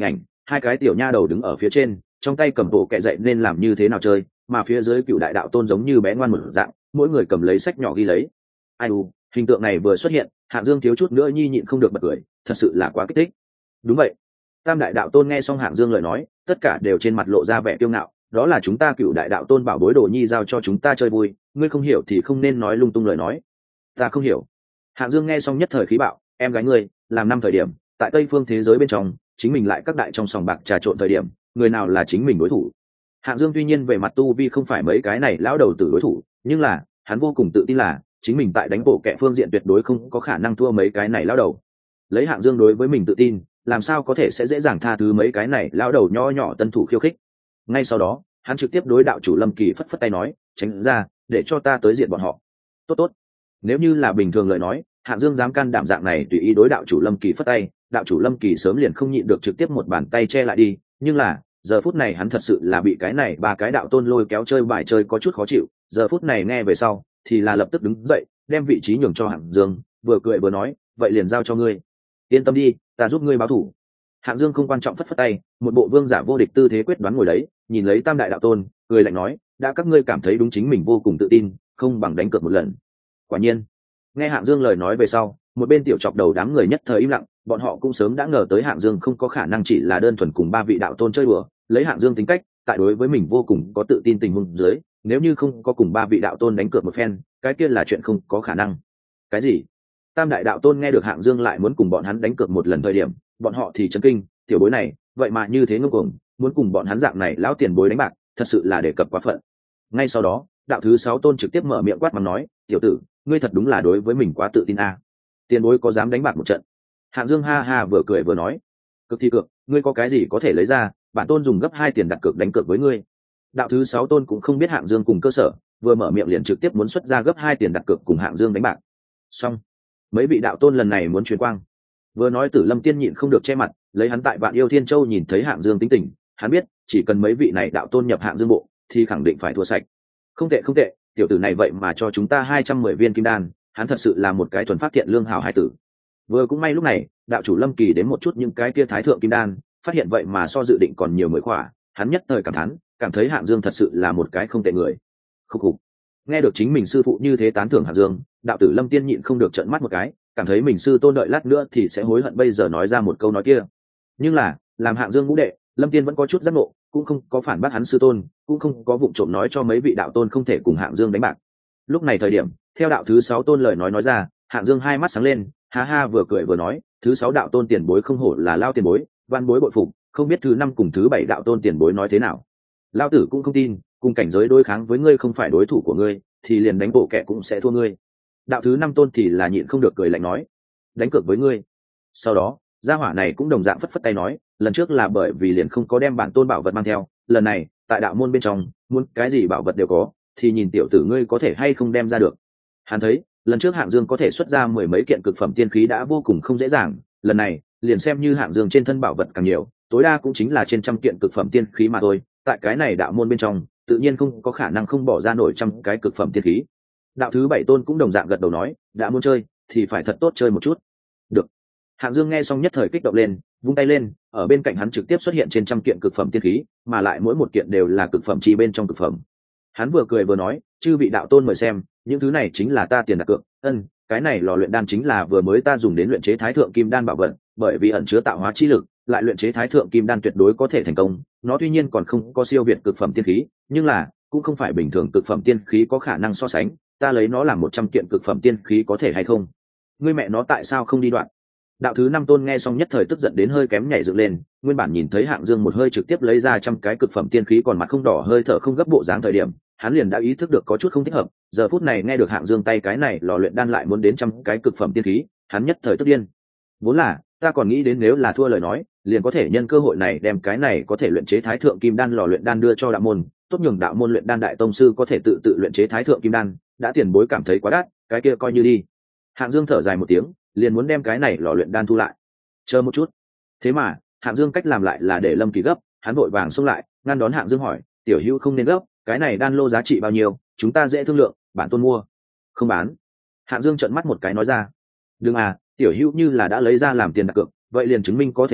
hai cái tiểu nha đầu đứng ở phía trên, trong tay cầm bộ kệ dạy nên làm như thế nào chơi, mà phía dưới cựu đại đạo tôn giống như bé ngoan một dạng, mỗi người cầm lấy sách nhỏ ghi lấy. Ai u, hình tượng này vừa xuất hiện, Hạng Dương thiếu chút nữa nhịn không được bật cười, thật sự là quá kích thích. Đúng vậy. Tam đại đạo tôn nghe xong Hạng Dương lời nói, tất cả đều trên mặt lộ ra vẻ kiêu ngạo, đó là chúng ta cựu đại đạo tôn bảo bối đồ nhi giao cho chúng ta chơi vui, ngươi không hiểu thì không nên nói lung tung lời nói. Ta không hiểu. Hạng Dương nghe xong nhất thời khí bạo, em gái ngươi, làm năm thời điểm, tại Tây phương thế giới bên trong, chính mình lại các đại trong sòng bạc trà trộn thời điểm, người nào là chính mình đối thủ. Hạng Dương tuy nhiên về mặt tu vi không phải mấy cái này lão đầu tử đối thủ, nhưng là hắn vô cùng tự tin là chính mình tại đánh bộ kệ phương diện tuyệt đối không có khả năng thua mấy cái này lão đầu. Lấy Hạng Dương đối với mình tự tin, làm sao có thể sẽ dễ dàng tha thứ mấy cái này lão đầu nho nhỏ tân thủ khiêu khích. Ngay sau đó, hắn trực tiếp đối đạo chủ Lâm Kỳ phất phất tay nói, tránh ra, để cho ta tới diện bọn họ. Tốt tốt. Nếu như là bình thường lời nói, Hạng Dương dám can đảm dạng này tùy ý đối đạo chủ Lâm Kỳ phất tay, đạo chủ Lâm Kỳ sớm liền không nhịn được trực tiếp một bàn tay che lại đi, nhưng là giờ phút này hắn thật sự là bị cái này ba cái đạo tôn lôi kéo chơi bài chơi có chút khó chịu, giờ phút này nghe về sau thì là lập tức đứng dậy đem vị trí nhường cho Hạng Dương, vừa cười vừa nói, vậy liền giao cho ngươi, yên tâm đi, ta giúp ngươi báo thủ. Hạng Dương không quan trọng phất phất tay, một bộ vương giả vô địch tư thế quyết đoán ngồi đấy, nhìn lấy tam đại đạo tôn, cười lạnh nói, đã các ngươi cảm thấy đúng chính mình vô cùng tự tin, không bằng đánh cược một lần. Quả nhiên, nghe Hạng Dương lời nói về sau, một bên tiểu chọc đầu đám người nhất thời im lặng, bọn họ cũng sớm đã ngờ tới Hạng Dương không có khả năng chỉ là đơn thuần cùng ba vị đạo tôn chơi đùa, lấy Hạng Dương tính cách, tại đối với mình vô cùng có tự tin tình huống dưới, nếu như không có cùng ba vị đạo tôn đánh cược một phen, cái kia là chuyện không có khả năng. Cái gì? Tam đại đạo tôn nghe được Hạng Dương lại muốn cùng bọn hắn đánh cược một lần thời điểm, bọn họ thì chấn kinh, tiểu bối này, vậy mà như thế ngông cuồng, muốn cùng bọn hắn dạng này lão tiền bối đánh bạc, thật sự là đề cập quá phận. Ngay sau đó, đạo thứ 6 tôn trực tiếp mở miệng quát mắng nói, tiểu tử, ngươi thật đúng là đối với mình quá tự tin a. Tiền bối có dám đánh bạc một trận? Hạng Dương ha ha vừa cười vừa nói, cực thì cực, ngươi có cái gì có thể lấy ra, bản tôn dùng gấp 2 tiền đặt cược đánh cược với ngươi. Đạo thứ 6 tôn cũng không biết Hạng Dương cùng cơ sở, vừa mở miệng liền trực tiếp muốn xuất ra gấp 2 tiền đặt cược cùng Hạng Dương đánh bạc. Xong, mấy vị đạo tôn lần này muốn truyền quang. Vừa nói Tử Lâm Tiên nhịn không được che mặt, lấy hắn tại Vạn Yêu Thiên Châu nhìn thấy Hạng Dương tính tình, hắn biết, chỉ cần mấy vị này đạo tôn nhập Hạng Dương bộ, thì khẳng định phải thua sạch. Không tệ không tệ, tiểu tử này vậy mà cho chúng ta 210 viên kim đan, hắn thật sự là một cái thuần phát thiện lương hảo hai tử. Vừa cũng may lúc này, đạo chủ Lâm Kỳ đến một chút những cái kia thái thượng kim đan, phát hiện vậy mà so dự định còn nhiều 10 khỏa, hắn nhất thời cảm thán, cảm thấy Hạng Dương thật sự là một cái không tệ người. Khục khục. Nghe được chính mình sư phụ như thế tán thưởng Hạng Dương, đạo tử Lâm Tiên nhịn không được trợn mắt một cái, cảm thấy mình sư tôn đợi lát nữa thì sẽ hối hận bây giờ nói ra một câu nói kia. Nhưng là, làm Hạng Dương ngũ đệ, Lâm Tiên vẫn có chút giác ngộ, cũng không có phản bác hắn sư tôn, cũng không có vụng trộm nói cho mấy vị đạo tôn không thể cùng Hạng Dương đánh bạc. Lúc này thời điểm, theo đạo thứ 6 tôn lời nói ra, Hạng Dương hai mắt sáng lên, ha ha vừa cười vừa nói, thứ 6 đạo tôn tiền bối không hổ là lao tiền bối, văn bối bội phục, không biết thứ 5 cùng thứ 7 đạo tôn tiền bối nói thế nào. Lao tử cũng không tin, cùng cảnh giới đối kháng với ngươi không phải đối thủ của ngươi, thì liền đánh bộ kẻ cũng sẽ thua ngươi. Đạo thứ 5 tôn thì là nhịn không được cười lạnh nói, đánh cược với ngươi. Sau đó, gia hỏa này cũng đồng dạng phất phất tay nói, lần trước là bởi vì liền không có đem bản tôn bảo vật mang theo, lần này tại đạo môn bên trong muốn cái gì bảo vật đều có, thì nhìn tiểu tử ngươi có thể hay không đem ra được. Hắn thấy lần trước Hạng Dương có thể xuất ra 10 mấy kiện cực phẩm tiên khí đã vô cùng không dễ dàng, lần này liền xem như Hạng Dương trên thân bảo vật càng nhiều, tối đa cũng chính là trên trăm kiện cực phẩm tiên khí mà thôi, tại cái này đạo môn bên trong tự nhiên không có khả năng không bỏ ra nổi trăm cái cực phẩm tiên khí. Đạo thứ 7 tôn cũng đồng dạng gật đầu nói, đã muốn chơi thì phải thật tốt chơi một chút. Được. Hạng Dương nghe xong nhất thời kích động lên, vung tay lên, ở bên cạnh hắn trực tiếp xuất hiện trên trăm kiện cực phẩm tiên khí, mà lại mỗi một kiện đều là cực phẩm chi bên trong cực phẩm. Hắn vừa cười vừa nói, chư vị đạo tôn mời xem, những thứ này chính là ta tiền đặt cược. Cái này lò luyện đan chính là vừa mới ta dùng đến luyện chế thái thượng kim đan bảo vật, bởi vì ẩn chứa tạo hóa chi lực, lại luyện chế thái thượng kim đan tuyệt đối có thể thành công. Nó tuy nhiên còn không có siêu việt cực phẩm tiên khí, nhưng là cũng không phải bình thường cực phẩm tiên khí có khả năng so sánh. Ta lấy nó làm 100 kiện cực phẩm tiên khí có thể hay không? Ngươi mẹ nó tại sao không đi đoạn? Đạo thứ 5 tôn nghe xong nhất thời tức giận đến hơi kém nhảy dựng lên, nguyên bản nhìn thấy Hạng Dương một hơi trực tiếp lấy ra trăm cái cực phẩm tiên khí còn mặt không đỏ hơi thở không gấp bộ dáng thời điểm, hắn liền đã ý thức được có chút không thích hợp, giờ phút này nghe được Hạng Dương tay cái này lò luyện đan lại muốn đến trăm cái cực phẩm tiên khí, hắn nhất thời tức điên. Vốn là, ta còn nghĩ đến nếu là thua lời nói, liền có thể nhân cơ hội này đem cái này có thể luyện chế thái thượng kim đan lò luyện đan đưa cho đạo môn, tốt nhường đạo môn luyện đan đại tông sư có thể tự luyện chế thái thượng kim đan, đã tiền bối cảm thấy quá đắt, cái kia coi như đi. Hạng Dương thở dài một tiếng, liền muốn đem cái này lò luyện đan thu lại. Chờ một chút. Thế mà, Hạng Dương cách làm lại là để Lâm Kỳ gấp, hắn vội vàng xông lại, ngăn đón Hạng Dương hỏi, "Tiểu Hữu không nên gấp, cái này đan lô giá trị bao nhiêu, chúng ta dễ thương lượng, bản tôn mua." "Không bán." Hạng Dương trợn mắt một cái nói ra. "Đừng à, Tiểu Hữu như là đã lấy ra làm tiền đặt cược, vậy liền chứng minh có thể bán,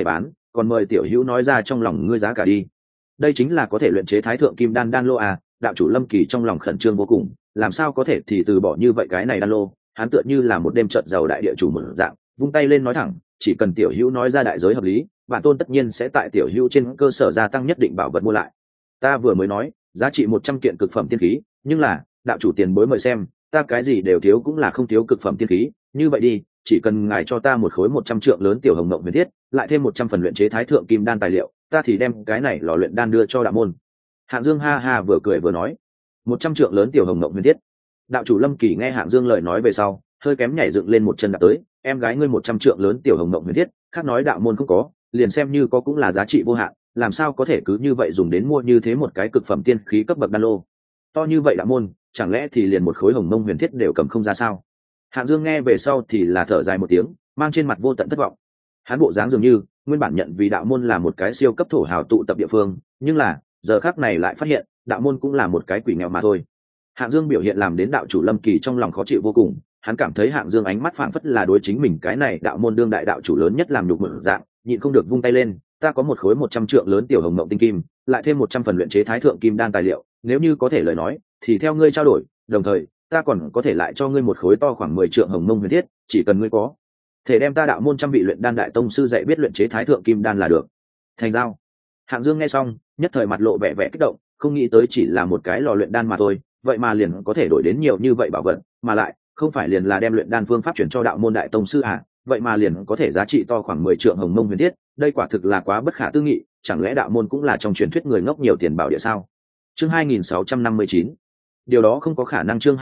còn mời tiểu hữu nói ra trong lòng ngươi giá cả đi. Đây chính là có thể luyện chế thái thượng kim đan đan lô à? Đạo chủ Lâm Kỳ trong lòng khẩn trương vô cùng, làm sao có thể thì từ bỏ như vậy cái này đan lô. Hắn tựa như là một đêm trận giàu đại địa chủ mở dạng, vung tay lên nói thẳng, chỉ cần tiểu hữu nói ra đại giới hợp lý, bản tôn tất nhiên sẽ tại tiểu hữu trên cơ sở gia tăng nhất định bảo vật mua lại. Ta vừa mới nói giá trị 100 kiện cực phẩm tiên khí, nhưng là đạo chủ tiền bối mời xem, ta cái gì đều thiếu cũng là không thiếu cực phẩm tiên khí. Như vậy đi, chỉ cần ngài cho ta một khối 100 trượng lớn tiểu hồng mộng huyền thiết, lại thêm 100 phần luyện chế thái thượng kim đan tài liệu, ta thì đem cái này lò luyện đan đưa cho đạo môn. Hạng Dương ha ha vừa cười vừa nói, 100 trượng lớn tiểu hồng mộng huyền thiết. Đạo chủ Lâm Kỳ nghe Hạng Dương lời nói về sau, hơi kém nhảy dựng lên một chân đạp tới, em gái ngươi 100 trượng lớn tiểu hồng mộng huyền thiết, khác nói đạo môn không có, liền xem như có cũng là giá trị vô hạn, làm sao có thể cứ như vậy dùng đến mua như thế một cái cực phẩm tiên khí cấp bậc đan lô. To như vậy đạo môn, chẳng lẽ thì liền một khối hồng mông huyền thiết đều cầm không ra sao? Hạng Dương nghe về sau thì là thở dài một tiếng, mang trên mặt vô tận thất vọng. Hắn bộ dáng dường như nguyên bản nhận vì đạo môn là một cái siêu cấp thổ hào tụ tập địa phương, nhưng là giờ khắc này lại phát hiện đạo môn cũng là một cái quỷ nghèo mà thôi. Hạng Dương biểu hiện làm đến đạo chủ Lâm Kỳ trong lòng khó chịu vô cùng, hắn cảm thấy Hạng Dương ánh mắt phảng phất là đối chính mình cái này đạo môn đương đại đạo chủ lớn nhất làm nhục mở dạng, nhịn không được vung tay lên, ta có một khối 100 trượng lớn tiểu hồng mộng tinh kim, lại thêm 100 phần luyện chế thái thượng kim đan tài liệu, nếu như có thể lời nói, thì theo ngươi trao đổi, đồng thời ta còn có thể lại cho ngươi một khối to khoảng 10 trượng hồng mông huyền thiết, chỉ cần ngươi có thể đem ta đạo môn trăm vị luyện đan đại tông sư dạy biết luyện chế thái thượng kim đan là được. Thành giao. Hạng Dương nghe xong, nhất thời mặt lộ vẻ vẻ kích động, không nghĩ tới chỉ là một cái lò luyện đan mà thôi, vậy mà liền có thể đổi đến nhiều như vậy bảo vật, mà lại không phải liền là đem luyện đan phương pháp chuyển cho đạo môn đại tông sư à, vậy mà liền có thể giá trị to khoảng 10 trượng hồng mông huyền thiết, đây quả thực là quá bất khả tư nghị, chẳng lẽ đạo môn cũng là trong truyền thuyết người ngốc nhiều tiền bảo địa sao? Chương 2659. Điều đó không có khả năng. Chương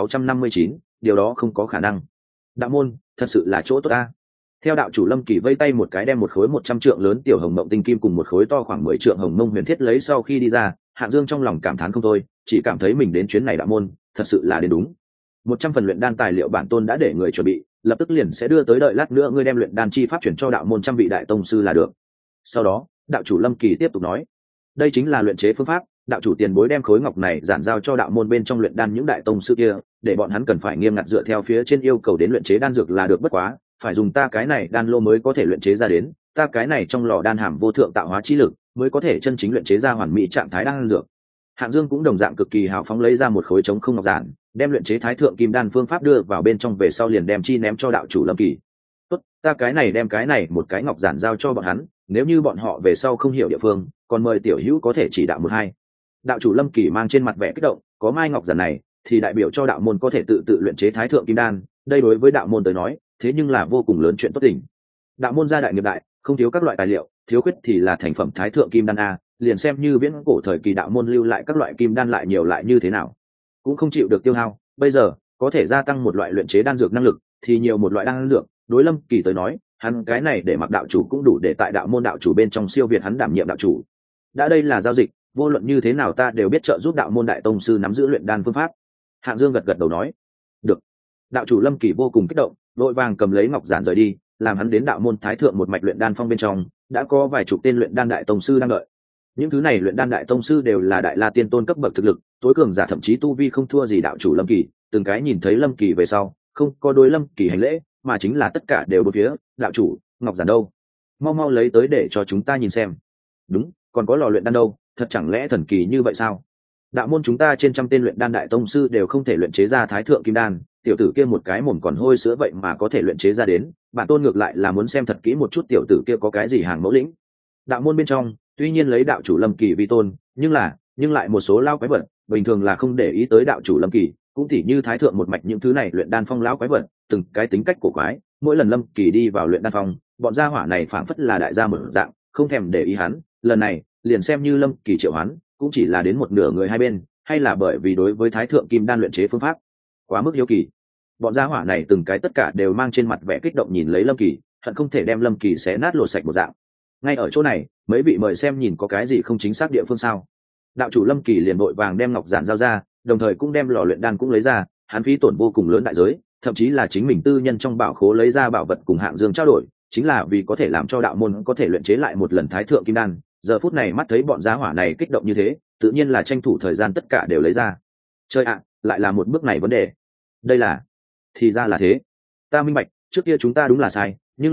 2659. Điều đó không có khả năng. Đạo môn thật sự là chỗ tốt ta. Theo đạo chủ Lâm Kỳ vây tay một cái đem một khối 100 trượng lớn tiểu hồng mộng tinh kim cùng một khối to khoảng 10 trượng hồng mông huyền thiết lấy sau khi đi ra, Hạng Dương trong lòng cảm thán không thôi, chỉ cảm thấy mình đến chuyến này đạo môn thật sự là đến đúng. 100 phần luyện đan tài liệu bản tôn đã để người chuẩn bị, lập tức liền sẽ đưa tới, đợi lát nữa ngươi đem luyện đan chi pháp chuyển cho đạo môn trăm vị đại tông sư là được. Sau đó đạo chủ Lâm Kỳ tiếp tục nói, đây chính là luyện chế phương pháp, đạo chủ tiền bối đem khối ngọc này giản giao cho đạo môn bên trong luyện đan những đại tông sư kia, để bọn hắn cần phải nghiêm ngặt dựa theo phía trên yêu cầu đến luyện chế đan dược là được, bất quá phải dùng ta cái này đan lô mới có thể luyện chế ra đến, ta cái này trong lò đan hàm vô thượng tạo hóa chi lực mới có thể chân chính luyện chế ra hoàn mỹ trạng thái đan dược. Hạng Dương cũng đồng dạng cực kỳ hào phóng lấy ra một khối trống không ngọc giản, đem luyện chế thái thượng kim đan phương pháp đưa vào bên trong về sau liền đem chi ném cho đạo chủ Lâm Kỳ. Tốt, ta cái này đem cái này một cái ngọc giản giao cho bọn hắn, nếu như bọn họ về sau không hiểu địa phương, còn mời tiểu hữu có thể chỉ đạo một hai. Đạo chủ Lâm Kỳ mang trên mặt vẻ kích động, có mai ngọc giản này thì đại biểu cho đạo môn có thể tự luyện chế thái thượng kim đan, đây đối với đạo môn tới nói thế nhưng là vô cùng lớn chuyện tốt tình. Đạo môn gia đại nghiệp đại, không thiếu các loại tài liệu, thiếu khuyết thì là thành phẩm thái thượng kim đan a, liền xem như viễn cổ thời kỳ đạo môn lưu lại các loại kim đan lại nhiều lại như thế nào cũng không chịu được tiêu hao, bây giờ có thể gia tăng một loại luyện chế đan dược năng lực thì nhiều một loại đan dược, đối Lâm Kỳ tới nói hắn cái này để mặc đạo chủ cũng đủ để tại đạo môn đạo chủ bên trong siêu việt hắn đảm nhiệm đạo chủ. Đã đây là giao dịch, vô luận như thế nào ta đều biết trợ giúp đạo môn đại tông sư nắm giữ luyện đan phương pháp. Hạng Dương gật gật đầu nói, được. Đạo chủ Lâm Kỳ vô cùng kích động, vội vàng cầm lấy ngọc giản rời đi, làm hắn đến đạo môn thái thượng một mạch luyện đan phong bên trong đã có vài chục tên luyện đan đại tông sư đang đợi. Những thứ này luyện đan đại tông sư đều là đại la tiên tôn cấp bậc thực lực, tối cường giả thậm chí tu vi không thua gì đạo chủ Lâm Kỳ, từng cái nhìn thấy Lâm Kỳ về sau không có đối Lâm Kỳ hành lễ, mà chính là tất cả đều bốn phía, đạo chủ ngọc giản đâu, mau mau lấy tới để cho chúng ta nhìn xem. Đúng, còn có lò luyện đan đâu, thật chẳng lẽ thần kỳ như vậy sao? Đạo môn chúng ta trên trăm tên luyện đan đại tông sư đều không thể luyện chế ra thái thượng kim đan, tiểu tử kia một cái mồm còn hôi sữa vậy mà có thể luyện chế ra đến, bản tôn ngược lại là muốn xem thật kỹ một chút tiểu tử kia có cái gì hàng mẫu lĩnh. Đạo môn bên trong tuy nhiên lấy đạo chủ Lâm Kỳ vi tôn, nhưng lại một số lao quái vật bình thường là không để ý tới đạo chủ Lâm Kỳ, cũng tỉ như thái thượng một mạch những thứ này luyện đan phong lão quái vật, từng cái tính cách cổ quái, mỗi lần Lâm Kỳ đi vào luyện đan phong, bọn gia hỏa này phảng phất là đại gia mở dạng, không thèm để ý hắn. Lần này liền xem như Lâm Kỳ triệu hắn, cũng chỉ là đến một nửa người hai bên, hay là bởi vì đối với thái thượng kim đan luyện chế phương pháp quá mức hiếu kỳ, bọn gia hỏa này từng cái tất cả đều mang trên mặt vẻ kích động nhìn lấy Lâm Kỳ, hận không thể đem Lâm Kỳ xé nát lột sạch một dạng. Ngay ở chỗ này mấy vị mời xem nhìn có cái gì không chính xác địa phương sao? Đạo chủ Lâm Kỳ liền vội vàng đem ngọc giản giao ra, đồng thời cũng đem lò luyện đan cũng lấy ra, hắn phí tổn vô cùng lớn đại giới, thậm chí là chính mình tư nhân trong bảo khố lấy ra bảo vật cùng Hạng Dương trao đổi, chính là vì có thể làm cho đạo môn có thể luyện chế lại một lần thái thượng kim đan. Giờ phút này mắt thấy bọn gia hỏa này kích động như thế, tự nhiên là tranh thủ thời gian tất cả đều lấy ra. Chơi ạ, lại là một bước này vấn đề. Đây là, thì ra là thế. Ta minh bạch, trước kia chúng ta đúng là sai, nhưng là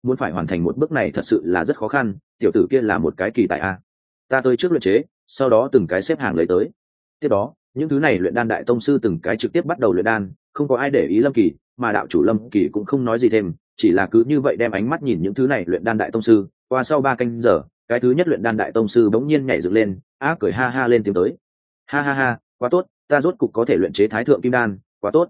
muốn phải hoàn thành một bước này thật sự là rất khó khăn, tiểu tử kia là một cái kỳ tài a. Ta tới trước luyện chế, sau đó từng cái xếp hàng lấy tới. Tiếp đó những thứ này luyện đan đại tông sư từng cái trực tiếp bắt đầu luyện đan, không có ai để ý Lâm Kỳ, mà đạo chủ Lâm Kỳ cũng không nói gì thêm, chỉ là cứ như vậy đem ánh mắt nhìn những thứ này luyện đan đại tông sư. Qua sau 3 canh giờ, cái thứ nhất luyện đan đại tông sư bỗng nhiên nhảy dựng lên, cười ha ha lên tiếng tới. Ha ha ha, quá tốt, ta rốt cục có thể luyện chế thái thượng kim đan, quá tốt.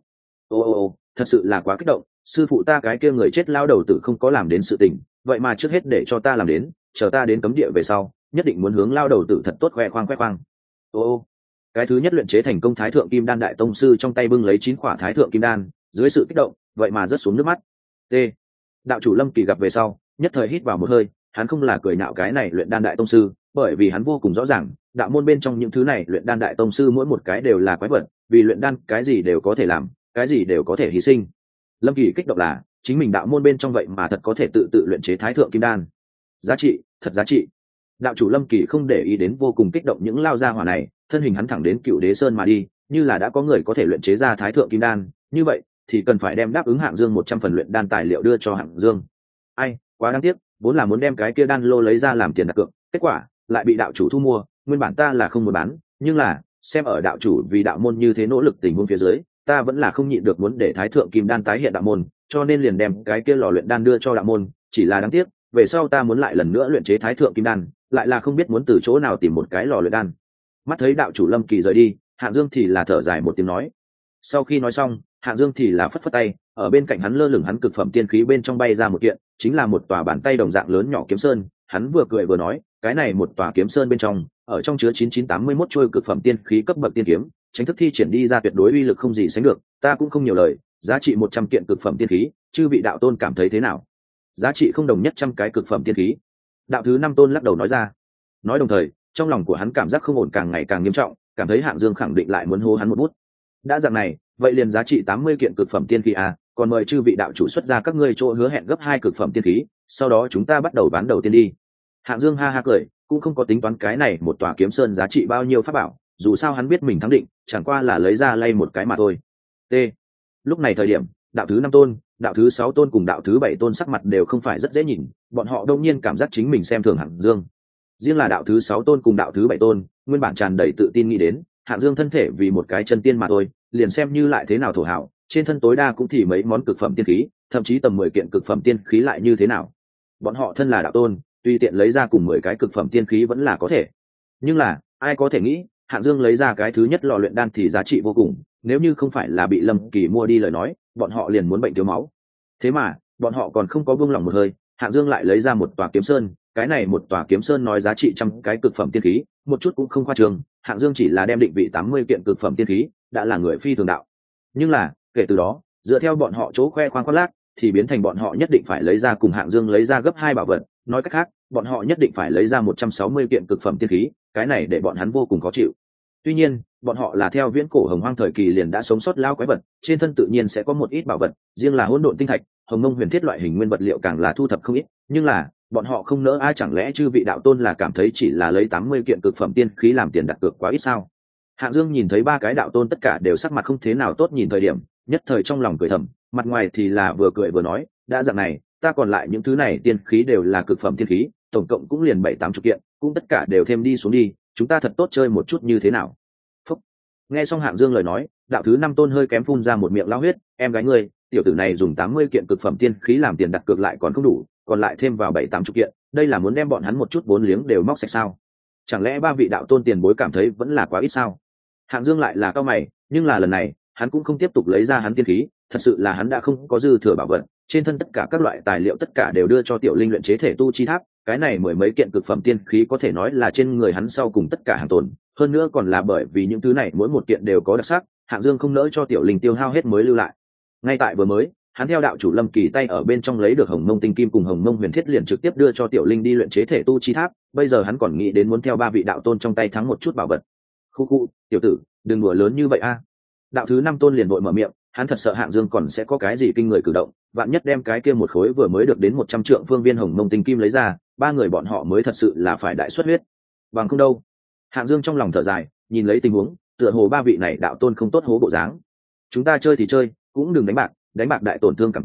Ô, thật sự là quá kích động, sư phụ ta cái kia người chết lao đầu tử không có làm đến sự tình, vậy mà trước hết để cho ta làm đến, chờ ta đến cấm địa về sau, nhất định muốn hướng lao đầu tử thật tốt khoe khoang. Ô, cái thứ nhất luyện chế thành công thái thượng kim đan đại tông sư trong tay bưng lấy 9 quả thái thượng kim đan, dưới sự kích động, vậy mà rớt xuống nước mắt. T. Đạo chủ Lâm Kỳ gặp về sau, nhất thời hít vào một hơi, hắn không là cười nhạo cái này luyện đan đại tông sư, bởi vì hắn vô cùng rõ ràng, đạo môn bên trong những thứ này luyện đan đại tông sư mỗi một cái đều là quái vật, vì luyện đan cái gì đều có thể làm, cái gì đều có thể hy sinh. Lâm Kỳ kích động là, chính mình đạo môn bên trong vậy mà thật có thể tự luyện chế thái thượng kim đan. Giá trị, thật giá trị. Đạo chủ Lâm Kỳ không để ý đến vô cùng kích động những lao gia hỏa này, thân hình hắn thẳng đến Cựu Đế Sơn mà đi, như là đã có người có thể luyện chế ra thái thượng kim đan, như vậy thì cần phải đem đáp ứng Hạng Dương 100 phần luyện đan tài liệu đưa cho Hạng Dương. Ai, quá đáng tiếc, vốn là muốn đem cái kia đan lô lấy ra làm tiền đặt cược, kết quả lại bị đạo chủ thu mua, nguyên bản ta là không muốn bán, nhưng là xem ở đạo chủ vì đạo môn như thế nỗ lực tình huống phía dưới, ta vẫn là không nhịn được muốn để thái thượng kim đan tái hiện đạo môn, cho nên liền đem cái kia lò luyện đan đưa cho đạo môn, chỉ là đáng tiếc, về sau ta muốn lại lần nữa luyện chế thái thượng kim đan, lại là không biết muốn từ chỗ nào tìm một cái lò luyện đan. Mắt thấy đạo chủ Lâm Kỳ rời đi, Hạng Dương thì là thở dài một tiếng nói. Sau khi nói xong, Hạng Dương thì là phất phất tay, ở bên cạnh hắn lơ lửng hắn cực phẩm tiên khí bên trong bay ra một kiện, chính là một tòa bàn tay đồng dạng lớn nhỏ kiếm sơn. Hắn vừa cười vừa nói, cái này một tòa kiếm sơn bên trong, ở trong chứa 9981 trôi cực phẩm tiên khí cấp bậc tiên kiếm, chính thức thi triển đi ra tuyệt đối uy lực không gì sánh được. Ta cũng không nhiều lời, giá trị 100 kiện cực phẩm tiên khí, chư vị đạo tôn cảm thấy thế nào? Giá trị không đồng nhất trăm cái cực phẩm tiên khí. Đạo thứ 5 tôn lắc đầu nói ra. Nói đồng thời, trong lòng của hắn cảm giác không ổn càng ngày càng nghiêm trọng, cảm thấy Hạng Dương khẳng định lại muốn hô hắn một bút. Đã dạng này, vậy liền giá trị 80 kiện cực phẩm tiên khí à, còn mời chư vị đạo chủ xuất ra các ngươi chỗ hứa hẹn gấp 2 cực phẩm tiên khí, sau đó chúng ta bắt đầu bán đầu tiên đi. Hạng Dương ha ha cười, cũng không có tính toán cái này một tòa kiếm sơn giá trị bao nhiêu pháp bảo, dù sao hắn biết mình thắng định, chẳng qua là lấy ra lay một cái mà thôi. T. Lúc này thời điểm, đạo thứ 5 tôn, đạo thứ 6 tôn cùng đạo thứ 7 tôn sắc mặt đều không phải rất dễ nhìn, bọn họ đương nhiên cảm giác chính mình xem thường Hạng Dương. Riêng là đạo thứ 6 tôn cùng đạo thứ 7 tôn, nguyên bản tràn đầy tự tin nghĩ đến, Hạng Dương thân thể vì một cái chân tiên mà thôi, liền xem như lại thế nào thổ hảo, trên thân tối đa cũng thì mấy món cực phẩm tiên khí, thậm chí tầm 10 kiện cực phẩm tiên khí lại như thế nào. Bọn họ thân là đạo tôn, tùy tiện lấy ra cùng 10 cái cực phẩm tiên khí vẫn là có thể. Nhưng là, ai có thể nghĩ, Hạng Dương lấy ra cái thứ nhất lò luyện đan thì giá trị vô cùng, nếu như không phải là bị Lâm Kỳ mua đi lời nói, bọn họ liền muốn bệnh thiếu máu. Thế mà, bọn họ còn không có buông lòng một hơi, Hạng Dương lại lấy ra một tòa kiếm sơn, cái này một tòa kiếm sơn nói giá trị trăm cái cực phẩm tiên khí, một chút cũng không khoa trương, Hạng Dương chỉ là đem định vị 80 kiện cực phẩm tiên khí, đã là người phi thường đạo. Nhưng là, kể từ đó, dựa theo bọn họ chỗ khoe khoang khoác lác, thì biến thành bọn họ nhất định phải lấy ra cùng Hạng Dương lấy ra gấp 2 bảo vật, nói cách khác, bọn họ nhất định phải lấy ra 160 kiện cực phẩm tiên khí, cái này để bọn hắn vô cùng khó chịu. Tuy nhiên, bọn họ là theo viễn cổ hồng hoang thời kỳ liền đã sống sót lao quái vật, trên thân tự nhiên sẽ có một ít bảo vật, riêng là hỗn độn tinh thạch, hồng mông huyền thiết loại hình nguyên vật liệu càng là thu thập không ít, nhưng là bọn họ không nỡ ai, chẳng lẽ chư vị đạo tôn là cảm thấy chỉ là lấy 80 kiện cực phẩm tiên khí làm tiền đặt cược quá ít sao? Hạng Dương nhìn thấy 3 cái đạo tôn tất cả đều sắc mặt không thế nào tốt nhìn thời điểm, nhất thời trong lòng cười thầm, mặt ngoài thì là vừa cười vừa nói, đã dạng này, ta còn lại những thứ này tiên khí đều là cực phẩm tiên khí, tổng cộng cũng liền 7-80 kiện, cũng tất cả đều thêm đi xuống đi, chúng ta thật tốt chơi một chút như thế nào? Phúc. Nghe xong Hạng Dương lời nói, đạo thứ 5 tôn hơi kém phun ra một miệng lao huyết, em gái ngươi, tiểu tử này dùng 80 kiện cực phẩm tiên khí làm tiền đặt cược lại còn không đủ, còn lại thêm vào 7-80 kiện, đây là muốn đem bọn hắn một chút vốn liếng đều móc sạch sao? Chẳng lẽ 3 vị đạo tôn tiền bối cảm thấy vẫn là quá ít sao? Hạng Dương lại là cao mày, nhưng là lần này, hắn cũng không tiếp tục lấy ra hắn tiên khí, thật sự là hắn đã không có dư thừa bảo vật, trên thân tất cả các loại tài liệu tất cả đều đưa cho Tiểu Linh luyện chế thể tu chi tháp, cái này mười mấy kiện cực phẩm tiên khí có thể nói là trên người hắn sau cùng tất cả hàng tồn, hơn nữa còn là bởi vì những thứ này mỗi một kiện đều có đặc sắc, Hạng Dương không nỡ cho Tiểu Linh tiêu hao hết mới lưu lại. Ngay tại vừa mới, hắn theo đạo chủ Lâm Kỳ tay ở bên trong lấy được hồng mông tinh kim cùng hồng mông huyền thiết liền trực tiếp đưa cho Tiểu Linh đi luyện chế thể tu chi tháp, bây giờ hắn còn nghĩ đến muốn theo 3 vị đạo tôn trong tay thắng một chút bảo vật. Khu, tiểu tử, đừng đùa lớn như vậy a. Đạo thứ 5 tôn liền vội mở miệng, hắn thật sợ Hạng Dương còn sẽ có cái gì kinh người cử động, vạn nhất đem cái kia một khối vừa mới được đến 100 trượng phương viên hồng mông tinh kim lấy ra, 3 người bọn họ mới thật sự là phải đại xuất huyết. Bằng không đâu. Hạng Dương trong lòng thở dài, nhìn lấy tình huống, tựa hồ 3 vị này đạo tôn không tốt hố bộ dáng. Chúng ta chơi thì chơi, cũng đừng đánh bạc đại tổn thương cảm tình,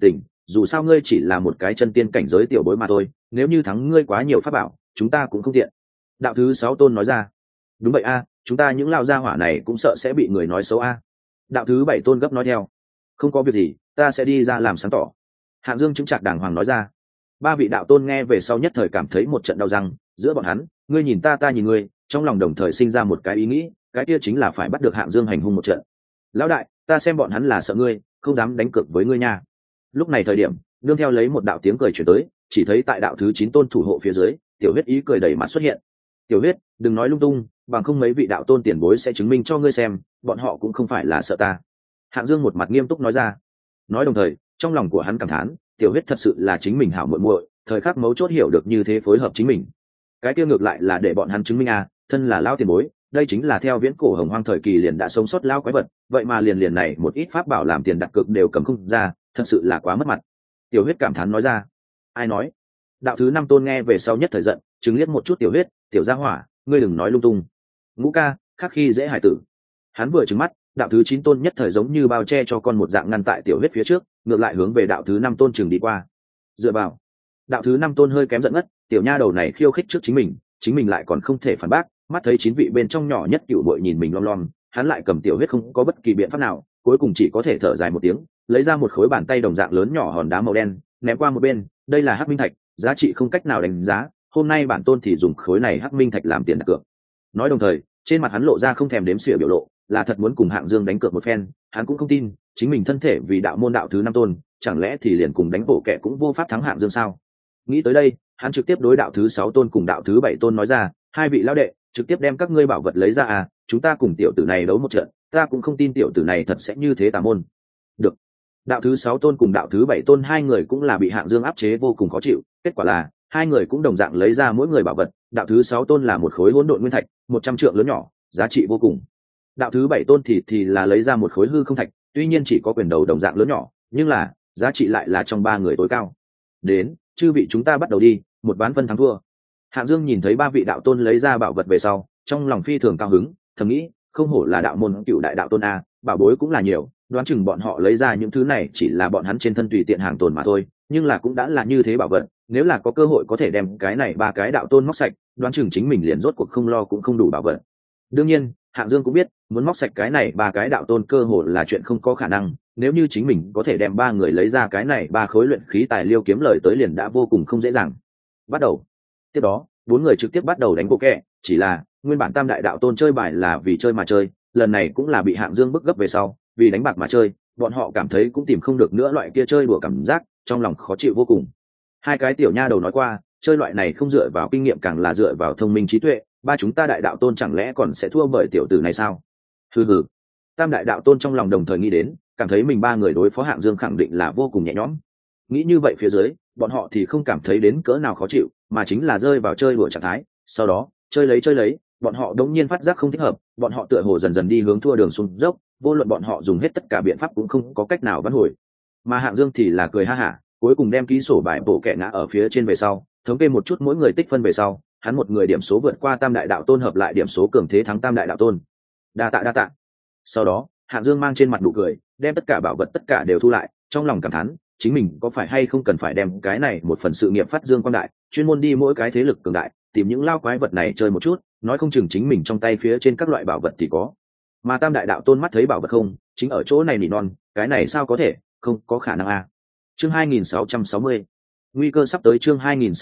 dù sao ngươi chỉ là một cái chân tiên cảnh giới tiểu bối mà thôi, nếu như thắng ngươi quá nhiều pháp bảo chúng ta cũng không tiện. Đạo thứ 6 tôn nói ra. Đúng vậy a, chúng ta những lao gia hỏa này cũng sợ sẽ bị người nói xấu a. Đạo thứ 7 tôn gấp nói theo. Không có việc gì, ta sẽ đi ra làm sáng tỏ. Hạng Dương chứng trạc đàng hoàng nói ra. Ba vị đạo tôn nghe về sau nhất thời cảm thấy một trận đau răng, giữa bọn hắn, ngươi nhìn ta, ta nhìn ngươi, trong lòng đồng thời sinh ra một cái ý nghĩ, cái kia chính là phải bắt được Hạng Dương hành hung một trận. Lão đại, ta xem bọn hắn là sợ ngươi, không dám đánh cược với ngươi nha. Lúc này thời điểm, nương theo lấy một đạo tiếng cười chuyển tới, chỉ thấy tại đạo thứ 9 tôn thủ hộ phía dưới, Tiểu Huyết ý cười đầy mặt xuất hiện. Tiểu Huyết, đừng nói lung tung, bằng không mấy vị đạo tôn tiền bối sẽ chứng minh cho ngươi xem, bọn họ cũng không phải là sợ ta. Hạng Dương một mặt nghiêm túc nói ra. Nói đồng thời, trong lòng của hắn cảm thán, Tiểu Huyết thật sự là chính mình hảo muội muội, thời khắc mấu chốt hiểu được như thế phối hợp chính mình. Cái kia ngược lại là để bọn hắn chứng minh à, thân là lao tiền bối, đây chính là theo viễn cổ hồng hoang thời kỳ liền đã sống sót lao quái vật, vậy mà liền này một ít pháp bảo làm tiền đặt cược đều cầm không ra, thật sự là quá mất mặt. Tiểu Huyết cảm thán nói ra. Ai nói? Đạo thứ 5 tôn nghe về sau nhất thời giận, chứng liếc một chút Tiểu Huyết, tiểu gia hỏa, ngươi đừng nói lung tung. Ngũ ca, khắc khi dễ hải tử. Hắn vừa trừng mắt, đạo thứ 9 tôn nhất thời giống như bao che cho con một dạng ngăn tại Tiểu Huyết phía trước, ngược lại hướng về đạo thứ 5 tôn chừng đi qua. Dựa vào. Đạo thứ 5 tôn hơi kém giận ngất, tiểu nha đầu này khiêu khích trước chính mình lại còn không thể phản bác, mắt thấy 9 vị bên trong nhỏ nhất cựu bội nhìn mình lom lom, hắn lại cầm Tiểu Huyết không có bất kỳ biện pháp nào, cuối cùng chỉ có thể thở dài một tiếng, lấy ra một khối bàn tay đồng dạng lớn nhỏ hòn đá màu đen, ném qua một bên, đây là hắc minh thạch, giá trị không cách nào đánh giá, hôm nay bản tôn thì dùng khối này hắc minh thạch làm tiền đặt cược. Nói đồng thời, trên mặt hắn lộ ra không thèm đếm xỉa biểu lộ, là thật muốn cùng Hạng Dương đánh cược một phen, hắn cũng không tin, chính mình thân thể vì đạo môn đạo thứ 5 tôn, chẳng lẽ thì liền cùng đánh bộ kẻ cũng vô pháp thắng Hạng Dương sao? Nghĩ tới đây, hắn trực tiếp đối đạo thứ 6 tôn cùng đạo thứ 7 tôn nói ra, hai vị lão đệ, trực tiếp đem các ngươi bảo vật lấy ra à, chúng ta cùng tiểu tử này đấu một trận, ta cũng không tin tiểu tử này thật sẽ như thế tà môn. Được. Đạo thứ 6 tôn cùng đạo thứ 7 tôn hai người cũng là bị Hạng Dương áp chế vô cùng khó chịu, kết quả là hai người cũng đồng dạng lấy ra mỗi người bảo vật, đạo thứ 6 tôn là một khối hỗn độn nguyên thạch, 100 trượng lớn nhỏ, giá trị vô cùng. Đạo thứ 7 tôn thì là lấy ra một khối hư không thạch, tuy nhiên chỉ có quyền đầu đồng dạng lớn nhỏ, nhưng là giá trị lại là trong ba người tối cao. Đến, chư vị chúng ta bắt đầu đi, một ván phân thắng thua. Hạng Dương nhìn thấy ba vị đạo tôn lấy ra bảo vật về sau, trong lòng phi thường cao hứng, thầm nghĩ, không hổ là đạo môn cựu đại đạo tôn a, bảo bối cũng là nhiều, đoán chừng bọn họ lấy ra những thứ này chỉ là bọn hắn trên thân tùy tiện hàng tồn mà thôi, nhưng là cũng đã là như thế bảo vật, nếu là có cơ hội có thể đem cái này ba cái đạo tôn móc sạch, đoán chừng chính mình liền rốt cuộc không lo cũng không đủ bảo vật. Đương nhiên, Hạng Dương cũng biết, muốn móc sạch cái này ba cái đạo tôn cơ hội là chuyện không có khả năng, nếu như chính mình có thể đem ba người lấy ra cái này ba khối luyện khí tài liêu kiếm lời tới liền đã vô cùng không dễ dàng. Bắt đầu. Tiếp đó, bốn người trực tiếp bắt đầu đánh bộ kẹ, chỉ là nguyên bản tam đại đạo tôn chơi bài là vì chơi mà chơi, lần này cũng là bị Hạng Dương bức gấp về sau, vì đánh bạc mà chơi, bọn họ cảm thấy cũng tìm không được nữa loại kia chơi đùa cảm giác, trong lòng khó chịu vô cùng. Hai cái tiểu nha đầu nói qua, chơi loại này không dựa vào kinh nghiệm càng là dựa vào thông minh trí tuệ, ba chúng ta đại đạo tôn chẳng lẽ còn sẽ thua bởi tiểu tử này sao? Hừ hừ. Tam đại đạo tôn trong lòng đồng thời nghĩ đến, cảm thấy mình ba người đối phó Hạng Dương khẳng định là vô cùng nhẹ nhõm. Nghĩ như vậy phía dưới, bọn họ thì không cảm thấy đến cỡ nào khó chịu, mà chính là rơi vào chơi đùa trạng thái. Sau đó, chơi lấy, bọn họ đống nhiên phát giác không thích hợp, bọn họ tựa hồ dần dần đi hướng thua đường xuống dốc, vô luận bọn họ dùng hết tất cả biện pháp cũng không có cách nào vãn hồi. Mà Hạng Dương thì là cười ha hả, cuối cùng đem ký sổ bài bộ kẻ ngã ở phía trên về sau, thống kê một chút mỗi người tích phân về sau, hắn một người điểm số vượt qua tam đại đạo tôn hợp lại điểm số cường thế thắng tam đại đạo tôn. Đa tạ. Sau đó, Hạng Dương mang trên mặt nụ cười, đem tất cả bảo vật tất cả đều thu lại, trong lòng cảm thán, chính mình có phải hay không cần phải đem cái này một phần sự nghiệp phát dương quang đại, chuyên môn đi mỗi cái thế lực cường đại, tìm những lao quái vật này chơi một chút, nói không chừng chính mình trong tay phía trên các loại bảo vật thì có. Mà tam đại đạo tôn mắt thấy bảo vật không, chính ở chỗ này nỉ non, cái này sao có thể, không có khả năng a. Chương 2660. Nguy cơ sắp tới. Chương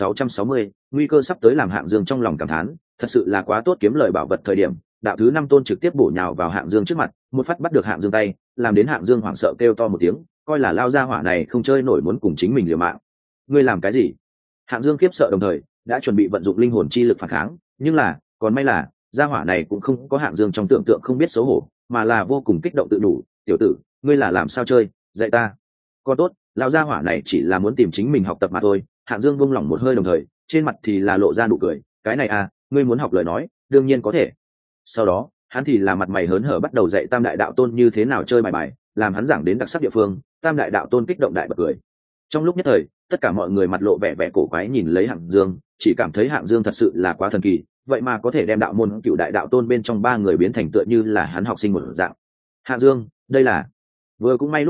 2660. Nguy cơ sắp tới làm Hạng Dương trong lòng cảm thán, thật sự là quá tốt kiếm lời bảo vật thời điểm, đạo thứ 5 tôn trực tiếp bổ nhào vào Hạng Dương trước mặt, một phát bắt được Hạng Dương tay, làm đến Hạng Dương hoảng sợ kêu to một tiếng, coi là lao ra hỏa này không chơi nổi muốn cùng chính mình liều mạng. Ngươi làm cái gì? Hạng Dương khiếp sợ đồng thời đã chuẩn bị vận dụng linh hồn chi lực phản kháng, nhưng là còn may là gia hỏa này cũng không có Hạng Dương trong tưởng tượng không biết xấu hổ, mà là vô cùng kích động tự đủ. Tiểu tử, ngươi là làm sao chơi, dạy ta. Còn tốt, lão gia hỏa này chỉ là muốn tìm chính mình học tập mà thôi. Hạng Dương buông lỏng một hơi đồng thời trên mặt thì là lộ ra nụ cười, cái này à, ngươi muốn học lời nói đương nhiên có thể. Sau đó hắn thì là mặt mày hớn hở bắt đầu dạy tam đại đạo tôn như thế nào chơi bài, làm hắn giảng đến đặc sắc địa phương, tam đại đạo tôn kích động đại bật cười. Trong lúc nhất thời, tất cả mọi người mặt lộ vẻ vẻ cổ quái nhìn lấy Hạng Dương, chỉ cảm thấy Hạng Dương thật sự là quá thần kỳ, vậy mà có thể đem đạo môn cựu đại đạo tôn bên trong ba người biến thành tựa như là hắn học sinh một dạng. Hạng Dương, đây là... Vừa cũng may lúc này,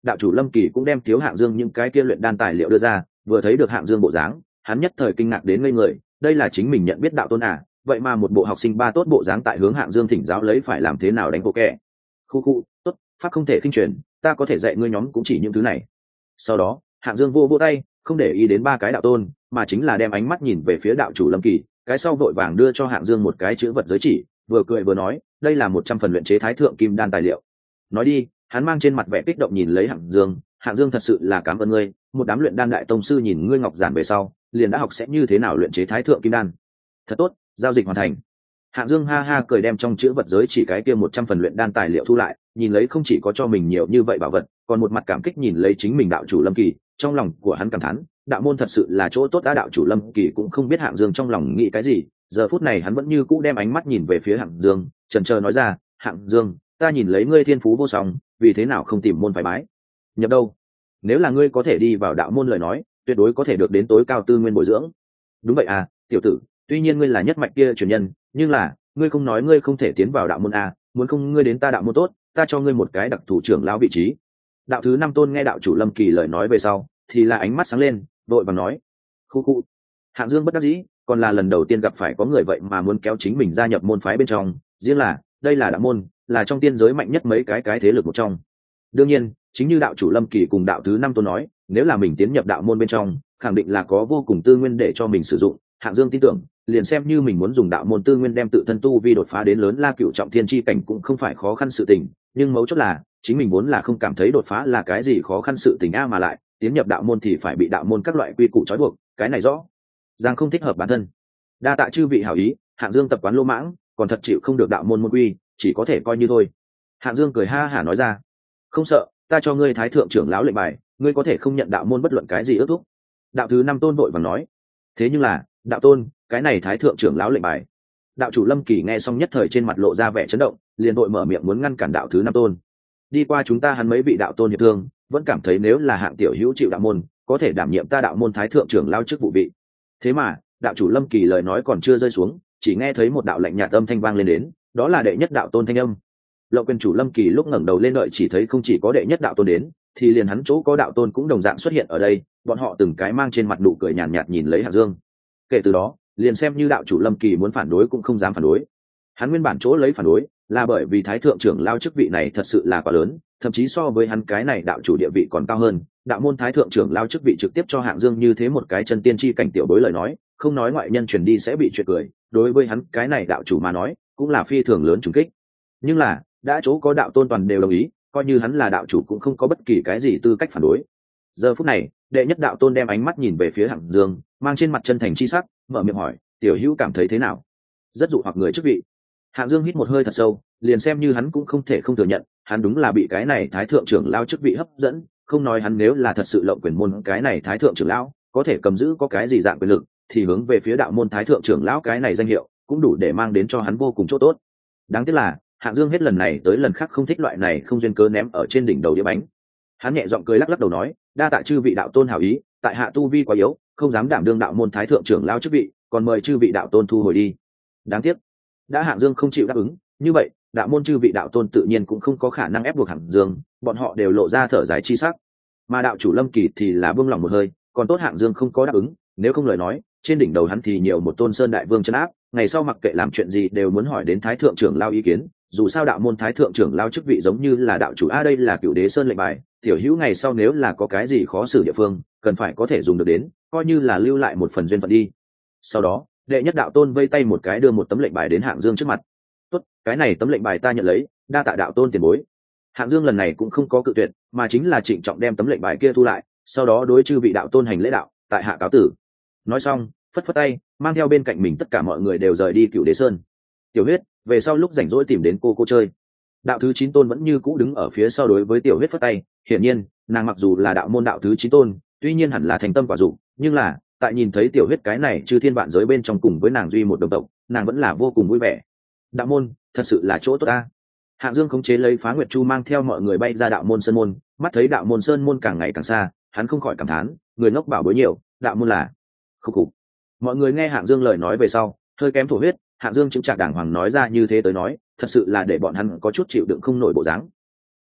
đạo chủ Lâm Kỳ cũng đem Thiếu Hạng Dương những cái kia luyện đan tài liệu đưa ra, vừa thấy được Hạng Dương bộ dáng, hắn nhất thời kinh ngạc đến ngây người, đây là chính mình nhận biết đạo tôn à, vậy mà một bộ học sinh ba tốt bộ dáng tại hướng Hạng Dương thỉnh giáo lấy phải làm thế nào đánh bộ kẻ. Khu, tốt, pháp không thể khinh truyền, ta có thể dạy ngươi nhóm cũng chỉ những thứ này. Sau đó, Hạng Dương vô tay, không để ý đến ba cái đạo tôn, mà chính là đem ánh mắt nhìn về phía đạo chủ Lâm Kỳ, cái sau vội vàng đưa cho Hạng Dương một cái chữ vật giới chỉ, vừa cười vừa nói, đây là 100 phần luyện chế thái thượng kim đan tài liệu. Nói đi, hắn mang trên mặt vẻ kích động nhìn lấy Hạng Dương, Hạng Dương thật sự là cảm ơn ngươi, một đám luyện đan đại tông sư nhìn ngươi ngọc giản về sau, liền đã học sẽ như thế nào luyện chế thái thượng kim đan. Thật tốt, giao dịch hoàn thành. Hạng Dương ha ha cười đem trong chữ vật giới chỉ cái kia 100 phần luyện đan tài liệu thu lại, nhìn lấy không chỉ có cho mình nhiều như vậy bảo vật, còn một mặt cảm kích nhìn lấy chính mình đạo chủ Lâm Kỳ, trong lòng của hắn cảm thán, đạo môn thật sự là chỗ tốt đã. Đạo chủ Lâm Kỳ cũng không biết Hạng Dương trong lòng nghĩ cái gì, giờ phút này hắn vẫn như cũ đem ánh mắt nhìn về phía Hạng Dương, chần chờ nói ra, Hạng Dương, ta nhìn lấy ngươi thiên phú vô song, vì thế nào không tìm môn phái bái nhập đâu? Nếu là ngươi có thể đi vào đạo môn lời nói, tuyệt đối có thể được đến tối cao tư nguyên bồi dưỡng. Đúng vậy à, tiểu tử, tuy nhiên ngươi là nhất mạch kia truyền nhân, nhưng là ngươi không nói ngươi không thể tiến vào đạo môn à, muốn không ngươi đến ta đạo môn tốt, ta cho ngươi một cái đặc thủ trưởng lão vị trí. Đạo thứ 5 tôn nghe đạo chủ Lâm Kỳ lời nói về sau, thì là ánh mắt sáng lên, đội bằng nói, khu. Hạng Dương bất đắc dĩ, còn là lần đầu tiên gặp phải có người vậy mà muốn kéo chính mình gia nhập môn phái bên trong, riêng là đây là đạo môn, là trong tiên giới mạnh nhất mấy cái thế lực một trong. Đương nhiên, chính như đạo chủ Lâm Kỳ cùng đạo thứ 5 tôn nói, nếu là mình tiến nhập đạo môn bên trong, khẳng định là có vô cùng tư nguyên để cho mình sử dụng. Hạng Dương tin tưởng, liền xem như mình muốn dùng đạo môn tư nguyên đem tự thân tu vi đột phá đến lớn La Cửu trọng thiên chi cảnh cũng không phải khó khăn sự tình, nhưng mấu chốt là chính mình vốn là không cảm thấy đột phá là cái gì khó khăn sự tình a, mà lại tiến nhập đạo môn thì phải bị đạo môn các loại quy củ trói buộc, cái này rõ ràng không thích hợp bản thân. Đa tạ chư vị hảo ý, Hạng Dương tập quán lô mãng, còn thật chịu không được đạo môn môn quy, chỉ có thể coi như thôi. Hạng Dương cười ha hả nói ra, không sợ, ta cho ngươi thái thượng trưởng lão lệnh bài, ngươi có thể không nhận đạo môn bất luận cái gì ước thúc. Đạo thứ 5 tôn vội vàng nói, thế nhưng là đạo tôn, cái này thái thượng trưởng lão lệnh bài. Đạo chủ Lâm Kỳ nghe xong nhất thời trên mặt lộ ra vẻ chấn động, liền vội mở miệng muốn ngăn cản đạo thứ 5 tôn. Đi qua chúng ta hắn mấy vị đạo tôn hiệp thương, vẫn cảm thấy nếu là Hạng tiểu hữu chịu đạo môn, có thể đảm nhiệm ta đạo môn thái thượng trưởng lão chức vụ vị. Thế mà đạo chủ Lâm Kỳ lời nói còn chưa rơi xuống, chỉ nghe thấy một đạo lạnh nhạt âm thanh vang lên đến, đó là đệ nhất đạo tôn thanh âm. Lộng Quyền chủ Lâm Kỳ lúc ngẩng đầu lên đợi chỉ thấy không chỉ có đệ nhất đạo tôn đến, thì liền hắn chỗ có đạo tôn cũng đồng dạng xuất hiện ở đây, bọn họ từng cái mang trên mặt nụ cười nhàn nhạt nhìn lấy Hạng Dương. Kể từ đó, liền xem như đạo chủ Lâm Kỳ muốn phản đối cũng không dám phản đối. Hắn nguyên bản chỗ lấy phản đối là bởi vì thái thượng trưởng lao chức vị này thật sự là quá lớn, thậm chí so với hắn cái này đạo chủ địa vị còn cao hơn. Đạo môn thái thượng trưởng lao chức vị trực tiếp cho Hạng Dương như thế một cái chân tiên chi cảnh tiểu bối lời nói, không nói ngoại nhân truyền đi sẽ bị chuyện cười, đối với hắn cái này đạo chủ mà nói, cũng là phi thường lớn trùng kích. Nhưng là, đã chỗ có đạo tôn toàn đều đồng ý, coi như hắn là đạo chủ cũng không có bất kỳ cái gì tư cách phản đối. Giờ phút này, đệ nhất đạo tôn đem ánh mắt nhìn về phía Hạng Dương, mang trên mặt chân thành chi sắc, mở miệng hỏi, tiểu hữu cảm thấy thế nào? Rất dụ hoặc người chức vị. Hạng Dương hít một hơi thật sâu, liền xem như hắn cũng không thể không thừa nhận, hắn đúng là bị cái này thái thượng trưởng lao chức vị hấp dẫn, không nói hắn nếu là thật sự Lộng Quyền môn cái này thái thượng trưởng lão có thể cầm giữ có cái gì dạng quyền lực, thì hướng về phía đạo môn thái thượng trưởng lão cái này danh hiệu cũng đủ để mang đến cho hắn vô cùng chỗ tốt. Đáng tiếc là Hạng Dương hết lần này tới lần khác không thích loại này không duyên cớ ném ở trên đỉnh đầu đĩa bánh. Hắn nhẹ giọng cười lắc lắc đầu nói, đa tạ chư vị đạo tôn hảo ý, tại hạ tu vi quá yếu, không dám đảm đương đạo môn thái thượng trưởng lão chức vị, còn mời chư vị đạo tôn thu hồi đi. Đáng tiếc, đã Hạng Dương không chịu đáp ứng, như vậy đạo môn chư vị đạo tôn tự nhiên cũng không có khả năng ép buộc Hạng Dương, bọn họ đều lộ ra thở dài chi sắc. Mà đạo chủ Lâm Kỳ thì là buông lòng một hơi, còn tốt Hạng Dương không có đáp ứng, nếu không lời nói, trên đỉnh đầu hắn thì nhiều một tôn sơn đại vương trấn áp, ngày sau mặc kệ làm chuyện gì đều muốn hỏi đến thái thượng trưởng lao ý kiến. Dù sao đạo môn thái thượng trưởng lao chức vị giống như là đạo chủ đây là Cửu Đế Sơn lệnh bài, tiểu hữu ngày sau nếu là có cái gì khó xử địa phương, cần phải có thể dùng được đến, coi như là lưu lại một phần duyên phận đi. Sau đó, đệ nhất đạo tôn vây tay một cái đưa một tấm lệnh bài đến Hạng Dương trước mặt. Tốt, cái này tấm lệnh bài ta nhận lấy, đa tạ đạo tôn tiền bối. Hạng Dương lần này cũng không có cự tuyệt, mà chính là trịnh trọng đem tấm lệnh bài kia thu lại, sau đó đối chư vị đạo tôn hành lễ đạo, tại hạ cáo tử. Nói xong, phất phất tay, mang theo bên cạnh mình tất cả mọi người đều rời đi Cửu Đế Sơn. Tiểu Huyết, về sau lúc rảnh rỗi tìm đến cô chơi. Đạo thứ 9 tôn vẫn như cũ đứng ở phía sau đối với Tiểu Huyết phất tay, hiển nhiên, nàng mặc dù là đạo môn đạo thứ 9 tôn, tuy nhiên hẳn là thành tâm quả dụng, nhưng là, tại nhìn thấy Tiểu Huyết cái này chư thiên vạn giới bên trong cùng với nàng duy một đồng tộc, nàng vẫn là vô cùng vui vẻ. Đạo môn, thật sự là chỗ tốt ta. Hạng Dương khống chế lấy Phá Nguyệt Chu mang theo mọi người bay ra đạo môn sơn môn, mắt thấy đạo môn sơn môn càng ngày càng xa, hắn không khỏi cảm thán, người ngốc bảo bối nhiều, đạo môn là khúc khục. Mọi người nghe Hạng Dương lời nói về sau, hơi kém thổ huyết. Hạng Dương chững chạc đàng hoàng nói ra như thế tới nói, thật sự là để bọn hắn có chút chịu đựng không nổi bộ dáng.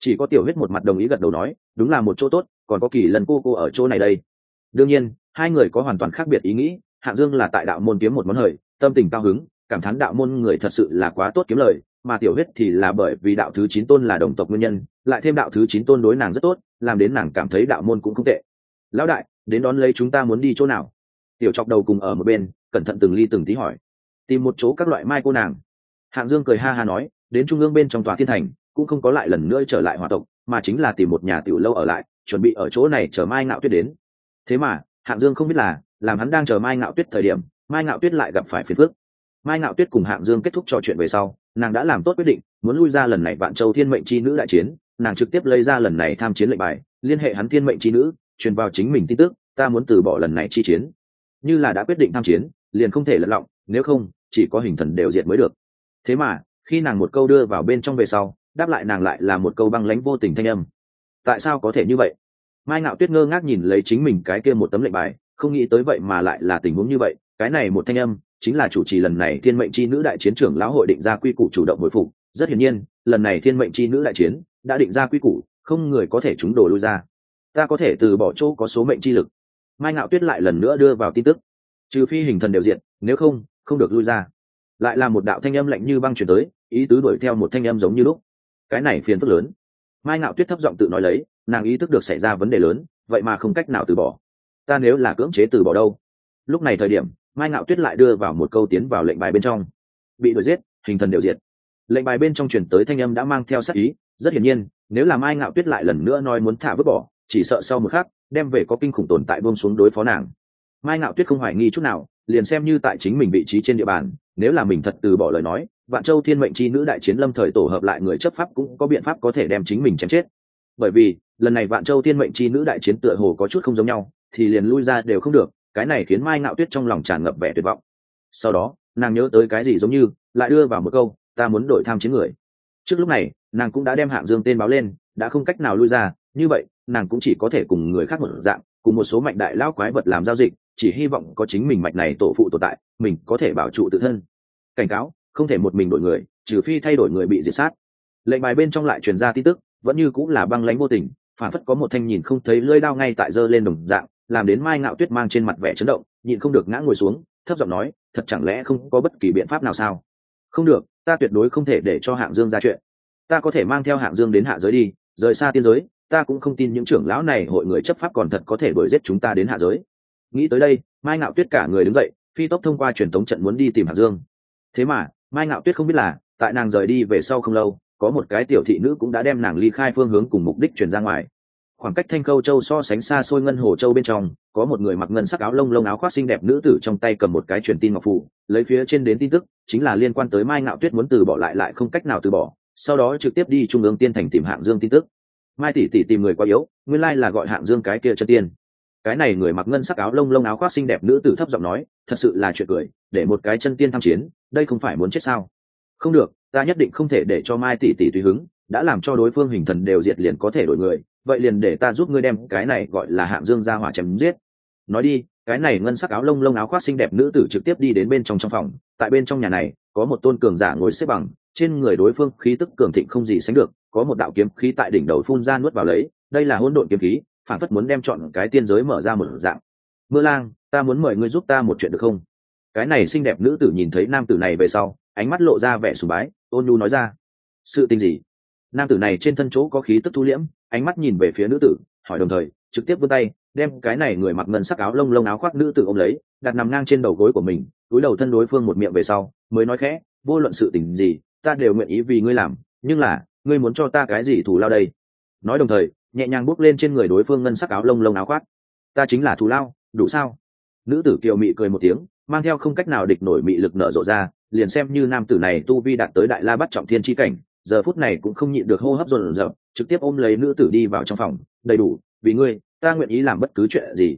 Chỉ có Tiểu Huyết một mặt đồng ý gật đầu nói, đúng là một chỗ tốt, còn có Kỳ Lân cô ở chỗ này đây. Đương nhiên, hai người có hoàn toàn khác biệt ý nghĩ. Hạng Dương là tại đạo môn kiếm một món hời, tâm tình cao hứng, cảm thán đạo môn người thật sự là quá tốt kiếm lời, mà Tiểu Huyết thì là bởi vì đạo thứ 9 tôn là đồng tộc nguyên nhân, lại thêm đạo thứ 9 tôn đối nàng rất tốt, làm đến nàng cảm thấy đạo môn cũng không tệ. Lão đại, đến đón lấy chúng ta muốn đi chỗ nào? Tiểu Chọc Đầu cùng ở một bên, cẩn thận từng ly từng tí hỏi. Tìm một chỗ các loại mai cô nàng. Hạng Dương cười ha ha nói, đến trung ương bên trong tòa thiên thành, cũng không có lại lần nữa trở lại Hỏa tộc, mà chính là tìm một nhà tiểu lâu ở lại, chuẩn bị ở chỗ này chờ Mai Ngạo Tuyết đến. Thế mà Hạng Dương không biết là, làm hắn đang chờ Mai Ngạo Tuyết thời điểm, Mai Ngạo Tuyết lại gặp phải phiền phức. Mai Ngạo Tuyết cùng Hạng Dương kết thúc trò chuyện về sau, nàng đã làm tốt quyết định, muốn lui ra lần này Vạn Châu Thiên Mệnh Chi Nữ đại chiến. Nàng trực tiếp lấy ra lần này tham chiến lệnh bài, liên hệ hắn Thiên Mệnh Chi Nữ, truyền vào chính mình tin tức, ta muốn từ bỏ lần này chi chiến. Như là đã quyết định tham chiến, liền không thể lật lọng, nếu không, chỉ có hình thần đều diệt mới được. Thế mà khi nàng một câu đưa vào bên trong về sau, đáp lại nàng lại là một câu băng lãnh vô tình thanh âm. Tại sao có thể như vậy? Mai Ngạo Tuyết ngơ ngác nhìn lấy chính mình cái kia một tấm lệnh bài, không nghĩ tới vậy mà lại là tình huống như vậy. Cái này một thanh âm chính là chủ trì lần này Thiên Mệnh Chi Nữ đại chiến trưởng lão hội định ra quy củ chủ động hồi phục. Rất hiển nhiên, lần này Thiên Mệnh Chi Nữ đại chiến đã định ra quy củ, không người có thể trúng đồ lui ra. Ta có thể từ bỏ chỗ có số mệnh chi lực. Mai Ngạo Tuyết lại lần nữa đưa vào tin tức, trừ phi hình thần đều diện, nếu không, không được lui ra. Lại là một đạo thanh âm lạnh như băng truyền tới, ý tứ đuổi theo một thanh âm giống như lúc. Cái này phiền phức lớn. Mai Ngạo Tuyết thấp giọng tự nói lấy, nàng ý thức được xảy ra vấn đề lớn, vậy mà không cách nào từ bỏ. Ta nếu là cưỡng chế từ bỏ đâu? Lúc này thời điểm, Mai Ngạo Tuyết lại đưa vào một câu tiến vào lệnh bài bên trong. Bị đuổi giết, hình thần đều diệt. Lệnh bài bên trong truyền tới thanh âm đã mang theo sát ý, rất hiển nhiên, nếu là Mai Ngạo Tuyết lại lần nữa nói muốn thả vứt bỏ, chỉ sợ sau một khắc, đem về có kinh khủng tồn tại buông xuống đối phó nàng. Mai Ngạo Tuyết không hoài nghi chút nào, liền xem như tại chính mình vị trí trên địa bàn, nếu là mình thật từ bỏ lời nói, Vạn Châu Thiên Mệnh Chi Nữ đại chiến lâm thời tổ hợp lại người chấp pháp cũng có biện pháp có thể đem chính mình chém chết. Bởi vì lần này Vạn Châu Thiên Mệnh Chi Nữ đại chiến tựa hồ có chút không giống nhau, thì liền lui ra đều không được, cái này khiến Mai Ngạo Tuyết trong lòng tràn ngập vẻ tuyệt vọng. Sau đó nàng nhớ tới cái gì giống như lại đưa vào một câu, ta muốn đổi tham chiến người. Trước lúc này nàng cũng đã đem Hạng Dương tên báo lên, đã không cách nào lui ra, như vậy nàng cũng chỉ có thể cùng người khác một dạng, cùng một số mạnh đại lão quái vật làm giao dịch, chỉ hy vọng có chính mình mạch này tổ phụ tồn tại, mình có thể bảo trụ tự thân. Cảnh cáo, không thể một mình đổi người, trừ phi thay đổi người bị diệt sát. Lệnh bài bên trong lại truyền ra tin tức, vẫn như cũng là băng lãnh vô tình, phản phất có một thanh nhìn không thấy lưỡi đao ngay tại giơ lên đồng dạng, làm đến Mai Ngạo Tuyết mang trên mặt vẻ chấn động, nhịn không được ngã ngồi xuống, thấp giọng nói, thật chẳng lẽ không có bất kỳ biện pháp nào sao? Không được, ta tuyệt đối không thể để cho Hạng Dương ra chuyện. Ta có thể mang theo Hạng Dương đến hạ giới đi, rời xa tiên giới, ta cũng không tin những trưởng lão này hội người chấp pháp còn thật có thể đuổi giết chúng ta đến hạ giới. Nghĩ tới đây, Mai Ngạo Tuyết cả người đứng dậy, phi tốc thông qua truyền tống trận muốn đi tìm Hạng Dương. Thế mà Mai Ngạo Tuyết không biết là, tại nàng rời đi về sau không lâu, có một cái tiểu thị nữ cũng đã đem nàng ly khai phương hướng cùng mục đích truyền ra ngoài. Khoảng cách Thanh Khâu Châu so sánh xa xôi Ngân Hồ Châu bên trong, có một người mặc ngân sắc áo lông lông áo khoác xinh đẹp nữ tử trong tay cầm một cái truyền tin ngọc phù, lấy phía trên đến tin tức, chính là liên quan tới Mai Ngạo Tuyết muốn từ bỏ lại không cách nào từ bỏ, sau đó trực tiếp đi trung ương tiên thành tìm Hạng Dương tin tức. Mai tỷ tỷ tìm người quá yếu, nguyên lai là gọi Hạng Dương cái kia chân tiên. Cái này người mặc ngân sắc áo lông lông áo khoác xinh đẹp nữ tử thấp giọng nói, thật sự là chuyện cười, để một cái chân tiên tham chiến, đây không phải muốn chết sao? Không được, ta nhất định không thể để cho Mai tỷ tỷ tùy hứng, đã làm cho đối phương hình thần đều diệt liền có thể đổi người, vậy liền để ta giúp ngươi đem cái này gọi là Hạng Dương ra hỏa chém giết. Nói đi, cái này ngân sắc áo lông lông áo khoác xinh đẹp nữ tử trực tiếp đi đến bên trong phòng, tại bên trong nhà này có một tôn cường giả ngồi xếp bằng, trên người đối phương khí tức cường thịnh không gì sánh được, có một đạo kiếm khí tại đỉnh đầu phun ra nuốt vào lấy, đây là hỗn độn kiếm khí, phản phất muốn đem chọn cái tiên giới mở ra một dạng. Mưa Lang, ta muốn mời ngươi giúp ta một chuyện được không? Cái này xinh đẹp nữ tử nhìn thấy nam tử này về sau, ánh mắt lộ ra vẻ sùng bái, ôn nhu nói ra. Sự tình gì? Nam tử này trên thân chỗ có khí tức thu liễm, ánh mắt nhìn về phía nữ tử, hỏi đồng thời trực tiếp vươn tay đem cái này người mặc ngân sắc áo lông lông áo khoác nữ tử ôm lấy, đặt nằm ngang trên đầu gối của mình, cúi đầu thân đối phương một miệng về sau mới nói khẽ, vô luận sự tình gì ta đều nguyện ý vì ngươi làm, nhưng là ngươi muốn cho ta cái gì thù lao đây? Nói đồng thời nhẹ nhàng bước lên trên người đối phương ngân sắc áo lông lông áo khoác. Ta chính là thù lao, đủ sao? Nữ tử kiều mị cười một tiếng, mang theo không cách nào địch nổi mị lực nở rộ ra, liền xem như nam tử này tu vi đạt tới đại la bắt trọng thiên chi cảnh, giờ phút này cũng không nhịn được hô hấp dồn dập, trực tiếp ôm lấy nữ tử đi vào trong phòng. Đầy đủ, vì ngươi ta nguyện ý làm bất cứ chuyện gì.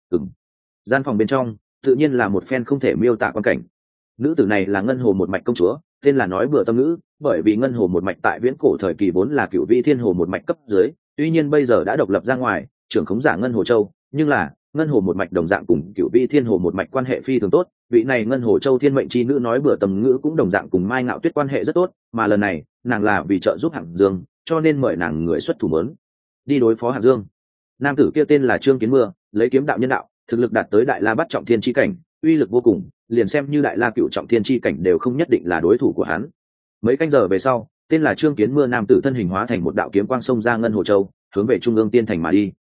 Gian phòng bên trong tự nhiên là một phen không thể miêu tả quan cảnh. Nữ tử này là Ngân Hồ một mạch công chúa, tên là nói bừa tâm ngữ, bởi vì Ngân Hồ một mạch tại viễn cổ thời kỳ vốn là Cửu Vi Thiên Hồ một mạch cấp dưới, tuy nhiên bây giờ đã độc lập ra ngoài, trưởng khống giả Ngân Hồ Châu, nhưng là Ngân Hồ một mạch đồng dạng cùng Cửu Vi Thiên Hồ một mạch quan hệ phi thường tốt, vị này Ngân Hồ Châu Thiên Mệnh chi nữ nói bừa tâm ngữ cũng đồng dạng cùng Mai Ngạo Tuyết quan hệ rất tốt, mà lần này nàng là vì trợ giúp Hạng Dương, cho nên mời nàng người xuất thủ mớn đi đối phó Hạng Dương. Nam tử kia tên là Trương Kiến Mưa, lấy kiếm đạo nhân đạo, thực lực đạt tới đại la bắt trọng thiên chi cảnh, uy lực vô cùng, liền xem như đại la cựu trọng thiên chi cảnh đều không nhất định là đối thủ của hắn. Mấy canh giờ về sau, tên là Trương Kiến Mưa nam tử thân hình hóa thành một đạo kiếm quang xông ra ngân hồ châu, hướng về trung ương tiên thành mà đi.